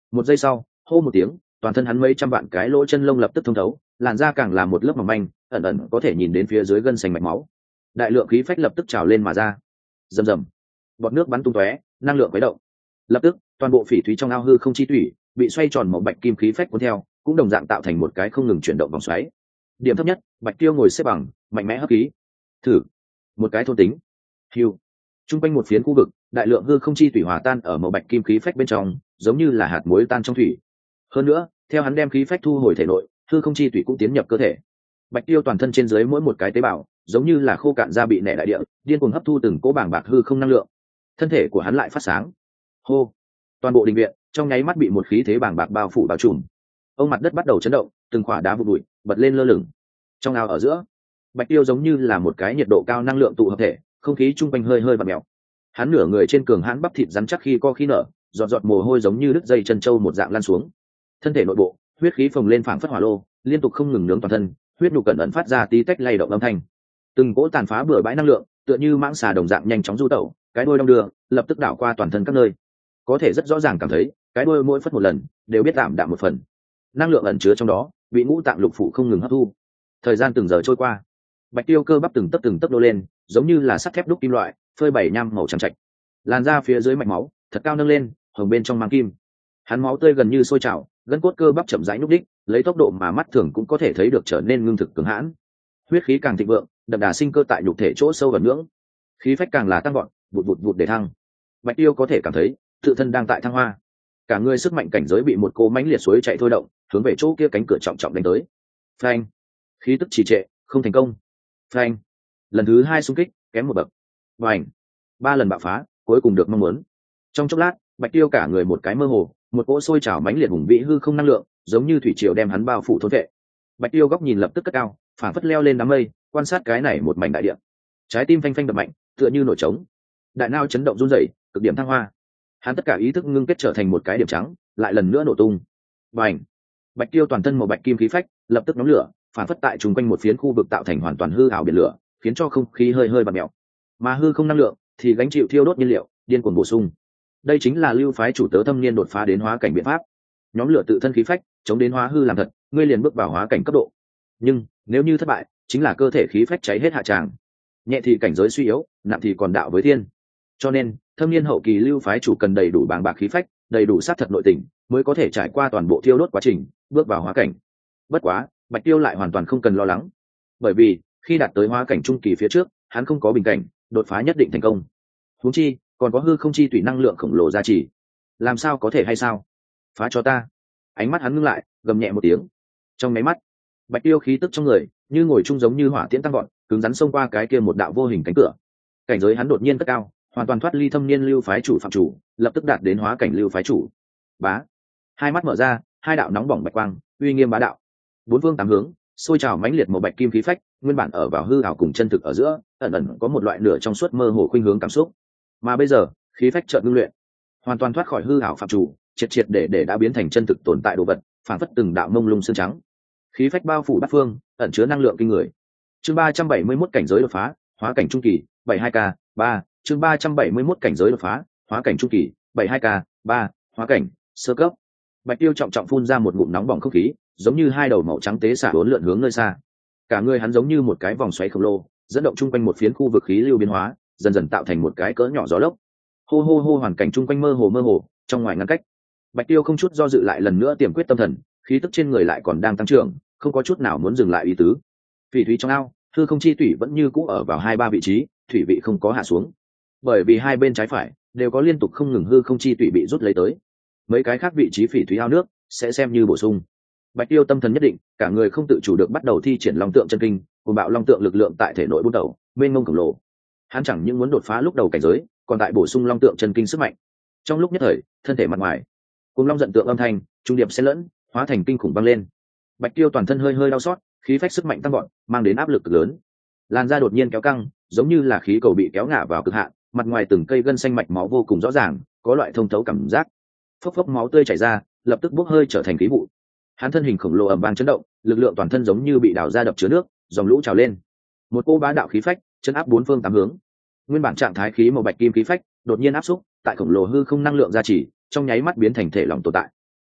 Một giây sau, hô một tiếng, toàn thân hắn mấy trăm vạn cái lỗ chân lông lập tức thông thấu, làn da càng là một lớp mỏng manh, ẩn ẩn có thể nhìn đến phía dưới gân xanh mạch máu. Đại lượng khí phách lập tức trào lên mà ra. Rầm rầm, bọt nước bắn tung tóe, năng lượng khuấy động. Lập tức, toàn bộ phỉ thúy trong ao hư không chi thủy bị xoay tròn một bạch kim khí phách cuốn theo, cũng đồng dạng tạo thành một cái không ngừng chuyển động vòng xoáy. Điểm thấp nhất, Bạch Tiêu ngồi xếp bằng, mạnh mẽ hấp khí. Thử, một cái thôn tính. Hưu. Trung quanh một phiến khu vực, đại lượng hư không chi thủy hòa tan ở màu bạch kim khí phách bên trong, giống như là hạt muối tan trong thủy. Hơn nữa, theo hắn đem khí phách thu hồi thể nội, hư không chi thủy cũng tiến nhập cơ thể. Bạch Tiêu toàn thân trên dưới mỗi một cái tế bào, giống như là khô cạn da bị nẻ đại địa, điên cuồng hấp thu từng cỗ bảng bạc hư không năng lượng. Thân thể của hắn lại phát sáng. Hô. Toàn bộ đình viện trong nháy mắt bị một khí thế bàng bạc bao phủ bao trùm. Ông mặt đất bắt đầu chấn động, từng khỏa đá vụn bụi bật lên lơ lửng. Trong ao ở giữa, Bạch Tiêu giống như là một cái nhiệt độ cao năng lượng tụ hợp thể, không khí trung quanh hơi hơi vặn mèo. Hắn nửa người trên cường hãn bắp thịt rắn chắc khi co khi nở, giọt giọt mồ hôi giống như đứt dây chân trâu một dạng lan xuống. Thân thể nội bộ, huyết khí phồng lên phảng phất hỏa lô, liên tục không ngừng nướng toàn thân, huyết nhục cẩn ẩn phát ra tí tách lay động âm thanh. Từng cỗ tàn phá bừa bãi năng lượng, tựa như mãng xà đồng dạng nhanh chóng du tẩu, cái đuôi đong đưa, lập tức đảo qua toàn thân các nơi. Có thể rất rõ ràng cảm thấy, cái đuôi mỗi phất một lần, đều biết tạm đạm một phần. Năng lượng ẩn chứa trong đó, bị ngũ tạng lục phủ không ngừng hấp thu. Thời gian từng giờ trôi qua, Bạch Tiêu cơ bắp từng tấc từng tấc đô lên, giống như là sắt thép đúc kim loại, phơi bảy nham màu trắng trạch. Làn da phía dưới mạch máu, thật cao nâng lên, hồng bên trong mang kim. Hắn máu tươi gần như sôi trào, gân cốt cơ bắp chậm rãi nhúc đích, lấy tốc độ mà mắt thường cũng có thể thấy được trở nên ngưng thực cường hãn. Huyết khí càng thịnh vượng, đậm đà sinh cơ tại nhục thể chỗ sâu và ngưỡng. Khí phách càng là tăng vọt, vụt vụt vụt để thăng. Bạch Tiêu có thể cảm thấy, tự thân đang tại thăng hoa. Cả người sức mạnh cảnh giới bị một cỗ mãnh liệt suối chạy thôi động, hướng về chỗ kia cánh cửa trọng trọng đánh tới. Phanh! Khí tức trì trệ, không thành công. Phanh! Lần thứ hai xung kích, kém một bậc. Vành! Ba lần bạo phá, cuối cùng được mong muốn. Trong chốc lát, Bạch Tiêu cả người một cái mơ hồ, một cỗ sôi trào mãnh liệt hùng vĩ hư không năng lượng, giống như thủy triều đem hắn bao phủ thôn vệ. Bạch Tiêu góc nhìn lập tức cất cao, phảng phất leo lên đám mây, quan sát cái này một mảnh đại địa. Trái tim phanh phanh đập mạnh, tựa như nổi trống. Đại não chấn động run rẩy, cực điểm thăng hoa. Hắn tất cả ý thức ngưng kết trở thành một cái điểm trắng, lại lần nữa nổ tung. Bành! Bạch Tiêu toàn thân màu bạch kim khí phách, lập tức nóng lửa, phản phất tại trùng quanh một phiến khu vực tạo thành hoàn toàn hư ảo biển lửa, khiến cho không khí hơi hơi bặm mèo. Mà hư không năng lượng thì gánh chịu thiêu đốt nhiên liệu, điên cuồng bổ sung. Đây chính là lưu phái chủ tớ thâm niên đột phá đến hóa cảnh biện pháp. Nhóm lửa tự thân khí phách, chống đến hóa hư làm thật, ngươi liền bước vào hóa cảnh cấp độ. Nhưng nếu như thất bại, chính là cơ thể khí phách cháy hết hạ tràng. Nhẹ thì cảnh giới suy yếu, nặng thì còn đạo với thiên. Cho nên, thâm niên hậu kỳ lưu phái chủ cần đầy đủ bàng bạc khí phách, đầy đủ sát thật nội tình, mới có thể trải qua toàn bộ thiêu đốt quá trình, bước vào hóa cảnh. Bất quá, Bạch Tiêu lại hoàn toàn không cần lo lắng, bởi vì khi đạt tới hóa cảnh trung kỳ phía trước, hắn không có bình cảnh, đột phá nhất định thành công. Huống chi, còn có hư không chi tùy năng lượng khổng lồ gia trì, làm sao có thể hay sao? Phá cho ta! Ánh mắt hắn ngưng lại, gầm nhẹ một tiếng. Trong máy mắt, Bạch Tiêu khí tức trong người như ngồi chung giống như hỏa tiễn tăng gọn, cứng rắn xông qua cái kia một đạo vô hình cánh cửa. Cảnh giới hắn đột nhiên cất cao, hoàn toàn thoát ly thâm niên lưu phái chủ phạm chủ, lập tức đạt đến hóa cảnh lưu phái chủ. Bá! Hai mắt mở ra, hai đạo nóng bỏng bạch quang, uy nghiêm bá đạo. Bốn phương tám hướng, sôi trào mãnh liệt một bạch kim khí phách, nguyên bản ở vào hư ảo cùng chân thực ở giữa, ẩn ẩn có một loại nửa trong suốt mơ hồ khuynh hướng cảm xúc. Mà bây giờ, khí phách chợt ngưng luyện, hoàn toàn thoát khỏi hư ảo phạm chủ, triệt triệt để để đã biến thành chân thực tồn tại đồ vật, phản phất từng đạo mông lung xương trắng. Khí phách bao phủ bát phương, ẩn chứa năng lượng kinh người. Chương ba trăm bảy mươi mốt cảnh giới đột phá, hóa cảnh trung kỳ, bảy hai k, ba, chương ba trăm bảy mươi mốt cảnh giới đột phá, hóa cảnh trung kỳ, bảy hai k, ba, hóa cảnh sơ cấp. Bạch Tiêu trọng trọng phun ra một ngụm nóng bỏng không khí, giống như hai đầu màu trắng tế xả uốn lượn hướng nơi xa. Cả người hắn giống như một cái vòng xoáy khổng lồ, dẫn động chung quanh một phiến khu vực khí lưu biến hóa, dần dần tạo thành một cái cỡ nhỏ gió lốc. Hô hô hô, hoàn cảnh chung quanh mơ hồ mơ hồ, trong ngoài ngăn cách. Bạch Tiêu không chút do dự lại lần nữa tiềm quyết tâm thần, khí tức trên người lại còn đang tăng trưởng, không có chút nào muốn dừng lại ý tứ. Phỉ thúy trong ao, hư không chi thủy vẫn như cũ ở vào hai ba vị trí, thủy vị không có hạ xuống. Bởi vì hai bên trái phải đều có liên tục không ngừng hư không chi thủy bị rút lấy tới. Mấy cái khác vị trí phỉ thúy ao nước sẽ xem như bổ sung. Bạch Tiêu tâm thần nhất định, cả người không tự chủ được bắt đầu thi triển long tượng chân kinh, cùng bạo long tượng lực lượng tại thể nội bút đầu, mênh mông khổng lồ. Hắn chẳng những muốn đột phá lúc đầu cảnh giới, còn tại bổ sung long tượng chân kinh sức mạnh. Trong lúc nhất thời, thân thể mặt ngoài, cùng long giận tượng âm thanh, trung điệp xen lẫn, hóa thành kinh khủng băng lên. Bạch Tiêu toàn thân hơi hơi đau xót, khí phách sức mạnh tăng vọt, mang đến áp lực cực lớn. Làn da đột nhiên kéo căng, giống như là khí cầu bị kéo ngả vào cực hạn, mặt ngoài từng cây gân xanh mạch máu vô cùng rõ ràng, có loại thông thấu cảm giác. Phốc phốc máu tươi chảy ra, lập tức bốc hơi trở thành khí vụ. Hắn thân hình khổng lồ ầm vang chấn động, lực lượng toàn thân giống như bị đào ra đập chứa nước, dòng lũ trào lên. Một cô bá đạo khí phách, chấn áp bốn phương tám hướng. Nguyên bản trạng thái khí màu bạch kim khí phách, đột nhiên áp xúc, tại khổng lồ hư không năng lượng gia trì, trong nháy mắt biến thành thể lỏng tồn tại.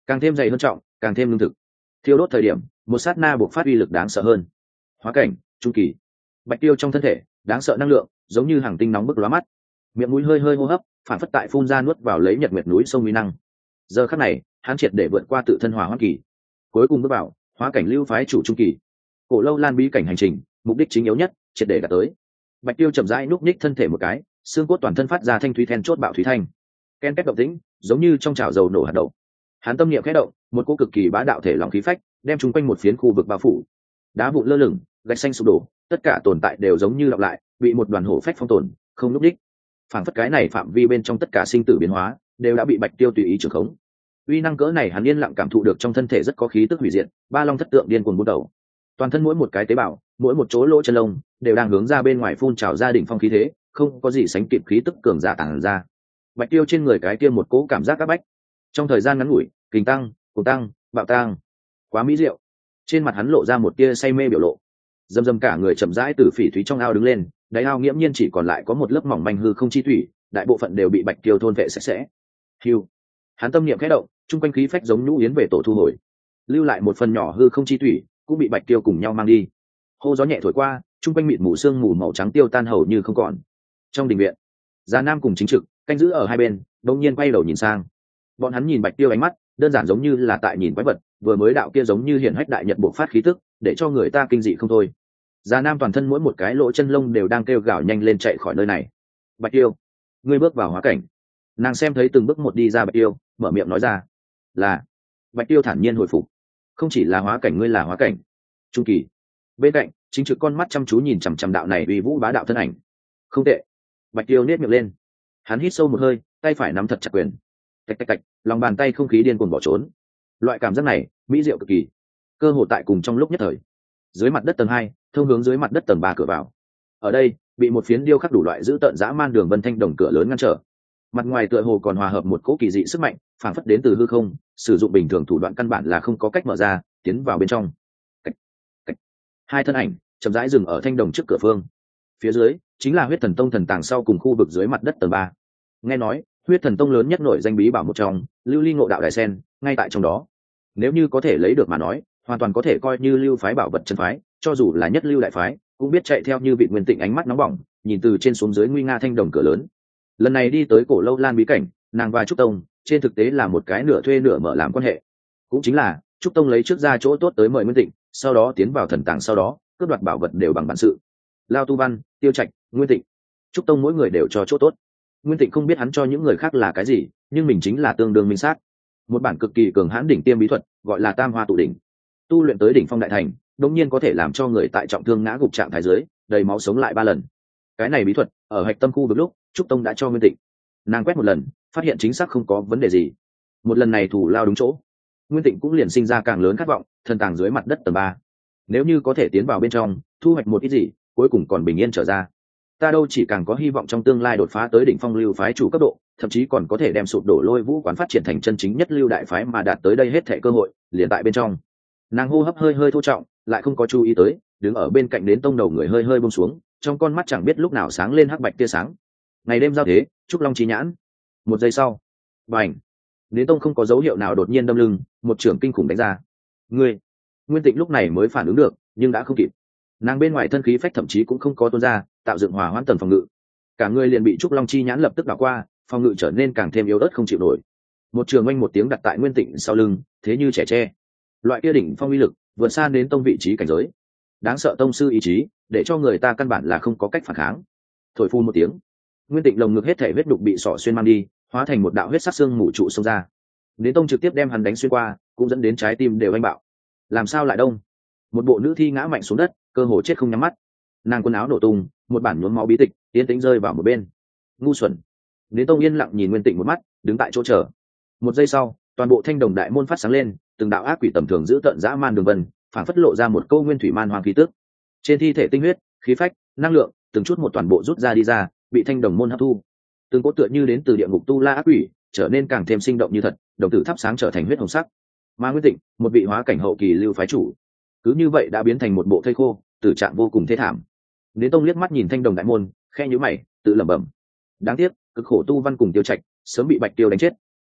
càng thêm dày hơn trọng, càng thêm lương thực. Thiêu đốt thời điểm, một sát na buộc phát uy lực đáng sợ hơn. Hóa cảnh trung kỳ. Bạch Tiêu trong thân thể đáng sợ năng lượng giống như hàng tinh nóng bức lóa mắt, miệng mũi hơi hơi hô hấp, phản phất tại phun ra nuốt vào lấy nhật nguyệt núi sông uy năng. Giờ khắc này, hắn triệt để vượt qua tự thân hỏa hoãn kỳ, cuối cùng bước vào hóa cảnh lưu phái chủ trung kỳ. Cổ lâu lan bí cảnh hành trình, mục đích chính yếu nhất triệt để đạt tới. Bạch Tiêu chậm rãi núp ních thân thể một cái, xương cốt toàn thân phát ra thanh thúy then chốt bạo thúy thanh, ken két động tĩnh giống như trong chảo dầu nổ hạt đậu. Hắn tâm niệm khẽ động, một cỗ cực kỳ bá đạo thể lỏng khí phách đem chung quanh một phiến khu vực bao phủ. Đá vụn lơ lửng, gạch xanh sụp đổ, tất cả tồn tại đều giống như lặp lại, bị một đoàn hổ phách phong tồn, không núp đích. Phảng phất cái này phạm vi bên trong tất cả sinh tử biến hóa đều đã bị Bạch Tiêu tùy ý trưởng khống. Uy năng cỡ này hắn yên lặng cảm thụ được trong thân thể rất có khí tức hủy diệt, ba long thất tượng điên cuồng bút đầu. Toàn thân mỗi một cái tế bào, mỗi một chỗ lỗ chân lông đều đang hướng ra bên ngoài phun trào ra đỉnh phong khí thế, không có gì sánh kịp khí tức cường giả tàng ra. Bạch Tiêu trên người cái kia một cỗ cảm giác áp bách, trong thời gian ngắn ngủi, kình tăng, cuồng tăng, bạo tăng, quá mỹ diệu. Trên mặt hắn lộ ra một tia say mê biểu lộ, dầm dầm cả người chậm rãi từ phỉ thúy trong ao đứng lên, đáy ao nghiễm nhiên chỉ còn lại có một lớp mỏng manh hư không chi thủy, đại bộ phận đều bị Bạch Tiêu thôn vệ sạch sẽ. Hưu, hắn tâm niệm khẽ động, trung quanh khí phách giống nhũ yến về tổ thu hồi, lưu lại một phần nhỏ hư không chi thủy cũng bị Bạch Tiêu cùng nhau mang đi. Hô gió nhẹ thổi qua, trung quanh mịt mù sương mù màu trắng tiêu tan hầu như không còn. Trong đình viện, Già Nam cùng Chính Trực canh giữ ở hai bên, đột nhiên quay đầu nhìn sang. Bọn hắn nhìn Bạch Tiêu ánh mắt đơn giản giống như là tại nhìn quái vật, vừa mới đạo kia giống như hiển hách đại nhật bộc phát khí tức, để cho người ta kinh dị không thôi. Già Nam toàn thân mỗi một cái lỗ chân lông đều đang kêu gào nhanh lên chạy khỏi nơi này. Bạch Tiêu, ngươi bước vào hóa cảnh. Nàng xem thấy từng bước một đi ra Bạch Tiêu, mở miệng nói ra. Là. Bạch Tiêu thản nhiên hồi phục. Không chỉ là hóa cảnh, ngươi là hóa cảnh trung kỳ. Bên cạnh, Chính Trực con mắt chăm chú nhìn chằm chằm đạo này uy vũ bá đạo thân ảnh. Không tệ. Bạch Tiêu nét miệng lên, hắn hít sâu một hơi, tay phải nắm thật chặt quyền. Tạch tạch tạch, lòng bàn tay không khí điên cuồng bỏ trốn. Loại cảm giác này mỹ diệu cực kỳ, cơ hồ tại cùng trong lúc nhất thời. Dưới mặt đất tầng hai, thông hướng dưới mặt đất tầng ba cửa vào. Ở đây, bị một phiến điêu khắc đủ loại giữ tợn dã man đường vân thanh đồng cửa lớn ngăn trở. Mặt ngoài tựa hồ còn hòa hợp một cỗ kỳ dị sức mạnh, phản phất đến từ hư không, sử dụng bình thường thủ đoạn căn bản là không có cách mở ra, tiến vào bên trong. Cách, cách. Hai thân ảnh chậm rãi dừng ở thanh đồng trước cửa phương. Phía dưới chính là Huyết Thần Tông thần tàng sau cùng khu vực dưới mặt đất tầng ba. Nghe nói, Huyết Thần Tông lớn nhất nổi danh bí bảo một trong, Lưu Ly Ngộ Đạo Đài Sen, ngay tại trong đó. Nếu như có thể lấy được mà nói, hoàn toàn có thể coi như lưu phái bảo vật chân phái, cho dù là nhất lưu đại phái, cũng biết chạy theo như vị Nguyên Tịnh ánh mắt nóng bỏng, nhìn từ trên xuống dưới nguy nga thanh đồng cửa lớn. Lần này đi tới Cổ Lâu Lan bí cảnh, nàng và Trúc Tông trên thực tế là một cái nửa thuê nửa mở làm quan hệ. Cũng chính là Trúc Tông lấy trước ra chỗ tốt tới mời Nguyên Tịnh, sau đó tiến vào thần tàng, sau đó cướp đoạt bảo vật đều bằng bản sự. Lao Tu Văn, Tiêu Trạch, Nguyên Tịnh, Trúc Tông mỗi người đều cho chỗ tốt. Nguyên Tịnh không biết hắn cho những người khác là cái gì, nhưng mình chính là tương đương minh sát. Một bản cực kỳ cường hãn đỉnh tiêm bí thuật, gọi là Tam Hoa Tụ Đỉnh. Tu luyện tới đỉnh phong đại thành, đột nhiên có thể làm cho người tại trọng thương ngã gục trạng thái dưới, đầy máu sống lại ba lần. Cái này bí thuật, ở hạch tâm khu vực lúc, Trúc Tông đã cho Nguyên Tịnh. Nàng quét một lần, phát hiện chính xác không có vấn đề gì. Một lần này thủ lao đúng chỗ, Nguyên Tịnh cũng liền sinh ra càng lớn khát vọng, thần tàng dưới mặt đất tầng ba. Nếu như có thể tiến vào bên trong, thu hoạch một ít gì, cuối cùng còn bình yên trở ra. Ta đâu chỉ càng có hy vọng trong tương lai đột phá tới đỉnh phong lưu phái chủ cấp độ, thậm chí còn có thể đem sụp đổ Lôi Vũ quán phát triển thành chân chính nhất lưu đại phái mà đạt tới đây hết thảy cơ hội, liền tại bên trong. Nàng hô hấp hơi hơi thô trọng, lại không có chú ý tới, đứng ở bên cạnh đến tông đầu người hơi hơi buông xuống, trong con mắt chẳng biết lúc nào sáng lên hắc bạch tia sáng. Ngày đêm giao thế, Trúc Long chí nhãn. Một giây sau, bành, đến tông không có dấu hiệu nào đột nhiên đâm lưng, một trưởng kinh khủng đánh ra. Ngươi, Nguyên Tịnh lúc này mới phản ứng được, nhưng đã không kịp. Nàng bên ngoài thân khí phách thậm chí cũng không có tuôn ra, tạo dựng hòa hoãn tầng phòng ngự. Cả người liền bị Trúc Long chi nhãn lập tức đảo qua, phòng ngự trở nên càng thêm yếu ớt không chịu nổi. Một trường oanh một tiếng đặt tại Nguyên Tịnh sau lưng, thế như trẻ tre. Loại kia đỉnh phong uy lực, vượt xa đến tông vị trí cảnh giới. Đáng sợ tông sư ý chí, để cho người ta căn bản là không có cách phản kháng. Thổi phun một tiếng, Nguyên Tịnh lồng ngực hết thể huyết đục bị sọ xuyên mang đi, hóa thành một đạo huyết sắc xương mù trụ xông ra. Đến tông trực tiếp đem hắn đánh xuyên qua, cũng dẫn đến trái tim đều anh bạo. Làm sao lại đông? Một bộ nữ thi ngã mạnh xuống đất, cơ hồ chết không nhắm mắt. Nàng quần áo nổ tung, một bản nhuốm máu bí tịch yên tĩnh rơi vào một bên. Ngu xuẩn. Đến tông yên lặng nhìn Nguyên Tịnh một mắt, đứng tại chỗ chờ. Một giây sau, toàn bộ thanh đồng đại môn phát sáng lên, từng đạo ác quỷ tầm thường giữ tận dã man đường vân, phản phất lộ ra một câu nguyên thủy man hoàng khí tức. Trên thi thể tinh huyết, khí phách, năng lượng, từng chút một toàn bộ rút ra đi ra, bị thanh đồng môn hấp thu. Từng cỗ tựa như đến từ địa ngục tu la ác quỷ, trở nên càng thêm sinh động như thật, đồng tử thắp sáng trở thành huyết hồng sắc. Mà Nguyên Tịnh, một vị hóa cảnh hậu kỳ lưu phái chủ, cứ như vậy đã biến thành một bộ thây khô, tử trạng vô cùng thê thảm. Đến tông liếc mắt nhìn thanh đồng đại môn, khe nhíu mày, tự lẩm bẩm: đáng tiếc, cực khổ Tu Văn cùng Tiêu Trạch sớm bị Bạch Tiêu đánh chết.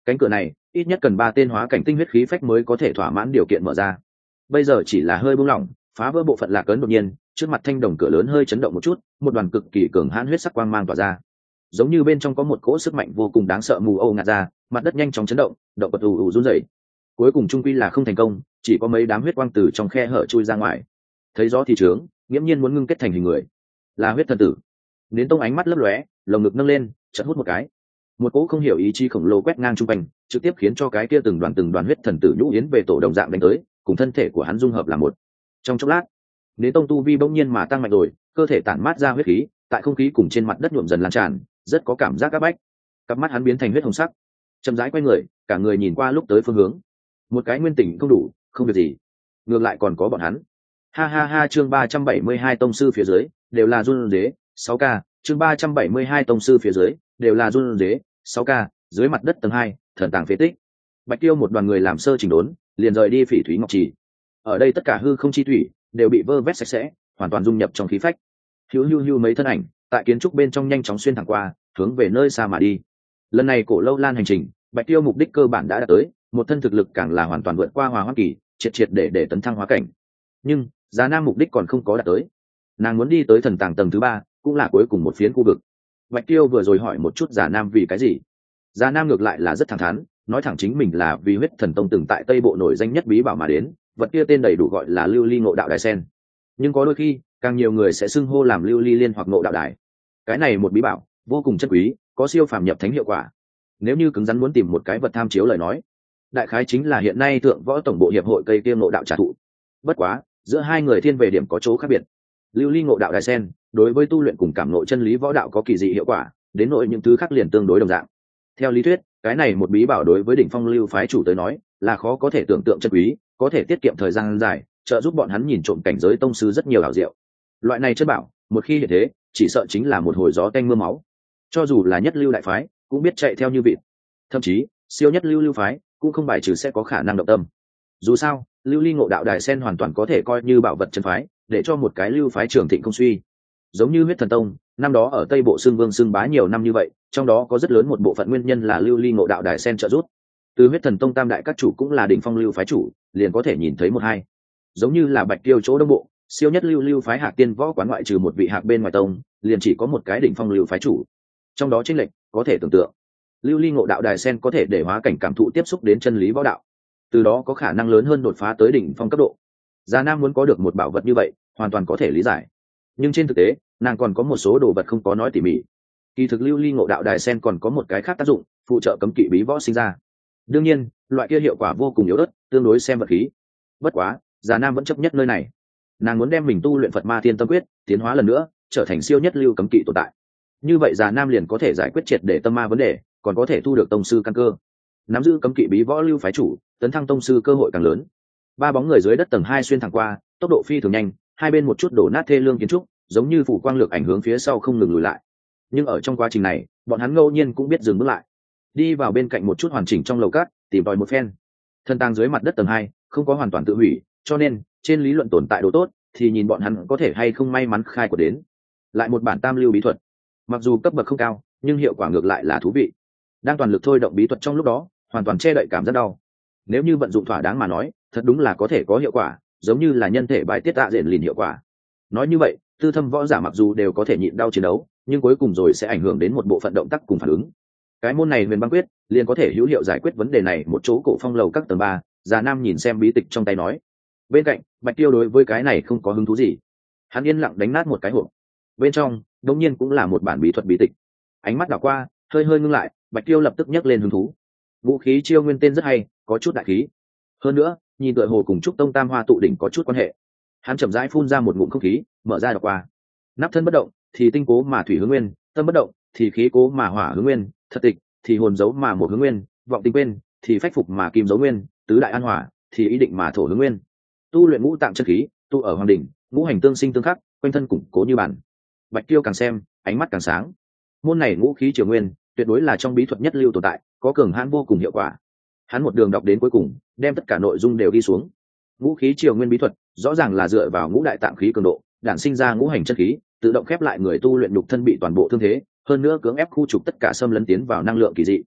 Cánh cửa này ít nhất cần ba tên hóa cảnh tinh huyết khí phách mới có thể thỏa mãn điều kiện mở ra. Bây giờ chỉ là hơi buông lỏng, phá vỡ bộ phận lạc ấn đột nhiên, trước mặt thanh đồng cửa lớn hơi chấn động một chút, một đoàn cực kỳ cường hãn huyết sắc quang mang tỏa ra, giống như bên trong có một cỗ sức mạnh vô cùng đáng sợ mù âu ngạt ra, mặt đất nhanh chóng chấn động, động vật ù ù run rẩy. Cuối cùng trung quy là không thành công, chỉ có mấy đám huyết quang từ trong khe hở chui ra ngoài. Thấy gió thì trướng, nghiễm nhiên muốn ngưng kết thành hình người, là huyết thần tử. Đến Tông ánh mắt lấp lóe, lồng ngực nâng lên, chợt hút một cái, một cỗ không hiểu ý chí khổng lồ quét ngang trung quanh, trực tiếp khiến cho cái kia từng đoàn từng đoàn huyết thần tử nhũ yến về tổ đồng dạng đánh tới, cùng thân thể của hắn dung hợp là một. Trong chốc lát, Đến Tông tu vi bỗng nhiên mà tăng mạnh rồi, cơ thể tản mát ra huyết khí, tại không khí cùng trên mặt đất nhuộm dần lan tràn, rất có cảm giác áp bách. Cặp mắt hắn biến thành huyết hồng sắc, chậm rãi quay người, cả người nhìn qua lúc tới phương hướng. Một cái nguyên tỉnh không đủ, không việc gì, ngược lại còn có bọn hắn. Ha ha ha, chương ba trăm bảy mươi hai tông sư phía dưới đều là run rế, sáu k, chương ba trăm bảy mươi hai tông sư phía dưới đều là run rế, sáu k, dưới mặt đất tầng hai, thần tàng phế tích. Bạch Tiêu một đoàn người làm sơ chỉnh đốn, liền rời đi Phỉ Thúy Ngọc Trì. Ở đây tất cả hư không chi thủy đều bị vơ vét sạch sẽ, hoàn toàn dung nhập trong khí phách. Hữu hữu hữu mấy thân ảnh tại kiến trúc bên trong nhanh chóng xuyên thẳng qua, hướng về nơi xa mà đi. Lần này Cổ Lâu Lan hành trình, Bạch Tiêu mục đích cơ bản đã đạt tới, một thân thực lực càng là hoàn toàn vượt qua Hòa Hoa Kỳ, triệt triệt để để tấn thăng hóa cảnh. Nhưng Giá Nam mục đích còn không có đạt tới, nàng muốn đi tới thần tàng tầng thứ ba, cũng là cuối cùng một phiến khu vực. Bạch Tiêu vừa rồi hỏi một chút Giá Nam vì cái gì, Giá Nam ngược lại là rất thẳng thắn, nói thẳng chính mình là vì huyết thần tông từng tại Tây Bộ nổi danh nhất bí bảo mà đến, vật kia tên đầy đủ gọi là Lưu Ly Ngộ Đạo Đài Sen. Nhưng có đôi khi, càng nhiều người sẽ xưng hô làm Lưu Ly Liên hoặc Ngộ Đạo Đài. Cái này một bí bảo vô cùng chân quý, có siêu phàm nhập thánh hiệu quả. Nếu như cứng rắn muốn tìm một cái vật tham chiếu lời nói, đại khái chính là hiện nay Thượng Võ Tổng bộ hiệp hội cây kia Ngộ Đạo trà thụ. Bất quá, giữa hai người thiên về điểm có chỗ khác biệt. Lưu Ly Ngộ Đạo Đài Sen đối với tu luyện cùng cảm ngộ chân lý võ đạo có kỳ dị hiệu quả, đến nỗi những thứ khác liền tương đối đồng dạng. Theo lý thuyết, cái này một bí bảo đối với đỉnh phong lưu phái chủ tới nói là khó có thể tưởng tượng chân quý, có thể tiết kiệm thời gian dài, trợ giúp bọn hắn nhìn trộm cảnh giới tông sư rất nhiều ảo diệu. Loại này chất bảo, một khi hiện thế, chỉ sợ chính là một hồi gió tanh mưa máu. Cho dù là nhất lưu đại phái, cũng biết chạy theo như vịt. Thậm chí, siêu nhất lưu lưu phái cũng không bài trừ sẽ có khả năng động tâm. Dù sao, Lưu Ly Ngộ Đạo Đài Sen hoàn toàn có thể coi như bảo vật chân phái, để cho một cái lưu phái trường thịnh không suy. Giống như Huyết Thần Tông, năm đó ở Tây Bộ xưng vương xưng bá nhiều năm như vậy, trong đó có rất lớn một bộ phận nguyên nhân là Lưu Ly Ngộ Đạo Đài Sen trợ giúp. Từ Huyết Thần Tông tam đại các chủ cũng là đỉnh phong lưu phái chủ, liền có thể nhìn thấy một hai. Giống như là Bạch Tiêu chỗ đông bộ, siêu nhất lưu lưu phái Hạc Tiên Võ quán ngoại trừ một vị hạc bên ngoài tông, liền chỉ có một cái đỉnh phong lưu phái chủ. Trong đó chênh lệch có thể tưởng tượng. Lưu Ly Ngộ Đạo Đài Sen có thể để hóa cảnh cảm thụ tiếp xúc đến chân lý võ đạo, từ đó có khả năng lớn hơn đột phá tới đỉnh phong cấp độ. Già Nam muốn có được một bảo vật như vậy, hoàn toàn có thể lý giải. Nhưng trên thực tế, nàng còn có một số đồ vật không có nói tỉ mỉ. Kỳ thực Lưu Ly Ngộ Đạo Đài Sen còn có một cái khác tác dụng, phụ trợ cấm kỵ bí võ sinh ra. Đương nhiên, loại kia hiệu quả vô cùng yếu ớt, tương đối xem vật khí. Bất quá, Già Nam vẫn chấp nhất nơi này. Nàng muốn đem mình tu luyện Phật Ma Thiên Tâm Quyết, tiến hóa lần nữa, trở thành siêu nhất lưu cấm kỵ tồn tại. Như vậy Già Nam liền có thể giải quyết triệt để tâm ma vấn đề, còn có thể thu được tông sư căn cơ. Nắm giữ cấm kỵ bí võ lưu phái chủ, tấn thăng tông sư cơ hội càng lớn. Ba bóng người dưới đất tầng hai xuyên thẳng qua, tốc độ phi thường nhanh, hai bên một chút đổ nát thê lương kiến trúc, giống như phủ quang lược ảnh hướng phía sau không ngừng lùi lại. Nhưng ở trong quá trình này, bọn hắn ngẫu nhiên cũng biết dừng bước lại, đi vào bên cạnh một chút hoàn chỉnh trong lầu cát, tìm tòi một phen. Thân tàng dưới mặt đất tầng hai không có hoàn toàn tự hủy, cho nên trên lý luận tồn tại độ tốt, thì nhìn bọn hắn có thể hay không may mắn khai của đến. Lại một bản tam lưu bí thuật, mặc dù cấp bậc không cao, nhưng hiệu quả ngược lại là thú vị. Đang toàn lực thôi động bí thuật trong lúc đó, hoàn toàn che đậy cảm giác đau. Nếu như vận dụng thỏa đáng mà nói, thật đúng là có thể có hiệu quả, giống như là nhân thể bài tiết tạ diện lìn hiệu quả. Nói như vậy, tư thâm võ giả mặc dù đều có thể nhịn đau chiến đấu, nhưng cuối cùng rồi sẽ ảnh hưởng đến một bộ phận động tác cùng phản ứng. Cái môn này Huyền Băng Quyết liền có thể hữu hiệu giải quyết vấn đề này. Một chỗ cổ phong lầu các tầng ba, Già Nam nhìn xem bí tịch trong tay nói. Bên cạnh, Bạch Tiêu đối với cái này không có hứng thú gì. Hắn yên lặng đánh nát một cái hộp. Bên trong, đương nhiên cũng là một bản bí thuật bí tịch. Ánh mắt đảo qua, hơi hơi ngưng lại, Bạch Tiêu lập tức nhấc lên hứng thú. Vũ khí chiêu nguyên tên rất hay, có chút đại khí. Hơn nữa, nhìn tựa hồ cùng trúc tông tam hoa tụ đỉnh có chút quan hệ. Hắn chậm rãi phun ra một ngụm không khí, mở ra đọc qua. Nắp thân bất động thì tinh cố mà thủy hướng nguyên, tâm bất động thì khí cố mà hỏa hướng nguyên, thật tịch thì hồn giấu mà một hướng nguyên, vọng tinh quên thì phách phục mà kim giấu nguyên, tứ đại an hỏa thì ý định mà thổ hướng nguyên. Tu luyện ngũ tạng chân khí, tu ở hoàng đỉnh, ngũ hành tương sinh tương khắc, quanh thân củng cố như bản. Bạch Tiêu càng xem, ánh mắt càng sáng. Môn này ngũ khí triều nguyên, tuyệt đối là trong bí thuật nhất lưu tồn tại, có cường hãn vô cùng hiệu quả. Hắn một đường đọc đến cuối cùng, đem tất cả nội dung đều đi xuống. Ngũ khí triều nguyên bí thuật, rõ ràng là dựa vào ngũ đại tạng khí cường độ, đản sinh ra ngũ hành chân khí, tự động khép lại người tu luyện nhục thân bị toàn bộ thương thế, hơn nữa cưỡng ép khu trục tất cả xâm lấn tiến vào năng lượng kỳ dị.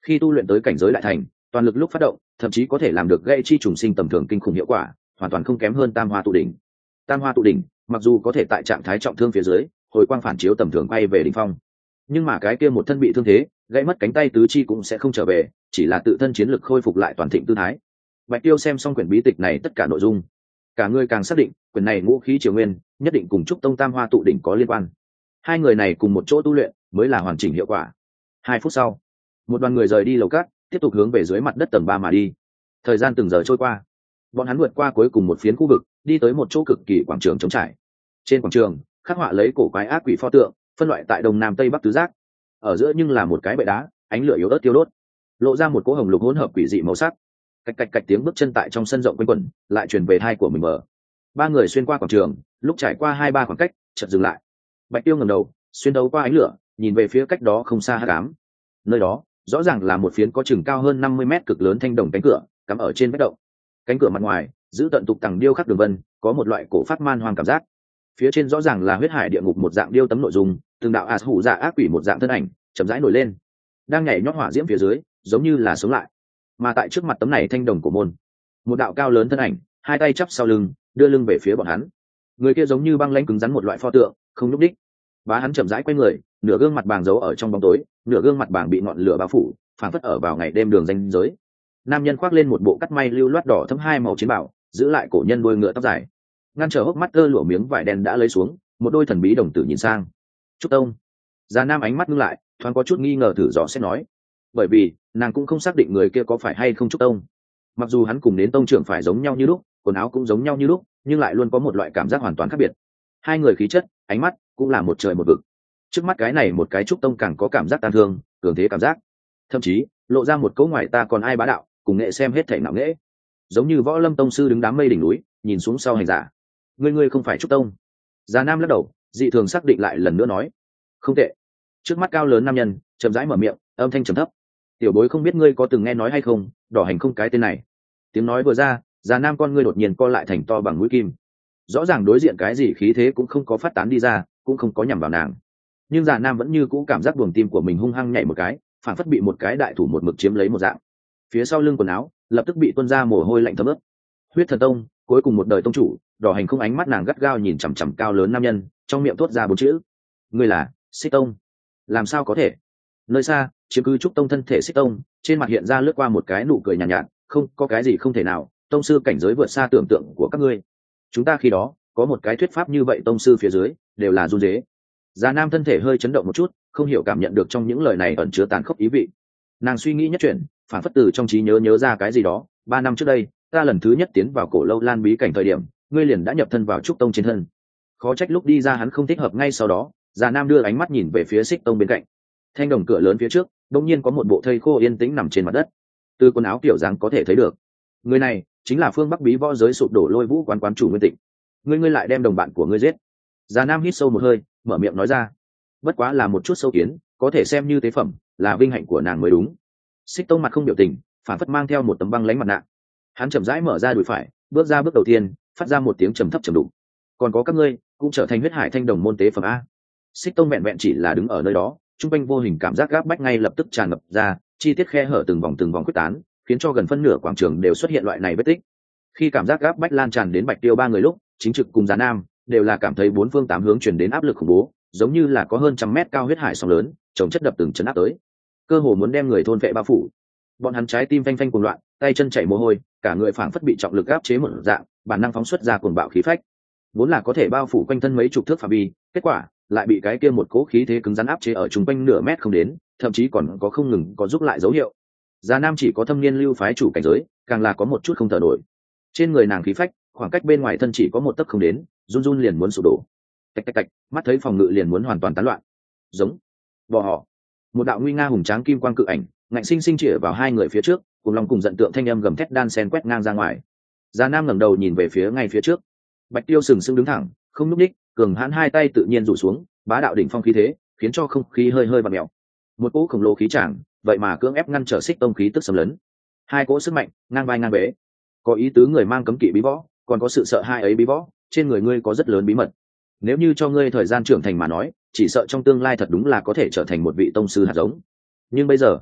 khi tu luyện tới cảnh giới đại thành, toàn lực lúc phát động thậm chí có thể làm được gây chi trùng sinh tầm thường kinh khủng hiệu quả, hoàn toàn không kém hơn tam hoa tụ đỉnh. Tam hoa tụ đỉnh mặc dù có thể tại trạng thái trọng thương phía dưới hồi quang phản chiếu tầm thường quay về đỉnh phong, nhưng mà cái kia một thân bị thương thế gãy mất cánh tay tứ chi cũng sẽ không trở về, chỉ là tự thân chiến lực khôi phục lại toàn thịnh tư thái. Bạch Tiêu xem xong quyển bí tịch này tất cả nội dung, cả người càng xác định quyển này ngũ khí triều nguyên nhất định cùng trúc tông tam hoa tụ đỉnh có liên quan. Hai người này cùng một chỗ tu luyện mới là hoàn chỉnh hiệu quả. Hai phút sau, một đoàn người rời đi lầu cát, tiếp tục hướng về dưới mặt đất tầng ba mà đi. Thời gian từng giờ trôi qua, bọn hắn vượt qua cuối cùng một phiến khu vực, đi tới một chỗ cực kỳ quảng trường trống trải. Trên quảng trường khắc họa lấy cổ quái ác quỷ pho tượng, phân loại tại đông nam tây bắc tứ giác. Ở giữa nhưng là một cái bệ đá, ánh lửa yếu ớt tiêu đốt, lộ ra một cỗ hồng lục hỗn hợp quỷ dị màu sắc. Cạch cạch cạch tiếng bước chân tại trong sân rộng quanh quẩn, lại truyền về tai của mình mở. Ba người xuyên qua quảng trường, lúc trải qua hai ba khoảng cách, chợt dừng lại. Bạch Tiêu ngẩng đầu, xuyên đấu qua ánh lửa, nhìn về phía cách đó không xa hắc ám. Nơi đó, rõ ràng là một phiến có chừng cao hơn năm mươi mét cực lớn thanh đồng cánh cửa, cắm ở trên vách động. Cánh cửa mặt ngoài, giữ tận tục tằng điêu khắc đường vân, có một loại cổ phát man hoang cảm giác. Phía trên rõ ràng là huyết hải địa ngục một dạng điêu tấm nội dung, từng đạo ạt hủ dạ ác quỷ một dạng thân ảnh, chậm rãi nổi lên, đang nhảy nhót hỏa diễm phía dưới, giống như là sống lại. Mà tại trước mặt tấm này thanh đồng của môn, một đạo cao lớn thân ảnh, hai tay chắp sau lưng, đưa lưng về phía bọn hắn. Người kia giống như băng lãnh cứng rắn một loại pho tượng, không nhúc đích. Bá hắn chậm rãi quay người, nửa gương mặt bàng giấu ở trong bóng tối, nửa gương mặt bàng bị ngọn lửa bao phủ, phảng phất ở vào ngày đêm đường ranh giới. Nam nhân khoác lên một bộ cắt may lưu loát đỏ thẫm hai màu chiến bảo, giữ lại cổ nhân đuôi ngựa tóc dài, ngăn trở hốc mắt tơ lụa miếng vải đen đã lấy xuống, một đôi thần bí đồng tử nhìn sang. Trúc Tông. Già Nam ánh mắt ngưng lại, thoáng có chút nghi ngờ thử dò xét nói, bởi vì nàng cũng không xác định người kia có phải hay không Trúc Tông. Mặc dù hắn cùng đến tông trưởng phải giống nhau như lúc, quần áo cũng giống nhau như lúc, nhưng lại luôn có một loại cảm giác hoàn toàn khác biệt. Hai người khí chất, ánh mắt cũng là một trời một vực. Trước mắt cái này một cái Trúc Tông càng có cảm giác tàn thương, cường thế cảm giác, thậm chí lộ ra một câu ngoài ta còn ai bá đạo, cùng nghệ xem hết thảy nặng nghệ, giống như võ lâm tông sư đứng đám mây đỉnh núi, nhìn xuống sau hành giả. Ngươi ngươi không phải Trúc Tông. Già Nam lắc đầu, dị thường xác định lại lần nữa nói, không tệ. Trước mắt cao lớn nam nhân chậm rãi mở miệng, âm thanh trầm thấp, tiểu bối không biết ngươi có từng nghe nói hay không, đỏ hành không cái tên này. Tiếng nói vừa ra, Già Nam con ngươi đột nhiên co lại thành to bằng mũi kim. Rõ ràng đối diện cái gì khí thế cũng không có phát tán đi ra, cũng không có nhằm vào nàng, nhưng Già Nam vẫn như cũ cảm giác buồng tim của mình hung hăng nhảy một cái, phản phất bị một cái đại thủ một mực chiếm lấy một dạng. Phía sau lưng quần áo lập tức bị tuôn ra mồ hôi lạnh thấm ướt. Huyết Thần Tông cuối cùng một đời tông chủ, đỏ hành không ánh mắt nàng gắt gao nhìn chằm chằm cao lớn nam nhân, trong miệng thốt ra bốn chữ, ngươi là Xích Tông. Làm sao có thể? Nơi xa chiếm cứ Trúc Tông thân thể Xích Tông, trên mặt hiện ra lướt qua một cái nụ cười nhàn nhạt, nhạt, không có cái gì không thể nào, tông sư cảnh giới vượt xa tưởng tượng của các ngươi. Chúng ta khi đó có một cái thuyết pháp như vậy, tông sư phía dưới đều là run rế. Già Nam thân thể hơi chấn động một chút, không hiểu cảm nhận được trong những lời này ẩn chứa tàn khốc ý vị. Nàng suy nghĩ nhất chuyện, phản phất từ trong trí nhớ nhớ ra cái gì đó. Ba năm trước đây, ta lần thứ nhất tiến vào cổ lâu lan bí cảnh thời điểm, ngươi liền đã nhập thân vào Trúc Tông trên thân. Khó trách lúc đi ra hắn không thích hợp ngay sau đó. Già Nam đưa ánh mắt nhìn về phía Xích Tông bên cạnh. Thanh đồng cửa lớn phía trước, đột nhiên có một bộ thây khô yên tĩnh nằm trên mặt đất. Từ quần áo kiểu dáng có thể thấy được, người này chính là phương Bắc bí võ giới sụp đổ Lôi Vũ quán quán chủ Nguyên Tịnh. Ngươi ngươi lại đem đồng bạn của ngươi giết. Già Nam hít sâu một hơi, mở miệng nói ra, bất quá là một chút sâu kiến, có thể xem như tế phẩm, là vinh hạnh của nàng mới đúng. Xích Tông mặt không biểu tình, phản phất mang theo một tấm băng lánh mặt nạ. Hắn chậm rãi mở ra đùi phải, bước ra bước đầu tiên, phát ra một tiếng trầm thấp trầm đục. Còn có các ngươi cũng trở thành huyết hải thanh đồng môn tế phẩm a. Xích Tông vẹn vẹn chỉ là đứng ở nơi đó, trung quanh vô hình cảm giác gáp bách ngay lập tức tràn ngập ra, chi tiết khe hở từng vòng từng vòng quyết tán, khiến cho gần phân nửa quảng trường đều xuất hiện loại này vết tích. Khi cảm giác gáp bách lan tràn đến Bạch Tiêu ba người lúc, chính trực cùng Già Nam đều là cảm thấy bốn phương tám hướng truyền đến áp lực khủng bố, giống như là có hơn trăm mét cao huyết hải sóng lớn chồng chất đập từng chấn áp tới, cơ hồ muốn đem người thôn vệ bao phủ. Bọn hắn trái tim phanh phanh cuồng loạn, tay chân chảy mồ hôi, cả người phảng phất bị trọng lực áp chế một dạng, bản năng phóng xuất ra cuồng bạo khí phách, vốn là có thể bao phủ quanh thân mấy chục thước phạm vi, kết quả lại bị cái kia một cỗ khí thế cứng rắn áp chế ở trung quanh nửa mét không đến, thậm chí còn có không ngừng có giúp lại dấu hiệu. Già Nam chỉ có thâm niên lưu phái chủ cảnh giới, càng là có một chút không thở nổi. Trên người nàng khí phách, khoảng cách bên ngoài thân chỉ có một tấc không đến, run run liền muốn sụp đổ. Tạch tạch tạch, mắt thấy phòng ngự liền muốn hoàn toàn tán loạn. Giống, bò họ. Một đạo nguy nga hùng tráng kim quang cự ảnh, ngạnh sinh sinh chĩa vào hai người phía trước, cùng lòng cùng giận tượng thanh âm gầm thét đan sen quét ngang ra ngoài. Già Nam ngẩng đầu nhìn về phía ngay phía trước. Bạch Tiêu sừng sững đứng thẳng, không nhúc nhích, cường hãn hai tay tự nhiên rủ xuống, bá đạo đỉnh phong khí thế, khiến cho không khí hơi hơi vặn mèo. Một cỗ khổng lồ khí tràng, vậy mà cưỡng ép ngăn trở Xích Tông khí tức xâm lấn. Hai cỗ sức mạnh, ngang vai ngang bế. Có ý tứ người mang cấm kỵ bí võ, còn có sự sợ hai ấy bí võ, trên người ngươi có rất lớn bí mật. Nếu như cho ngươi thời gian trưởng thành mà nói, chỉ sợ trong tương lai thật đúng là có thể trở thành một vị tông sư hạt giống. Nhưng bây giờ,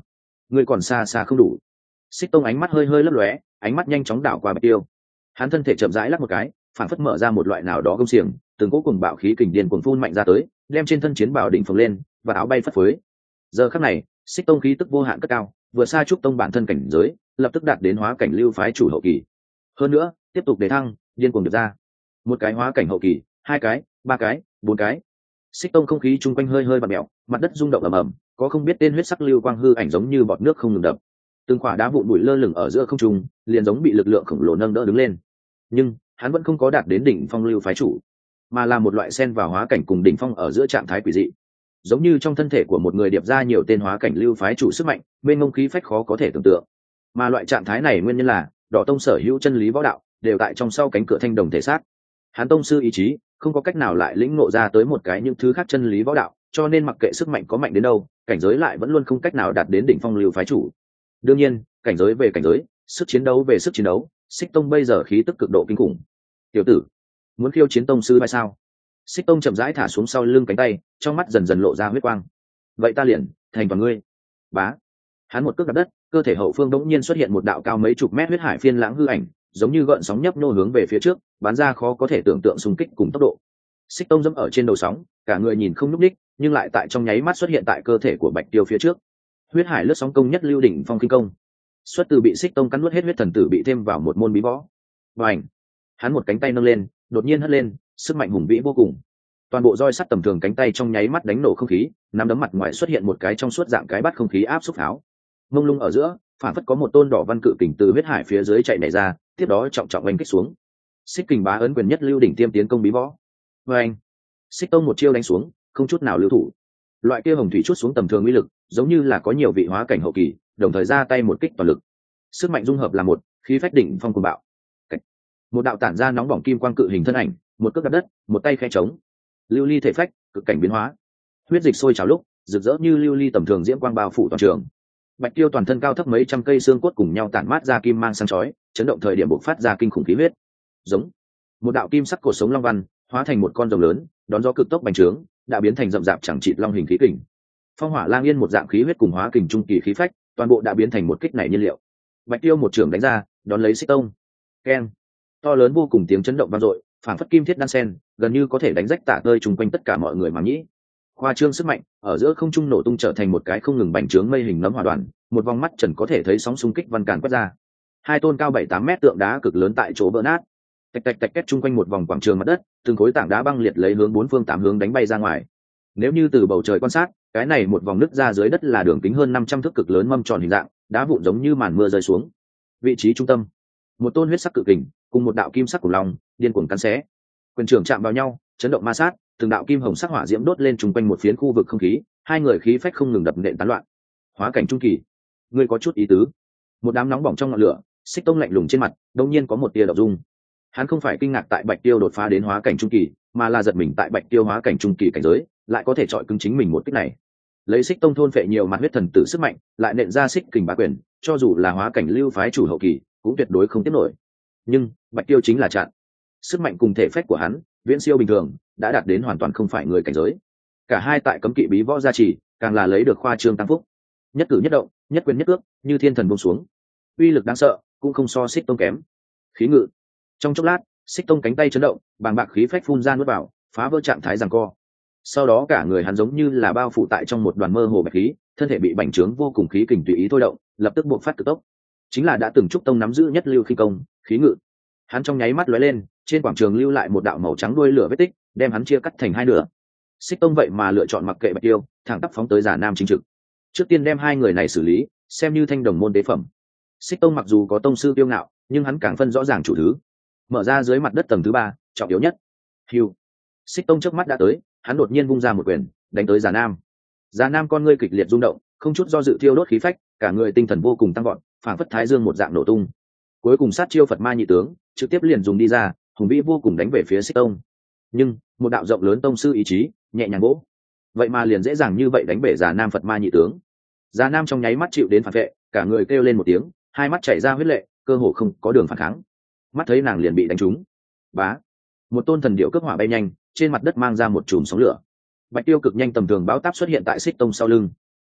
ngươi còn xa xa không đủ. Xích Tông ánh mắt hơi hơi lấp lóe, ánh mắt nhanh chóng đảo qua Bạch Tiêu. Hắn thân thể chậm rãi lắc một cái, phản phất mở ra một loại nào đó gông xiềng, từng cỗ cùng bạo khí kình điên cuồng phun mạnh ra tới, đem trên thân chiến bảo đỉnh phồng lên, và áo bay phất phới. Giờ khắc này, Xích Tông khí tức vô hạn cất cao, vừa xa trúc tông bản thân cảnh giới, lập tức đạt đến hóa cảnh lưu phái chủ hậu kỳ. Hơn nữa, tiếp tục đề thăng, điên cuồng được ra. Một cái hóa cảnh hậu kỳ, hai cái, ba cái, bốn cái. Xích Tông không khí chung quanh hơi hơi bặm mèo, mặt đất rung động ầm ầm, có không biết tên huyết sắc lưu quang hư ảnh giống như bọt nước không ngừng đập. Từng quả đá vụn bụi lơ lửng ở giữa không trung, liền giống bị lực lượng khổng lồ nâng đỡ đứng lên. Nhưng hắn vẫn không có đạt đến đỉnh phong lưu phái chủ, mà là một loại sen vào hóa cảnh cùng đỉnh phong ở giữa trạng thái quỷ dị, giống như trong thân thể của một người điệp ra nhiều tên hóa cảnh lưu phái chủ sức mạnh, bên ngông khí phách khó có thể tưởng tượng. Mà loại trạng thái này nguyên nhân là đỏ tông sở hữu chân lý võ đạo đều tại trong sau cánh cửa thanh đồng thể xác. Hắn tông sư ý chí không có cách nào lại lĩnh ngộ ra tới một cái những thứ khác chân lý võ đạo, cho nên mặc kệ sức mạnh có mạnh đến đâu, cảnh giới lại vẫn luôn không cách nào đạt đến đỉnh phong lưu phái chủ. Đương nhiên, cảnh giới về cảnh giới, sức chiến đấu về sức chiến đấu, Xích Tông bây giờ khí tức cực độ kinh khủng. Tiểu tử, muốn khiêu chiến tông sư hay sao? Xích Tông chậm rãi thả xuống sau lưng cánh tay, trong mắt dần dần lộ ra huyết quang. Vậy ta liền thành toàn ngươi. Bá. Hắn một cước đạp đất, cơ thể hậu phương đống nhiên xuất hiện một đạo cao mấy chục mét huyết hải phiên lãng hư ảnh, giống như gợn sóng nhấp nhô hướng về phía trước, bắn ra khó có thể tưởng tượng xung kích cùng tốc độ. Xích Tông dẫm ở trên đầu sóng, cả người nhìn không nhúc nhích, nhưng lại tại trong nháy mắt xuất hiện tại cơ thể của Bạch Tiêu phía trước. Huyết hải lướt sóng công nhất lưu đỉnh phong kinh công, xuất từ bị Xích Tông cắn nuốt hết huyết thần tử bị thêm vào một môn bí võ. Bành! Hắn một cánh tay nâng lên, đột nhiên hất lên, sức mạnh hùng vĩ vô cùng. Toàn bộ roi sắt tầm thường cánh tay trong nháy mắt đánh nổ không khí, nắm đấm mặt ngoài xuất hiện một cái trong suốt dạng cái bắt không khí áp xúc pháo. Mông lung ở giữa, phản phất có một tôn đỏ văn cự kình từ huyết hải phía dưới chạy nảy ra, tiếp đó trọng trọng oanh kích xuống. Xích Kình bá ấn quyền nhất lưu đỉnh tiêm tiến công bí võ. Oanh! Xích Tông một chiêu đánh xuống, không chút nào lưu thủ. Loại kia hồng thủy chút xuống tầm thường uy lực, giống như là có nhiều vị hóa cảnh hậu kỳ, đồng thời ra tay một kích toàn lực. Sức mạnh dung hợp là một, khí phách đỉnh phong cuồng bạo. Cách. Một đạo tản ra nóng bỏng kim quang cự hình thân ảnh, một cước đạp đất, một tay khẽ trống. Lưu ly thể phách, cực cảnh biến hóa. Huyết dịch sôi trào lúc, rực rỡ như lưu ly tầm thường diễm quang bao phủ toàn trường. Bạch Tiêu toàn thân cao thấp mấy trăm cây xương cốt cùng nhau tản mát ra kim mang sáng chói, chấn động thời điểm bộc phát ra kinh khủng khí huyết. Giống. Một đạo kim sắc cột sống long văn, hóa thành một con rồng lớn, đón gió cực tốc bành trướng, đã biến thành rậm rạp chẳng chịt long hình khí kình. Phong hỏa lang yên một dạng khí huyết cùng hóa kình trung kỳ khí phách, toàn bộ đã biến thành một kích này nhiên liệu. Bạch Tiêu một trường đánh ra, đón lấy Xích Tông. Keng. To lớn vô cùng tiếng chấn động vang dội, phảng phất kim thiết đan sen, gần như có thể đánh rách tả tơi trùng quanh tất cả mọi người mà nghĩ. Khoa trương sức mạnh, ở giữa không trung nổ tung trở thành một cái không ngừng bành trướng mây hình nấm hỏa đoàn, một vòng mắt trần có thể thấy sóng xung kích văn càn quét ra. Hai tôn cao bảy tám mét tượng đá cực lớn tại chỗ vỡ nát. Tạch tạch tạch két chung quanh một vòng quảng trường mặt đất, từng khối tảng đá băng liệt lấy hướng bốn phương tám hướng đánh bay ra ngoài. Nếu như từ bầu trời quan sát, cái này một vòng nứt ra dưới đất là đường kính hơn năm trăm thước cực lớn mâm tròn hình dạng, đá vụn giống như màn mưa rơi xuống. Vị trí trung tâm, một tôn huyết sắc cự kình cùng một đạo kim sắc của long điên cuồng cắn xé. Quyền trưởng chạm vào nhau, chấn động ma sát, từng đạo kim hồng sắc hỏa diễm đốt lên chung quanh một phiến khu vực không khí, hai người khí phách không ngừng đập nện tán loạn. Hóa cảnh trung kỳ, ngươi có chút ý tứ. Một đám nóng bỏng trong ngọn lửa, Xích Tông lạnh lùng trên mặt, đột nhiên có một tia động dung. Hắn không phải kinh ngạc tại Bạch Tiêu đột phá đến hóa cảnh trung kỳ, mà là giật mình tại Bạch Tiêu hóa cảnh trung kỳ cảnh giới, lại có thể chọi cứng chính mình một kích này. Lấy Xích Tông thôn phệ nhiều mặt huyết thần tử sức mạnh, lại nện ra Xích Kình bá quyền, cho dù là hóa cảnh lưu phái chủ hậu kỳ, cũng tuyệt đối không tiếp nổi. Nhưng Bạch Tiêu chính là chặn. Sức mạnh cùng thể phách của hắn, viễn siêu bình thường, đã đạt đến hoàn toàn không phải người cảnh giới. Cả hai tại cấm kỵ bí võ gia trì, càng là lấy được khoa trương tăng phúc. Nhất cử nhất động, nhất quyền nhất cước, như thiên thần buông xuống. Uy lực đáng sợ, cũng không so Xích Tông kém. Khí ngự. Trong chốc lát, Xích Tông cánh tay chấn động, bàng bạc khí phách phun ra nuốt vào, phá vỡ trạng thái giằng co. Sau đó cả người hắn giống như là bao phủ tại trong một đoàn mơ hồ bạch khí, thân thể bị bành trướng vô cùng khí kình tùy ý thôi động, lập tức buộc phát cực tốc. Chính là đã từng trúc tông nắm giữ nhất lưu khí công, khí ngự. Hắn trong nháy mắt lóe lên, trên quảng trường lưu lại một đạo màu trắng đuôi lửa vết tích, đem hắn chia cắt thành hai nửa. Xích Tông vậy mà lựa chọn mặc kệ Bạch Tiêu, thẳng tắp phóng tới Già Nam chính trực. Trước tiên đem hai người này xử lý, xem như thanh đồng môn tế phẩm. Xích Tông mặc dù có tông sư kiêu ngạo, nhưng hắn càng phân rõ ràng chủ thứ. Mở ra dưới mặt đất tầng thứ ba, trọng yếu nhất. Hưu. Xích Tông trước mắt đã tới, hắn đột nhiên vung ra một quyền, đánh tới Già Nam. Già Nam con ngươi kịch liệt rung động, không chút do dự thiêu đốt khí phách, cả người tinh thần vô cùng tăng vọt, phảng phất thái dương một dạng nổ tung. Cuối cùng sát chiêu Phật Ma nhị tướng, trực tiếp liền dùng đi ra, hùng vĩ vô cùng đánh về phía Xích Tông. Nhưng một đạo rộng lớn tông sư ý chí, nhẹ nhàng gỗ, vậy mà liền dễ dàng như vậy đánh bể Già Nam Phật Ma nhị tướng. Già Nam trong nháy mắt chịu đến phản vệ, cả người kêu lên một tiếng, hai mắt chảy ra huyết lệ, cơ hồ không có đường phản kháng. Mắt thấy nàng liền bị đánh trúng. Bá, một tôn thần điệu cước hỏa bay nhanh, trên mặt đất mang ra một chùm sóng lửa. Bạch Tiêu cực nhanh tầm thường báo táp xuất hiện tại Xích Tông sau lưng.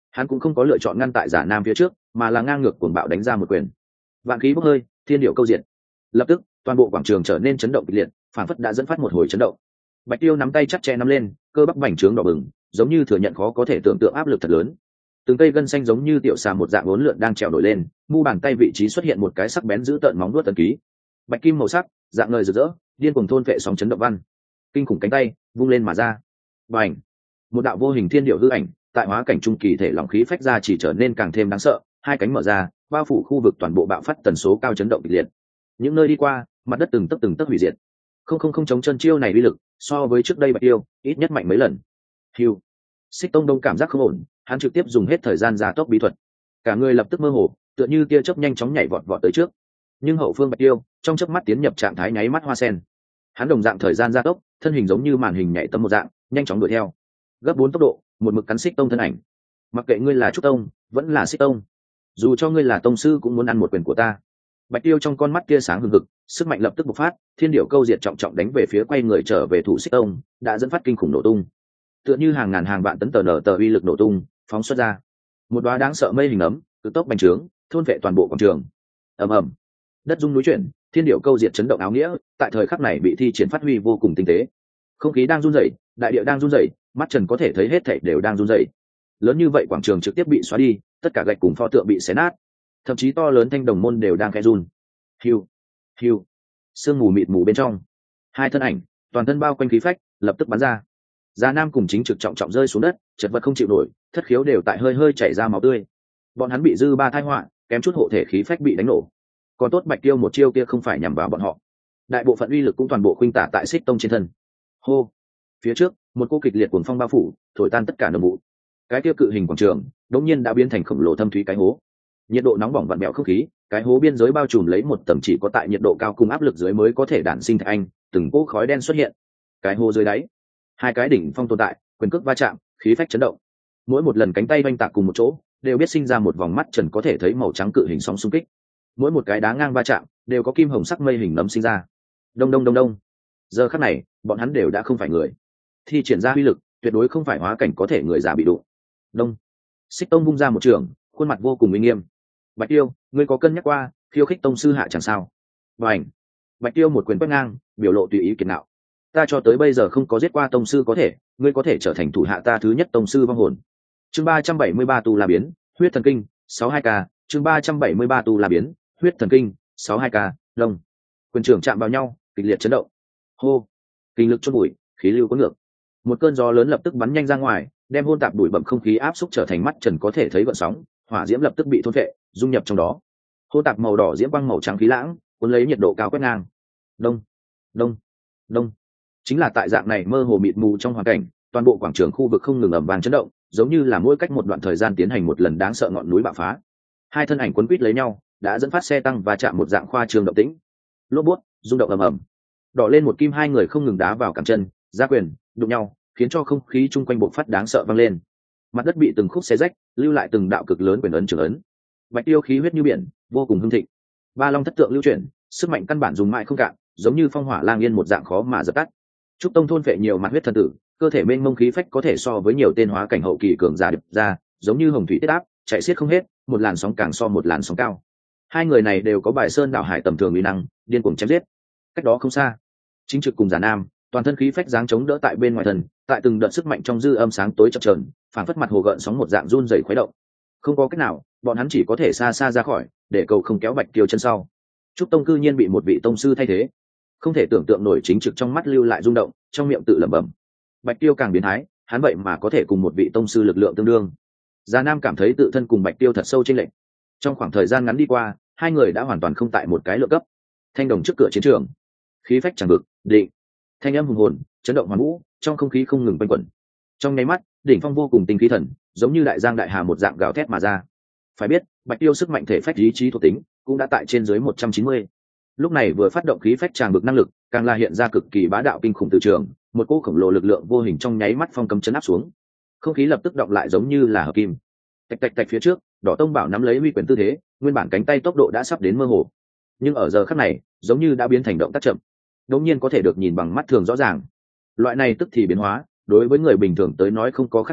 Hắn cũng không có lựa chọn ngăn tại giả nam phía trước, mà là ngang ngược cuồng bạo đánh ra một quyền. Vạn khí bốc hơi, thiên điệu câu diện. Lập tức toàn bộ quảng trường trở nên chấn động kịch liệt, phản phất đã dẫn phát một hồi chấn động. Bạch Tiêu nắm tay chặt che nắm lên, cơ bắp bành trướng đỏ bừng, giống như thừa nhận khó có thể tưởng tượng áp lực thật lớn. Từng cây gân xanh giống như tiểu xà một dạng uốn lượn đang trèo nổi lên, mu bàn tay vị trí xuất hiện một cái sắc bén giữ tợn móng vuốt tần ký. Bạch kim màu sắc, dạng ngời rực rỡ, điên cuồng thôn vệ sóng chấn động văn. Kinh khủng cánh tay vung lên mà ra. Bành! Một đạo vô hình thiên điệu hư ảnh, tại hóa cảnh trung kỳ thể lỏng khí phách ra chỉ trở nên càng thêm đáng sợ, hai cánh mở ra, bao phủ khu vực toàn bộ bạo phát tần số cao chấn động kịch liệt. Những nơi đi qua, mặt đất từng tấc từng tấc hủy diệt. Không không không chống chân chiêu này uy lực, so với trước đây Bạch Tiêu, ít nhất mạnh mấy lần. Hưu. Xích Tông Đông cảm giác không ổn, hắn trực tiếp dùng hết thời gian gia tốc bí thuật. Cả người lập tức mơ hồ, tựa như tia chớp nhanh chóng nhảy vọt vọt tới trước. Nhưng hậu phương Bạch Tiêu, trong chớp mắt tiến nhập trạng thái nháy mắt hoa sen. Hắn đồng dạng thời gian gia tốc, thân hình giống như màn hình nhảy tấm một dạng, nhanh chóng đuổi theo. Gấp bốn tốc độ, một mực cắn Xích Tông thân ảnh. Mặc kệ ngươi là trúc tông, vẫn là Xích Tông, dù cho ngươi là tông sư cũng muốn ăn một quyền của ta. Bạch Tiêu trong con mắt tia sáng hừng hực, sức mạnh lập tức bộc phát, thiên điệu câu diệt trọng trọng đánh về phía quay người trở về thủ Xích Tông, đã dẫn phát kinh khủng nổ tung. Tựa như hàng ngàn hàng vạn tấn tờ nở tờ uy lực nổ tung, phóng xuất ra. Một đóa đáng sợ mây hình ấm, cực tốc bành trướng, thôn vệ toàn bộ quảng trường. Ầm ầm, đất rung núi chuyển, thiên điệu câu diệt chấn động áo nghĩa, tại thời khắc này bị thi triển phát huy vô cùng tinh tế. Không khí đang run rẩy, đại địa đang run rẩy, mắt Trần có thể thấy hết thảy đều đang run rẩy. Lớn như vậy quảng trường trực tiếp bị xóa đi, tất cả gạch cùng pho tượng bị xé nát, thậm chí to lớn thanh đồng môn đều đang khẽ run. Hiu, hiu, sương mù mịt mù bên trong, hai thân ảnh toàn thân bao quanh khí phách lập tức bắn ra. Già Nam cùng Chính Trực trọng trọng rơi xuống đất, chật vật không chịu nổi, thất khiếu đều tại hơi hơi chảy ra máu tươi. Bọn hắn bị dư ba thai họa, kém chút hộ thể khí phách bị đánh nổ. Còn tốt Bạch Tiêu một chiêu kia không phải nhằm vào bọn họ, đại bộ phận uy lực cũng toàn bộ khuynh tả tại Xích Tông trên thân. Hô, phía trước một cô kịch liệt cuồng phong bao phủ, thổi tan tất cả nồng vụ. Cái tiêu cự hình quảng trường đột nhiên đã biến thành khổng lồ thâm thúy cái hố. Nhiệt độ nóng bỏng vặn vẹo không khí, cái hố biên giới bao trùm lấy một tầng chỉ có tại nhiệt độ cao cùng áp lực dưới mới có thể đản sinh thạch anh, từng cỗ khói đen xuất hiện. Cái hố dưới đáy, hai cái đỉnh phong tồn tại, quyền cước va chạm, khí phách chấn động. Mỗi một lần cánh tay vanh tạc cùng một chỗ, đều biết sinh ra một vòng mắt Trần có thể thấy màu trắng cự hình sóng xung kích. Mỗi một cái đá ngang va chạm, đều có kim hồng sắc mây hình nấm sinh ra. Đông đông đông đông. Giờ khắc này, bọn hắn đều đã không phải người. Thi triển ra uy lực, tuyệt đối không phải hóa cảnh có thể người già bị đụng. Đông. Xích Tông vung ra một trường, khuôn mặt vô cùng uy nghiêm. Bạch Tiêu, ngươi có cân nhắc qua khiêu khích tông sư hạ chẳng sao? Bành. Bạch Tiêu một quyền quét ngang, biểu lộ tùy ý kiệt nạo. Ta cho tới bây giờ không có giết qua tông sư có thể, ngươi có thể trở thành thủ hạ ta thứ nhất tông sư vong hồn. Chương ba trăm bảy mươi ba tu la biến, huyết thần kinh, sáu hai k, chương ba trăm bảy mươi ba tu la biến, huyết thần kinh, sáu hai k, lông. Quyền trưởng chạm vào nhau, kịch liệt chấn động. Hô. Kinh lực chôn bụi, khí lưu cuốn ngược. Một cơn gió lớn lập tức bắn nhanh ra ngoài, đem hôn tạp bụi bặm không khí áp xúc trở thành mắt Trần có thể thấy gợn sóng, hỏa diễm lập tức bị thôn phệ, dung nhập trong đó. Hôn tạp màu đỏ diễm băng màu trắng khí lãng, cuốn lấy nhiệt độ cao quét ngang. Đông, đông, đông. Chính là tại dạng này mơ hồ mịt mù trong hoàn cảnh, toàn bộ quảng trường khu vực không ngừng ầm vang chấn động, giống như là mỗi cách một đoạn thời gian tiến hành một lần đáng sợ ngọn núi bạo phá. Hai thân ảnh quấn quýt lấy nhau, đã dẫn phát xe tăng và chạm một dạng khoa trương động tĩnh. Lốp bút, rung động ầm ầm. Đỏ lên một kim hai người không ngừng đá vào cẳng chân, ra quyền, đụng nhau, khiến cho không khí chung quanh bộc phát đáng sợ vang lên. Mặt đất bị từng khúc xé rách, lưu lại từng đạo cực lớn quyền ấn trường ấn. Bạch Tiêu khí huyết như biển, vô cùng hưng thịnh. Ba long thất tượng lưu chuyển, sức mạnh căn bản dùng mãi không cạn, giống như phong hỏa lang yên một dạng khó mà dập tắt. Trúc Tông thôn phệ nhiều mặt huyết thần tử, cơ thể mênh mông khí phách có thể so với nhiều tên hóa cảnh hậu kỳ cường giả điệp ra, giống như hồng thủy tiết áp, chạy xiết không hết, một làn sóng càng so một làn sóng cao. Hai người này đều có bài sơn đảo hải tầm thường uy năng, điên cuồng chém giết. Cách đó không xa, Chính Trực cùng Già Nam, toàn thân khí phách dáng chống đỡ tại bên ngoài thân, tại từng đợt sức mạnh trong dư âm sáng tối chập chờn, phảng phất mặt hồ gợn sóng một dạng run rẩy khuấy động. Không có cách nào, bọn hắn chỉ có thể xa xa ra khỏi, để cầu không kéo Bạch Tiêu chân sau. Trúc Tông cư nhiên bị một vị tông sư thay thế, không thể tưởng tượng nổi. Chính Trực trong mắt lưu lại rung động, trong miệng tự lẩm bẩm. Bạch Tiêu càng biến thái, hắn vậy mà có thể cùng một vị tông sư lực lượng tương đương. Già Nam cảm thấy tự thân cùng Bạch Tiêu thật sâu chênh lệch. Trong khoảng thời gian ngắn đi qua, hai người đã hoàn toàn không tại một cái lượng cấp. Thanh đồng trước cửa chiến trường, khí phách chẳng vực, định, thanh âm hùng hồn, chấn động hoàn vũ, trong không khí không ngừng quanh quẩn. Trong nháy mắt, đỉnh phong vô cùng tinh khí thần, giống như đại giang đại hà một dạng gào thét mà ra. Phải biết, Bạch Tiêu sức mạnh thể phách ý chí thuộc tính cũng đã tại trên dưới một trăm chín mươi. Lúc này vừa phát động khí phách tràng vực năng lực, càng là hiện ra cực kỳ bá đạo kinh khủng từ trường, một cỗ khổng lồ lực lượng vô hình trong nháy mắt phong cấm chấn áp xuống. Không khí lập tức động lại giống như là hợp kim. Tạch tạch tạch phía trước, Đỏ Tông Bảo nắm lấy huy quyền tư thế, nguyên bản cánh tay tốc độ đã sắp đến mơ hồ. Nhưng ở giờ khắc này, giống như đã biến thành động tác chậm. Đột nhiên có thể được nhìn bằng mắt thường rõ ràng. Loại này tức thì biến hóa, đối với người bình thường tới nói không có khác nhau,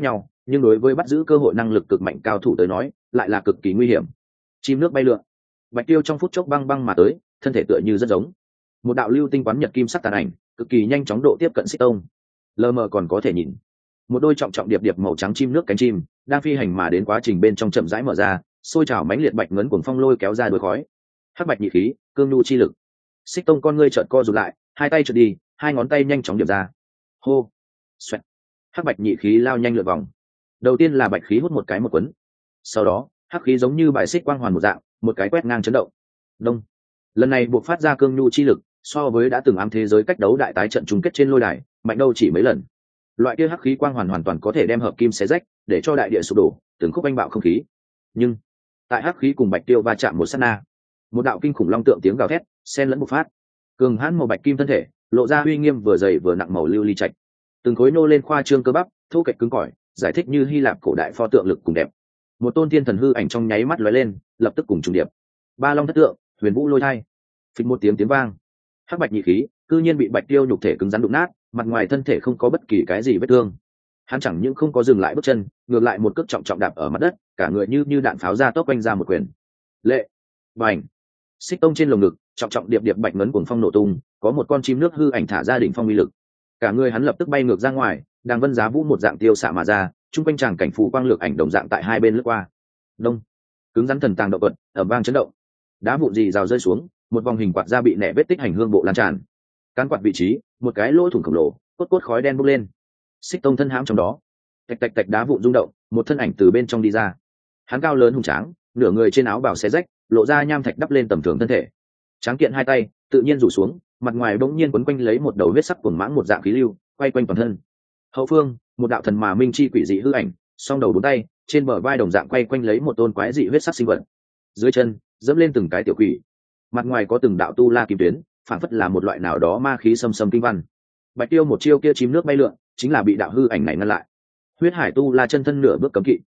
nhưng đối với bắt giữ cơ hội năng lực cực mạnh cao thủ tới nói lại là cực kỳ nguy hiểm. Chim nước bay lượn, bạch tiêu trong phút chốc băng băng mà tới, thân thể tựa như rất giống một đạo lưu tinh quán nhật kim sắc tàn ảnh, cực kỳ nhanh chóng độ tiếp cận xích tông. Lờ mờ còn có thể nhìn một đôi trọng trọng điệp điệp màu trắng chim nước cánh chim đang phi hành mà đến, quá trình bên trong chậm rãi mở ra, xôi trào mãnh liệt bạch ngấn cuồng phong lôi kéo ra đuôi khói. Hắc bạch nhị khí, cương nhu chi lực. Xích tông con ngươi trợn co rụt lại, hai tay trượt đi, hai ngón tay nhanh chóng điệp ra. Hô, xoẹt. Hắc bạch nhị khí lao nhanh lượn vòng. Đầu tiên là bạch khí hút một cái một quấn, sau đó hắc khí giống như bài xích quang hoàn một dạng, một cái quét ngang chấn động. Đông. Lần này buộc phát ra cương nhu chi lực, so với đã từng ám thế giới cách đấu đại tái trận chung kết trên lôi đài mạnh đâu chỉ mấy lần. Loại kia hắc khí quang hoàn hoàn toàn có thể đem hợp kim xé rách, để cho đại địa sụp đổ, từng khúc anh bạo không khí. Nhưng tại hắc khí cùng bạch tiêu va chạm một sát na, một đạo kinh khủng long tượng tiếng gào thét xen lẫn bộc phát, cường hãn màu bạch kim thân thể lộ ra uy nghiêm vừa dày vừa nặng màu lưu ly trạch, từng khối nô lên khoa trương cơ bắp thô kệch cứng cỏi, giải thích như Hy Lạp cổ đại pho tượng lực cùng đẹp. Một tôn thiên thần hư ảnh trong nháy mắt lóe lên, lập tức cùng trùng điệp. Ba long thất tượng, huyền vũ lôi thai. Phịch một tiếng tiếng vang, hắc bạch nhị khí cư nhiên bị bạch tiêu nhục thể cứng rắn đụng nát, mặt ngoài thân thể không có bất kỳ cái gì vết thương. Hắn chẳng những không có dừng lại bước chân, ngược lại một cước trọng trọng đạp ở mặt đất, cả người như như đạn pháo ra tốc quanh ra một quyền. Lệ, bành. Xích tông trên lồng ngực trọng trọng điệp điệp bạch ngấn cuồng phong nổ tung, có một con chim nước hư ảnh thả ra đỉnh phong uy lực, cả người hắn lập tức bay ngược ra ngoài, đang vân giá vũ một dạng tiêu xạ mà ra, trung quanh tràng cảnh phù quang lược ảnh đồng dạng tại hai bên lướt qua. Đông, cứng rắn thần tàng động vật ở vang chấn động, đá vụn gì rào rơi xuống, một vòng hình quạt da bị nẻ vết tích hành hương bộ lan tràn. Cán quạt vị trí một cái lỗ thủng khổng lồ, cốt cốt khói đen bốc lên. Xích tông thân hãm trong đó, tạch tạch tạch đá vụn rung động, một thân ảnh từ bên trong đi ra. Hắn cao lớn hùng tráng, nửa người trên áo bào xé rách, lộ ra nham thạch đắp lên tầm thường thân thể. Tráng kiện hai tay tự nhiên rủ xuống, mặt ngoài bỗng nhiên quấn quanh lấy một đầu huyết sắc cuồng mãng một dạng khí lưu, quay quanh toàn thân. Hậu phương, một đạo thần mà minh chi quỷ dị hư ảnh, song đầu bốn tay, trên bờ vai đồng dạng quay quanh lấy một tôn quái dị huyết sắc sinh vật. Dưới chân dẫm lên từng cái tiểu quỷ, mặt ngoài có từng đạo tu la kim tuyến, phản phất là một loại nào đó ma khí xâm xâm kinh văn. Bạch tiêu một chiêu kia chim nước bay lượn, chính là bị đạo hư ảnh này ngăn lại. Huyết hải tu la chân thân nửa bước cấm kỵ.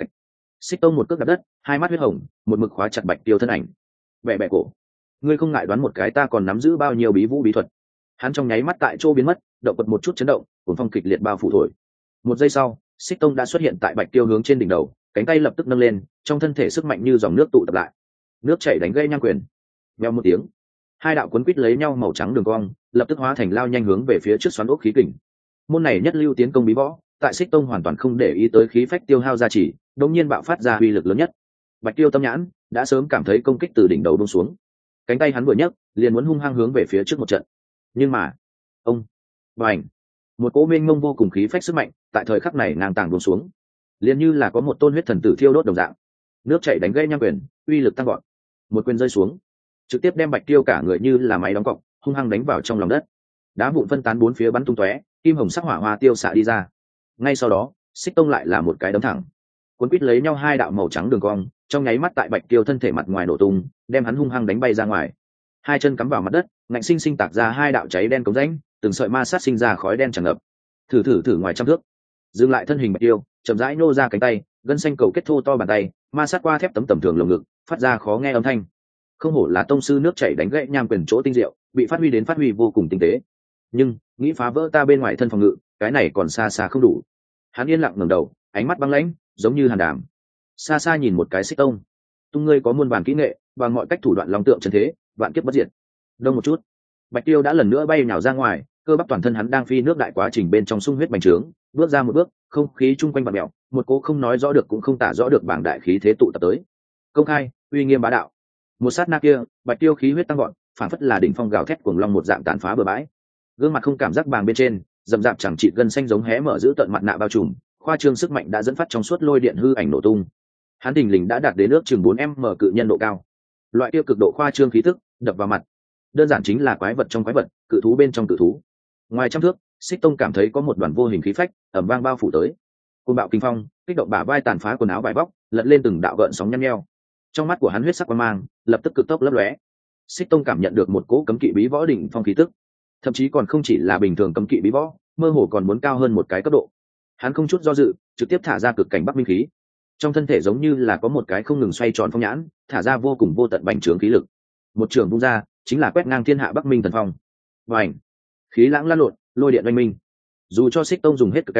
Xích tông một cước đạp đất, hai mắt huyết hồng, một mực khóa chặt bạch tiêu thân ảnh. Bẻ bẻ cổ, ngươi không ngại đoán một cái ta còn nắm giữ bao nhiêu bí vũ bí thuật? Hắn trong nháy mắt tại chỗ biến mất, động vật một chút chấn động, cuồng phong kịch liệt bao phủ thổi. Một giây sau, xích tông đã xuất hiện tại bạch tiêu hướng trên đỉnh đầu, cánh tay lập tức nâng lên, trong thân thể sức mạnh như dòng nước tụ tập lại, nước chảy đánh gây nhang quyền. Vèo một tiếng, hai đạo cuốn quít lấy nhau màu trắng đường cong lập tức hóa thành lao nhanh hướng về phía trước xoắn ốc khí kình. Môn này nhất lưu tiến công bí võ, tại xích tông hoàn toàn không để ý tới khí phách tiêu hao gia trì, đống nhiên bạo phát ra uy lực lớn nhất. Bạch tiêu tâm nhãn đã sớm cảm thấy công kích từ đỉnh đầu buông xuống, cánh tay hắn vừa nhấc liền muốn hung hăng hướng về phía trước một trận. Nhưng mà ông bành, một cỗ mênh mông vô cùng khí phách sức mạnh tại thời khắc này ngang tàng buông xuống, liền như là có một tôn huyết thần tử thiêu đốt đồng dạng. Nước chảy đánh gây nhang quyền, uy lực tăng gọn, một quyền rơi xuống trực tiếp đem bạch tiêu cả người như là máy đóng cọc hung hăng đánh vào trong lòng đất. Đá vụn phân tán bốn phía bắn tung tóe, kim hồng sắc hỏa hoa tiêu xạ đi ra. Ngay sau đó xích tông lại là một cái đấm thẳng, cuốn quít lấy nhau hai đạo màu trắng đường cong trong nháy mắt tại bạch tiêu thân thể mặt ngoài nổ tung, đem hắn hung hăng đánh bay ra ngoài. Hai chân cắm vào mặt đất, ngạnh sinh sinh tạc ra hai đạo cháy đen cống rãnh, từng sợi ma sát sinh ra khói đen tràn ngập. Thử thử thử ngoài trăm thước, dừng lại thân hình bạch tiêu, chậm rãi nô ra cánh tay, gân xanh cầu kết thô to bàn tay ma sát qua thép tấm tầm thường lồng ngực, phát ra khó nghe âm thanh. Không hổ là tông sư nước chảy đánh gãy nham quyền chỗ tinh diệu, bị phát huy đến phát huy vô cùng tinh tế. Nhưng nghĩ phá vỡ ta bên ngoài thân phòng ngự, cái này còn xa xa không đủ. Hắn yên lặng ngẩng đầu, ánh mắt băng lãnh giống như hàn đàm. Xa xa nhìn một cái xích tông, tung ngươi có muôn vàn kỹ nghệ, bằng mọi cách thủ đoạn long tượng chân thế, vạn kiếp bất diệt. Đông một chút, bạch tiêu đã lần nữa bay nhào ra ngoài, cơ bắp toàn thân hắn đang phi nước đại quá trình bên trong sung huyết bành trướng, bước ra một bước, không khí chung quanh bạt mèo, một cố không nói rõ được cũng không tả rõ được bảng đại khí thế tụ tập tới. Công khai, uy nghiêm bá đạo. Một sát na kia, bạch tiêu khí huyết tăng gọn, phản phất là đỉnh phong gào thét cuồng long một dạng tàn phá bừa bãi. Gương mặt không cảm giác bàng bên trên, dầm dạp chẳng chịt gân xanh giống hé mở giữ tận mặt nạ bao trùm, khoa trương sức mạnh đã dẫn phát trong suốt lôi điện hư ảnh nổ tung. Hắn thình lình đã đạt đến ước chừng bốn m cự nhân độ cao. Loại tiêu cực độ khoa trương khí tức, đập vào mặt, đơn giản chính là quái vật trong quái vật, cự thú bên trong cự thú. Ngoài trăm thước, xích tông cảm thấy có một đoàn vô hình khí phách ẩm vang bao phủ tới. Côn bạo kinh phong kích động bả vai tàn phá quần áo vải vóc, lật lên từng đạo gợn sóng nhăn nheo. Trong mắt của hắn huyết sắc quang mang lập tức cực tốc lấp lóe. Xích tông cảm nhận được một cỗ cấm kỵ bí võ đỉnh phong khí tức, thậm chí còn không chỉ là bình thường cấm kỵ bí võ, mơ hồ còn muốn cao hơn một cái cấp độ. Hắn không chút do dự, trực tiếp thả ra cực cảnh bắc minh khí. Trong thân thể giống như là có một cái không ngừng xoay tròn phong nhãn, thả ra vô cùng vô tận bành trướng khí lực. Một trường vung ra, chính là quét ngang thiên hạ bắc minh thần phong. Vành, khí lãng lan lộn, lôi điện oanh minh. Dù cho xích tông dùng hết cực cảnh,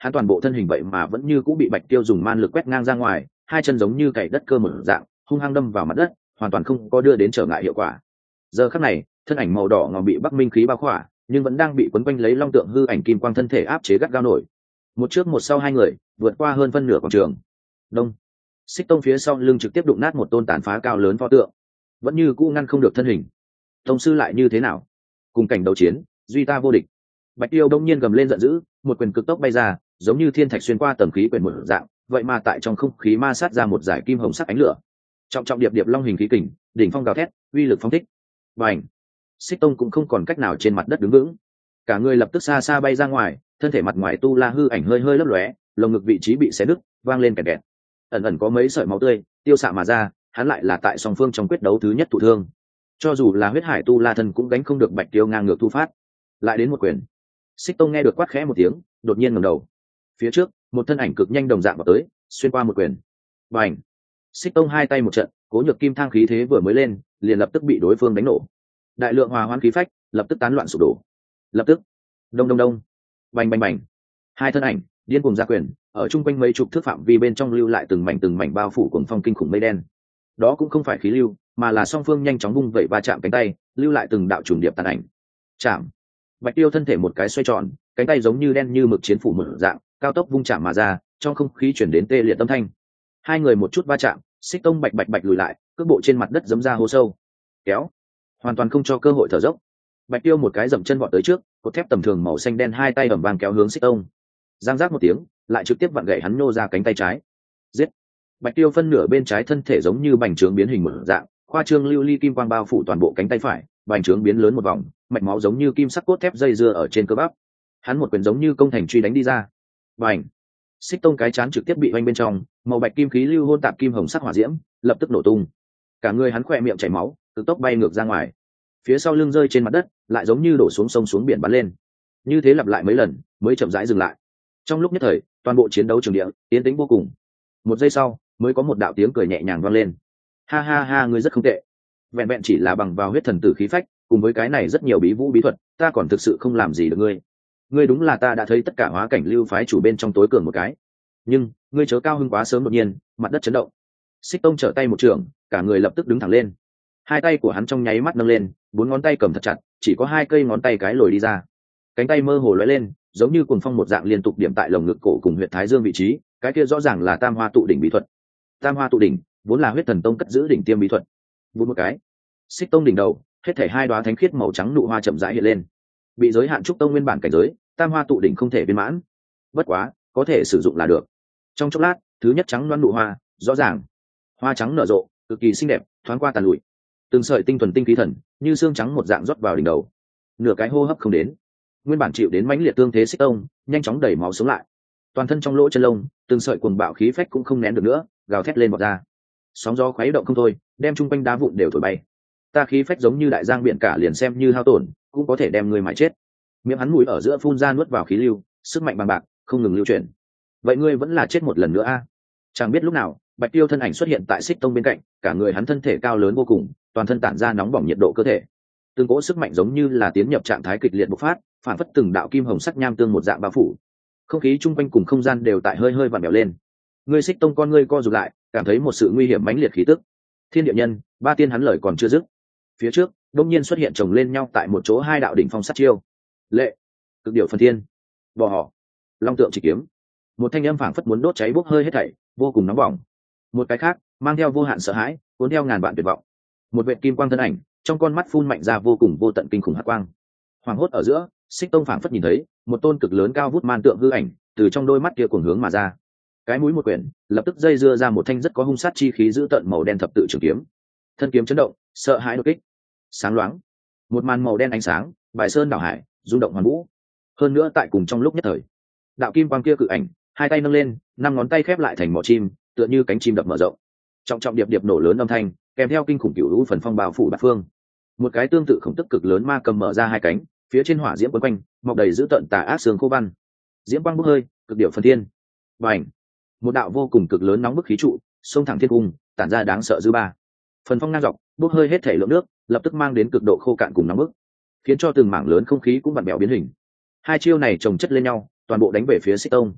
hắn toàn bộ thân hình vậy mà vẫn như cũng bị Bạch Tiêu dùng man lực quét ngang ra ngoài, hai chân giống như cày đất cơ một dạng hung hăng đâm vào mặt đất, hoàn toàn không có đưa đến trở ngại hiệu quả. Giờ khắc này thân ảnh màu đỏ ngòm bị Bắc Minh khí bao khỏa, nhưng vẫn đang bị quấn quanh lấy long tượng hư ảnh kim quang thân thể áp chế gắt gao nổi. Một trước một sau hai người vượt qua hơn phân nửa quảng trường. Đông. Xích Tông phía sau lưng trực tiếp đụng nát một tôn tàn phá cao lớn pho tượng, vẫn như cũ ngăn không được thân hình. Tông sư lại như thế nào? Cùng cảnh đấu chiến, duy ta vô địch. Bạch Tiêu đông nhiên gầm lên giận dữ, một quyền cực tốc bay ra, giống như thiên thạch xuyên qua tầng khí quyển một dạng, vậy mà tại trong không khí ma sát ra một dải kim hồng sắc ánh lửa. Trọng trọng điệp điệp long hình khí kình, đỉnh phong gào thét, uy lực phóng thích. Bành! Xích Tông cũng không còn cách nào trên mặt đất đứng vững, cả người lập tức xa xa bay ra ngoài, thân thể mặt ngoài tu la hư ảnh hơi hơi lấp lóe, lồng ngực vị trí bị xé nứt, vang lên kẹt kẹt. Ẩn ẩn có mấy sợi máu tươi tiêu xạ mà ra, hắn lại là tại song phương trong quyết đấu thứ nhất thụ thương. Cho dù là huyết hải tu la thân cũng gánh không được Bạch Tiêu ngang ngược thu phát. Lại đến một quyền. Xích Tông nghe được quát khẽ một tiếng, đột nhiên ngẩng đầu. Phía trước, một thân ảnh cực nhanh đồng dạng vào tới, xuyên qua một quyền. Bành! Xích Tông hai tay một trận, cố nhược kim thang khí thế vừa mới lên, liền lập tức bị đối phương đánh nổ. Đại lượng hòa hoãn khí phách lập tức tán loạn sụp đổ. Lập tức, đông đông đông, bành bành bành, hai thân ảnh điên cuồng ra quyền, ở chung quanh mấy chục thước phạm vi bên trong lưu lại từng mảnh từng mảnh bao phủ cuồng phong kinh khủng mây đen. Đó cũng không phải khí lưu, mà là song phương nhanh chóng vung vẩy va chạm cánh tay, lưu lại từng đạo trùng điệp tàn ảnh. Chạm. Bạch Tiêu thân thể một cái xoay tròn, cánh tay giống như đen như mực chiến phủ mở dạng, cao tốc vung chạm mà ra, trong không khí chuyển đến tê liệt âm thanh. Hai người một chút va chạm, Xích Tông bạch bạch bạch lùi lại, cước bộ trên mặt đất giẫm ra hố sâu. Kéo, hoàn toàn không cho cơ hội thở dốc. Bạch Tiêu một cái dậm chân vọt tới trước, cột thép tầm thường màu xanh đen hai tay ầm vang kéo hướng Xích Tông. Giang giác một tiếng, lại trực tiếp vặn gãy hắn nô ra cánh tay trái. Giết! Bạch Tiêu phân nửa bên trái thân thể giống như bành trướng biến hình mở dạng, khoa trương lưu ly kim quang bao phủ toàn bộ cánh tay phải, bành trướng biến lớn một vòng, mạch máu giống như kim sắc cốt thép dây dưa ở trên cơ bắp. Hắn một quyền giống như công thành truy đánh đi ra. Bành! Xích Tông cái chán trực tiếp bị oanh bên trong, màu bạch kim khí lưu hôn tạp kim hồng sắc hỏa diễm, lập tức nổ tung. Cả người hắn khỏe miệng chảy máu, cực tốc bay ngược ra ngoài. Phía sau lưng rơi trên mặt đất, lại giống như đổ xuống sông xuống biển bắn lên. Như thế lặp lại mấy lần, mới chậm rãi dừng lại. Trong lúc nhất thời, toàn bộ chiến đấu trường địa tiến tĩnh vô cùng. Một giây sau, mới có một đạo tiếng cười nhẹ nhàng vang lên. Ha ha ha, ngươi rất không tệ. Vẹn vẹn chỉ là bằng vào huyết thần tử khí phách, cùng với cái này rất nhiều bí vũ bí thuật, ta còn thực sự không làm gì được ngươi. Ngươi đúng là ta đã thấy tất cả hóa cảnh lưu phái chủ bên trong tối cường một cái. Nhưng, ngươi chớ cao hưng quá sớm đột nhiên, mặt đất chấn động. Xích Tông trở tay một trường, cả người lập tức đứng thẳng lên. Hai tay của hắn trong nháy mắt nâng lên, bốn ngón tay cầm thật chặt, chỉ có hai cây ngón tay cái lồi đi ra. Cánh tay mơ hồ lóe lên, giống như cuồng phong một dạng liên tục điểm tại lồng ngực cổ cùng huyệt thái dương vị trí, cái kia rõ ràng là Tam Hoa tụ đỉnh bí thuật. Tam Hoa tụ đỉnh vốn là huyết thần tông cất giữ đỉnh tiêm bí thuật. Vút một cái, Xích Tông đỉnh đầu, hết thảy hai đóa thánh khiết màu trắng nụ hoa chậm rãi hiện lên. Bị giới hạn trúc tông nguyên bản cảnh giới, Tam Hoa tụ đỉnh không thể viên mãn. Bất quá, có thể sử dụng là được. Trong chốc lát, thứ nhất trắng loan nụ hoa, rõ ràng. Hoa trắng nở rộ, cực kỳ xinh đẹp, thoáng qua tàn lụi. Từng sợi tinh thuần tinh khí thần, như xương trắng một dạng rót vào đỉnh đầu. Nửa cái hô hấp không đến, nguyên bản chịu đến mãnh liệt tương thế Xích Tông, nhanh chóng đẩy máu sống lại. Toàn thân trong lỗ chân lông, từng sợi cuồng bạo khí phách cũng không nén được nữa, gào thét lên bọt ra. Sóng gió khuấy động không thôi, đem chung quanh đá vụn đều thổi bay. Ta khí phách giống như đại giang biển cả, liền xem như hao tổn, cũng có thể đem người mãi chết. Miệng hắn mũi ở giữa phun ra nuốt vào khí lưu, sức mạnh bằng bạc, không ngừng lưu chuyển. Vậy ngươi vẫn là chết một lần nữa a? Chẳng biết lúc nào, Bạch Tiêu thân ảnh xuất hiện tại Xích Tông bên cạnh, cả người hắn thân thể cao lớn vô cùng, toàn thân tản ra nóng bỏng nhiệt độ cơ thể. Từng cỗ sức mạnh giống như là tiến nhập trạng thái kịch liệt bộc phát, phản phất từng đạo kim hồng sắc nham tương một dạng bao phủ. Không khí chung quanh cùng không gian đều tại hơi hơi vặn vẹo lên. Ngươi Xích Tông con ngươi co rụt lại, cảm thấy một sự nguy hiểm mãnh liệt khí tức. Thiên địa nhân, ba tiên hắn lời còn chưa dứt. Phía trước, đột nhiên xuất hiện chồng lên nhau tại một chỗ hai đạo đỉnh phong sát chiêu. Lệ, cực điệu phần thiên, bò họ, long tượng chỉ kiếm. Một thanh âm phảng phất muốn đốt cháy bốc hơi hết thảy, vô cùng nóng bỏng. Một cái khác, mang theo vô hạn sợ hãi, cuốn theo ngàn vạn tuyệt vọng. Một vệt kim quang thân ảnh, trong con mắt phun mạnh ra vô cùng vô tận kinh khủng hắc quang. Hoàng hốt ở giữa, Xích Tông phảng phất nhìn thấy một tôn cực lớn cao vút man tượng hư ảnh từ trong đôi mắt kia cuồng hướng mà ra. Cái mũi một quyển, lập tức dây dưa ra một thanh rất có hung sát chi khí giữ tận màu đen thập tự trường kiếm. Thân kiếm chấn động, sợ hãi đột kích. Sáng loáng, một màn màu đen ánh sáng, bài sơn đảo hải, rung động hoàn vũ. Hơn nữa tại cùng trong lúc nhất thời, đạo kim quang kia cự ảnh, hai tay nâng lên, năm ngón tay khép lại thành mỏ chim, tựa như cánh chim đập mở rộng. Trọng trọng điệp điệp nổ lớn âm thanh, kèm theo kinh khủng cửu lũ phần phong bao phủ bát phương. Một cái tương tự khổng tức cực lớn ma cầm mở ra hai cánh, phía trên hỏa diễm quấn quanh, mọc đầy dữ tợn tà ác xương khô văn. Diễm quang bốc hơi, cực điệu phần thiên. Bành! Một đạo vô cùng cực lớn nóng bức khí trụ, xông thẳng thiên cung, tản ra đáng sợ dư ba. Phần phong ngang dọc, bốc hơi hết thể lượng nước, lập tức mang đến cực độ khô cạn cùng nóng bức, khiến cho từng mảng lớn không khí cũng vặn bèo biến hình. Hai chiêu này chồng chất lên nhau, toàn bộ đánh về phía Xích Tông.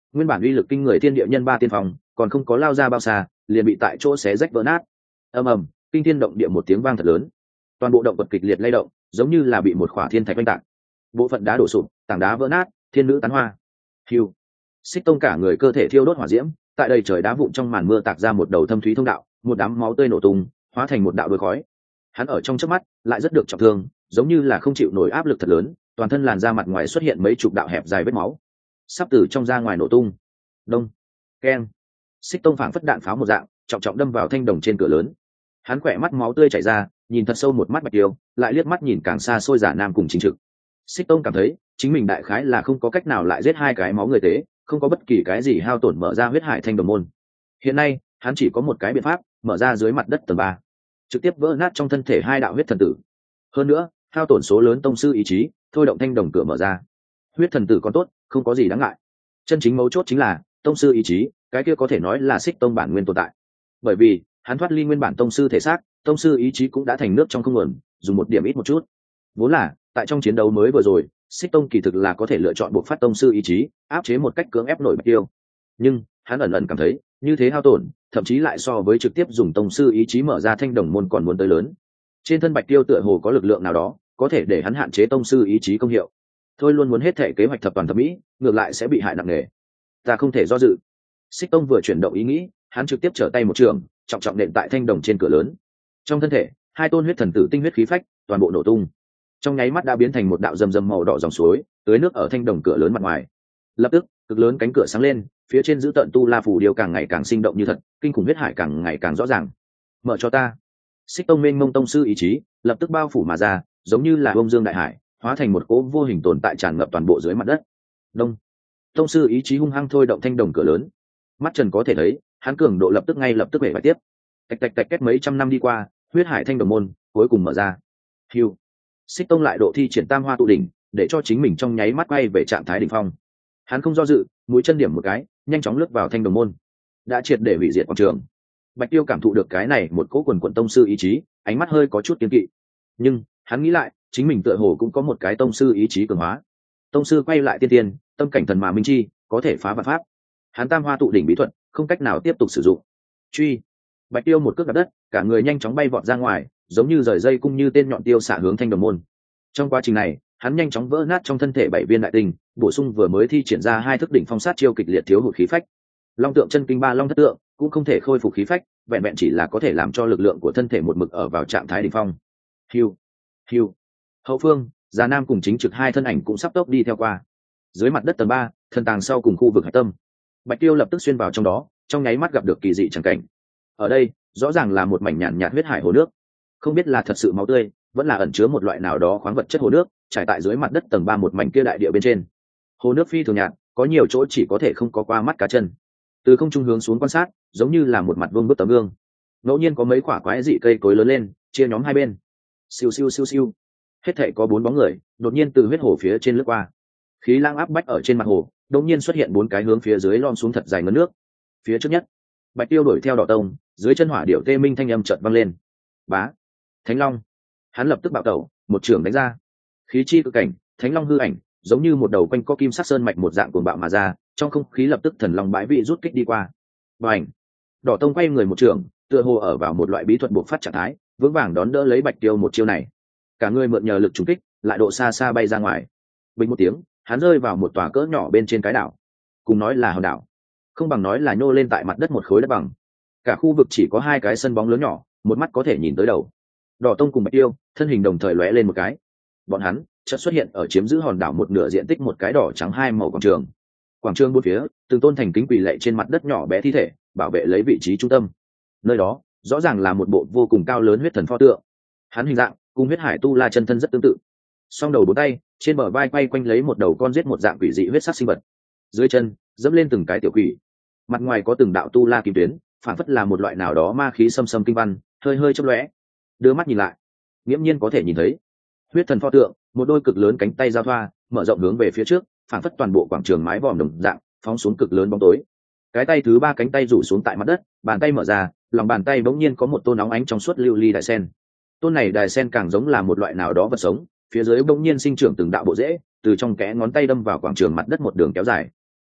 nguyên bản uy lực kinh người thiên địa nhân ba tiên phong còn không có lao ra bao xa, liền bị tại chỗ xé rách vỡ nát. Ầm ầm, kinh thiên động địa một tiếng vang thật lớn, toàn bộ động vật kịch liệt lay động, giống như là bị một khỏa thiên thạch oanh tạc. Bộ phận đá đổ sụp, tảng đá vỡ nát, thiên nữ tán hoa. Hưu, Xích Tông cả người cơ thể thiêu đốt hỏa diễm, tại đây trời đá vụn trong màn mưa tạc ra một đầu thâm thúy thông đạo, một đám máu tươi nổ tung, hóa thành một đạo đuôi khói. Hắn ở trong chớp mắt lại rất được trọng thương, giống như là không chịu nổi áp lực thật lớn, toàn thân làn da mặt ngoài xuất hiện mấy chục đạo hẹp dài vết máu, sắp từ trong ra ngoài nổ tung. Đông, keng, Xích Tông phảng phất đạn pháo một dạng, trọng trọng đâm vào thanh đồng trên cửa lớn. Hắn khỏe mắt máu tươi chảy ra, nhìn thật sâu một mắt Bạch Tiêu, lại liếc mắt nhìn càng xa xôi Giả Nam cùng Chính Trực. Xích Tông cảm thấy chính mình đại khái là không có cách nào lại giết hai cái máu người tế, không có bất kỳ cái gì hao tổn mở ra huyết hải thanh đồng môn. Hiện nay hắn chỉ có một cái biện pháp, mở ra dưới mặt đất tầng ba, trực tiếp vỡ nát trong thân thể hai đạo huyết thần tử. Hơn nữa hao tổn số lớn tông sư ý chí, thôi động thanh đồng cửa mở ra. Huyết thần tử còn tốt, không có gì đáng ngại. Chân chính mấu chốt chính là tông sư ý chí, cái kia có thể nói là Xích Tông bản nguyên tồn tại. Bởi vì hắn thoát ly nguyên bản tông sư thể xác, tông sư ý chí cũng đã thành nước trong không nguồn, dùng một điểm ít một chút. Vốn là tại trong chiến đấu mới vừa rồi, Xích Tông kỳ thực là có thể lựa chọn buộc phát tông sư ý chí, áp chế một cách cưỡng ép nổi Bạch Tiêu. Nhưng hắn ẩn ẩn cảm thấy như thế hao tổn, thậm chí lại so với trực tiếp dùng tông sư ý chí mở ra thanh đồng môn còn muốn tới lớn. Trên thân Bạch Tiêu tựa hồ có lực lượng nào đó, có thể để hắn hạn chế tông sư ý chí công hiệu. Thôi luôn muốn hết thể kế hoạch thập toàn thập mỹ, ngược lại sẽ bị hại nặng nề. Ta không thể do dự. Xích Tông vừa chuyển động ý nghĩ, hắn trực tiếp trở tay một trường, trọng trọng nện tại thanh đồng trên cửa lớn. Trong thân thể hai tôn huyết thần tử tinh huyết khí phách toàn bộ nổ tung, trong nháy mắt đã biến thành một đạo rầm rầm màu đỏ dòng suối, tưới nước ở thanh đồng cửa lớn mặt ngoài. Lập tức cực lớn cánh cửa sáng lên, phía trên giữ tận tu la phù điêu càng ngày càng sinh động như thật, kinh khủng huyết hải càng ngày càng rõ ràng. Mở cho ta. Xích Tông mênh mông tông sư ý chí lập tức bao phủ mà ra, giống như là bông dương đại hải, hóa thành một cỗ vô hình tồn tại tràn ngập toàn bộ dưới mặt đất. Đông. Tông sư ý chí hung hăng thôi động thanh đồng cửa lớn. Mắt trần có thể thấy, hắn cường độ lập tức ngay lập tức bể bại tiếp. Tạch tạch tạch kết mấy trăm năm đi qua, huyết hải thanh đồng môn cuối cùng mở ra. Hưu. Xích Tông lại độ thi triển tam hoa tụ đỉnh, để cho chính mình trong nháy mắt quay về trạng thái đỉnh phong. Hắn không do dự, mũi chân điểm một cái, nhanh chóng lướt vào thanh đồng môn, đã triệt để hủy diệt quảng trường. Bạch Tiêu cảm thụ được cái này một cỗ quần quần tông sư ý chí, ánh mắt hơi có chút kiêng kỵ. Nhưng hắn nghĩ lại, chính mình tựa hồ cũng có một cái tông sư ý chí cường hóa. Tông sư quay lại tiên tiên, tâm cảnh thần mà minh chi, có thể phá vạn pháp. Hắn tam hoa tụ đỉnh bí thuật không cách nào tiếp tục sử dụng. Truy. Bạch Tiêu một cước đạp đất, cả người nhanh chóng bay vọt ra ngoài, giống như rời dây cung như tên nhọn tiêu xạ hướng thanh đồng môn. Trong quá trình này, hắn nhanh chóng vỡ nát trong thân thể bảy viên đại tinh, bổ sung vừa mới thi triển ra hai thức đỉnh phong sát chiêu kịch liệt thiếu hụt khí phách. Long tượng chân kinh ba long thất tượng cũng không thể khôi phục khí phách, vẹn vẹn chỉ là có thể làm cho lực lượng của thân thể một mực ở vào trạng thái đỉnh phong. Hưu, hưu. Hậu phương, Già Nam cùng Chính Trực hai thân ảnh cũng sắp tốc đi theo qua. Dưới mặt đất tầng ba, thần tàng sau cùng khu vực hải tâm. Bạch Tiêu lập tức xuyên vào trong đó, trong nháy mắt gặp được kỳ dị chẳng cảnh. Ở đây, rõ ràng là một mảnh nhàn nhạt huyết hải hồ nước, không biết là thật sự máu tươi, vẫn là ẩn chứa một loại nào đó khoáng vật chất hồ nước, trải tại dưới mặt đất tầng ba một mảnh kia đại địa bên trên. Hồ nước phi thường nhạt, có nhiều chỗ chỉ có thể không có qua mắt cá chân. Từ không trung hướng xuống quan sát, giống như là một mặt vuông bức tấm gương. Ngẫu nhiên có mấy quả quái dị cây cối lớn lên, chia nhóm hai bên. Siêu siêu siêu siêu. Hết thảy có bốn bóng người, đột nhiên từ huyết hồ phía trên lướt qua. Khí lang áp bách ở trên mặt hồ, đột nhiên xuất hiện bốn cái hướng phía dưới lom xuống thật dài ngấn nước. Phía trước nhất, Bạch Tiêu đuổi theo Đỏ Tông, dưới chân hỏa điểu tê minh thanh âm chợt vang lên. Bá, Thánh Long. Hắn lập tức bạo tẩu, một trường đánh ra. Khí chi cực cảnh, Thánh Long hư ảnh, giống như một đầu quanh co kim sắc sơn mạch một dạng cuồng bạo mà ra, trong không khí lập tức thần long bãi vị rút kích đi qua. Bành. Đỏ Tông quay người một trường, tựa hồ ở vào một loại bí thuật buộc phát trạng thái, vững vàng đón đỡ lấy Bạch Tiêu một chiêu này. Cả người mượn nhờ lực trùng kích, lại độ xa xa bay ra ngoài. Bình một tiếng, hắn rơi vào một tòa cỡ nhỏ bên trên cái đảo. Cùng nói là hòn đảo, không bằng nói là nhô lên tại mặt đất một khối đất bằng. Cả khu vực chỉ có hai cái sân bóng lớn nhỏ, một mắt có thể nhìn tới đầu. Đỏ Tông cùng Bạch Tiêu thân hình đồng thời lóe lên một cái, bọn hắn chợt xuất hiện ở chiếm giữ hòn đảo một nửa diện tích một cái đỏ trắng hai màu quảng trường. Quảng trường bốn phía từng tôn thành kính quỳ lạy trên mặt đất nhỏ bé thi thể, bảo vệ lấy vị trí trung tâm. Nơi đó rõ ràng là một bộ vô cùng cao lớn huyết thần pho tượng. Hắn hình dạng cùng huyết hải tu la chân thân rất tương tự, song đầu bốn tay, trên bờ vai quay quanh lấy một đầu con giết một dạng quỷ dị huyết sắc sinh vật, dưới chân dẫm lên từng cái tiểu quỷ, mặt ngoài có từng đạo tu la kim tuyến, phản phất là một loại nào đó ma khí xâm xâm kinh văn, hơi hơi chớp lóe. Đưa mắt nhìn lại, nghiễm nhiên có thể nhìn thấy huyết thần pho tượng, một đôi cực lớn cánh tay giao thoa, mở rộng hướng về phía trước, phản phất toàn bộ quảng trường mái vòm đồng dạng, phóng xuống cực lớn bóng tối. Cái tay thứ ba cánh tay rủ xuống tại mặt đất, bàn tay mở ra, lòng bàn tay bỗng nhiên có một tôn óng ánh trong suốt lưu ly đại sen. Tôn này đài sen càng giống là một loại nào đó vật sống, phía dưới bỗng nhiên sinh trưởng từng đạo bộ rễ, từ trong kẽ ngón tay đâm vào quảng trường mặt đất một đường kéo dài.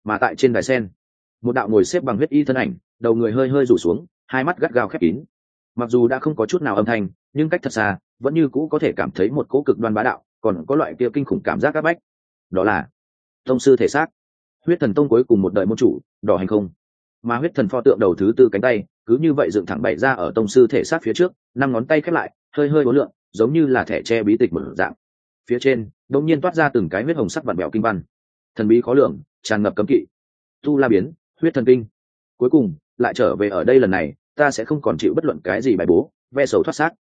Mà tại trên đài sen, một đạo ngồi xếp bằng huyết y thân ảnh, đầu người hơi hơi rủ xuống, hai mắt gắt gao khép kín. Mặc dù đã không có chút nào âm thanh, nhưng cách thật xa vẫn như cũ có thể cảm thấy một cỗ cực đoan bá đạo, còn có loại kia kinh khủng cảm giác áp bách. Đó là tông sư thể xác, huyết thần tông cuối cùng một đời môn chủ đỏ hành không. Mà huyết thần pho tượng đầu thứ tư cánh tay cứ như vậy dựng thẳng bày ra ở tông sư thể xác phía trước, năm ngón tay khép lại, hơi hơi uốn lượn, giống như là thẻ tre bí tịch mở dạng. Phía trên đột nhiên toát ra từng cái huyết hồng sắc vặn vẹo kinh văn, thần bí khó lường, tràn ngập cấm kỵ. Tu La biến, huyết thần kinh. Cuối cùng lại trở về ở đây, lần này ta sẽ không còn chịu bất luận cái gì bài bố ve sầu thoát xác,